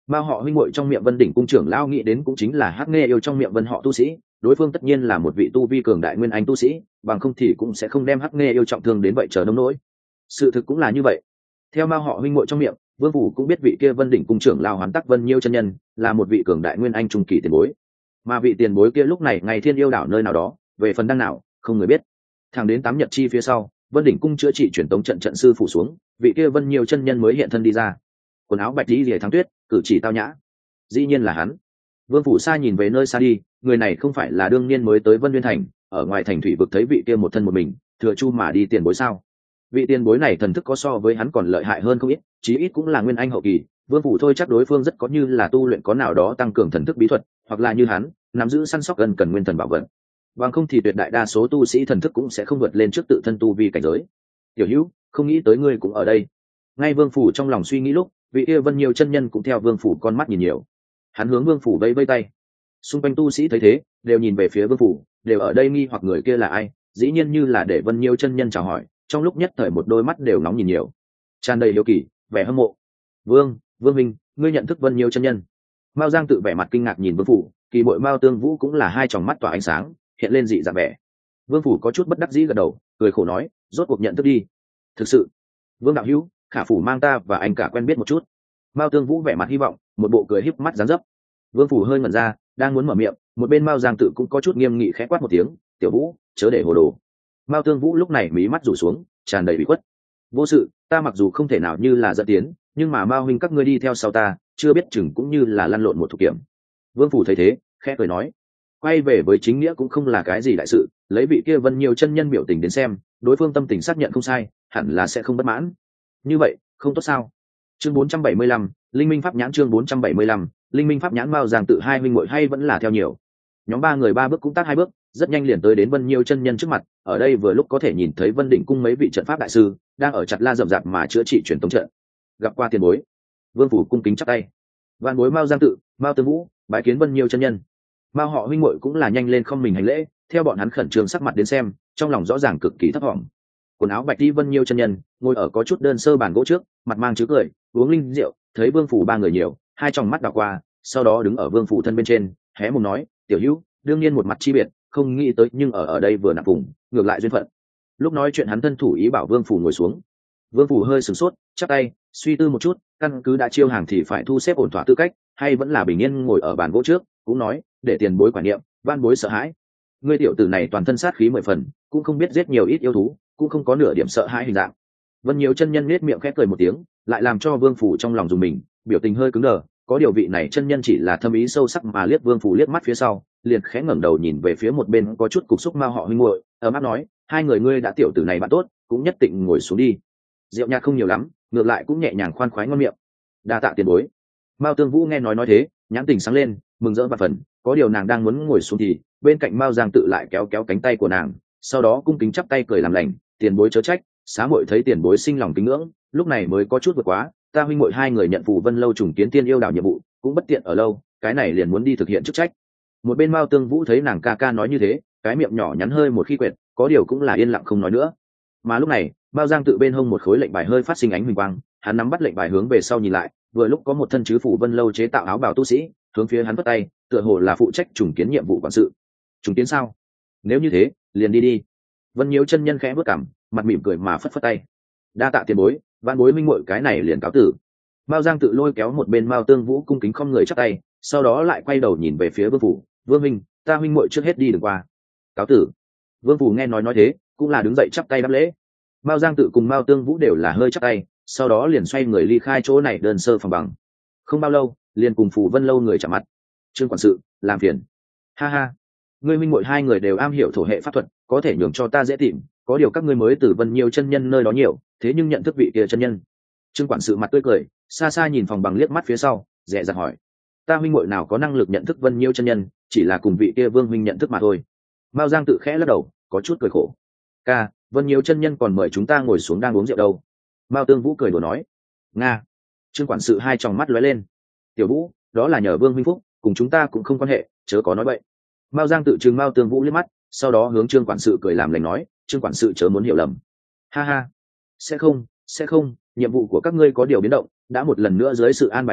Mao họ huynh muội trong miệng Vân Đỉnh cung trưởng lão nghĩ đến cũng chính là Hắc Nghê yêu trong miệng Vân họ tu sĩ, đối phương tất nhiên là một vị tu vi cường đại nguyên anh tu sĩ, bằng không thì cũng sẽ không đem Hắc Nghê yêu trọng thương đến vậy chờ nông nỗi. Sự thực cũng là như vậy. Theo Mao họ huynh muội trong miệng, Vương Phủ cũng biết vị kia Vân Đỉnh cung trưởng lão Hoán Tắc Vân Nhiêu chân nhân là một vị cường đại nguyên anh trung kỳ tiền bối, mà vị tiền bối kia lúc này ngay Thiên Yêu đảo nơi nào đó, về phần đang nào, không người biết. Thẳng đến tám nhật chi phía sau, Vân Đỉnh cung chữa trị truyền tống trận trận sư phủ xuống, vị kia Vân Nhiêu chân nhân mới hiện thân đi ra. Quần áo bạch tí rìa thắng tuyết, cử chỉ tao nhã. Dĩ nhiên là hắn. Vương Phủ Sa nhìn về nơi xa đi, người này không phải là đương niên mới tới Vân Nguyên thành, ở ngoài thành thủy vực thấy vị kia một thân một mình, thừa chu mà đi tiền bối sao? Vị tiền bối này thần thức có so với hắn còn lợi hại hơn không ít, chí ít cũng là nguyên anh hậu kỳ. Vương Phủ thôi chắc đối phương rất có như là tu luyện có nào đó tăng cường thần thức bí thuật, hoặc là như hắn nắm giữ săn sóc gần cần nguyên thần bảo vật. Bằng không thì tuyệt đại đa số tu sĩ thần thức cũng sẽ không vượt lên trước tự thân tu vi cảnh giới. Tiểu Hữu, không nghĩ tới ngươi cũng ở đây. Ngay Vương Phủ trong lòng suy nghĩ lúc, vị kia Vân Nhiêu chân nhân cũng theo Vương Phủ con mắt nhìn nhiều. Hắn hướng Vương Phủ vẫy vẫy tay. Xung quanh tu sĩ thấy thế, đều nhìn về phía Vương Phủ, đều ở đây nghi hoặc người kia là ai, dĩ nhiên như là để Vân Nhiêu chân nhân chào hỏi, trong lúc nhất thời một đôi mắt đều nóng nhìn nhiều, tràn đầy hiếu kỳ, vẻ hâm mộ. Vương, Vương Minh, ngươi nhận thức Vân Nhiêu chân nhân? Mao Giang tự vẻ mặt kinh ngạc nhìn Vương Phủ, kỳ bội Mao Tương Vũ cũng là hai tròng mắt tỏa ánh sáng, hiện lên dị dạng vẻ. Vương Phủ có chút bất đắc dĩ gật đầu, cười khổ nói, rốt cuộc nhận thức đi. Thực sự, Vương đạo hữu, khả phủ mang ta và anh cả quen biết một chút. Mao Tương Vũ vẻ mặt hy vọng, một bộ cười híp mắt dáng dấp. Vương Phủ hơi ngẩn ra, đang muốn mở miệng, một bên Mao Giang tự cũng có chút nghiêm nghị khẽ quát một tiếng, tiểu Vũ, chớ để hồ đồ. Mao Tương Vũ lúc này mí mắt rủ xuống, tràn đầy bị khuất. Vô sự, ta mặc dù không thể nào như là dẫn tiến, nhưng mà Mao huynh các ngươi đi theo sau ta, chưa biết chừng cũng như là lăn lộn một thuộc kiểm. Vương Phủ thấy thế, khẽ cười nói, quay về với chính nghĩa cũng không là cái gì đại sự, lấy vị kia Vân Nhiêu chân nhân biểu tình đến xem, đối phương tâm tình xác nhận không sai, hẳn là sẽ không bất mãn. Như vậy, không tốt sao? Chương bốn trăm bảy mươi lăm, Linh Minh Pháp Nhãn chương bốn trăm bảy mươi lăm, Linh Minh Pháp Nhãn. Mao Giang tự hai huynh muội hay vẫn là theo nhiều. Nhóm ba người ba bước cũng tác hai bước, rất nhanh liền tới đến Vân Nhiêu chân nhân trước mặt, ở đây vừa lúc có thể nhìn thấy Vân Đỉnh cung mấy vị trận pháp đại sư đang ở chặt la rậm rạp mà chữa trị truyền tống trận. Gặp qua tiền bối. Vương Phủ cung kính chắp tay. Vạn bối Mao Giang tự, Mao Tương Vũ, bái kiến Vân Nhiêu chân nhân. Mao họ huynh muội cũng là nhanh lên không mình hành lễ, theo bọn hắn khẩn trương sắc mặt đến xem, trong lòng rõ ràng cực kỳ thấp vọng. Quần áo bạch đi Vân Nhiêu chân nhân ngồi ở có chút đơn sơ bàn gỗ trước, mặt mang chứa cười, uống linh rượu, thấy Vương Phủ ba người nhiều, hai tròng mắt đảo qua, sau đó đứng ở Vương Phủ thân bên trên, hé mồm nói, tiểu hữu, đương nhiên một mặt chi biệt, không nghĩ tới nhưng ở ở đây vừa nạp vùng, ngược lại duyên phận. Lúc nói chuyện hắn thân thủ ý bảo Vương Phủ ngồi xuống. Vương Phủ hơi sửng sốt, chắp tay, suy tư một chút, căn cứ đã chiêu hàng thì phải thu xếp ổn thỏa tư cách, hay vẫn là bình yên ngồi ở bàn gỗ trước, cũng nói, để tiền bối quản niệm, van bối sợ hãi. Ngươi tiểu tử này toàn thân sát khí mười phần, cũng không biết giết nhiều ít yêu thú, cũng không có nửa điểm sợ hãi hình dạng. Vân Nhiêu chân nhân nết miệng khẽ cười một tiếng, lại làm cho Vương Phủ trong lòng dùng mình, biểu tình hơi cứng đờ. Có điều vị này chân nhân chỉ là thâm ý sâu sắc mà liếc Vương Phủ liếc mắt phía sau, liền khẽ ngẩng đầu nhìn về phía một bên có chút cục xúc Mao họ huynh muội, ấm áp nói, hai người ngươi đã tiểu tử này bạn tốt, cũng nhất định ngồi xuống đi. Rượu nhạt không nhiều lắm, ngược lại cũng nhẹ nhàng khoan khoái ngon miệng. Đa tạ tiền bối. Mao Tương Vũ nghe nói nói thế, nhãn tình sáng lên, mừng rỡ và phần, có điều nàng đang muốn ngồi xuống thì bên cạnh Mao Giang tự lại kéo kéo cánh tay của nàng, sau đó cung kính chắp tay cười làm lành, tiền bối chớ trách, xá muội thấy tiền bối sinh lòng kính ngưỡng, lúc này mới có chút vượt quá, ta huynh muội hai người nhận Phù Vân lâu trùng kiến tiên yêu đảo nhiệm vụ, cũng bất tiện ở lâu, cái này liền muốn đi thực hiện chức trách. Một bên Mao Tương Vũ thấy nàng ca ca nói như thế, cái miệng nhỏ nhắn hơi một khi quyệt, có điều cũng là yên lặng không nói nữa. Mà lúc này, Mao Giang tự bên hông một khối lệnh bài hơi phát sinh ánh huỳnh quang, hắn nắm bắt lệnh bài hướng về sau nhìn lại, vừa lúc có một thân chứ Phù Vân lâu chế tạo áo bào tu sĩ, hướng phía hắn vất tay, tựa hồ là phụ trách trùng kiến nhiệm vụ quản sự. Trùng kiến sao? Nếu như thế, liền đi đi. Vân Nhiêu chân nhân khẽ bước cằm, mặt mỉm cười mà phất phất tay. Đa tạ tiền bối, van bối minh muội cái này liền cáo tử. Mao Giang tự lôi kéo một bên Mao Tương Vũ cung kính không người chắp tay, sau đó lại quay đầu nhìn về phía Vương Phủ, Vương Minh, ta huynh muội trước hết đi đừng qua. Cáo tử. Vương Phủ nghe nói nói thế, cũng là đứng dậy chắp tay đáp lễ. Mao Giang tự cùng Mao Tương Vũ đều là hơi chắp tay, sau đó liền xoay người ly khai chỗ này đơn sơ phòng bằng. Không bao lâu, liền cùng Phù Vân lâu người chạm mặt. Trương quản sự, làm phiền. Ha ha, ngươi huynh muội hai người đều am hiểu thổ hệ pháp thuật, có thể nhường cho ta dễ tìm, có điều các ngươi mới từ Vân Nhiêu chân nhân nơi đó nhiều, thế nhưng nhận thức vị kia chân nhân. Trương quản sự mặt tươi cười, xa xa nhìn phòng bằng liếc mắt phía sau, dè dặt hỏi, ta huynh muội nào có năng lực nhận thức Vân Nhiêu chân nhân, chỉ là cùng vị kia Vương huynh nhận thức mà thôi. Mao Giang tự khẽ lắc đầu, có chút cười khổ. Ca, Vân Nhiêu chân nhân còn mời chúng ta ngồi xuống đang uống rượu đâu. Mao Tương Vũ cười đùa nói. Nga. Trương quản sự hai tròng mắt lóe lên. Tiểu Vũ, đó là nhờ Vương huynh phúc, cùng chúng ta cũng không quan hệ, chớ có nói bậy. Mao Giang tự trừng Mao Tương Vũ liếc mắt, sau đó hướng Trương quản sự cười làm lành nói, Trương quản sự chớ muốn hiểu lầm. Ha ha, sẽ không, sẽ không, nhiệm vụ của các ngươi có điều biến động, đã một lần nữa dưới sự an bài đến,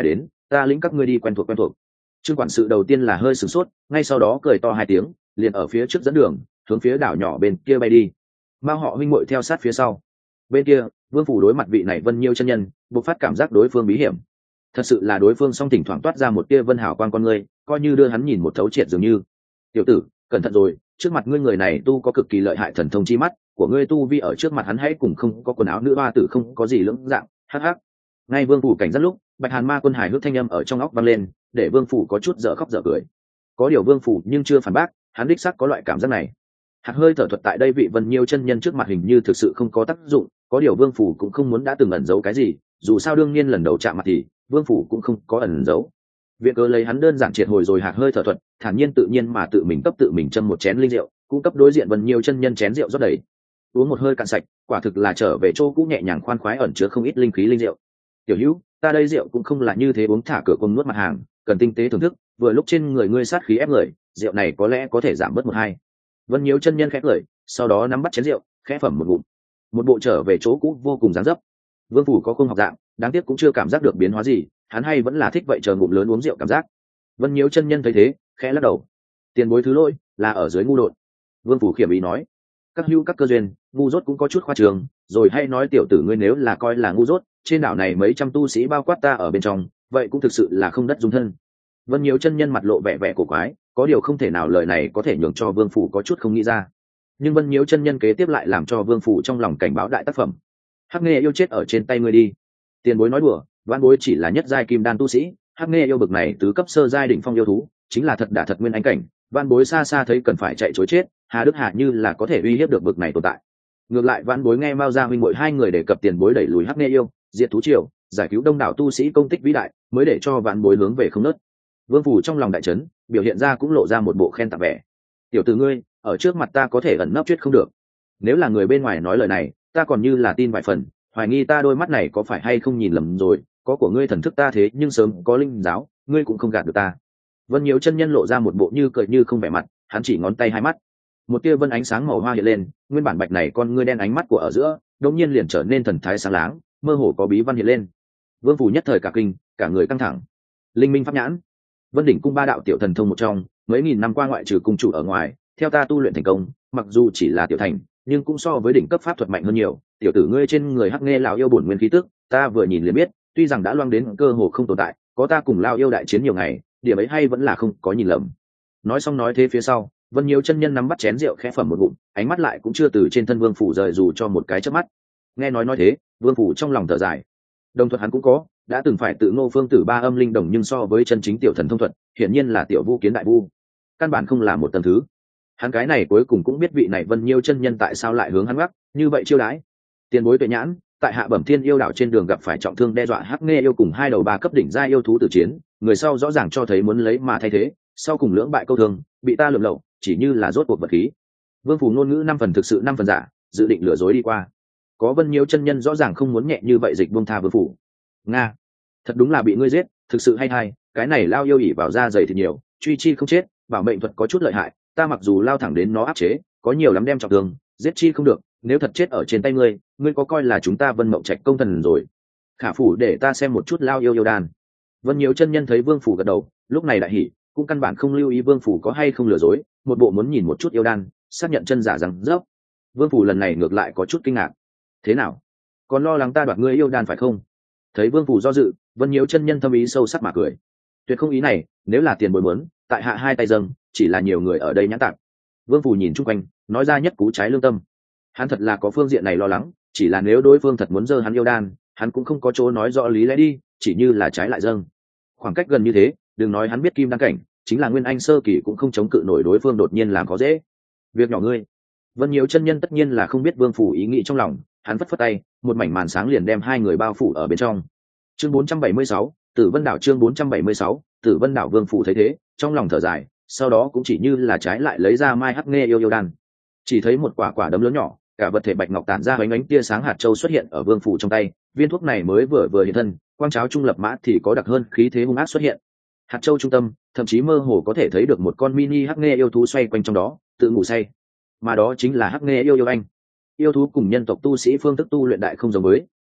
ta lĩnh các ngươi đi quen thuộc quen thuộc. Trương quản sự đầu tiên là hơi sửng sốt, ngay sau đó cười to hai tiếng, liền ở phía trước dẫn đường hướng phía đảo nhỏ bên kia bay đi. Mao họ huynh muội theo sát phía sau. Bên kia Vương Phủ đối mặt vị này Vân Nhiêu chân nhân bộc phát cảm giác đối phương bí hiểm. Thật sự là đối phương song thỉnh thoảng toát ra một tia vân hào quang con ngươi, coi như đưa hắn nhìn một thấu triệt dường như. Tiểu tử, cẩn thận rồi, trước mặt ngươi người này tu có cực kỳ lợi hại thần thông chi mắt của ngươi, tu vi ở trước mặt hắn hãy cùng không có quần áo nữ hoa tử không có gì lưỡng dạng. Hắc hắc. Ngay Vương Phủ cảnh giác lúc, Bạch Hàn Ma quân hài hước thanh âm ở trong óc vang lên, để Vương Phủ có chút dở khóc dở cười. Có điều Vương Phủ nhưng chưa phản bác, hắn đích xác có loại cảm giác này. Hạt hơi thở thuật tại đây vị Vân Nhiêu chân nhân trước mặt hình như thực sự không có tác dụng, có điều Vương Phủ cũng không muốn đã từng ẩn giấu cái gì, dù sao đương nhiên lần đầu chạm mặt thì Vương Phủ cũng không có ẩn giấu. Viện cớ lấy hắn đơn giản triệt hồi rồi hạt hơi thở thuật, thản nhiên tự nhiên mà tự mình cấp tự mình châm một chén linh rượu, cũng cấp đối diện Vân Nhiêu chân nhân chén rượu rót đầy. Uống một hơi cạn sạch, quả thực là trở về chỗ cũ nhẹ nhàng khoan khoái ẩn chứa không ít linh khí linh rượu. Tiểu Hữu, ta đây rượu cũng không là như thế uống thả cửa cùng nuốt mặt hàng, cần tinh tế thưởng thức, vừa lúc trên người ngươi sát khí ép người, rượu này có lẽ có thể giảm bớt một hai. Vân Nhiêu chân nhân khẽ cười, sau đó nắm bắt chén rượu, khẽ phẩm một ngụm. Một bộ trở về chỗ cũ vô cùng dáng dấp. Vương Phủ có không học dạng, đáng tiếc cũng chưa cảm giác được biến hóa gì, hắn hay vẫn là thích vậy chờ ngụm lớn uống rượu cảm giác. Vân Nhiêu chân nhân thấy thế, khẽ lắc đầu. Tiền bối thứ lỗi, là ở dưới ngu đột. Vương Phủ khiểm ý nói, các hữu các cơ duyên, ngu dốt cũng có chút khoa trường, rồi hay nói tiểu tử ngươi nếu là coi là ngu dốt, trên đảo này mấy trăm tu sĩ bao quát ta ở bên trong, vậy cũng thực sự là không đất dung thân. Vân Nhiêu chân nhân mặt lộ vẻ vẻ cổ quái, có điều không thể nào lời này có thể nhường cho Vương Phủ có chút không nghĩ ra. Nhưng Vân Nhiêu chân nhân kế tiếp lại làm cho Vương Phủ trong lòng cảnh báo đại tác phẩm. Hắc Nghê yêu chết ở trên tay ngươi đi. Tiền bối nói đùa, vãn bối chỉ là nhất giai kim đan tu sĩ, Hắc Nghê yêu bực này tứ cấp sơ giai đỉnh phong yêu thú, chính là thật đả thật nguyên ánh cảnh, vãn bối xa xa thấy cần phải chạy trối chết, hà đức hạ như là có thể uy hiếp được bực này tồn tại. Ngược lại vãn bối nghe Mao gia huynh muội hai người đề cập tiền bối đẩy lùi Hắc Nghê yêu, diệt thú triều, giải cứu đông đảo tu sĩ công tích vĩ đại, mới để cho vãn bối hướng về không nớt. Vương Phủ trong lòng đại chấn, biểu hiện ra cũng lộ ra một bộ khen tặng vẻ. Tiểu tử ngươi, ở trước mặt ta có thể ẩn nấp chuyết không được. Nếu là người bên ngoài nói lời này, ta còn như là tin vài phần, hoài nghi ta đôi mắt này có phải hay không nhìn lầm rồi, có của ngươi thần thức ta thế nhưng sớm có linh giáo, ngươi cũng không gạt được ta. Vân Nhiêu chân nhân lộ ra một bộ như cười như không vẻ mặt, hắn chỉ ngón tay hai mắt, một tia vân ánh sáng màu hoa hiện lên, nguyên bản bạch này con ngươi đen ánh mắt của ở giữa, đột nhiên liền trở nên thần thái sáng láng, mơ hồ có bí văn hiện lên. Vương Phủ nhất thời cả kinh, cả người căng thẳng. Linh minh pháp nhãn, Vân đỉnh cung ba đạo tiểu thần thông một trong, mấy nghìn năm qua ngoại trừ cung chủ ở ngoài, theo ta tu luyện thành công, mặc dù chỉ là tiểu thành, nhưng cũng so với đỉnh cấp pháp thuật mạnh hơn nhiều. Tiểu tử ngươi trên người Hắc Nghê lão yêu bổn nguyên khí tức, ta vừa nhìn liền biết, tuy rằng đã loang đến cơ hồ không tồn tại, có ta cùng lão yêu đại chiến nhiều ngày, điểm ấy hay vẫn là không có nhìn lầm. Nói xong nói thế phía sau, Vân Nhiêu chân nhân nắm bắt chén rượu khẽ phẩm một ngụm, ánh mắt lại cũng chưa từ trên thân Vương Phủ rời dù cho một cái chớp mắt. Nghe nói nói thế, Vương Phủ trong lòng thở dài. Đồng thuật hắn cũng có, đã từng phải tự Ngô Phương Tử ba âm linh đồng, nhưng so với chân chính tiểu thần thông thuật, hiển nhiên là tiểu vu kiến đại vu, căn bản không là một tầng thứ. Hắn cái này cuối cùng cũng biết vị này Vân Nhiêu chân nhân tại sao lại hướng hắn gác như vậy chiêu đãi. Tiền bối tuệ nhãn, tại Hạ Bẩm Thiên yêu đảo trên đường gặp phải trọng thương đe dọa Hắc Nghê yêu cùng hai đầu ba cấp đỉnh gia yêu thú tử chiến, người sau rõ ràng cho thấy muốn lấy mà thay thế, sau cùng lưỡng bại câu thương, bị ta lượm lậu, chỉ như là rốt cuộc vật khí. Vương Phủ ngôn ngữ năm phần thực sự năm phần giả, dự định lừa dối đi qua. Có Vân Nhiêu chân nhân rõ ràng không muốn nhẹ như vậy dịch buông tha Vương Phủ. Nga, thật đúng là bị ngươi giết, thực sự hay hay, cái này lao yêu ỉ vào da dày thì nhiều, truy chi không chết, bảo mệnh thuật có chút lợi hại, ta mặc dù lao thẳng đến nó áp chế, có nhiều lắm đem trọng thương, giết chi không được, nếu thật chết ở trên tay ngươi, ngươi có coi là chúng ta Vân Mộng Trạch công thần rồi. Khả phủ để ta xem một chút lao yêu yêu đan. Vân Nhiêu chân nhân thấy Vương Phủ gật đầu, lúc này đại hỉ, cũng căn bản không lưu ý Vương Phủ có hay không lừa dối, một bộ muốn nhìn một chút yêu đan, xác nhận chân giả rằng dốc. Vương Phủ lần này ngược lại có chút kinh ngạc. Thế nào? Còn lo lắng ta đoạt ngươi yêu đan phải không? Thấy Vương Phủ do dự, Vân Nhiêu chân nhân thâm ý sâu sắc mà cười. Tuyệt không ý này, nếu là tiền bối muốn, tại hạ hai tay dâng, chỉ là nhiều người ở đây nhãn tạp. Vương Phủ nhìn chung quanh, nói ra nhất cú trái lương tâm. Hắn thật là có phương diện này lo lắng, chỉ là nếu đối phương thật muốn dơ hắn yêu đan, hắn cũng không có chỗ nói rõ lý lẽ đi, chỉ như là trái lại dâng. Khoảng cách gần như thế, đừng nói hắn biết kim đăng cảnh, chính là nguyên anh sơ kỳ cũng không chống cự nổi đối phương đột nhiên làm khó dễ. Việc nhỏ ngươi. Vân Nhiêu chân nhân tất nhiên là không biết Vương Phủ ý nghĩ trong lòng, hắn phất phất tay, một mảnh màn sáng liền đem hai người bao phủ ở bên trong. Chương bốn trăm bảy mươi sáu, Tử Vân đảo. Chương bốn trăm bảy mươi sáu, Tử Vân đảo. Vương Phủ thấy thế, trong lòng thở dài, sau đó cũng chỉ như là trái lại lấy ra mai Hắc Nghê yêu yêu đan. Chỉ thấy một quả quả đấm lớn nhỏ, cả vật thể bạch ngọc tản ra ánh ánh tia sáng hạt châu xuất hiện ở Vương Phủ trong tay, viên thuốc này mới vừa vừa hiện thân, quang cháo trung lập mã thì có đặc hơn khí thế hung ác xuất hiện. Hạt châu trung tâm, thậm chí mơ hồ có thể thấy được một con mini Hắc Nghê yêu thú xoay quanh trong đó, tự ngủ say. Mà đó chính là Hắc Nghê yêu yêu anh. Yêu thú cùng nhân tộc tu sĩ phương thức tu luyện đại không giống với,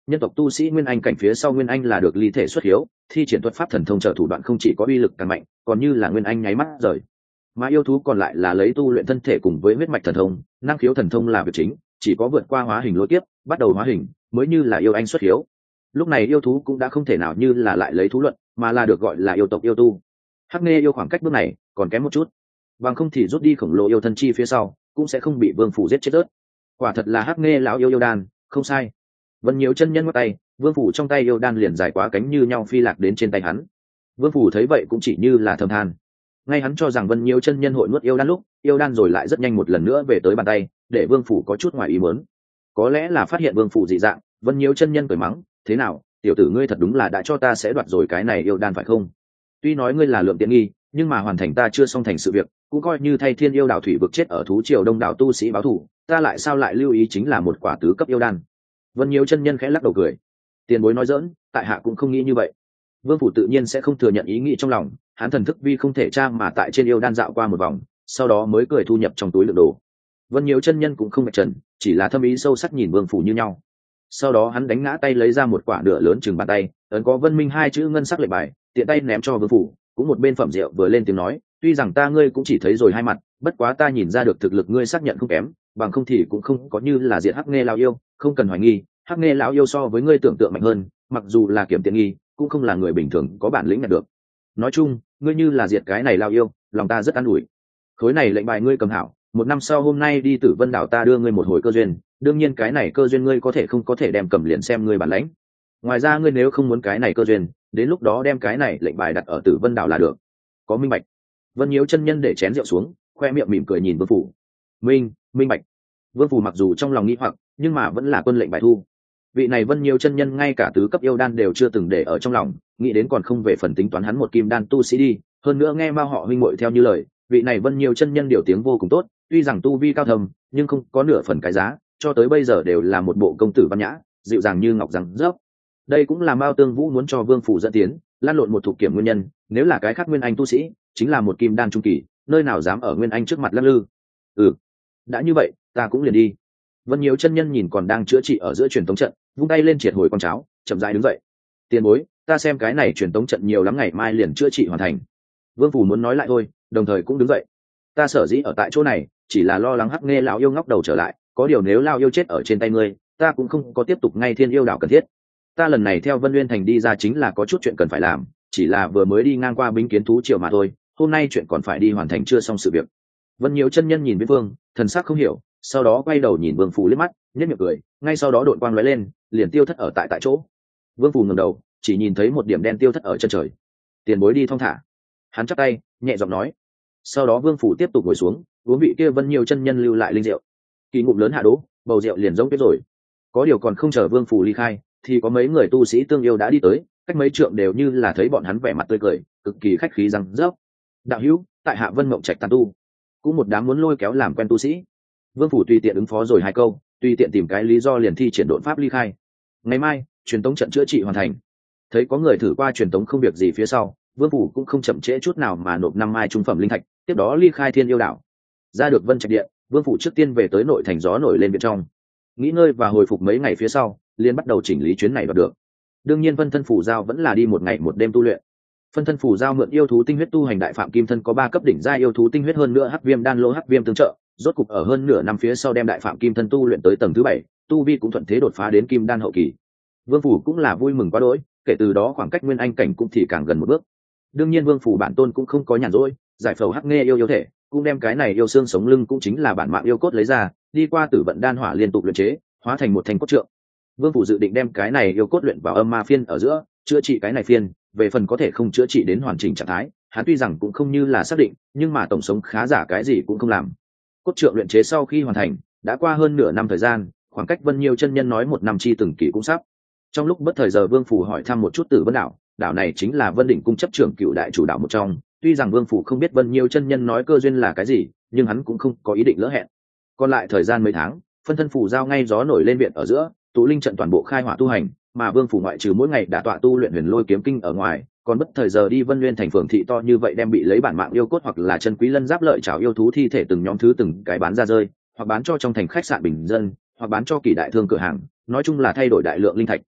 nhân tộc tu sĩ nguyên anh cảnh phía sau nguyên anh là được ly thể xuất hiếu, thi triển thuật pháp thần thông trợ thủ đoạn không chỉ có uy lực càng mạnh, còn như là nguyên anh nháy mắt rời. Mà yêu thú còn lại là lấy tu luyện thân thể cùng với huyết mạch thần thông, năng khiếu thần thông là việc chính, chỉ có vượt qua hóa hình lối tiếp, bắt đầu hóa hình mới như là yêu anh xuất hiếu. Lúc này yêu thú cũng đã không thể nào như là lại lấy thú luận, mà là được gọi là yêu tộc yêu tu. Hắc Nghê yêu khoảng cách bước này còn kém một chút, bằng không thì rút đi khổng lồ yêu thân chi phía sau cũng sẽ không bị vương phủ giết chết rớt. Quả thật là Hắc Nghê lão yêu yêu đan, không sai. Vân Nhiễu chân nhân ngắt tay, vương phủ trong tay yêu đan liền dài quá cánh như nhau phi lạc đến trên tay hắn. Vương phủ thấy vậy cũng chỉ như là thầm than. Ngay hắn cho rằng Vân Nhiễu chân nhân hội nuốt yêu đan lúc, yêu đan rồi lại rất nhanh một lần nữa về tới bàn tay, để vương phủ có chút ngoài ý muốn. Có lẽ là phát hiện vương phủ dị dạng, Vân Nhiễu chân nhân cười mắng, thế nào, tiểu tử ngươi thật đúng là đã cho ta sẽ đoạt rồi cái này yêu đan phải không? Tuy nói ngươi là lượng tiện nghi, nhưng mà hoàn thành ta chưa xong thành sự việc, cũng coi như thay thiên yêu đảo thủy vực chết ở thú triều đông đảo tu sĩ báo thù, ta lại sao lại lưu ý chính là một quả tứ cấp yêu đan. Vân Nhiễu chân nhân khẽ lắc đầu cười, tiền bối nói dỡn, tại hạ cũng không nghĩ như vậy. Vương phủ tự nhiên sẽ không thừa nhận ý nghĩ trong lòng, hắn thần thức vi không thể tra mà tại trên yêu đan dạo qua một vòng, sau đó mới cười thu nhập trong túi lượng đồ. Vân Nhiễu chân nhân cũng không mệt trần, chỉ là thâm ý sâu sắc nhìn vương phủ như nhau. Sau đó hắn đánh ngã tay lấy ra một quả nửa lớn chừng bàn tay, ấn có Vân Minh hai chữ ngân sắc lệnh bài, tiện tay ném cho vương phủ, cũng một bên phẩm rượu vừa lên tiếng nói, tuy rằng ta ngươi cũng chỉ thấy rồi hai mặt, bất quá ta nhìn ra được thực lực ngươi xác nhận không kém, bằng không thì cũng không có như là diệt Hắc Nghê lão yêu, không cần hoài nghi, Hắc Nghê lão yêu so với ngươi tưởng tượng mạnh hơn, mặc dù là kiểm tiện nghi, cũng không là người bình thường có bản lĩnh đạt được. Nói chung, ngươi như là diệt cái này lão yêu, lòng ta rất an ủi. Khối này lệnh bài ngươi cầm hảo, một năm sau hôm nay đi Tử Vân đảo ta đưa ngươi một hồi cơ duyên, đương nhiên cái này cơ duyên ngươi có thể không có thể đem cầm liền xem ngươi bản lãnh. Ngoài ra ngươi nếu không muốn cái này cơ duyên, đến lúc đó đem cái này lệnh bài đặt ở Tử Vân đảo là được. Có minh bạch. Vân Nhiễu chân nhân để chén rượu xuống, khoe miệng mỉm cười nhìn vương phủ. Minh, minh bạch. Vương phủ mặc dù trong lòng nghi hoặc, nhưng mà vẫn là quân lệnh bài thu. Vị này Vân Nhiễu chân nhân ngay cả tứ cấp yêu đan đều chưa từng để ở trong lòng, nghĩ đến còn không về phần tính toán hắn một kim đan tu sĩ đi, hơn nữa nghe Mao họ huynh muội theo như lời, vị này Vân Nhiễu chân nhân điều tiếng vô cùng tốt, tuy rằng tu vi cao thâm, nhưng không có nửa phần cái giá, cho tới bây giờ đều là một bộ công tử văn nhã, dịu dàng như ngọc rằng rớp. Đây cũng là Mao Tương Vũ muốn cho vương phủ dẫn tiến, lan lộn một thuộc kiểm nguyên nhân, nếu là cái khác nguyên anh tu sĩ, chính là một kim đan trung kỳ, nơi nào dám ở nguyên anh trước mặt lắc lư. Ừ, đã như vậy, ta cũng liền đi. Vân Nhiễu chân nhân nhìn còn đang chữa trị ở giữa truyền tống trận, vung tay lên triệt hồi con cháo, chậm rãi đứng dậy. Tiền bối, ta xem cái này truyền tống trận nhiều lắm, ngày mai liền chữa trị hoàn thành. Vương phủ muốn nói lại thôi, đồng thời cũng đứng dậy. Ta sở dĩ ở tại chỗ này, chỉ là lo lắng Hắc Nghê lão yêu ngóc đầu trở lại, có điều nếu lão yêu chết ở trên tay ngươi, ta cũng không có tiếp tục ngay thiên yêu đảo cần thiết. Ta lần này theo Vân Nguyên thành đi ra chính là có chút chuyện cần phải làm, chỉ là vừa mới đi ngang qua binh kiến thú triều mà thôi, hôm nay chuyện còn phải đi hoàn thành chưa xong sự việc. Vân Nhiễu chân nhân nhìn Viễn Vương, thần sắc không hiểu, sau đó quay đầu nhìn Vương phủ liếc mắt, nhếch miệng cười, ngay sau đó độn quang lóe lên, liền tiêu thất ở tại tại chỗ. Vương phủ ngẩng đầu, chỉ nhìn thấy một điểm đen tiêu thất ở chân trời. Tiền bối đi thong thả. Hắn chắp tay, nhẹ giọng nói. Sau đó Vương phủ tiếp tục ngồi xuống, uống vị kia Vân Nhiễu chân nhân lưu lại linh rượu. Kỳ ngụm lớn hạ đỗ, bầu rượu liền rỗng tuyết rồi. Có điều còn không chờ Vương phủ ly khai, thì có mấy người tu sĩ tương yêu đã đi tới, cách mấy trượng đều như là thấy bọn hắn vẻ mặt tươi cười, cực kỳ khách khí răng rớp. Đạo hữu, tại hạ Vân Mộng Trạch tán tu, cũng một đám muốn lôi kéo làm quen tu sĩ. Vương phủ tùy tiện ứng phó rồi hai câu, tùy tiện tìm cái lý do liền thi triển độn pháp ly khai. Ngày mai, truyền tống trận chữa trị hoàn thành. Thấy có người thử qua truyền tống không việc gì phía sau, Vương phủ cũng không chậm trễ chút nào mà nộp năm mai trung phẩm linh thạch, tiếp đó ly khai thiên yêu đảo. Ra được Vân Trạch điện, Vương phủ trước tiên về tới nội thành gió nổi lên bên trong, nghỉ ngơi và hồi phục mấy ngày phía sau, liền bắt đầu chỉnh lý chuyến này đoạt được. Đương nhiên phân thân phù giao vẫn là đi một ngày một đêm tu luyện. Phân thân phù giao mượn yêu thú tinh huyết tu hành đại phạm kim thân có ba cấp đỉnh giai yêu thú tinh huyết, hơn nữa hắc viêm đan lô hắc viêm tương trợ, rốt cục ở hơn nửa năm phía sau đem đại phạm kim thân tu luyện tới tầng thứ bảy, tu vi cũng thuận thế đột phá đến kim đan hậu kỳ. Vương phủ cũng là vui mừng quá đỗi, kể từ đó khoảng cách nguyên anh cảnh cũng thì càng gần một bước. Đương nhiên Vương phủ bản tôn cũng không có nhàn rỗi, giải phẫu hắc nghe yêu yêu thể, cũng đem cái này yêu xương sống lưng cũng chính là bản mạng yêu cốt lấy ra, đi qua tử vận đan hỏa liên tục luyện chế, hóa thành một thanh cốt trượng. Vương phủ dự định đem cái này yêu cốt luyện vào âm ma phiên ở giữa, chữa trị cái này phiên, về phần có thể không chữa trị đến hoàn chỉnh trạng thái, hắn tuy rằng cũng không như là xác định, nhưng mà tổng sống khá giả cái gì cũng không làm. Cốt trượng luyện chế sau khi hoàn thành, đã qua hơn nửa năm thời gian, khoảng cách Vân Nhiêu chân nhân nói một năm chi từng kỷ cũng sắp. Trong lúc bất thời giờ Vương phủ hỏi thăm một chút Tử Vân đảo, đảo này chính là Vân đỉnh cung chấp trưởng cựu đại chủ đảo một trong, tuy rằng Vương phủ không biết Vân Nhiêu chân nhân nói cơ duyên là cái gì, nhưng hắn cũng không có ý định lỡ hẹn. Còn lại thời gian mấy tháng, phân thân phủ giao ngay gió nổi lên viện ở giữa, tụ linh trận toàn bộ khai hỏa tu hành, mà Vương phủ ngoại trừ mỗi ngày đã tọa tu luyện Huyền Lôi kiếm kinh ở ngoài, còn bất thời giờ đi Vân Nguyên thành phường thị to như vậy đem bị lấy bản mạng yêu cốt hoặc là chân quý lân giáp lợi trảo yêu thú thi thể từng nhóm thứ từng cái bán ra rơi, hoặc bán cho trong thành khách sạn bình dân, hoặc bán cho kỳ đại thương cửa hàng, nói chung là thay đổi đại lượng linh thạch,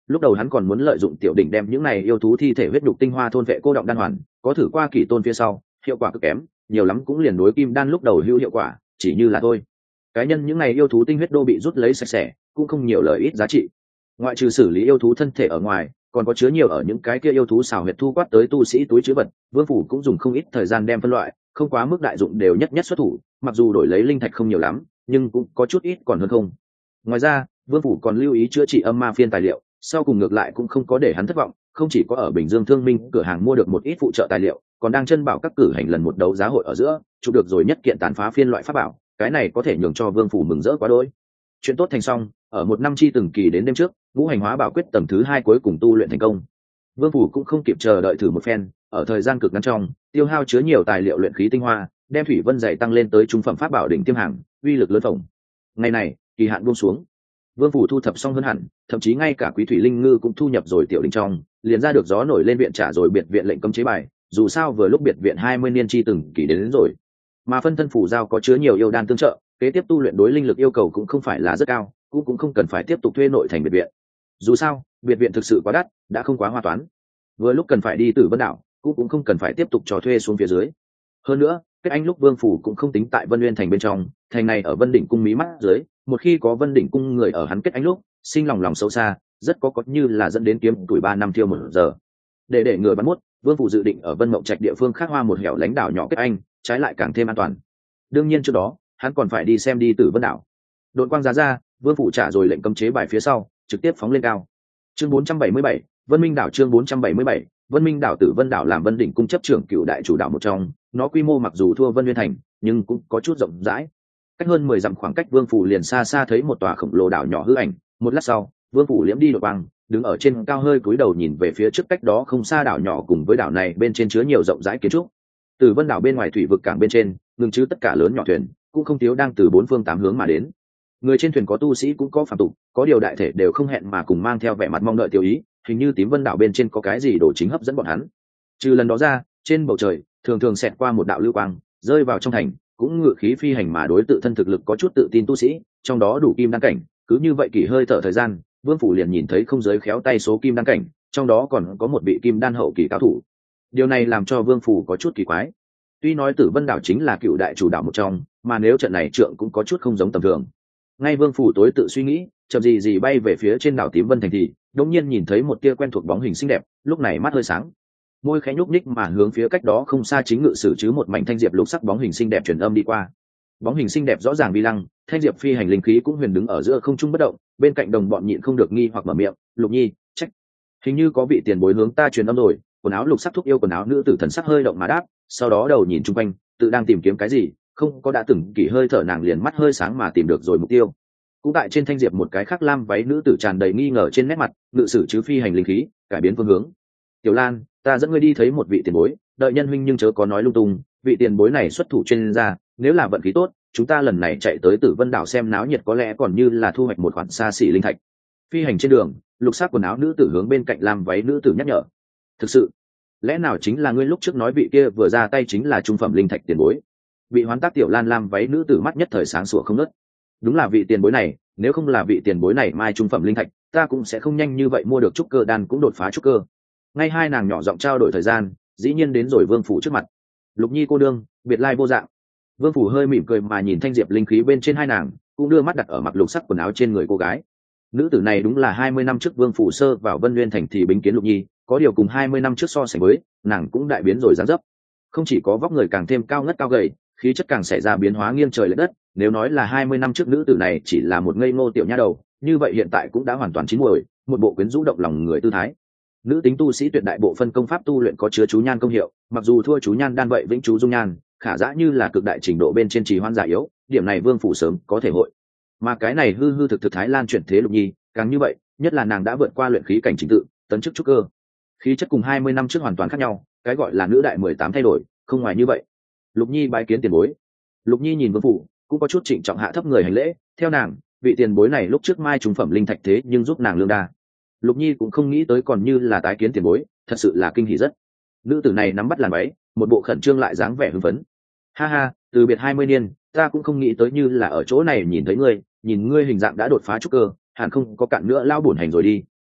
Lúc đầu hắn còn muốn lợi dụng tiểu đỉnh đem những này yêu thú thi thể huyết nhục tinh hoa thôn vệ cô động đan hoàn, có thử qua kỷ tôn phía sau, hiệu quả cực kém, nhiều lắm cũng liền đối kim đan lúc đầu hữu hiệu quả, chỉ như là thôi. Cái nhân những này yêu thú tinh huyết đô bị rút lấy sạch sẽ, cũng không nhiều lời ít giá trị. Ngoại trừ xử lý yêu thú thân thể ở ngoài, còn có chứa nhiều ở những cái kia yêu thú xào huyệt thu quát tới tu sĩ túi trữ vật, Vương phủ cũng dùng không ít thời gian đem phân loại, không quá mức đại dụng đều nhất nhất xuất thủ, mặc dù đổi lấy linh thạch không nhiều lắm, nhưng cũng có chút ít còn hơn không. Ngoài ra, Vương phủ còn lưu ý chữa trị âm ma phiên tài liệu, sau cùng ngược lại cũng không có để hắn thất vọng, không chỉ có ở Bình Dương Thương Minh cửa hàng mua được một ít phụ trợ tài liệu, còn đang chân bảo các cử hành lần một đấu giá hội ở giữa, chụp được rồi nhất kiện tàn phá phiên loại pháp bảo, cái này có thể nhường cho Vương phủ mừng rỡ quá đỗi. Chuyện tốt thành xong, ở một năm chi từng kỳ đến đêm trước, ngũ hành hóa bảo quyết tầng thứ hai cuối cùng tu luyện thành công. Vương phủ cũng không kịp chờ đợi thử một phen, ở thời gian cực ngắn trong, tiêu hao chứa nhiều tài liệu luyện khí tinh hoa, đem thủy vân dày tăng lên tới trung phẩm pháp bảo đỉnh tiêm hàng, uy lực lớn phồng. Ngày này, kỳ hạn buông xuống. Vương phủ thu thập xong hơn hẳn, thậm chí ngay cả quý thủy linh ngư cũng thu nhập rồi tiểu đình trong, liền ra được gió nổi lên viện trả rồi biệt viện lệnh cấm chế bài, dù sao vừa lúc biệt viện hai mươi niên chi từng kỳ đến, đến rồi. Mà phân thân phủ giao có chứa nhiều yêu đan tương trợ, kế tiếp tu luyện đối linh lực yêu cầu cũng không phải là rất cao, cũng cũng không cần phải tiếp tục thuê nội thành biệt viện. Dù sao, biệt viện thực sự quá đắt, đã không quá hoa toán. Vừa lúc cần phải đi Tử Vân đảo, cũng cũng không cần phải tiếp tục trò thuê xuống phía dưới. Hơn nữa, kết anh lúc Vương phủ cũng không tính tại Vân Nguyên thành bên trong, thành này ở Vân đỉnh cung mí mắt dưới, một khi có Vân đỉnh cung người ở hắn kết anh lúc, sinh lòng lòng sâu xa, rất có có như là dẫn đến kiếm tuổi ba năm thiêu một giờ. Để để người bắn mốt, Vương phủ dự định ở Vân Mộng Trạch địa phương khác hoa một hẻo lánh đảo nhỏ kết anh, trái lại càng thêm an toàn. Đương nhiên trước đó, hắn còn phải đi xem đi Tử Vân đảo. Đội quang giá ra, Vương phủ trả rồi lệnh cấm chế bài phía sau, trực tiếp phóng lên cao. Chương bốn trăm bảy mươi bảy, Vân Minh đảo chương bốn trăm bảy mươi bảy, Vân Minh đảo Tử Vân đảo làm Vân đỉnh cung chấp trưởng cựu đại chủ đảo một trong, nó quy mô mặc dù thua Vân Nguyên thành, nhưng cũng có chút rộng rãi. Cách hơn mười dặm khoảng cách Vương phủ liền xa xa thấy một tòa khổng lồ đảo nhỏ hư ảnh, một lát sau, Vương phủ liễm đi đội quang, đứng ở trên cao hơi cúi đầu nhìn về phía trước cách đó không xa đảo nhỏ cùng với đảo này bên trên chứa nhiều rộng rãi kiến trúc. Tử Vân đảo bên ngoài thủy vực cảng bên trên, ngừng chứ tất cả lớn nhỏ thuyền, cũng không thiếu đang từ bốn phương tám hướng mà đến. Người trên thuyền có tu sĩ cũng có phàm tục, có điều đại thể đều không hẹn mà cùng mang theo vẻ mặt mong đợi tiêu ý, hình như Tím Vân đảo bên trên có cái gì đồ chính hấp dẫn bọn hắn. Trừ lần đó ra, trên bầu trời thường thường xẹt qua một đạo lưu quang, rơi vào trong thành, cũng ngự khí phi hành mà đối tự thân thực lực có chút tự tin tu sĩ, trong đó đủ kim đăng cảnh, cứ như vậy kỳ hơi thở thời gian, Vương phủ liền nhìn thấy không giới khéo tay số kim đăng cảnh, trong đó còn có một vị kim đan hậu kỳ cao thủ. Điều này làm cho Vương phủ có chút kỳ quái. Tuy nói Tử Vân đảo chính là cựu đại chủ đảo một trong, mà nếu trận này trượng cũng có chút không giống tầm thường. Ngay Vương phủ tối tự suy nghĩ, chậm gì gì bay về phía trên đảo Tím Vân thành thì đột nhiên nhìn thấy một tia quen thuộc bóng hình xinh đẹp, lúc này mắt hơi sáng, môi khẽ nhúc nhích mà hướng phía cách đó không xa chính ngự sử chứ một mảnh thanh diệp lục sắc bóng hình xinh đẹp truyền âm đi qua. Bóng hình xinh đẹp rõ ràng vi lăng, thanh diệp phi hành linh khí cũng huyền đứng ở giữa không trung bất động, bên cạnh đồng bọn nhịn không được nghi hoặc mở miệng, "Lục Nhi, trách, hình như có vị tiền bối hướng ta truyền âm rồi." Quần áo lục sắc thúc yêu quần áo nữ tử thần sắc hơi động mà đáp, sau đó đầu nhìn chung quanh, tự đang tìm kiếm cái gì, không có đã từng kỳ hơi thở nàng liền mắt hơi sáng mà tìm được rồi mục tiêu. Cũng tại trên thanh diệp một cái khác lam váy nữ tử tràn đầy nghi ngờ trên nét mặt, ngự sử chứ phi hành linh khí, cải biến phương hướng. "Tiểu Lan, ta dẫn ngươi đi thấy một vị tiền bối, đợi nhân huynh nhưng chớ có nói lung tung, vị tiền bối này xuất thủ chuyên gia, nếu là vận khí tốt, chúng ta lần này chạy tới Tử Vân đảo xem náo nhiệt có lẽ còn như là thu hoạch một khoản xa xỉ linh thạch." Phi hành trên đường, lục sắc quần áo nữ tử hướng bên cạnh lam váy nữ tử nhắc nhở, "Thực sự, lẽ nào chính là ngươi lúc trước nói vị kia vừa ra tay chính là trung phẩm linh thạch tiền bối?" Bị hoán tác Tiểu Lan lam váy nữ tử mắt nhất thời sáng sủa không nớt. "Đúng là vị tiền bối này, nếu không là vị tiền bối này mai trung phẩm linh thạch, ta cũng sẽ không nhanh như vậy mua được trúc cơ đan cũng đột phá trúc cơ." Ngay hai nàng nhỏ giọng trao đổi thời gian, dĩ nhiên đến rồi Vương phủ trước mặt. "Lục Nhi cô đương, biệt lai vô dạng." Vương phủ hơi mỉm cười mà nhìn thanh diệp linh khí bên trên hai nàng, cũng đưa mắt đặt ở mặc lục sắc quần áo trên người cô gái. Nữ tử này đúng là hai mươi năm trước Vương phủ sơ vào Vân Nguyên thành thì bính kiến Lục Nhi, có điều cùng hai mươi năm trước so sánh với, nàng cũng đại biến rồi dáng dấp. Không chỉ có vóc người càng thêm cao ngất cao gầy, khí chất càng xảy ra biến hóa nghiêng trời lệch đất, nếu nói là hai mươi năm trước nữ tử này chỉ là một ngây ngô tiểu nha đầu, như vậy hiện tại cũng đã hoàn toàn chín muồi, một bộ quyến rũ động lòng người tư thái. Nữ tính tu sĩ tuyệt đại bộ phân công pháp tu luyện có chứa chú nhan công hiệu, mặc dù thua chú nhan đan vậy vĩnh chú dung nhan, khả dã như là cực đại trình độ bên trên trì hoan giả yếu, điểm này Vương phủ sớm có thể hội. Mà cái này hư hư thực thực Thái Lan chuyển thế Lục Nhi, càng như vậy, nhất là nàng đã vượt qua luyện khí cảnh trình tự, tấn chức trúc cơ. Khí chất cùng hai mươi năm trước hoàn toàn khác nhau, cái gọi là nữ đại mười tám thay đổi, không ngoài như vậy. Lục Nhi bái kiến tiền bối. Lục Nhi nhìn Vương phủ, cũng có chút trịnh trọng hạ thấp người hành lễ, theo nàng, vị tiền bối này lúc trước mai trùng phẩm linh thạch thế nhưng giúp nàng lương đa. Lục Nhi cũng không nghĩ tới còn như là tái kiến tiền bối, thật sự là kinh hỉ rất. Nữ tử này nắm bắt làn váy, một bộ khẩn trương lại dáng vẻ hưng phấn. "Ha ha, từ biệt hai mươi niên, ta cũng không nghĩ tới như là ở chỗ này nhìn thấy ngươi, nhìn ngươi hình dạng đã đột phá trúc cơ, hẳn không có cạn nữa lao bổn hành rồi đi."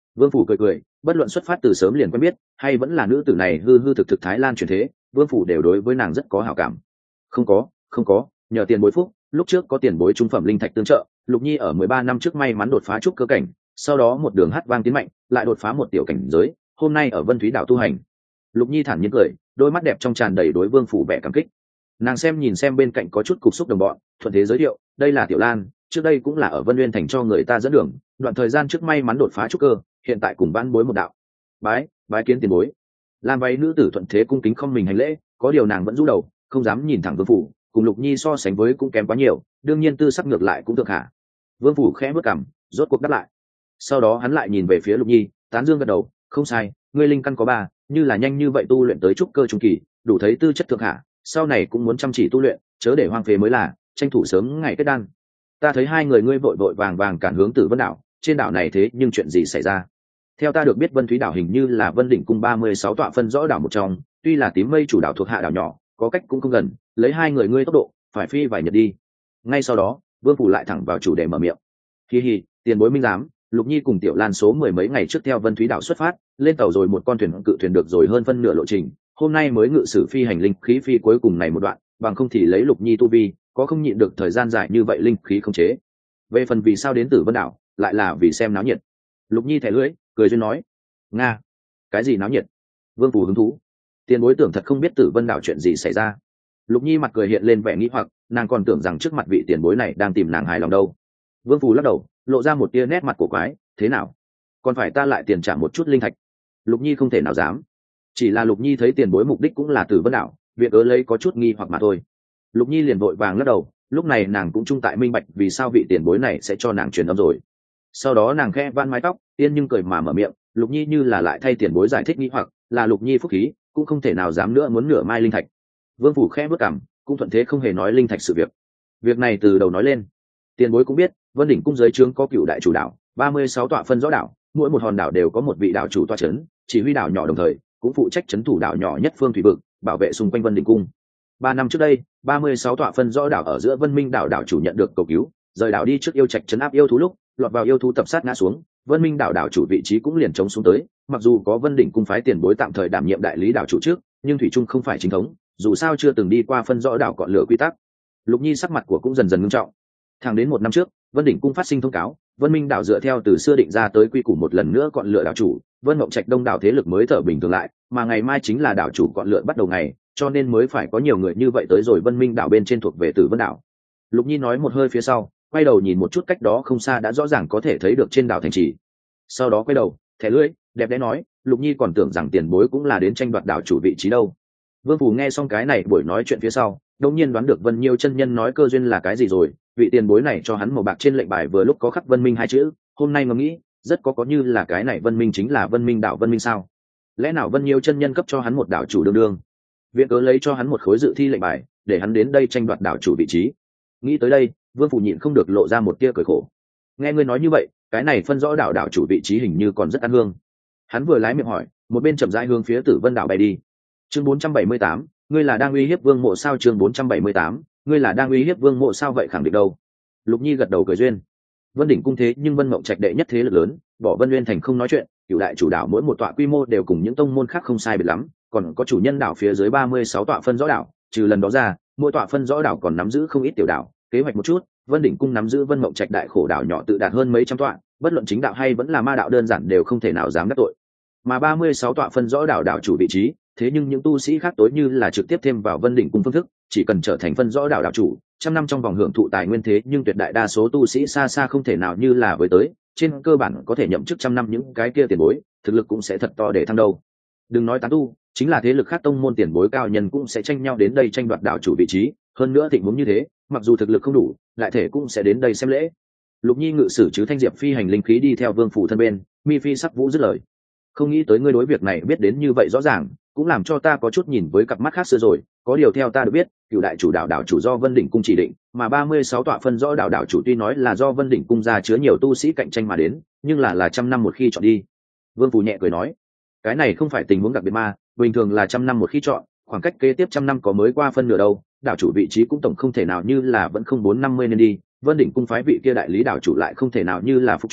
Vương phủ cười cười, bất luận xuất phát từ sớm liền quen biết hay vẫn là nữ tử này hư hư thực thực Thái Lan truyền thế, Vương phủ đều đối với nàng rất có hảo cảm. Không có, không có, nhờ tiền bối phúc, lúc trước có tiền bối trung phẩm linh thạch tương trợ, Lục Nhi ở mười ba năm trước may mắn đột phá trúc cơ cảnh, sau đó một đường hát vang tiến mạnh, lại đột phá một tiểu cảnh giới, hôm nay ở Vân Thúy đảo tu hành. Lục Nhi thản nhiên cười, đôi mắt đẹp trong tràn đầy đối Vương phủ vẻ cảm kích. Nàng xem nhìn xem bên cạnh có chút cục xúc đồng bọn, thuận thế giới thiệu, đây là Tiểu Lan, trước đây cũng là ở Vân Nguyên thành cho người ta dẫn đường, đoạn thời gian trước may mắn đột phá trúc cơ, hiện tại cùng vãn bối một đạo. Bái, bái kiến tiền bối. Lan váy nữ tử thuận thế cung kính không mình hành lễ, có điều nàng vẫn rũ đầu, không dám nhìn thẳng Vương phủ, cùng Lục Nhi so sánh với cũng kém quá nhiều, đương nhiên tư sắc ngược lại cũng thượng hạ. Vương phủ khẽ bước cằm, rốt cuộc đáp lại. Sau đó hắn lại nhìn về phía Lục Nhi, tán dương gật đầu, không sai, ngươi linh căn có ba, như là nhanh như vậy tu luyện tới trúc cơ trung kỳ, đủ thấy tư chất thượng hạ, sau này cũng muốn chăm chỉ tu luyện, chớ để hoang phế mới là, tranh thủ sớm ngày kết đan. Ta thấy hai người ngươi vội vội vàng vàng cản hướng Tử Vân đảo, trên đảo này thế nhưng chuyện gì xảy ra? Theo ta được biết Vân Thúy đảo hình như là Vân đỉnh cung ba mươi sáu tọa phân rõ đảo một trong, tuy là tím mây chủ đảo thuộc hạ đảo nhỏ, có cách cũng không gần, lấy hai người ngươi tốc độ, phải phi vài nhật đi. Ngay sau đó, Vương phủ lại thẳng vào chủ đề mở miệng. Hi hi, tiền bối minh giám, Lục Nhi cùng Tiểu Lan số mười mấy ngày trước theo Vân Thúy đảo xuất phát, lên tàu rồi một con thuyền cự thuyền được rồi hơn phân nửa lộ trình, hôm nay mới ngự sử phi hành linh khí phi cuối cùng này một đoạn, bằng không thì lấy Lục Nhi tu vi, có không nhịn được thời gian dài như vậy linh khí không chế. Về phần vì sao đến Tử Vân đảo, lại là vì xem náo nhiệt. Lục Nhi thẻ lưỡi, cười duyên nói, nga, cái gì náo nhiệt? Vương phủ hứng thú. Tiền bối tưởng thật không biết Tử Vân đảo chuyện gì xảy ra. Lục Nhi mặt cười hiện lên vẻ nghĩ hoặc, nàng còn tưởng rằng trước mặt vị tiền bối này đang tìm nàng hài lòng đâu. Vương phủ lắc đầu, lộ ra một tia nét mặt cổ quái, thế nào? Còn phải ta lại tiền trả một chút linh thạch? Lục Nhi không thể nào dám. Chỉ là Lục Nhi thấy tiền bối mục đích cũng là Tử Vân đảo, việc ớ lấy có chút nghi hoặc mà thôi. Lục Nhi liền vội vàng lắc đầu, lúc này nàng cũng trung tại minh bạch vì sao vị tiền bối này sẽ cho nàng truyền âm rồi. Sau đó nàng khẽ van mái tóc, yên nhưng cười mà mở miệng, Lục Nhi như là lại thay tiền bối giải thích nghi hoặc, là Lục Nhi phúc khí, cũng không thể nào dám nữa muốn nửa mai linh thạch. Vương phủ khẽ bước cằm, cũng thuận thế không hề nói linh thạch sự việc. Việc này từ đầu nói lên, tiền bối cũng biết, Vân đỉnh cung giới trướng có cựu đại chủ đảo, ba mươi sáu tọa phân rõ đảo, mỗi một hòn đảo đều có một vị đảo chủ tọa trấn, chỉ huy đảo nhỏ đồng thời, cũng phụ trách trấn thủ đảo nhỏ nhất phương thủy vực, bảo vệ xung quanh Vân đỉnh cung. Ba năm trước đây, ba mươi sáu tọa phân rõ đảo ở giữa Vân Minh đảo đảo chủ nhận được cầu cứu, rời đảo đi trước yêu trạch trấn áp yêu thú lúc, lọt vào yêu thú tập sát ngã xuống, Vân Minh đảo đảo chủ vị trí cũng liền trống xuống tới, mặc dù có Vân đỉnh cung phái tiền bối tạm thời đảm nhiệm đại lý đảo chủ trước, nhưng thủy trung không phải chính thống, dù sao chưa từng đi qua phân rõ đảo cọn lửa quy tắc. Lục Nhi sắc mặt của cũng dần dần nghiêm trọng. Thẳng đến một năm trước, Vân đỉnh cung phát sinh thông cáo, Vân Minh đảo dựa theo từ xưa định ra tới quy củ một lần nữa cọn lửa đảo chủ, Vân Mộng Trạch đông đảo thế lực mới thở bình thường lại, mà ngày mai chính là đảo chủ cọn lửa bắt đầu ngày, cho nên mới phải có nhiều người như vậy tới rồi Vân Minh đảo bên trên thuộc về Tử Vân đảo. Lục Nhi nói một hơi phía sau, quay đầu nhìn một chút cách đó không xa đã rõ ràng có thể thấy được trên đảo thành trì. Sau đó quay đầu, thẻ lưỡi, đẹp đẽ nói, Lục Nhi còn tưởng rằng tiền bối cũng là đến tranh đoạt đảo chủ vị trí đâu. Vương phủ nghe xong cái này buổi nói chuyện phía sau, đột nhiên đoán được Vân Nhiêu chân nhân nói cơ duyên là cái gì rồi, vị tiền bối này cho hắn màu bạc trên lệnh bài vừa lúc có khắc Vân Minh hai chữ, hôm nay ngẫm nghĩ, rất có có như là cái này Vân Minh chính là Vân Minh đảo Vân Minh sao? Lẽ nào Vân Nhiêu chân nhân cấp cho hắn một đảo chủ đương đương? Viện cớ lấy cho hắn một khối dự thi lệnh bài, để hắn đến đây tranh đoạt đảo chủ vị trí. Nghĩ tới đây, Vương phủ nhịn không được lộ ra một tia cười khổ. Nghe ngươi nói như vậy, cái này phân rõ đảo đảo chủ vị trí hình như còn rất ăn hương. Hắn vừa lái miệng hỏi, một bên chậm rãi hướng phía Tử Vân đảo bay đi. Chương bốn trăm bảy mươi tám, ngươi là đang uy hiếp Vương Mộ sao? Chương bốn trăm bảy mươi tám, ngươi là đang uy hiếp Vương Mộ sao? Vậy khẳng định đâu? Lục Nhi gật đầu cười duyên. Vân đỉnh cung thế nhưng Vân Mộng Trạch đệ nhất thế lực lớn, bỏ Vân Nguyên thành không nói chuyện, cửu đại chủ đảo mỗi một tọa quy mô đều cùng những tông môn khác không sai biệt lắm, còn có chủ nhân đảo phía dưới ba mươi sáu tọa phân rõ đảo, trừ lần đó ra, mỗi tọa phân rõ đảo còn nắm giữ không ít tiểu đảo, kế hoạch một chút, Vân đỉnh cung nắm giữ Vân Mộng Trạch đại khổ đảo nhỏ tự đạt hơn mấy trăm tọa, bất luận chính đạo hay vẫn là ma đạo đơn giản đều không thể nào dám đắc tội. Mà ba mươi sáu tọa phân rõ đảo đảo chủ vị trí, thế nhưng những tu sĩ khác tối như là trực tiếp thêm vào Vân đỉnh cung phương thức, chỉ cần trở thành phân rõ đảo đảo chủ, trăm năm trong vòng hưởng thụ tài nguyên thế nhưng tuyệt đại đa số tu sĩ xa xa không thể nào như là với tới, trên cơ bản có thể nhậm chức trăm năm những cái kia tiền bối, thực lực cũng sẽ thật to để thăng đâu. Đừng nói tán tu, chính là thế lực khác tông môn tiền bối cao nhân cũng sẽ tranh nhau đến đây tranh đoạt đảo chủ vị trí, hơn nữa tình huống như thế, mặc dù thực lực không đủ, lại thể cũng sẽ đến đây xem lễ. Lục Nhi ngự sử chứ thanh diệp phi hành linh khí đi theo Vương phủ thân bên, Mi Phi sắc vũ dứt lời. Không nghĩ tới ngươi đối việc này biết đến như vậy rõ ràng, cũng làm cho ta có chút nhìn với cặp mắt khác xưa rồi, có điều theo ta được biết, cửu đại chủ đảo đảo chủ do Vân đỉnh cung chỉ định, mà ba mươi sáu tọa phân rõ đảo đảo chủ tuy nói là do Vân đỉnh cung ra chứa nhiều tu sĩ cạnh tranh mà đến, nhưng là là trăm năm một khi chọn đi. Vương phủ nhẹ cười nói, cái này không phải tình huống đặc biệt mà, bình thường là trăm năm một khi chọn, khoảng cách kế tiếp trăm năm có mới qua phân nửa đâu, đảo chủ vị trí cũng tổng không thể nào như là vẫn không bốn năm mươi nên đi, Vân đỉnh cung phái vị kia đại lý đảo chủ lại không thể nào như là phục chúng,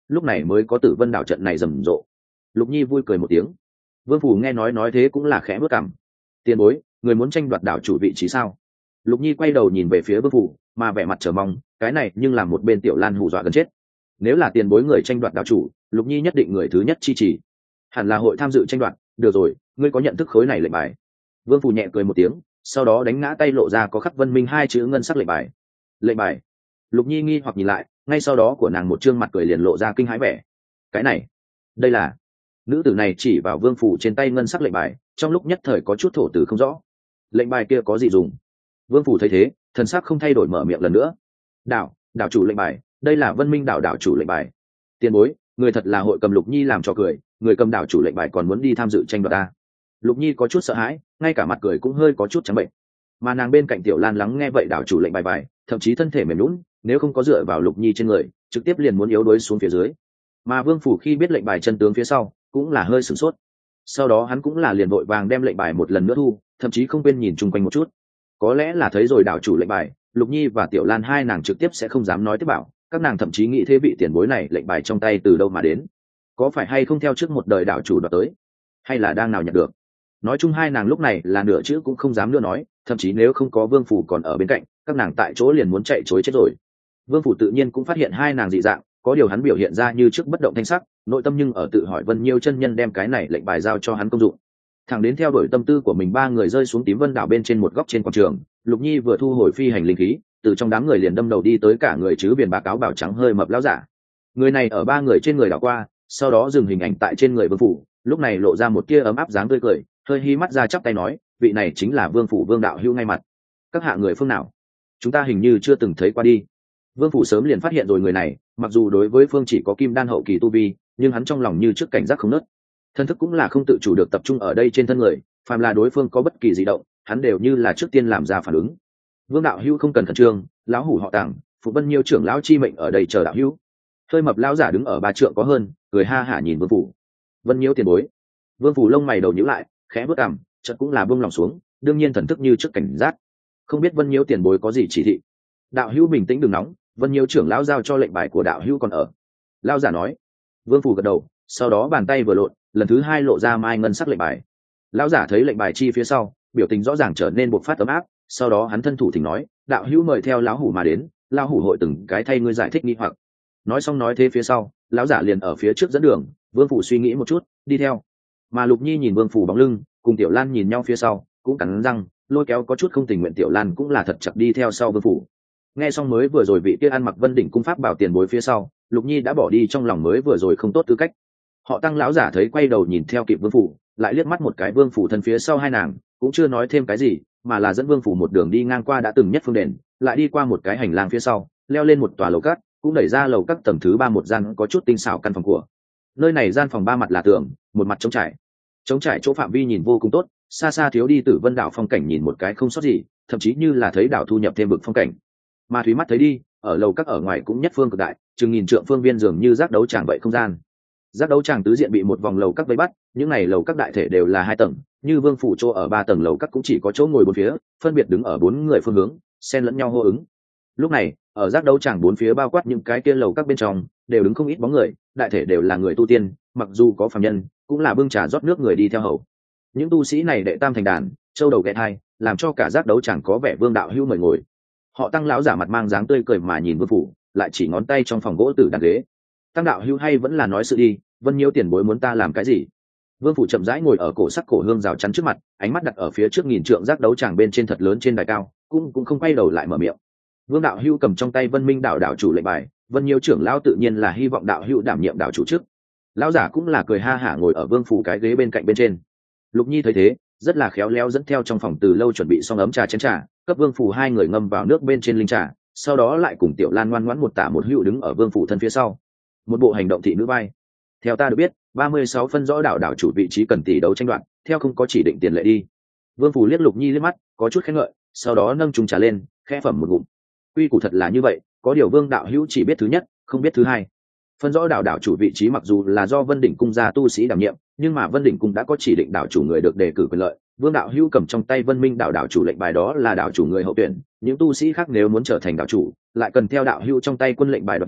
lúc này mới có tử vân đảo trận này rầm rộ. Lục Nhi vui cười một tiếng. Vương Phủ nghe nói nói thế cũng là khẽ bước cằm. Tiền bối, người muốn tranh đoạt đảo chủ vị trí sao? Lục Nhi quay đầu nhìn về phía Vương Phủ, mà vẻ mặt chờ mong, cái này nhưng làm một bên Tiểu Lan hù dọa gần chết. Nếu là tiền bối người tranh đoạt đảo chủ, Lục Nhi nhất định người thứ nhất chi trì. Hẳn là hội tham dự tranh đoạt, được rồi, ngươi có nhận thức khối này lệnh bài. Vương Phủ nhẹ cười một tiếng, sau đó đánh ngã tay lộ ra có khắc Vân Minh hai chữ ngân sắc lệnh bài. Lệnh bài? Lục Nhi nghi hoặc nhìn lại, ngay sau đó của nàng một trương mặt cười liền lộ ra kinh hãi vẻ. Cái này, đây là... Nữ tử này chỉ vào Vương Phủ trên tay ngân sắc lệnh bài, trong lúc nhất thời có chút thổ từ không rõ. Lệnh bài kia có gì dùng? Vương Phủ thấy thế, thần sắc không thay đổi mở miệng lần nữa. Đảo, đảo chủ lệnh bài, đây là Vân Minh đảo đảo chủ lệnh bài. Tiền bối, người thật là hội cầm Lục Nhi làm trò cười, người cầm đảo chủ lệnh bài còn muốn đi tham dự tranh đoạt ta. Lục Nhi có chút sợ hãi, ngay cả mặt cười cũng hơi có chút trắng bệnh. Mà nàng bên cạnh Tiểu Lan lắng nghe vậy đảo chủ lệnh bài bài, thậm chí thân thể mềm nhũn, nếu không có dựa vào Lục Nhi trên người, trực tiếp liền muốn yếu đuối xuống phía dưới. Mà Vương Phủ khi biết lệnh bài chân tướng phía sau, cũng là hơi sửng sốt. Sau đó hắn cũng là liền vội vàng đem lệnh bài một lần nữa thu, thậm chí không quên nhìn chung quanh một chút. Có lẽ là thấy rồi đảo chủ lệnh bài, Lục Nhi và Tiểu Lan hai nàng trực tiếp sẽ không dám nói tiếp bảo, các nàng thậm chí nghĩ thế vị tiền bối này lệnh bài trong tay từ đâu mà đến, có phải hay không theo trước một đời đảo chủ đoạt tới, hay là đang nào nhận được. Nói chung hai nàng lúc này là nửa chữ cũng không dám nữa nói, thậm chí nếu không có Vương Phủ còn ở bên cạnh, các nàng tại chỗ liền muốn chạy chối chết rồi. Vương Phủ tự nhiên cũng phát hiện hai nàng dị dạng, có điều hắn biểu hiện ra như trước bất động thanh sắc, nội tâm nhưng ở tự hỏi Vân Nhiêu chân nhân đem cái này lệnh bài giao cho hắn công dụng. Thẳng đến theo đuổi tâm tư của mình ba người rơi xuống tím vân đảo bên trên một góc trên quảng trường, Lục Nhi vừa thu hồi phi hành linh khí, từ trong đám người liền đâm đầu đi tới cả người chứ biển bá cáo bảo trắng hơi mập lão giả. Người này ở ba người trên người đảo qua, sau đó dừng hình ảnh tại trên người Vương Phủ, lúc này lộ ra một tia ấm áp dáng tươi cười, hơi hí mắt ra chắp tay nói, vị này chính là Vương Phủ Vương đạo hữu ngay mặt. Các hạ người phương nào? Chúng ta hình như chưa từng thấy qua đi. Vương Phủ sớm liền phát hiện rồi người này, mặc dù đối với phương chỉ có kim đan hậu kỳ tu vi, nhưng hắn trong lòng như trước cảnh giác không nớt. Thân thức cũng là không tự chủ được tập trung ở đây trên thân người, phàm là đối phương có bất kỳ dị động, hắn đều như là trước tiên làm ra phản ứng. Vương đạo hữu không cần khẩn trương, lão hủ họ Tàng, phụ Vân Nhiêu trưởng lão chi mệnh ở đây chờ đạo hữu. Hơi mập lão giả đứng ở ba trượng có hơn, cười ha hả nhìn Vương Phủ. Vân Nhiêu tiền bối. Vương Phủ lông mày đầu nhíu lại, khẽ bước cằm, chợt cũng là buông lòng xuống, đương nhiên thần thức như trước cảnh giác. Không biết Vân Nhiêu tiền bối có gì chỉ thị. Đạo hữu bình tĩnh đừng nóng, Vân Nhiêu trưởng lão giao cho lệnh bài của đạo hữu còn ở. Lão giả nói. Vương Phủ gật đầu, sau đó bàn tay vừa lộn, lần thứ hai lộ ra mai ngân sắc lệnh bài. Lão giả thấy lệnh bài chi phía sau, biểu tình rõ ràng trở nên bộc phát ấm áp, sau đó hắn thân thủ thỉnh nói, đạo hữu mời theo lão hủ mà đến, lão hủ hội từng cái thay ngươi giải thích nghi hoặc. Nói xong nói thế phía sau, lão giả liền ở phía trước dẫn đường. Vương Phủ suy nghĩ một chút, đi theo. Mà Lục Nhi nhìn Vương Phủ bóng lưng, cùng Tiểu Lan nhìn nhau phía sau, cũng cắn răng, lôi kéo có chút không tình nguyện Tiểu Lan cũng là thật chặt đi theo sau Vương Phủ. Nghe xong mới vừa rồi vị kia ăn mặc Vân đỉnh cung pháp bảo tiền bối phía sau, Lục Nhi đã bỏ đi trong lòng mới vừa rồi không tốt tư cách. Họ Tăng lão giả thấy quay đầu nhìn theo kịp Vương Phủ, lại liếc mắt một cái Vương Phủ thân phía sau hai nàng, cũng chưa nói thêm cái gì, mà là dẫn Vương Phủ một đường đi ngang qua đã từng nhất phương đền, lại đi qua một cái hành lang phía sau, leo lên một tòa lầu cát, cũng đẩy ra lầu các tầng thứ ba một gian có chút tinh xảo căn phòng của. Nơi này gian phòng ba mặt là tường, một mặt trống trải. Trống trải chỗ phạm vi nhìn vô cùng tốt, xa xa thiếu đi Tử Vân đảo phong cảnh nhìn một cái không sót gì, thậm chí như là thấy đảo thu nhập thêm vực phong cảnh. Mà thúy mắt thấy đi, ở lầu các ở ngoài cũng nhất phương cực đại, chừng nghìn trượng phương viên dường như giác đấu tràng vậy không gian. Giác đấu tràng tứ diện bị một vòng lầu các vây bắt, những này lầu các đại thể đều là hai tầng, như Vương Phủ chỗ ở ba tầng lầu các cũng chỉ có chỗ ngồi bốn phía, phân biệt đứng ở bốn người phương hướng, xen lẫn nhau hô ứng. Lúc này, ở giác đấu tràng bốn phía bao quát những cái kia lầu các bên trong, đều đứng không ít bóng người, đại thể đều là người tu tiên, mặc dù có phàm nhân, cũng là bưng trà rót nước người đi theo hầu. Những tu sĩ này đệ tam thành đàn, châu đầu ghé thai, làm cho cả giác đấu chẳng có vẻ Vương đạo hữu mời ngồi. Họ Tăng lão giả mặt mang dáng tươi cười mà nhìn Vương Phủ, lại chỉ ngón tay trong phòng gỗ tử đàn ghế. Tăng đạo hữu hay vẫn là nói sự đi, Vân Nhiêu tiền bối muốn ta làm cái gì? Vương Phủ chậm rãi ngồi ở cổ sắc cổ hương rào chắn trước mặt, ánh mắt đặt ở phía trước nghìn trượng giác đấu tràng bên trên thật lớn trên đài cao, cũng cũng không quay đầu lại mở miệng. Vương đạo hữu cầm trong tay Vân Minh đảo đảo chủ lệnh bài, Vân Nhiêu trưởng lão tự nhiên là hy vọng đạo hữu đảm nhiệm đảo chủ trước. Lão giả cũng là cười ha hả ngồi ở Vương Phủ cái ghế bên cạnh bên trên. Lục Nhi thấy thế, rất là khéo léo dẫn theo trong phòng từ lâu chuẩn bị xong ấm trà chén trà, cấp Vương Phủ hai người ngâm vào nước bên trên linh trà, sau đó lại cùng Tiểu Lan ngoan ngoãn một tả một hữu đứng ở Vương Phủ thân phía sau. Một bộ hành động thị nữ vai. Theo ta được biết, ba mươi sáu phân rõ đảo đảo chủ vị trí cần tỷ đấu tranh đoạt, theo không có chỉ định tiền lệ đi. Vương Phủ liếc Lục Nhi liếc mắt, có chút khen ngợi, sau đó nâng chung trà lên, khẽ phẩm một ngụm. Quy củ thật là như vậy, có điều Vương đạo hữu chỉ biết thứ nhất, không biết thứ hai. Phân rõ đảo đảo chủ vị trí mặc dù là do Vân đỉnh cung gia tu sĩ đảm nhiệm, nhưng mà Vân đỉnh cung đã có chỉ định đảo chủ người được đề cử quyền lợi. Vương đạo hữu cầm trong tay Vân Minh đảo đảo chủ lệnh bài đó là đảo chủ người hậu tuyển, những tu sĩ khác nếu muốn trở thành đảo chủ, lại cần theo đạo hữu trong tay quân lệnh bài đoạt đi,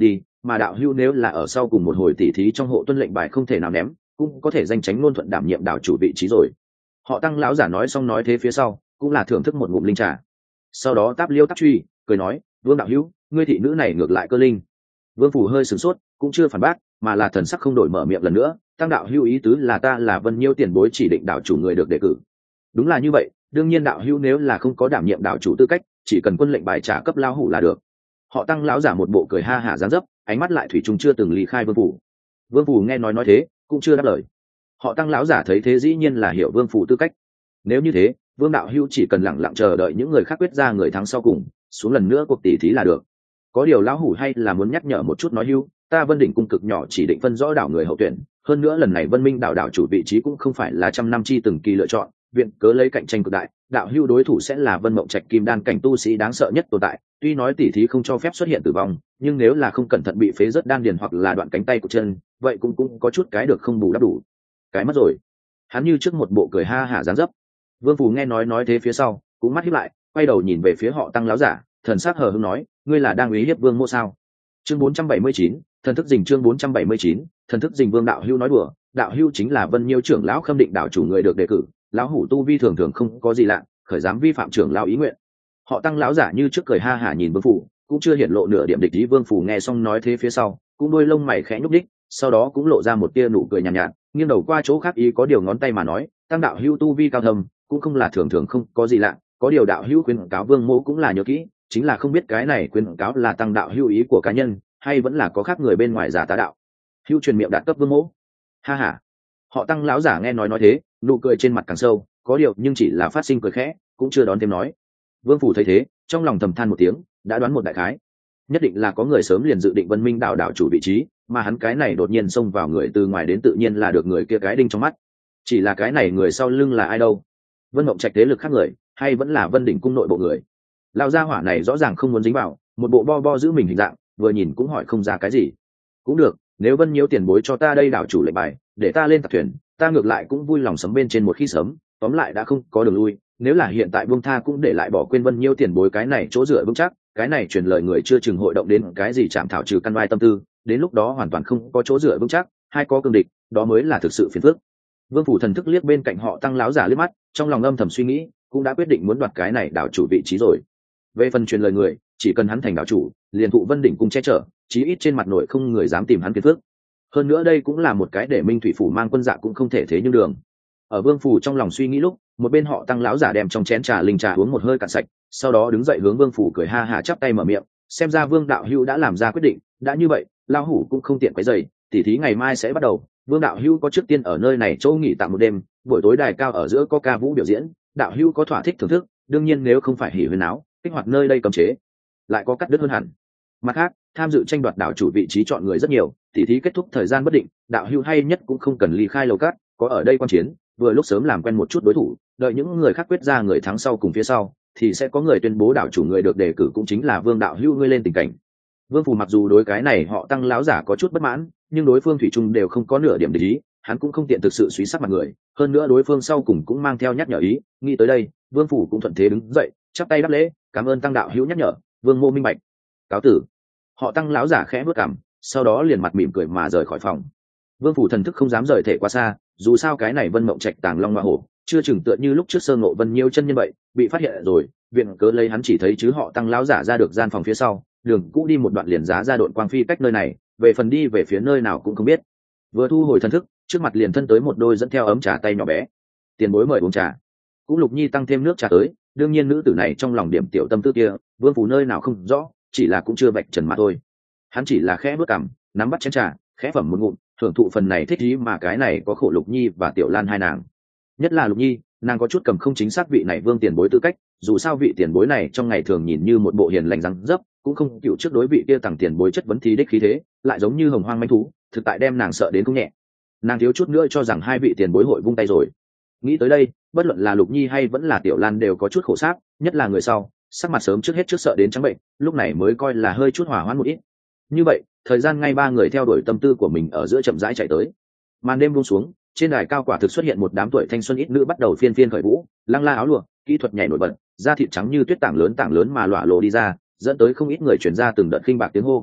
mà đạo hưu nếu là ở sau cùng một hồi tỉ thí trong hộ tuân lệnh bài không thể nào ném, cũng có thể danh tránh ngôn thuận đảm nhiệm đảo chủ vị trí rồi. Họ Tăng lão giả nói xong nói thế phía sau cũng là thưởng thức một ngụm linh trà, sau đó táp liêu táp truy cười nói, vương đạo hữu, ngươi thị nữ này ngược lại cơ linh. Vương Phủ hơi sửng sốt, cũng chưa phản bác, mà là thần sắc không đổi mở miệng lần nữa. Tăng đạo hữu ý tứ là ta là Vân Nhiêu tiền bối chỉ định đảo chủ người được đề cử. Đúng là như vậy, đương nhiên đạo hữu nếu là không có đảm nhiệm đảo chủ tư cách, chỉ cần quân lệnh bài trả cấp lao hủ là được. Họ Tăng lão giả một bộ cười ha hả dáng dấp, ánh mắt lại thủy chung chưa từng ly khai Vương Phủ. Vương Phủ nghe nói nói thế, cũng chưa đáp lời. Họ Tăng lão giả thấy thế dĩ nhiên là hiểu Vương Phủ tư cách. Nếu như thế, Vương đạo hữu chỉ cần lặng lặng chờ đợi những người khác quyết ra người thắng sau cùng, xuống lần nữa cuộc tỷ thí là được. Có điều lão hủ hay là muốn nhắc nhở một chút nói hưu, ta Vân Đỉnh cung cực nhỏ chỉ định phân rõ đảo người hậu tuyển, hơn nữa lần này Vân Minh đảo đảo chủ vị trí cũng không phải là trăm năm chi từng kỳ lựa chọn, viện cớ lấy cạnh tranh cực đại, đạo hưu đối thủ sẽ là Vân Mộng Trạch kim đan cảnh tu sĩ đáng sợ nhất tồn tại, tuy nói tỷ thí không cho phép xuất hiện tử vong, nhưng nếu là không cẩn thận bị phế rớt đan điền hoặc là đoạn cánh tay của chân, vậy cũng cũng có chút cái được không bù đắp đủ. Cái mất rồi. Hắn như trước một bộ cười ha hả dáng dấp. Vương Phù nghe nói nói thế phía sau, cũng mắt híp lại, quay đầu nhìn về phía họ Tăng lão giả, thần sắc hờ hững nói, ngươi là đang uy hiếp Vương Mô sao? Chương bốn trăm bảy mươi chín, thần thức dình chương bốn trăm bảy mươi chín, thần thức dình. Vương đạo hưu nói đùa, đạo hưu chính là Vân Nhiêu trưởng lão khâm định đảo chủ người được đề cử, lão hủ tu vi thường thường không có gì lạ, khởi dám vi phạm trưởng lão ý nguyện. Họ Tăng lão giả như trước cười ha hả nhìn Vương Phù, cũng chưa hiển lộ nửa điểm địch ý. Vương Phù nghe xong nói thế phía sau, cũng đôi lông mày khẽ nhúc đích, sau đó cũng lộ ra một tia nụ cười nhàn nhạt, nhạt, nghiêng đầu qua chỗ khác ý có điều ngón tay mà nói, Tăng đạo hưu tu vi cao thâm, cũng không là thường thường không có gì lạ, có điều đạo hưu khuyên cáo Vương Mô cũng là nhớ kỹ, chính là không biết cái này khuyên cáo là Tăng đạo hưu ý của cá nhân, hay vẫn là có khác người bên ngoài giả tá đạo. Hưu truyền miệng đạt cấp Vương Mô. Ha ha. Họ Tăng lão giả nghe nói nói thế, nụ cười trên mặt càng sâu, có điều nhưng chỉ là phát sinh cười khẽ, cũng chưa đón thêm nói. Vương Phủ thấy thế, trong lòng thầm than một tiếng, đã đoán một đại khái, nhất định là có người sớm liền dự định Vân Minh đảo đảo chủ vị trí, mà hắn cái này đột nhiên xông vào người từ ngoài đến tự nhiên là được người kia cái đinh trong mắt. Chỉ là cái này người sau lưng là ai đâu? Vân Mộng Trạch thế lực khác người, hay vẫn là Vân Đỉnh cung nội bộ người? Lão gia hỏa này rõ ràng không muốn dính vào, một bộ bo bo giữ mình hình dạng, vừa nhìn cũng hỏi không ra cái gì. Cũng được, nếu Vân Nhiêu tiền bối cho ta đây đảo chủ lệnh bài, để ta lên tạc thuyền, ta ngược lại cũng vui lòng sấm bên trên một khi sớm, tóm lại đã không có đường lui, nếu là hiện tại buông tha cũng để lại bỏ quên Vân Nhiêu tiền bối cái này chỗ dựa vững chắc, cái này truyền lời người chưa chừng hội động đến cái gì chạm thảo trừ căn vai tâm tư, đến lúc đó hoàn toàn không có chỗ dựa vững chắc, hay có cương địch, đó mới là thực sự phiền phức. Vương Phủ thần thức liếc bên cạnh họ Tăng lão giả liếc mắt, trong lòng âm thầm suy nghĩ, cũng đã quyết định muốn đoạt cái này đảo chủ vị trí rồi. Về phần truyền lời người, chỉ cần hắn thành đảo chủ, liền thụ Vân Đỉnh cung che chở, chí ít trên mặt nội không người dám tìm hắn phiền phức. Hơn nữa đây cũng là một cái để Minh Thủy phủ mang quân dạ cũng không thể thế nhưng đường. Ở Vương Phủ trong lòng suy nghĩ lúc, một bên họ Tăng lão giả đem trong chén trà linh trà uống một hơi cạn sạch, sau đó đứng dậy hướng Vương Phủ cười ha hả chắp tay mở miệng, xem ra Vương đạo hữu đã làm ra quyết định, đã như vậy, lão hủ cũng không tiện quấy rầy, tỉ thí ngày mai sẽ bắt đầu. Vương đạo hữu có trước tiên ở nơi này chỗ nghỉ tạm một đêm, buổi tối đài cao ở giữa có ca vũ biểu diễn, đạo hữu có thỏa thích thưởng thức, đương nhiên nếu không phải hỉ huyên áo, kích hoạt nơi đây cấm chế, lại có cắt đứt hơn hẳn. Mặt khác, tham dự tranh đoạt đảo chủ vị trí chọn người rất nhiều, tỉ thí kết thúc thời gian bất định, đạo hữu hay nhất cũng không cần ly khai lầu cát, có ở đây quan chiến, vừa lúc sớm làm quen một chút đối thủ, đợi những người khác quyết ra người thắng sau cùng phía sau, thì sẽ có người tuyên bố đảo chủ người được đề cử cũng chính là Vương đạo hữu ngươi lên tình cảnh. Vương Phủ mặc dù đối cái này họ Tăng lão giả có chút bất mãn, nhưng đối phương thủy chung đều không có nửa điểm để ý, hắn cũng không tiện thực sự suy sắc mặt người, hơn nữa đối phương sau cùng cũng mang theo nhắc nhở ý, nghĩ tới đây, Vương Phủ cũng thuận thế đứng dậy, chắp tay đáp lễ, cảm ơn Tăng đạo hữu nhắc nhở, Vương mô minh bạch. Cáo tử. Họ Tăng lão giả khẽ bước cằm, sau đó liền mặt mỉm cười mà rời khỏi phòng. Vương Phủ thần thức không dám rời thể quá xa, dù sao cái này Vân Mộng Trạch tàng long hoa hổ, chưa chừng tựa như lúc trước sơ ngộ Vân Nhiêu chân nhân vậy, bị phát hiện rồi, viện cớ lấy hắn chỉ thấy chứ họ Tăng lão giả ra được gian phòng phía sau, đường cũ đi một đoạn liền giá ra đội quang phi cách nơi này, về phần đi về phía nơi nào cũng không biết. Vừa thu hồi thần thức, trước mặt liền thân tới một đôi dẫn theo ấm trà tay nhỏ bé. Tiền bối mời uống trà. Cũng Lục Nhi tăng thêm nước trà tới, đương nhiên nữ tử này trong lòng điểm tiểu tâm tư kia, Vương Phủ nơi nào không rõ, chỉ là cũng chưa vạch trần mà thôi. Hắn chỉ là khẽ bước cằm, nắm bắt chén trà, khẽ phẩm một ngụm, thưởng thụ phần này thích ý mà cái này có khổ Lục Nhi và Tiểu Lan hai nàng. Nhất là Lục Nhi, nàng có chút cầm không chính xác vị này Vương tiền bối tư cách, dù sao vị tiền bối này trong ngày thường nhìn như một bộ hiền lành rắn dấp, cũng không chịu trước đối vị kia tặng tiền bối chất vấn thí đích khí thế, lại giống như hồng hoang manh thú, thực tại đem nàng sợ đến cũng nhẹ. Nàng thiếu chút nữa cho rằng hai vị tiền bối hội vung tay rồi. Nghĩ tới đây, bất luận là Lục Nhi hay vẫn là Tiểu Lan đều có chút khổ xác, nhất là người sau, sắc mặt sớm trước hết trước sợ đến trắng bệnh, lúc này mới coi là hơi chút hỏa hoãn một ít. Như vậy, thời gian ngay ba người theo đuổi tâm tư của mình ở giữa chậm rãi chạy tới. Màn đêm buông xuống, trên đài cao quả thực xuất hiện một đám tuổi thanh xuân ít nữ bắt đầu phiên phiên khởi vũ, lăng la áo lụa, kỹ thuật nhảy nổi bật, da thịt trắng như tuyết tảng lớn tảng lớn mà lọa lộ đi ra, dẫn tới không ít người chuyển ra từng đợt khinh bạc tiếng hô.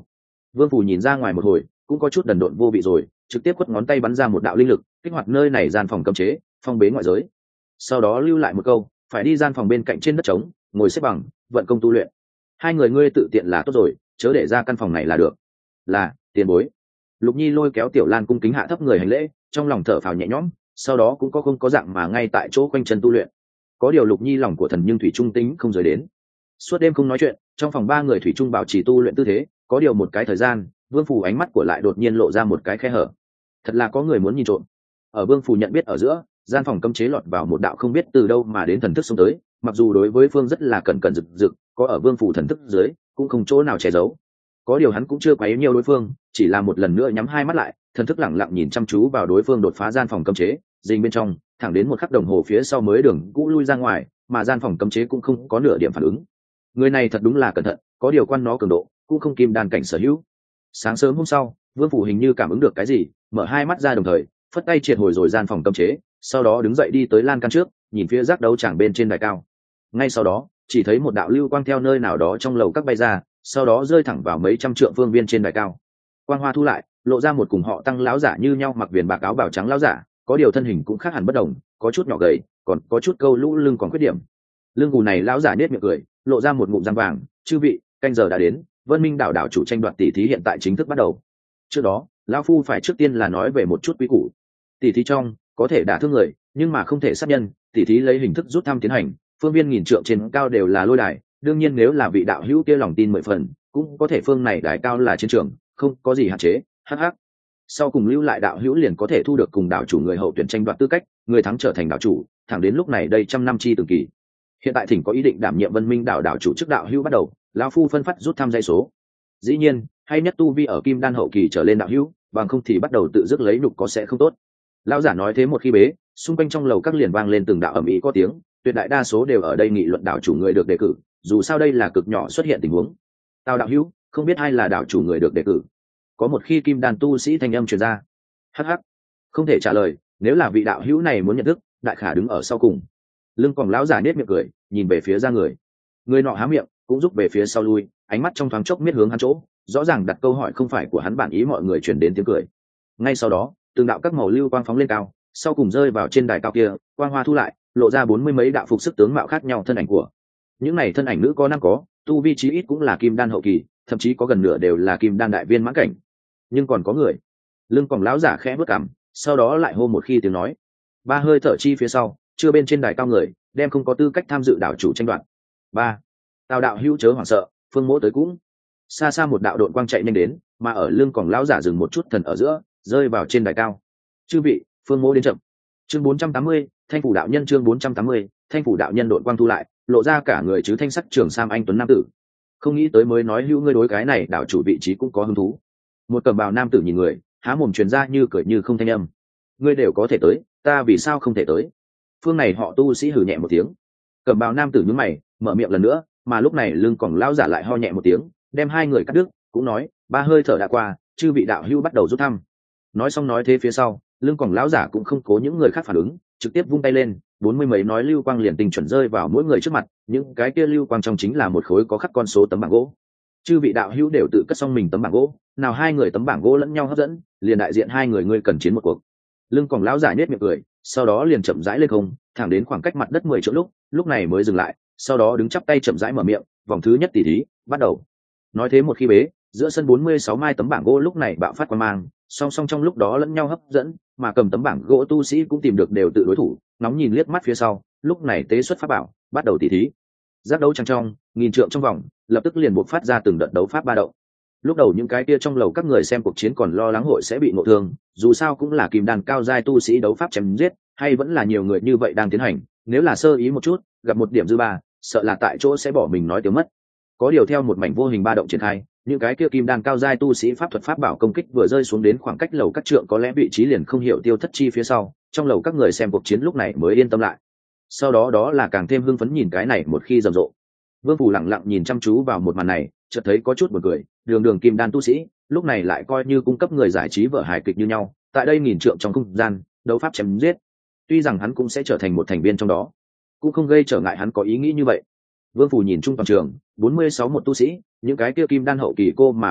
Vương Phủ nhìn ra ngoài một hồi cũng có chút đần độn vô vị rồi, trực tiếp quất ngón tay bắn ra một đạo linh lực kích hoạt nơi này gian phòng cấm chế, phong bế ngoại giới. Sau đó lưu lại một câu, phải đi gian phòng bên cạnh trên đất trống, ngồi xếp bằng vận công tu luyện. Hai người ngươi tự tiện là tốt rồi, chớ để ra căn phòng này là được. Là tiền bối. Lục Nhi lôi kéo Tiểu Lan cung kính hạ thấp người hành lễ, trong lòng thở phào nhẹ nhõm, sau đó cũng có không có dạng mà ngay tại chỗ quanh chân tu luyện. Có điều Lục Nhi lòng của thần nhưng thủy trung tính không rời đến. Suốt đêm không nói chuyện, trong phòng ba người thủy trung bảo trì tu luyện tư thế, có điều một cái thời gian, Vương Phủ ánh mắt của lại đột nhiên lộ ra một cái khe hở. Thật là có người muốn nhìn trộm. Ở Vương Phủ nhận biết ở giữa, gian phòng cấm chế lọt vào một đạo không biết từ đâu mà đến thần thức xông tới, mặc dù đối với phương rất là cẩn cẩn rực rực, có ở Vương Phủ thần thức dưới, cũng không chỗ nào che giấu. Có điều hắn cũng chưa quấy nhiều đối phương, chỉ là một lần nữa nhắm hai mắt lại, thần thức lặng lặng nhìn chăm chú vào đối phương đột phá gian phòng cấm chế, dình bên trong, thẳng đến một khắc đồng hồ phía sau mới đường cũ lui ra ngoài, mà gian phòng cấm chế cũng không có nửa điểm phản ứng. Người này thật đúng là cẩn thận, có điều quan nó cường độ, cũng không kim đan cảnh sở hữu. Sáng sớm hôm sau, Vương Phủ hình như cảm ứng được cái gì, mở hai mắt ra đồng thời, phất tay triệt hồi rồi gian phòng cấm chế, sau đó đứng dậy đi tới lan can trước, nhìn phía giác đấu tràng bên trên đài cao. Ngay sau đó, chỉ thấy một đạo lưu quang theo nơi nào đó trong lầu các bay ra, sau đó rơi thẳng vào mấy trăm trượng phương viên trên đài cao. Quang hoa thu lại, lộ ra một cùng họ tăng lão giả như nhau, mặc viền bạc áo bào trắng lão giả, có điều thân hình cũng khác hẳn bất đồng, có chút nhỏ gầy, còn có chút câu lũ lưng còn khuyết điểm. Lưng gù này lão giả nết miệng cười, lộ ra một ngụm răng vàng, chư vị, canh giờ đã đến, Vân Minh đảo đảo chủ tranh đoạt tỷ thí hiện tại chính thức bắt đầu. Trước đó, lão phu phải trước tiên là nói về một chút quý củ. Tỷ thí trong có thể đả thương người, nhưng mà không thể sát nhân, tỷ thí lấy hình thức rút thăm tiến hành, phương viên nghìn trượng trên cao đều là lôi đài, đương nhiên nếu là vị đạo hữu kia lòng tin mười phần, cũng có thể phương này đài cao là chiến trường, không có gì hạn chế. Hắc hắc. Sau cùng lưu lại đạo hữu liền có thể thu được cùng đạo chủ người hậu tuyển tranh đoạt tư cách, người thắng trở thành đạo chủ, thẳng đến lúc này đây trăm năm chi từng kỳ. Hiện tại thỉnh có ý định đảm nhiệm Vân Minh đảo đạo chủ chức đạo hữu bắt đầu, lão phu phân phát rút thăm dây số. Dĩ nhiên, hay nhất tu vi ở kim đan hậu kỳ trở lên đạo hữu, bằng không thì bắt đầu tự dứt lấy nhục có sẽ không tốt. Lão giả nói thế một khi bế, xung quanh trong lầu các liền vang lên từng đạo ầm ĩ có tiếng, tuyệt đại đa số đều ở đây nghị luận đạo chủ người được đề cử, dù sao đây là cực nhỏ xuất hiện tình huống. Tào đạo hữu, không biết ai là đạo chủ người được đề cử. Có một khi kim đan tu sĩ thanh âm truyền ra. Hắc hắc, không thể trả lời, nếu là vị đạo hữu này muốn nhận thức, đại khả đứng ở sau cùng. Lưng còn lão giả nết miệng cười, nhìn về phía ra người. Người nọ há miệng, cũng rút về phía sau lui, ánh mắt trong thoáng chốc miết hướng hắn chỗ, rõ ràng đặt câu hỏi không phải của hắn bản ý, mọi người truyền đến tiếng cười. Ngay sau đó, từng đạo các màu lưu quang phóng lên cao, sau cùng rơi vào trên đài cao kia, quang hoa thu lại, lộ ra bốn mươi mấy đạo phục sức tướng mạo khác nhau thân ảnh của. Những này thân ảnh nữ có nam có, tu vi chí ít cũng là kim đan hậu kỳ, thậm chí có gần nửa đều là kim đan đại viên mãn cảnh. Nhưng còn có người. Lưng còn lão giả khẽ bước cằm, sau đó lại hô một khi tiếng nói. Ba hơi thở chi phía sau, chưa bên trên đài cao người, đem không có tư cách tham dự đảo chủ tranh đoạt. Ba. Tào đạo hữu chớ hoảng sợ, phương mỗ tới cũng. Xa xa một đạo đội quang chạy nhanh đến, mà ở lưng còn lão giả dừng một chút thần ở giữa, rơi vào trên đài cao. Chư vị, phương mỗ đến chậm. Chương bốn trăm tám mươi, Thanh phủ đạo nhân chương bốn trăm tám mươi, Thanh phủ đạo nhân đội quang thu lại, lộ ra cả người chứ thanh sắc trường sam anh tuấn nam tử. Không nghĩ tới mới nói hữu ngươi đối cái này đảo chủ vị trí cũng có hứng thú. Một cẩm bào nam tử nhìn người, há mồm truyền ra như cười như không thanh âm. Ngươi đều có thể tới, ta vì sao không thể tới? Phương này họ tu sĩ hừ nhẹ một tiếng. Cẩm bào nam tử nhướng mày, mở miệng lần nữa, mà lúc này lưng còn lão giả lại ho nhẹ một tiếng, đem hai người cắt đứt, cũng nói, ba hơi thở đã qua, chư vị đạo hữu bắt đầu rút thăm. Nói xong nói thế phía sau, lưng còn lão giả cũng không cố những người khác phản ứng, trực tiếp vung tay lên, bốn mươi mấy nói lưu quang liền tình chuẩn rơi vào mỗi người trước mặt, những cái kia lưu quang trong chính là một khối có khắc con số tấm bảng gỗ. Chư vị đạo hữu đều tự cất xong mình tấm bảng gỗ, nào hai người tấm bảng gỗ lẫn nhau hấp dẫn, liền đại diện hai người ngươi cần chiến một cuộc. Lưng còn lão giả nhếch miệng cười, sau đó liền chậm rãi lên không, thẳng đến khoảng cách mặt đất mười chỗ lúc, lúc này mới dừng lại, sau đó đứng chắp tay chậm rãi mở miệng, vòng thứ nhất tỷ thí bắt đầu. Nói thế một khi bế, giữa sân bốn mươi sáu mai tấm bảng gỗ lúc này bạo phát quang mang, song song trong lúc đó lẫn nhau hấp dẫn, mà cầm tấm bảng gỗ tu sĩ cũng tìm được đều tự đối thủ, nóng nhìn liếc mắt phía sau, lúc này tế xuất pháp bảo, bắt đầu tỷ thí. Giác đấu trang trong, nghìn trượng trong vòng, lập tức liền buộc phát ra từng đợt đấu pháp ba động. Lúc đầu những cái kia trong lầu các người xem cuộc chiến còn lo lắng hội sẽ bị ngộ thương, dù sao cũng là kim đan cao giai tu sĩ đấu pháp chém giết, hay vẫn là nhiều người như vậy đang tiến hành, nếu là sơ ý một chút, gặp một điểm dư ba, sợ là tại chỗ sẽ bỏ mình nói tiếng mất. Có điều theo một mảnh vô hình ba động triển khai, những cái kia kim đan cao giai tu sĩ pháp thuật pháp bảo công kích vừa rơi xuống đến khoảng cách lầu các trượng có lẽ vị trí liền không hiểu tiêu thất chi phía sau, trong lầu các người xem cuộc chiến lúc này mới yên tâm lại. Sau đó đó là càng thêm hưng phấn nhìn cái này một khi rầm rộ. Vương Phủ lặng lặng nhìn chăm chú vào một màn này, chợt thấy có chút buồn cười, đường đường kim đan tu sĩ, lúc này lại coi như cung cấp người giải trí vở hài kịch như nhau, tại đây nghìn trượng trong không gian, đấu pháp chém giết. Tuy rằng hắn cũng sẽ trở thành một thành viên trong đó, cũng không gây trở ngại hắn có ý nghĩ như vậy. Vương Phủ nhìn chung toàn trường, bốn mươi sáu một tu sĩ, những cái kia kim đan hậu kỳ cô mà bất luận,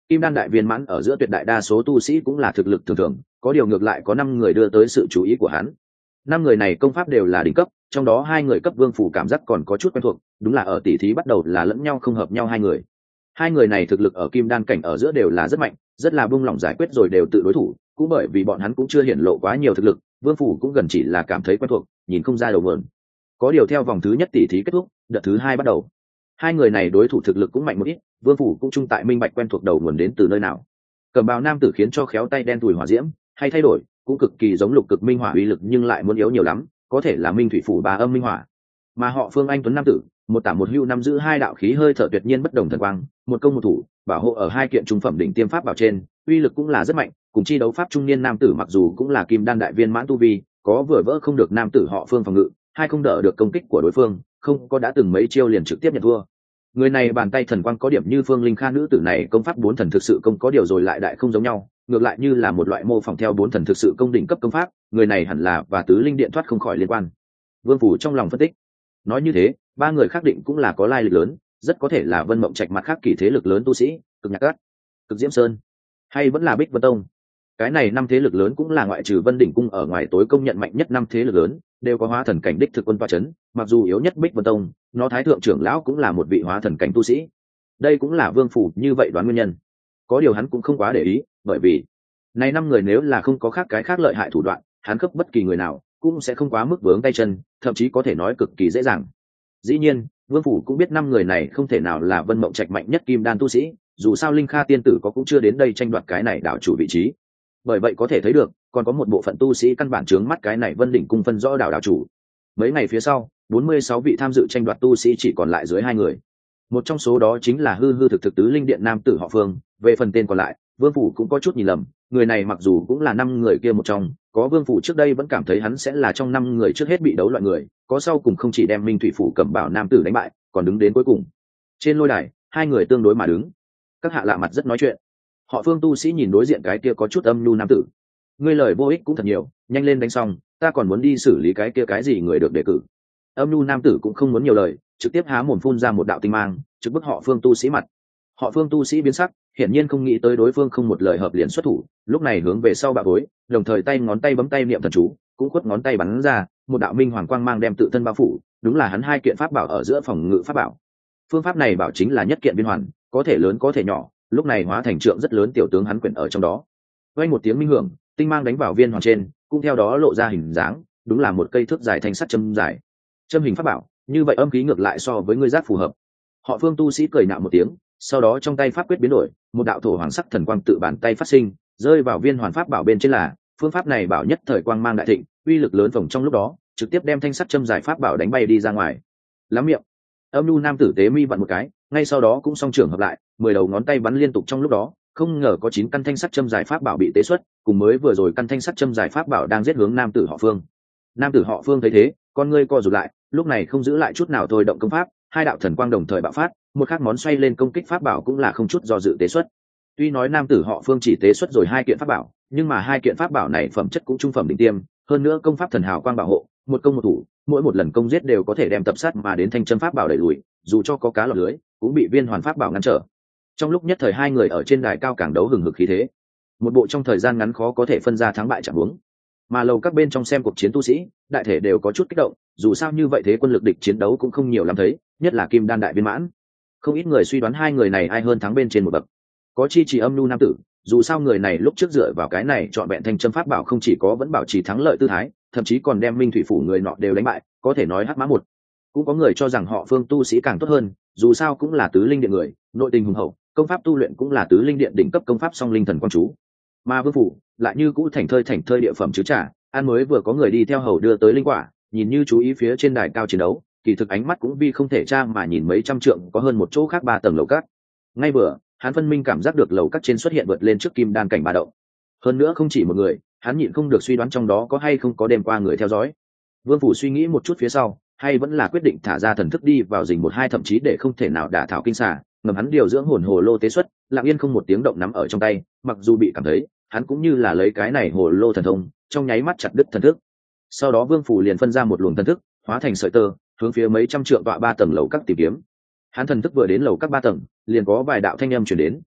kim đan đại viên mãn ở giữa tuyệt đại đa số tu sĩ cũng là thực lực thường thường, có điều ngược lại có năm người đưa tới sự chú ý của hắn. Năm người này công pháp đều là đỉnh cấp, trong đó hai người cấp vương phủ cảm giác còn có chút quen thuộc, đúng là ở tỷ thí bắt đầu là lẫn nhau không hợp nhau hai người. Hai người này thực lực ở kim đan cảnh ở giữa đều là rất mạnh, rất là buông lỏng giải quyết rồi đều tự đối thủ, cũng bởi vì bọn hắn cũng chưa hiển lộ quá nhiều thực lực, vương phủ cũng gần chỉ là cảm thấy quen thuộc, nhìn không ra đầu mượn. Có điều theo vòng thứ nhất tỷ thí kết thúc, đợt thứ hai bắt đầu. Hai người này đối thủ thực lực cũng mạnh một ít, vương phủ cũng trung tại minh bạch quen thuộc đầu nguồn đến từ nơi nào. Cầm bào nam tử khiến cho khéo tay đen tủi hỏa diễm, hay thay đổi, cũng cực kỳ giống lục cực minh hỏa uy lực nhưng lại muốn yếu nhiều lắm, có thể là minh thủy phủ bà âm minh hỏa. Mà họ Phương Anh tuấn nam tử, một tả một hưu nắm giữ hai đạo khí hơi thở tuyệt nhiên bất đồng thần quang, một công một thủ, bảo hộ ở hai kiện trung phẩm đỉnh tiêm pháp bảo trên, uy lực cũng là rất mạnh, cùng chi đấu pháp trung niên nam tử mặc dù cũng là kim đan đại viên mãn tu vi, có vừa vỡ không được nam tử họ Phương phòng ngự, hai không đỡ được công kích của đối phương, không có đã từng mấy chiêu liền trực tiếp nhận thua. Người này bàn tay thần quang có điểm như Phương Linh Kha nữ tử này công pháp bốn thần thực sự công có điều rồi lại đại không giống nhau, ngược lại như là một loại mô phỏng theo bốn thần thực sự công đỉnh cấp công pháp, người này hẳn là và tứ linh điện thoát không khỏi liên quan. Vương phủ trong lòng phân tích. Nói như thế, ba người khác định cũng là có lai lịch lớn, rất có thể là Vân Mộng Trạch mặt khác kỳ thế lực lớn tu sĩ, Cực Nhạc Cát, Cực Diễm Sơn, hay vẫn là Bích Vân Tông. Cái này năm thế lực lớn cũng là ngoại trừ Vân Đỉnh cung ở ngoài tối công nhận mạnh nhất năm thế lực lớn, đều có hóa thần cảnh đích thực quân toa chấn, mặc dù yếu nhất Bích Vân Tông, nó thái thượng trưởng lão cũng là một vị hóa thần cảnh tu sĩ. Đây cũng là Vương phủ như vậy đoán nguyên nhân. Có điều hắn cũng không quá để ý, bởi vì này năm người nếu là không có khác cái khác lợi hại thủ đoạn, hắn cấp bất kỳ người nào cũng sẽ không quá mức vướng tay chân, thậm chí có thể nói cực kỳ dễ dàng. Dĩ nhiên, Vương phủ cũng biết năm người này không thể nào là Vân Mộng Trạch mạnh nhất kim đan tu sĩ, dù sao Linh Kha tiên tử có cũng chưa đến đây tranh đoạt cái này đảo chủ vị trí. Bởi vậy có thể thấy được, còn có một bộ phận tu sĩ căn bản chướng mắt cái này Vân Đỉnh cung phân rõ đảo đảo chủ. Mấy ngày phía sau, bốn mươi sáu vị tham dự tranh đoạt tu sĩ chỉ còn lại dưới hai người. Một trong số đó chính là hư hư thực thực tứ linh điện nam tử họ Phương, về phần tên còn lại, Vương phủ cũng có chút nhìn lầm, người này mặc dù cũng là năm người kia một trong, có Vương phủ trước đây vẫn cảm thấy hắn sẽ là trong năm người trước hết bị đấu loại người, có sau cùng không chỉ đem Minh Thủy phủ Cẩm Bảo nam tử đánh bại, còn đứng đến cuối cùng. Trên lôi đài, hai người tương đối mà đứng. Các hạ lạ mặt rất nói chuyện. Họ Phương tu sĩ nhìn đối diện cái kia có chút âm nhu nam tử. Ngươi lời vô ích cũng thật nhiều, nhanh lên đánh xong, ta còn muốn đi xử lý cái kia cái gì người được đề cử. Âm nhu nam tử cũng không muốn nhiều lời, trực tiếp há mồm phun ra một đạo tinh mang, trực bức họ Phương tu sĩ mặt. Họ Phương tu sĩ biến sắc, hiển nhiên không nghĩ tới đối phương không một lời hợp liền xuất thủ, lúc này hướng về sau bạo bối, đồng thời tay ngón tay bấm tay niệm thần chú, cũng khuất ngón tay bắn ra, một đạo minh hoàng quang mang đem tự thân bao phủ, đúng là hắn hai kiện pháp bảo ở giữa phòng ngự pháp bảo. Phương pháp này bảo chính là nhất kiện biên hoàn, có thể lớn có thể nhỏ, lúc này hóa thành trượng rất lớn tiểu tướng hắn quyển ở trong đó. Vang một tiếng minh hưởng, tinh mang đánh vào viên hoàn trên, cũng theo đó lộ ra hình dáng, đúng là một cây thước dài thanh sắt châm dài. Châm hình pháp bảo, như vậy âm khí ngược lại so với ngươi giác phù hợp. Họ Phương tu sĩ cười nhạo một tiếng, sau đó trong tay pháp quyết biến đổi, một đạo thổ hoàng sắc thần quang tự bàn tay phát sinh, rơi vào viên hoàn pháp bảo bên trên là, phương pháp này bảo nhất thời quang mang đại thịnh, uy lực lớn phồng trong lúc đó, trực tiếp đem thanh sắt châm dài pháp bảo đánh bay đi ra ngoài. Lắm miệng. Âm nhu nam tử tế mi vặn một cái, ngay sau đó cũng song trưởng hợp lại, mười đầu ngón tay bắn liên tục trong lúc đó, không ngờ có chín căn thanh sắt châm dài pháp bảo bị tế xuất, cùng mới vừa rồi căn thanh sắt châm dài pháp bảo đang giết hướng nam tử họ Phương. Nam tử họ Phương thấy thế, con ngươi co rụt lại, lúc này không giữ lại chút nào thôi động công pháp, hai đạo thần quang đồng thời bạo phát, một khắc món xoay lên công kích pháp bảo cũng là không chút do dự tế xuất. Tuy nói nam tử họ Phương chỉ tế xuất rồi hai kiện pháp bảo, nhưng mà hai kiện pháp bảo này phẩm chất cũng trung phẩm đỉnh tiêm, hơn nữa công pháp thần hào quang bảo hộ, một công một thủ, mỗi một lần công giết đều có thể đem tập sát mà đến thanh châm pháp bảo đẩy lùi, dù cho có cá lọt lưới, cũng bị viên hoàn pháp bảo ngăn trở. Trong lúc nhất thời hai người ở trên đài cao càng đấu hừng hực khí thế, một bộ trong thời gian ngắn khó có thể phân ra thắng bại chẳng huống. Mà lầu các bên trong xem cuộc chiến tu sĩ, đại thể đều có chút kích động, dù sao như vậy thế quân lực địch chiến đấu cũng không nhiều lắm thấy, nhất là kim đan đại viên mãn. Không ít người suy đoán hai người này ai hơn thắng bên trên một bậc. Có chi chỉ âm nhu nam tử, dù sao người này lúc trước dựa vào cái này chọn vẹn thanh châm pháp bảo không chỉ có vẫn bảo trì thắng lợi tư thái, thậm chí còn đem Minh Thủy phủ người nọ đều đánh bại, có thể nói hắc mã một. Cũng có người cho rằng họ Phương tu sĩ càng tốt hơn, dù sao cũng là tứ linh điện người, nội tình hùng hậu, công pháp tu luyện cũng là tứ linh điện đỉnh cấp công pháp song linh thần quang chú. Mà Vương phủ lại như cũ thành thơi thành thơi địa phẩm chứ trả, an mới vừa có người đi theo hầu đưa tới linh quả, nhìn như chú ý phía trên đài cao chiến đấu, kỳ thực ánh mắt cũng vì không thể tra mà nhìn mấy trăm trượng có hơn một chỗ khác ba tầng lầu cát. Ngay vừa, hắn phân minh cảm giác được lầu cát trên xuất hiện vượt lên trước kim đan cảnh ba động. Hơn nữa không chỉ một người, hắn nhịn không được suy đoán trong đó có hay không có đêm qua người theo dõi. Vương phủ suy nghĩ một chút phía sau, hay vẫn là quyết định thả ra thần thức đi vào rình một hai thậm chí để không thể nào đả thảo kinh xà, ngầm hắn điều dưỡng hồn hồ lô tế xuất, lặng yên không một tiếng động nắm ở trong tay, mặc dù bị cảm thấy, hắn cũng như là lấy cái này hồ lô thần thông, trong nháy mắt chặt đứt thần thức. Sau đó Vương phủ liền phân ra một luồng thần thức, hóa thành sợi tơ, hướng phía mấy trăm trượng tọa ba tầng lầu các tìm kiếm. Hắn thần thức vừa đến lầu các ba tầng, liền có vài đạo thanh âm truyền đến,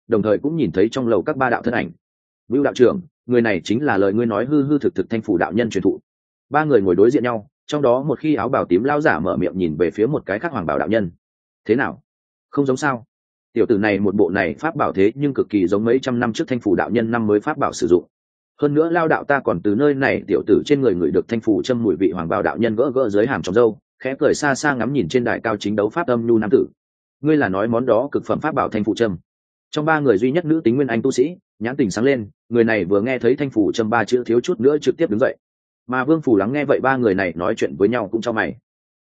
đồng thời cũng nhìn thấy trong lầu các ba đạo thân ảnh. Vưu đạo trưởng, người này chính là lời ngươi nói hư hư thực thực Thanh Phủ đạo nhân truyền thụ. Ba người ngồi đối diện nhau, trong đó một khi áo bào tím lao giả mở miệng nhìn về phía một cái khác hoàng bảo đạo nhân. Thế nào, không giống sao? Tiểu tử này một bộ này pháp bảo thế nhưng cực kỳ giống mấy trăm năm trước Thanh Phủ đạo nhân năm mới pháp bảo sử dụng. Hơn nữa lao đạo ta còn từ nơi này tiểu tử trên người người được Thanh Phủ châm mùi vị hoàng bảo đạo nhân gỡ gỡ dưới hàm trong râu, khẽ cười xa xa ngắm nhìn trên đài cao chính đấu pháp âm nhu nam tử. Ngươi là nói món đó cực phẩm pháp bảo Thanh Phủ châm? Trong ba người duy nhất nữ tính nguyên anh tu sĩ, nhãn tình sáng lên, người này vừa nghe thấy Thanh Phủ châm ba chữ thiếu chút nữa trực tiếp đứng dậy. Mà Vương Phủ lắng nghe vậy ba người này nói chuyện với nhau cũng cho mày.